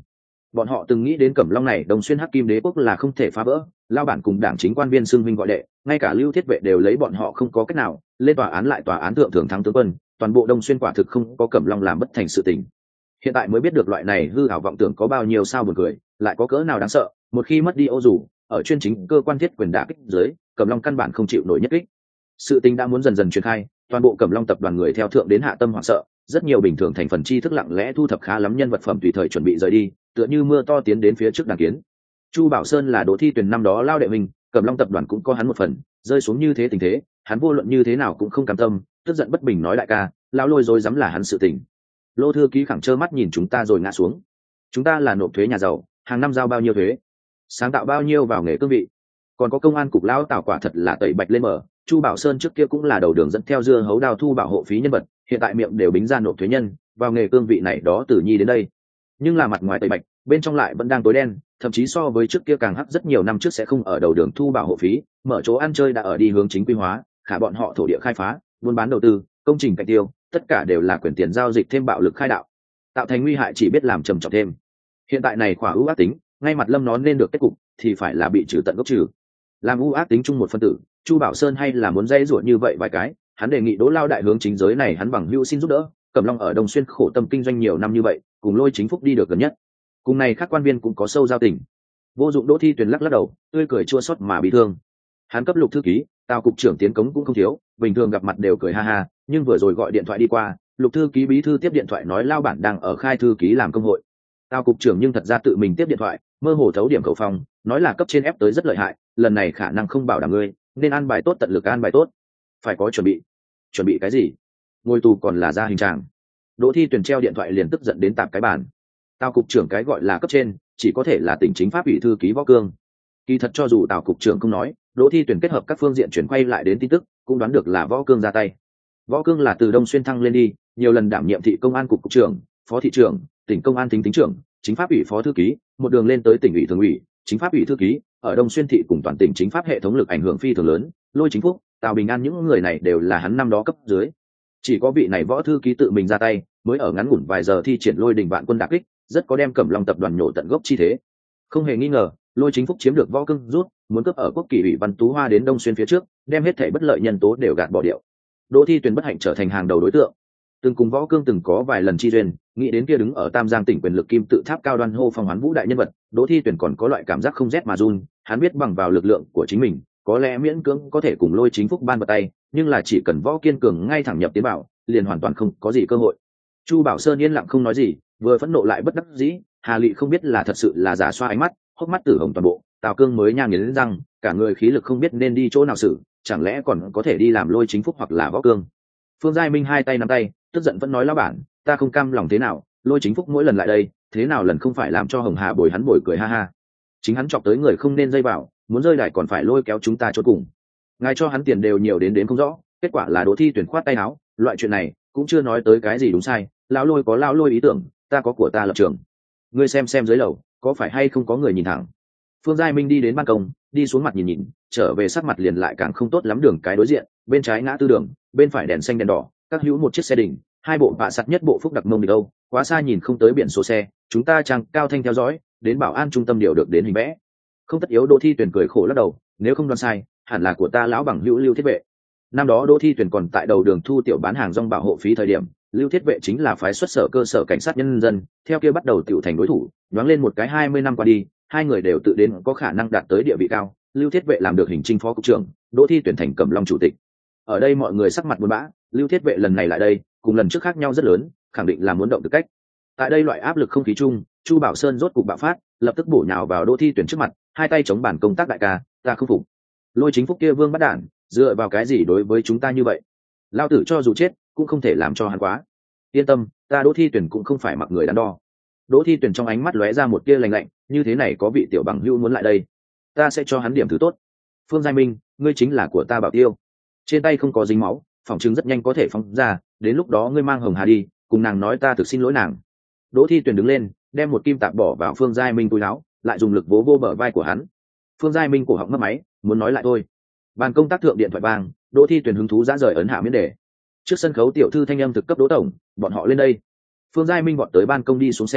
Bọn họ từng nghĩ đến Cẩm Long này Đồng Xuyên Hắc Kim Đế quốc là không thể phá vỡ, lao bản cùng đảng chính quan viên xưng huynh gọi đệ, ngay cả Lưu Thiết Vệ đều lấy bọn họ không có cách nào, lên tòa án lại tòa án thượng thưởng thắng tướng quân, toàn bộ Đông Xuyên quả thực không có Cẩm Long làm bất thành sự tình. Hiện tại mới biết được loại này hư ảo vọng tưởng có bao nhiêu sao buồn cười, lại có cỡ nào đáng sợ, một khi mất đi ô dù, ở chuyên chính cơ quan thiết quyền đả kích dưới, Cẩm Long căn bản không chịu nổi nhất kích. Sự tình đã muốn dần dần truyền khai, toàn bộ Cẩm Long tập đoàn người theo thượng đến hạ tâm hoảng sợ, rất nhiều bình thường thành phần tri thức lặng lẽ thu thập khá lắm nhân vật phẩm tùy thời chuẩn bị rời đi, tựa như mưa to tiến đến phía trước đàn kiến. Chu Bảo Sơn là Đỗ Thi Tuyền năm đó lao đệ mình, Cẩm Long tập đoàn cũng có hắn một phần, rơi xuống như thế tình thế, hắn vô luận như thế nào cũng không cam tâm, tức giận bất bình nói đại ca, lão lôi rồi dám là hắn sự tình. Lô thư ký khẳng trơ mắt nhìn chúng ta rồi ngã xuống. Chúng ta là nộp thuế nhà giàu, hàng năm giao bao nhiêu thuế, sáng tạo bao nhiêu vào nghề cương vị, còn có công an cục lão tảo quả thật là tẩy bạch lên mở. Chu Bảo Sơn trước kia cũng là đầu đường dẫn theo dưa hấu đào thu bảo hộ phí nhân vật, hiện tại miệng đều bính ra nộp thuế nhân, vào nghề cương vị này đó từ nhi đến đây. Nhưng là mặt ngoài tẩy bạch, bên trong lại vẫn đang tối đen, thậm chí so với trước kia càng hắc rất nhiều năm trước sẽ không ở đầu đường thu bảo hộ phí, mở chỗ ăn chơi đã ở đi hướng chính quy hóa, khả bọn họ thổ địa khai phá, buôn bán đầu tư, công trình cạnh tiêu, tất cả đều là quyền tiền giao dịch thêm bạo lực khai đạo, tạo thành nguy hại chỉ biết làm trầm trọng thêm. Hiện tại này khỏa ưu ác tính, ngay mặt lâm nó nên được kết cục, thì phải là bị trừ tận gốc trừ. Làm ưu ác tính chung một phân tử, Chu Bảo Sơn hay là muốn dây ruột như vậy vài cái, hắn đề nghị Đỗ Lao đại hướng chính giới này hắn bằng hữu xin giúp đỡ, Cẩm Long ở Đông Xuyên khổ tâm kinh doanh nhiều năm như vậy, cùng Lôi Chính Phúc đi được gần nhất. Cùng này các quan viên cũng có sâu giao tình. Vô dụng Đỗ Thi Tuyền lắc lắc đầu, tươi cười chua xót mà bị thương. Hắn cấp Lục thư ký, Tào cục trưởng tiến cống cũng không thiếu, bình thường gặp mặt đều cười ha ha, nhưng vừa rồi gọi điện thoại đi qua, Lục thư ký bí thư tiếp điện thoại nói lao bản đang ở khai thư ký làm công hội. Tào cục trưởng nhưng thật ra tự mình tiếp điện thoại, mơ hồ thấu điểm khẩu phong, nói là cấp trên ép tới rất lợi hại, lần này khả năng không bảo đảm ngươi, nên an bài tốt tận lực an bài tốt, phải có chuẩn bị. Chuẩn bị cái gì? Ngồi tù còn là ra hình trạng. Đỗ Thi Tuyền treo điện thoại liền tức giận đến tạp cái bàn. Tào cục trưởng cái gọi là cấp trên, chỉ có thể là tỉnh chính pháp ủy thư ký Võ Cương. Kỳ thật cho dù Tào cục trưởng không nói, Đỗ Thi Tuyền kết hợp các phương diện chuyển quay lại đến tin tức, cũng đoán được là Võ Cương ra tay. Võ Cương là từ Đông Xuyên thăng lên đi, nhiều lần đảm nhiệm thị công an cục cục trưởng, phó thị trưởng, tỉnh công an thính tính trưởng, chính pháp ủy phó thư ký, một đường lên tới tỉnh ủy thường ủy, chính pháp ủy thư ký, ở Đông Xuyên thị cùng toàn tỉnh chính pháp hệ thống lực ảnh hưởng phi thường lớn, Lôi Chính Phúc, Tào Bình An những người này đều là hắn năm đó cấp dưới. Chỉ có vị này Võ thư ký tự mình ra tay, mới ở ngắn ngủn vài giờ thi triển Lôi Đình Vạn Quân đả kích, rất có đem Cẩm Long tập đoàn nhổ tận gốc chi thế. Không hề nghi ngờ, Lôi Chính Phúc chiếm được Võ Cương rút, muốn cướp ở quốc kỳ ủy Văn Tú Hoa đến Đông Xuyên phía trước, đem hết thảy bất lợi nhân tố đều gạt bỏ điệu. Đỗ Thi Tuyền bất hạnh trở thành hàng đầu đối tượng. Từng cùng Võ Cương từng có vài lần chi duyên, nghĩ đến kia đứng ở Tam Giang tỉnh quyền lực kim tự tháp cao đoan hô phong hoán vũ đại nhân vật, Đỗ Thi Tuyền còn có loại cảm giác không rét mà run, hắn biết bằng vào lực lượng của chính mình, có lẽ miễn cưỡng có thể cùng Lôi Chính Phúc ban vào tay, nhưng là chỉ cần Võ kiên cường ngay thẳng nhập tiến bảo, liền hoàn toàn không có gì cơ hội. Chu Bảo Sơn yên lặng không nói gì, vừa phẫn nộ lại bất đắc dĩ, Hà Lệ không biết là thật sự là giả xoa ánh mắt, hốc mắt tử hồng toàn bộ, Tào Cương mới nhang nghiến răng, cả người khí lực không biết nên đi chỗ nào xử, chẳng lẽ còn có thể đi làm Lôi Chính Phúc hoặc là Võ Cương. Phương Giai Minh hai tay nắm tay, tức giận vẫn nói lão bản, ta không cam lòng thế nào, Lôi Chính Phúc mỗi lần lại đây, thế nào lần không phải làm cho Hồng Hà bồi hắn bồi cười ha ha. Chính hắn chọc tới người không nên dây vào, muốn rơi đài còn phải lôi kéo chúng ta chốt cùng. Ngài cho hắn tiền đều nhiều đến đến không rõ, kết quả là Đỗ Thi Tuyển khoát tay áo, loại chuyện này cũng chưa nói tới cái gì đúng sai, lão Lôi có lão Lôi ý tưởng, ta có của ta lập trường. Ngươi xem xem dưới lầu, có phải hay không có người nhìn thẳng. Phương Giai Minh đi đến ban công, đi xuống mặt nhìn nhìn, trở về sắc mặt liền lại càng không tốt lắm, đường cái đối diện, bên trái ngã tư đường, bên phải đèn xanh đèn đỏ, các hữu một chiếc xe đỉnh, hai bộ bạ sắt nhất bộ phúc đặc mông đi đâu, quá xa nhìn không tới biển số xe, chúng ta trang cao thanh theo dõi, đến bảo an trung tâm điều được đến hình vẽ. Không tất yếu. Đỗ Thi Tuyển cười khổ lắc đầu, nếu không đoán sai, hẳn là của ta lão bằng hữu Lưu Thiết Vệ. Năm đó Đỗ Thi Tuyển còn tại đầu đường thu tiểu bán hàng rong bảo hộ phí thời điểm, Lưu Thiết Vệ chính là phái xuất sở cơ sở cảnh sát nhân dân, theo kia bắt đầu tiểu thành đối thủ, nhoáng lên một cái hai mươi năm qua đi, hai người đều tự đến có khả năng đạt tới địa vị cao. Lưu Thiết Vệ làm được hình chinh phó cục trưởng, Đỗ Thi Tuyển thành Cẩm Long chủ tịch. Ở đây mọi người sắc mặt buồn bã, Lưu Thiết Vệ lần này lại đây, cùng lần trước khác nhau rất lớn, khẳng định là muốn động từ cách. Tại đây loại áp lực không khí chung, Chu Bảo Sơn rốt cục bạo phát, lập tức bổ nhào vào Đỗ Thi Tuyển trước mặt, hai tay chống bàn công tác đại ca, ta không phục. Lôi Chính Phúc kia vương bắt đản, dựa vào cái gì đối với chúng ta như vậy? Lao tử cho dù chết, cũng không thể làm cho hắn quá. Yên tâm, ta Đỗ Thi Tuyển cũng không phải mặc người đắn đo. Đỗ Thi Tuyển trong ánh mắt lóe ra một tia lạnh lạnh, như thế này có vị tiểu bằng hữu muốn lại đây, ta sẽ cho hắn điểm thứ tốt. Phương Giai Minh, ngươi chính là của ta bảo tiêu, trên tay không có dính máu, phòng chứng rất nhanh có thể phóng ra, đến lúc đó ngươi mang Hồng Hà đi, cùng nàng nói ta thực xin lỗi nàng. Đỗ Thi Tuyển đứng lên, đem một kim tạp bỏ vào Phương Giai Minh túi áo, lại dùng lực vỗ vô bờ vai của hắn. Phương Giai Minh cổ họng mất máy, muốn nói lại thôi. Bàn công tác thượng điện thoại vang, Đỗ Thi Tuyển hứng thú dã rời ấn hạ miễn đề. Trước sân khấu tiểu thư thanh âm thực cấp Đỗ tổng, bọn họ lên đây. Phương Giai Minh vọt tới ban công đi xuống xem,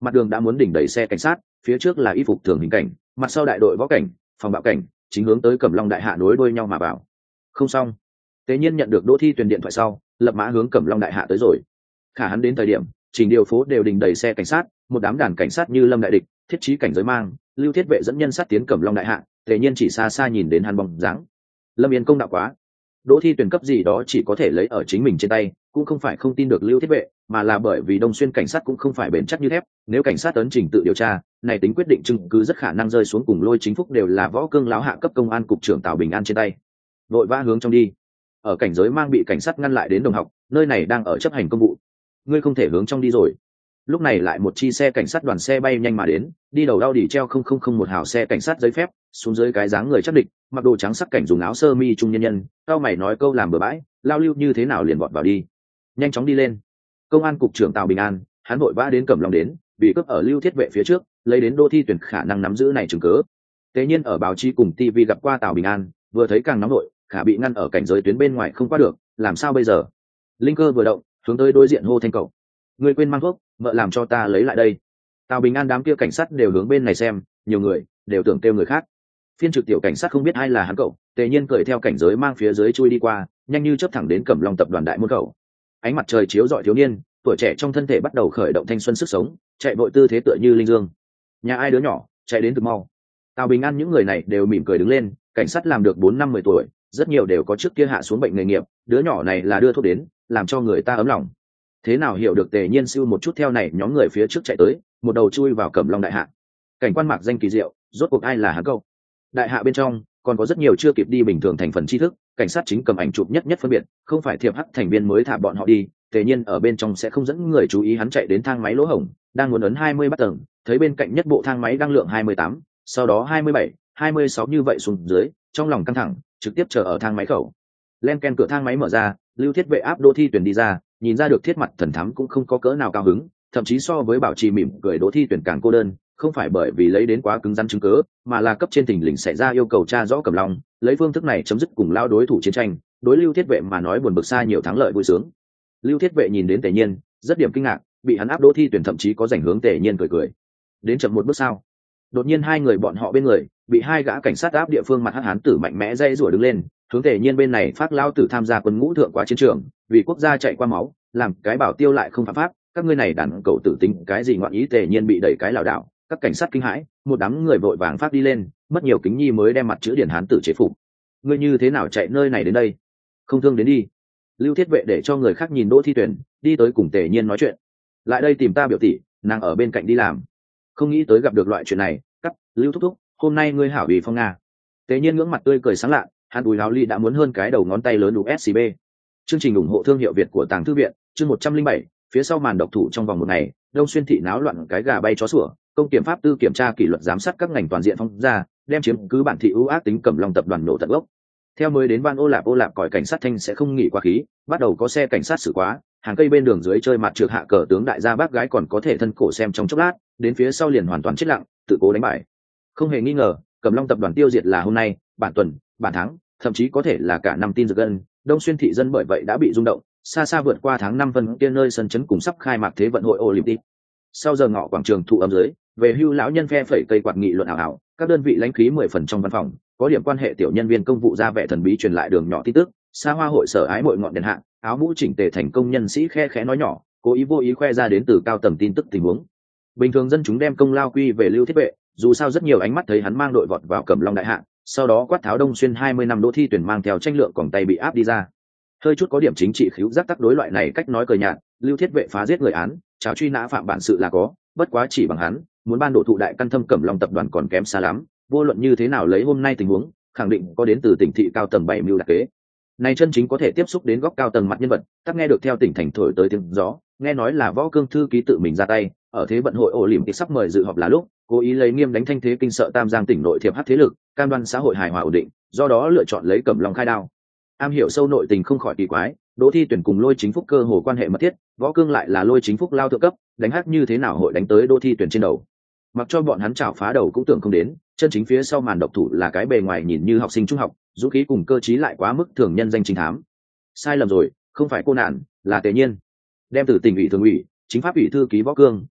mặt đường đã muốn đỉnh đầy xe cảnh sát, phía trước là y phục thường hình cảnh, mặt sau đại đội võ cảnh, phòng bạo cảnh, chính hướng tới Cẩm Long Đại Hạ nối đuôi nhau mà vào. Không xong. Tế Nhiên nhận được Đỗ Thi Tuyền điện thoại sau, lập mã hướng Cẩm Long Đại Hạ tới rồi. Khả hắn đến thời điểm, chỉnh điều phố đều đình đầy xe cảnh sát, một đám đàn cảnh sát như lâm đại địch, thiết trí cảnh giới mang, lưu thiết vệ dẫn nhân sát tiến Cẩm Long Đại Hạ, Tế Nhiên chỉ xa xa nhìn đến hắn bóng dáng. Lâm Yên công đạo quá. Đỗ Thi Tuyền cấp gì đó chỉ có thể lấy ở chính mình trên tay, cũng không phải không tin được lưu thiết vệ, mà là bởi vì Đông Xuyên cảnh sát cũng không phải bền chắc như thép, nếu cảnh sát ấn trình tự điều tra, này tính quyết định chứng cứ rất khả năng rơi xuống cùng Lôi Chính Phúc đều là võ cương láo hạ cấp công an cục trưởng Tào Bình An trên tay. Vội vã hướng trong đi. Ở cảnh giới mang bị cảnh sát ngăn lại đến đồng học, nơi này đang ở chấp hành công vụ. Ngươi không thể hướng trong đi rồi. Lúc này lại một chi xe cảnh sát đoàn xe bay nhanh mà đến, đi đầu đao đỉ treo không không không một hào xe cảnh sát giấy phép, xuống dưới cái dáng người chắc địch, mặc đồ trắng sắc cảnh dùng áo sơ mi trung nhân nhân, cao mày nói câu làm bừa bãi, lao lưu như thế nào liền vọt vào đi. Nhanh chóng đi lên. Công an cục trưởng Tào Bình An, hắn vội vã đến Cẩm Long đến, bị cướp ở lưu thiết vệ phía trước, lấy đến Đỗ Thi Tuyển khả năng nắm giữ này chứng cứ. Tế Nhiên ở báo chí cùng ti vi gặp qua Tào Bình An, vừa thấy càng nóng nổi, khả bị ngăn ở cảnh giới tuyến bên ngoài không qua được, làm sao bây giờ? Linh cơ vừa động, hướng tới đối diện hô thanh cậu. Người quên mang thuốc, vợ làm cho ta lấy lại đây. Tào Bình An đám kia cảnh sát đều hướng bên này xem, nhiều người đều tưởng kêu người khác. Phiên trực tiểu cảnh sát không biết ai là hắn cậu, Tề Nhiên cởi theo cảnh giới mang phía dưới chui đi qua, nhanh như chớp thẳng đến Cẩm Long tập đoàn đại môn khẩu. Ánh mặt trời chiếu rọi thiếu niên, tuổi trẻ trong thân thể bắt đầu khởi động thanh xuân sức sống, chạy vội tư thế tựa như linh dương. Nhà ai đứa nhỏ, chạy đến cực mau. Tào Bình An những người này đều mỉm cười đứng lên, cảnh sát làm được bốn năm mười tuổi, rất nhiều đều có trước kia hạ xuống bệnh nghề nghiệp, đứa nhỏ này là đưa thuốc đến, làm cho người ta ấm lòng. Thế nào hiểu được Tề Nhiên siêu một chút theo này nhóm người phía trước chạy tới, một đầu chui vào Cẩm Long Đại Hạ. Cảnh quan mạc danh kỳ diệu, rốt cuộc ai là hắn câu. Đại hạ bên trong còn có rất nhiều chưa kịp đi bình thường thành phần tri thức, cảnh sát chính cầm ảnh chụp nhất nhất phân biệt, không phải thiệp hắc thành viên mới thả bọn họ đi. Tề Nhiên ở bên trong sẽ không dẫn người chú ý hắn chạy đến thang máy lỗ hổng, đang muốn ấn hai mươi bắt tầng, thấy bên cạnh nhất bộ thang máy đang lượng hai mươi tám, sau đó hai mươi bảy, hai mươi sáu như vậy xuống dưới, trong lòng căng thẳng, trực tiếp chờ ở thang máy khẩu. Len ken cửa thang máy mở ra, lưu thiết vệ áp Đỗ Thi Tuyển đi ra, nhìn ra được thiết mặt thần thắm cũng không có cỡ nào cao hứng, thậm chí so với bảo trì mỉm cười Đỗ Thi Tuyển càng cô đơn, không phải bởi vì lấy đến quá cứng rắn chứng cớ, mà là cấp trên thình lình xảy ra yêu cầu tra rõ Cẩm Long, lấy phương thức này chấm dứt cùng lao đối thủ chiến tranh, đối lưu thiết vệ mà nói buồn bực xa nhiều thắng lợi vui sướng. Lưu thiết vệ nhìn đến Tề Nhiên, rất điểm kinh ngạc, bị hắn áp Đỗ Thi Tuyển thậm chí có rảnh hướng Tề Nhiên cười cười. Đến chậm một bước sao? Đột nhiên hai người bọn họ bên người, bị hai gã cảnh sát áp địa phương mặt hắc hán tử mạnh mẽ dây rủa đứng lên, hướng Tề Nhiên bên này phát lao tử tham gia quân ngũ thượng quá chiến trường, vì quốc gia chạy qua máu, làm cái bảo tiêu lại không phạm pháp, các ngươi này đàn cậu tử tính cái gì ngoạn ý. Tề Nhiên bị đẩy cái lảo đảo, các cảnh sát kinh hãi, một đám người vội vàng phát đi lên, mất nhiều kính nhi mới đem mặt chữ điển hán tử chế phục. Ngươi như thế nào chạy nơi này đến đây? Không thương đến đi. Lưu thiết vệ để cho người khác nhìn Đỗ Thi Tuyển, đi tới cùng Tề Nhiên nói chuyện. Lại đây tìm ta biểu tỷ, nàng ở bên cạnh đi làm. Không nghĩ tới gặp được loại chuyện này, cắt, Lưu thúc thúc, hôm nay ngươi hảo vì phong nga. Tề Nhiên ngưỡng mặt tươi cười sáng lạ, hắn đùi áo ly đã muốn hơn cái đầu ngón tay lớn u ét xê bê. Chương trình ủng hộ thương hiệu Việt của Tàng Thư viện, chương một trăm linh bảy, phía sau màn độc thủ trong vòng một ngày, Đông Xuyên thị náo loạn cái gà bay chó sủa, công kiểm pháp tư kiểm tra kỷ luật giám sát các ngành toàn diện phong ra, đem chiếm cứ bản thị ưu ác tính Cẩm Long tập đoàn nổ tận gốc. Theo mới đến ban ô lạp ô lạp còi cảnh sát thanh sẽ không nghỉ qua khí, bắt đầu có xe cảnh sát xử quá, hàng cây bên đường dưới chơi mặt trượt hạ cờ tướng đại gia bác gái còn có thể thân cổ xem trong chốc lát, đến phía sau liền hoàn toàn chết lặng, tự cố đánh bại. Không hề nghi ngờ, Cẩm Long tập đoàn tiêu diệt là hôm nay, bản tuần, bản tháng, thậm chí có thể là cả năm tin dược gân, Đông Xuyên thị dân bởi vậy đã bị rung động, xa xa vượt qua tháng năm phân kia nơi sân chấn cùng sắp khai mạc thế vận hội Olympic. Sau giờ ngọ quảng trường thụ ấm dưới, về hưu lão nhân phe phẩy cây quạt nghị luận ảo ảo, các đơn vị lãnh khí mười phần trong văn phòng, có điểm quan hệ tiểu nhân viên công vụ ra vẻ thần bí truyền lại đường nhỏ tin tức, xa hoa hội sở ái mội ngọn đèn hạ, áo mũ chỉnh tề thành công nhân sĩ khe khẽ nói nhỏ, cố ý vô ý khoe ra đến từ cao tầng tin tức tình huống. Bình thường dân chúng đem công lao quy về Lưu thiết vệ, dù sao rất nhiều ánh mắt thấy hắn mang đội vọt vào Cẩm Long đại hạ, sau đó quát tháo Đông Xuyên hai mươi năm Đỗ Thi Tuyển mang theo tranh lượng còn tay bị áp đi ra. Hơi chút có điểm chính trị khíu giác tắc đối loại này cách nói cờ nhạt, Lưu thiết vệ phá giết người án, cháo truy nã phạm bản sự là có, bất quá chỉ bằng hắn, muốn ban đổ thụ đại căn thâm Cẩm Long tập đoàn còn kém xa lắm, vô luận như thế nào lấy hôm nay tình huống, khẳng định có đến từ tỉnh thị cao tầng bảy mưu đặc kế. Này chân chính có thể tiếp xúc đến góc cao tầng mặt nhân vật, tắc nghe được theo tỉnh thành thổi tới tiếng gió, nghe nói là võ cương thư ký tự mình ra tay, ở thế vận hội ổ lỉm sắp mời dự họp là lúc, cố ý lấy nghiêm đánh thanh thế kinh sợ Tam Giang tỉnh nội thiệp hắc thế lực, cam đoan xã hội hài hòa ổn định, do đó lựa chọn lấy Cẩm Long khai đao. Am hiểu sâu nội tình không khỏi kỳ quái, Đỗ Thi Tuyển cùng Lôi Chính Phúc cơ hồ quan hệ mật thiết, võ cương lại là Lôi Chính Phúc lao thượng cấp, đánh hắc như thế nào hội đánh tới Đỗ Thi Tuyển trên đầu. Mặc cho bọn hắn chảo phá đầu cũng tưởng không đến, chân chính phía sau màn độc thủ là cái bề ngoài nhìn như học sinh trung học, dũng khí cùng cơ trí lại quá mức thường nhân danh chính thám. Sai lầm rồi, không phải cô nạn, là Tề Nhiên. Đem từ tỉnh ủy thường ủy, chính pháp ủy thư ký võ cương,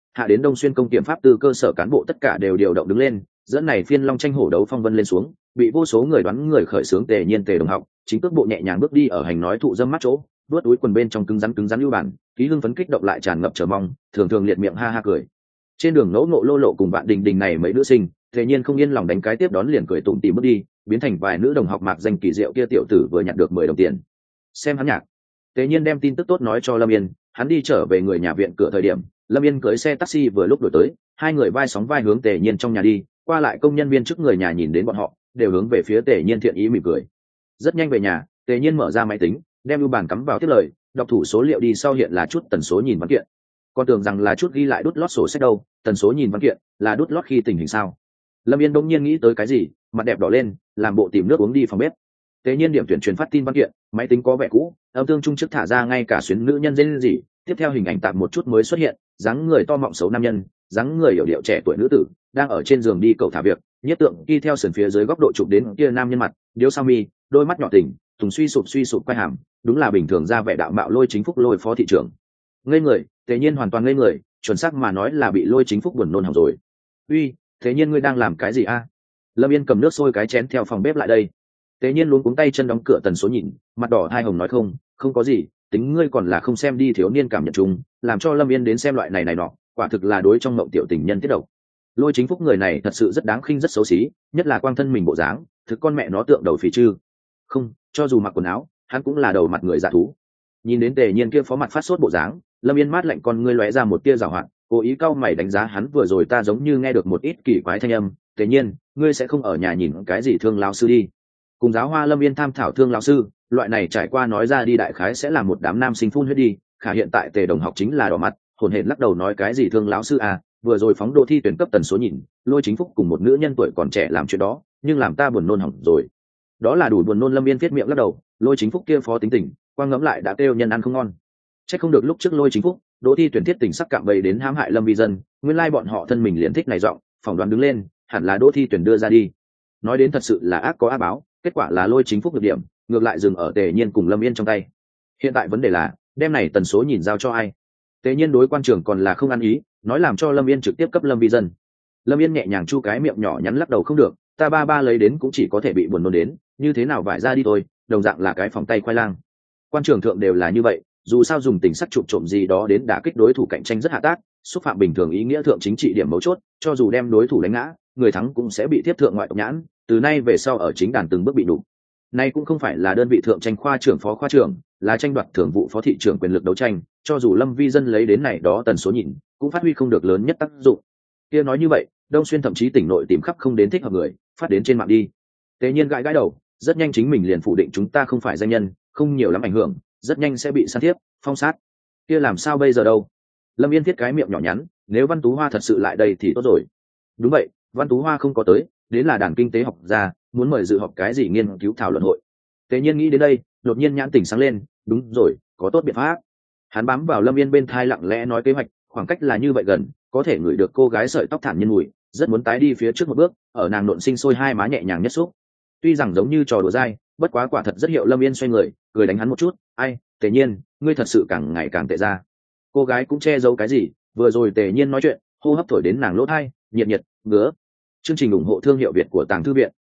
hạ đến Đông Xuyên công kiểm pháp tư cơ sở cán bộ tất cả đều điều động đứng lên, dẫn này phiên long tranh hổ đấu phong vân lên xuống, bị vô số người đoán người khởi xướng Tề Nhiên Tề đồng học, chính cước bộ nhẹ nhàng bước đi ở hành nói thụ dâm mắt chỗ, đuốt túi quần bên trong cứng rắn cứng rắn lưu bản, ký hưng phấn kích động lại tràn ngập chờ mong, thường thường liệt miệng ha ha cười. Trên đường ngẫu ngộ lô lộ cùng bạn đình đình này mấy nữ sinh, Tề Nhiên không yên lòng đánh cái tiếp đón liền cười tủm tỉm bước đi, biến thành vài nữ đồng học mạc danh kỳ diệu kia tiểu tử vừa nhặt được mười đồng tiền. Xem hắn nhạc. Tề Nhiên đem tin tức tốt nói cho Lâm Yên, hắn đi trở về người nhà viện cửa thời điểm, Lâm Yên cưỡi xe taxi vừa lúc đổi tới, hai người vai sóng vai hướng Tề Nhiên trong nhà đi, qua lại công nhân viên trước người nhà nhìn đến bọn họ, đều hướng về phía Tề Nhiên thiện ý mỉm cười. Rất nhanh về nhà, Tề Nhiên mở ra máy tính, đem ưu bản cắm vào tiếp lời, đọc thủ số liệu đi sau hiện là chút tần số nhìn văn kiện. Con tưởng rằng là chút ghi lại đút lót sổ sách đâu, tần số nhìn văn kiện là đút lót khi tình hình sao? Lâm Yên bỗng nhiên nghĩ tới cái gì, mặt đẹp đỏ lên, làm bộ tìm nước uống đi phòng bếp. Tề Nhiên điểm tuyển truyền phát tin văn kiện, máy tính có vẻ cũ, âm tương trung trước thả ra ngay cả xuyến nữ nhân dên gì, tiếp theo hình ảnh tạm một chút mới xuất hiện, dáng người to mọng xấu nam nhân, dáng người hiểu điệu trẻ tuổi nữ tử, đang ở trên giường đi cầu thả việc, nhất tượng đi theo sườn phía dưới góc độ chụp đến kia nam nhân mặt, điếu sao mi, đôi mắt nhỏ tỉnh, thùng suy sụp suy sụp quay hàm, đúng là bình thường ra vẻ đạo mạo Lôi Chính Phúc Lôi phó thị trưởng. Ngây người, Tề Nhiên hoàn toàn ngây người, chuẩn xác mà nói là bị Lôi Chính Phúc buồn nôn hỏng rồi. Uy, Tề Nhiên ngươi đang làm cái gì a? Lâm Yên cầm nước sôi cái chén theo phòng bếp lại đây. Tề Nhiên luống cuống tay chân đóng cửa tần số nhìn, mặt đỏ hai hồng nói không, không có gì, tính ngươi còn là không xem đi thiếu niên cảm nhận chung, làm cho Lâm Yên đến xem loại này này nọ, quả thực là đối trong mộng tiểu tình nhân tiết độc. Lôi Chính Phúc người này thật sự rất đáng khinh rất xấu xí, nhất là quang thân mình bộ dáng, thực con mẹ nó tượng đầu phì chư. Không, cho dù mặc quần áo, hắn cũng là đầu mặt người dạ thú. Nhìn đến Tề Nhiên kia phó mặt phát sốt bộ dáng, Lâm Yên mát lạnh con ngươi lóe ra một tia giảo hoạt, cố ý cau mày đánh giá hắn vừa rồi ta giống như nghe được một ít kỳ quái thanh âm, Tề Nhiên, ngươi sẽ không ở nhà nhìn cái gì thương lão sư đi. Cùng giáo hoa Lâm Yên tham thảo thương lão sư, loại này trải qua nói ra đi đại khái sẽ là một đám nam sinh phun huyết đi, khả hiện tại Tề đồng học chính là đỏ mặt, hồn hển lắc đầu nói cái gì thương lão sư à, vừa rồi phóng đô thi tuyển cấp tần số nhìn, Lôi Chính Phúc cùng một nữ nhân tuổi còn trẻ làm chuyện đó, nhưng làm ta buồn nôn hỏng rồi. Đó là đủ buồn nôn. Lâm Yên viết miệng lắc đầu, Lôi Chính Phúc kia phó tính tình, quang ngẫm lại đã kêu nhân ăn không ngon. Chắc không được lúc trước Lôi Chính Phúc, đỗ thi tuyển thiết tình sắc cạm bẫy đến hãm hại Lâm Vi Dân, nguyên lai bọn họ thân mình liền thích này giọng, phỏng đoán đứng lên, hẳn là đỗ thi tuyển đưa ra đi. Nói đến thật sự là ác có ác báo, kết quả là Lôi Chính Phúc được điểm, ngược lại dừng ở Tề Nhiên cùng Lâm Yên trong tay. Hiện tại vấn đề là, đem này tần số nhìn giao cho ai? Tề Nhiên đối quan trường còn là không ăn ý, nói làm cho Lâm Yên trực tiếp cấp Lâm Vi Dân. Lâm Yên nhẹ nhàng chu cái miệng nhỏ nhắn lắc đầu không được, ta ba ba lấy đến cũng chỉ có thể bị buồn nôn đến, như thế nào vải ra đi thôi, đồng dạng là cái phòng tay khoai lang. Quan trường thượng đều là như vậy, dù sao dùng tình sắc chụp trộm gì đó đến đả kích đối thủ cạnh tranh rất hạ tác, xúc phạm bình thường ý nghĩa thượng chính trị điểm mấu chốt, cho dù đem đối thủ đánh ngã, người thắng cũng sẽ bị tiếp thượng ngoại tộc nhãn, từ nay về sau ở chính đàn từng bước bị đủ. Nay cũng không phải là đơn vị thượng tranh khoa trưởng phó khoa trưởng, là tranh đoạt thường vụ phó thị trưởng quyền lực đấu tranh, cho dù Lâm Vi Dân lấy đến này đó tần số nhìn, cũng phát huy không được lớn nhất tác dụng. Kia nói như vậy, Đông Xuyên thậm chí tỉnh nội tìm khắp không đến thích hợp người, phát đến trên mạng đi. Tề Nhiên gãi gãi đầu, rất nhanh chính mình liền phủ định chúng ta không phải danh nhân, không nhiều lắm ảnh hưởng, rất nhanh sẽ bị san tiếp, phong sát. Kia làm sao bây giờ đâu? Lâm Yên thiết cái miệng nhỏ nhắn, nếu Văn Tú Hoa thật sự lại đây thì tốt rồi. Đúng vậy, Văn Tú Hoa không có tới, đến là đảng kinh tế học gia, muốn mời dự họp cái gì nghiên cứu thảo luận hội. Tề Nhiên nghĩ đến đây, đột nhiên nhãn tỉnh sáng lên, đúng rồi, có tốt biện pháp. Hắn bám vào Lâm Yên bên thai lặng lẽ nói kế hoạch, khoảng cách là như vậy gần, có thể ngửi được cô gái sợi tóc thản nhiên mùi, rất muốn tái đi phía trước một bước, ở nàng nộn sinh sôi hai má nhẹ nhàng nhất xúc. Tuy rằng giống như trò đùa dai, bất quá quả thật rất hiệu. Lâm Yên xoay người, cười đánh hắn một chút, ai, Tề Nhiên, ngươi thật sự càng ngày càng tệ ra. Cô gái cũng che giấu cái gì, vừa rồi Tề Nhiên nói chuyện, hô hấp thổi đến nàng lỗ tai, nhiệt nhiệt, ngứa. Chương trình ủng hộ thương hiệu Việt của Tàng Thư Viện.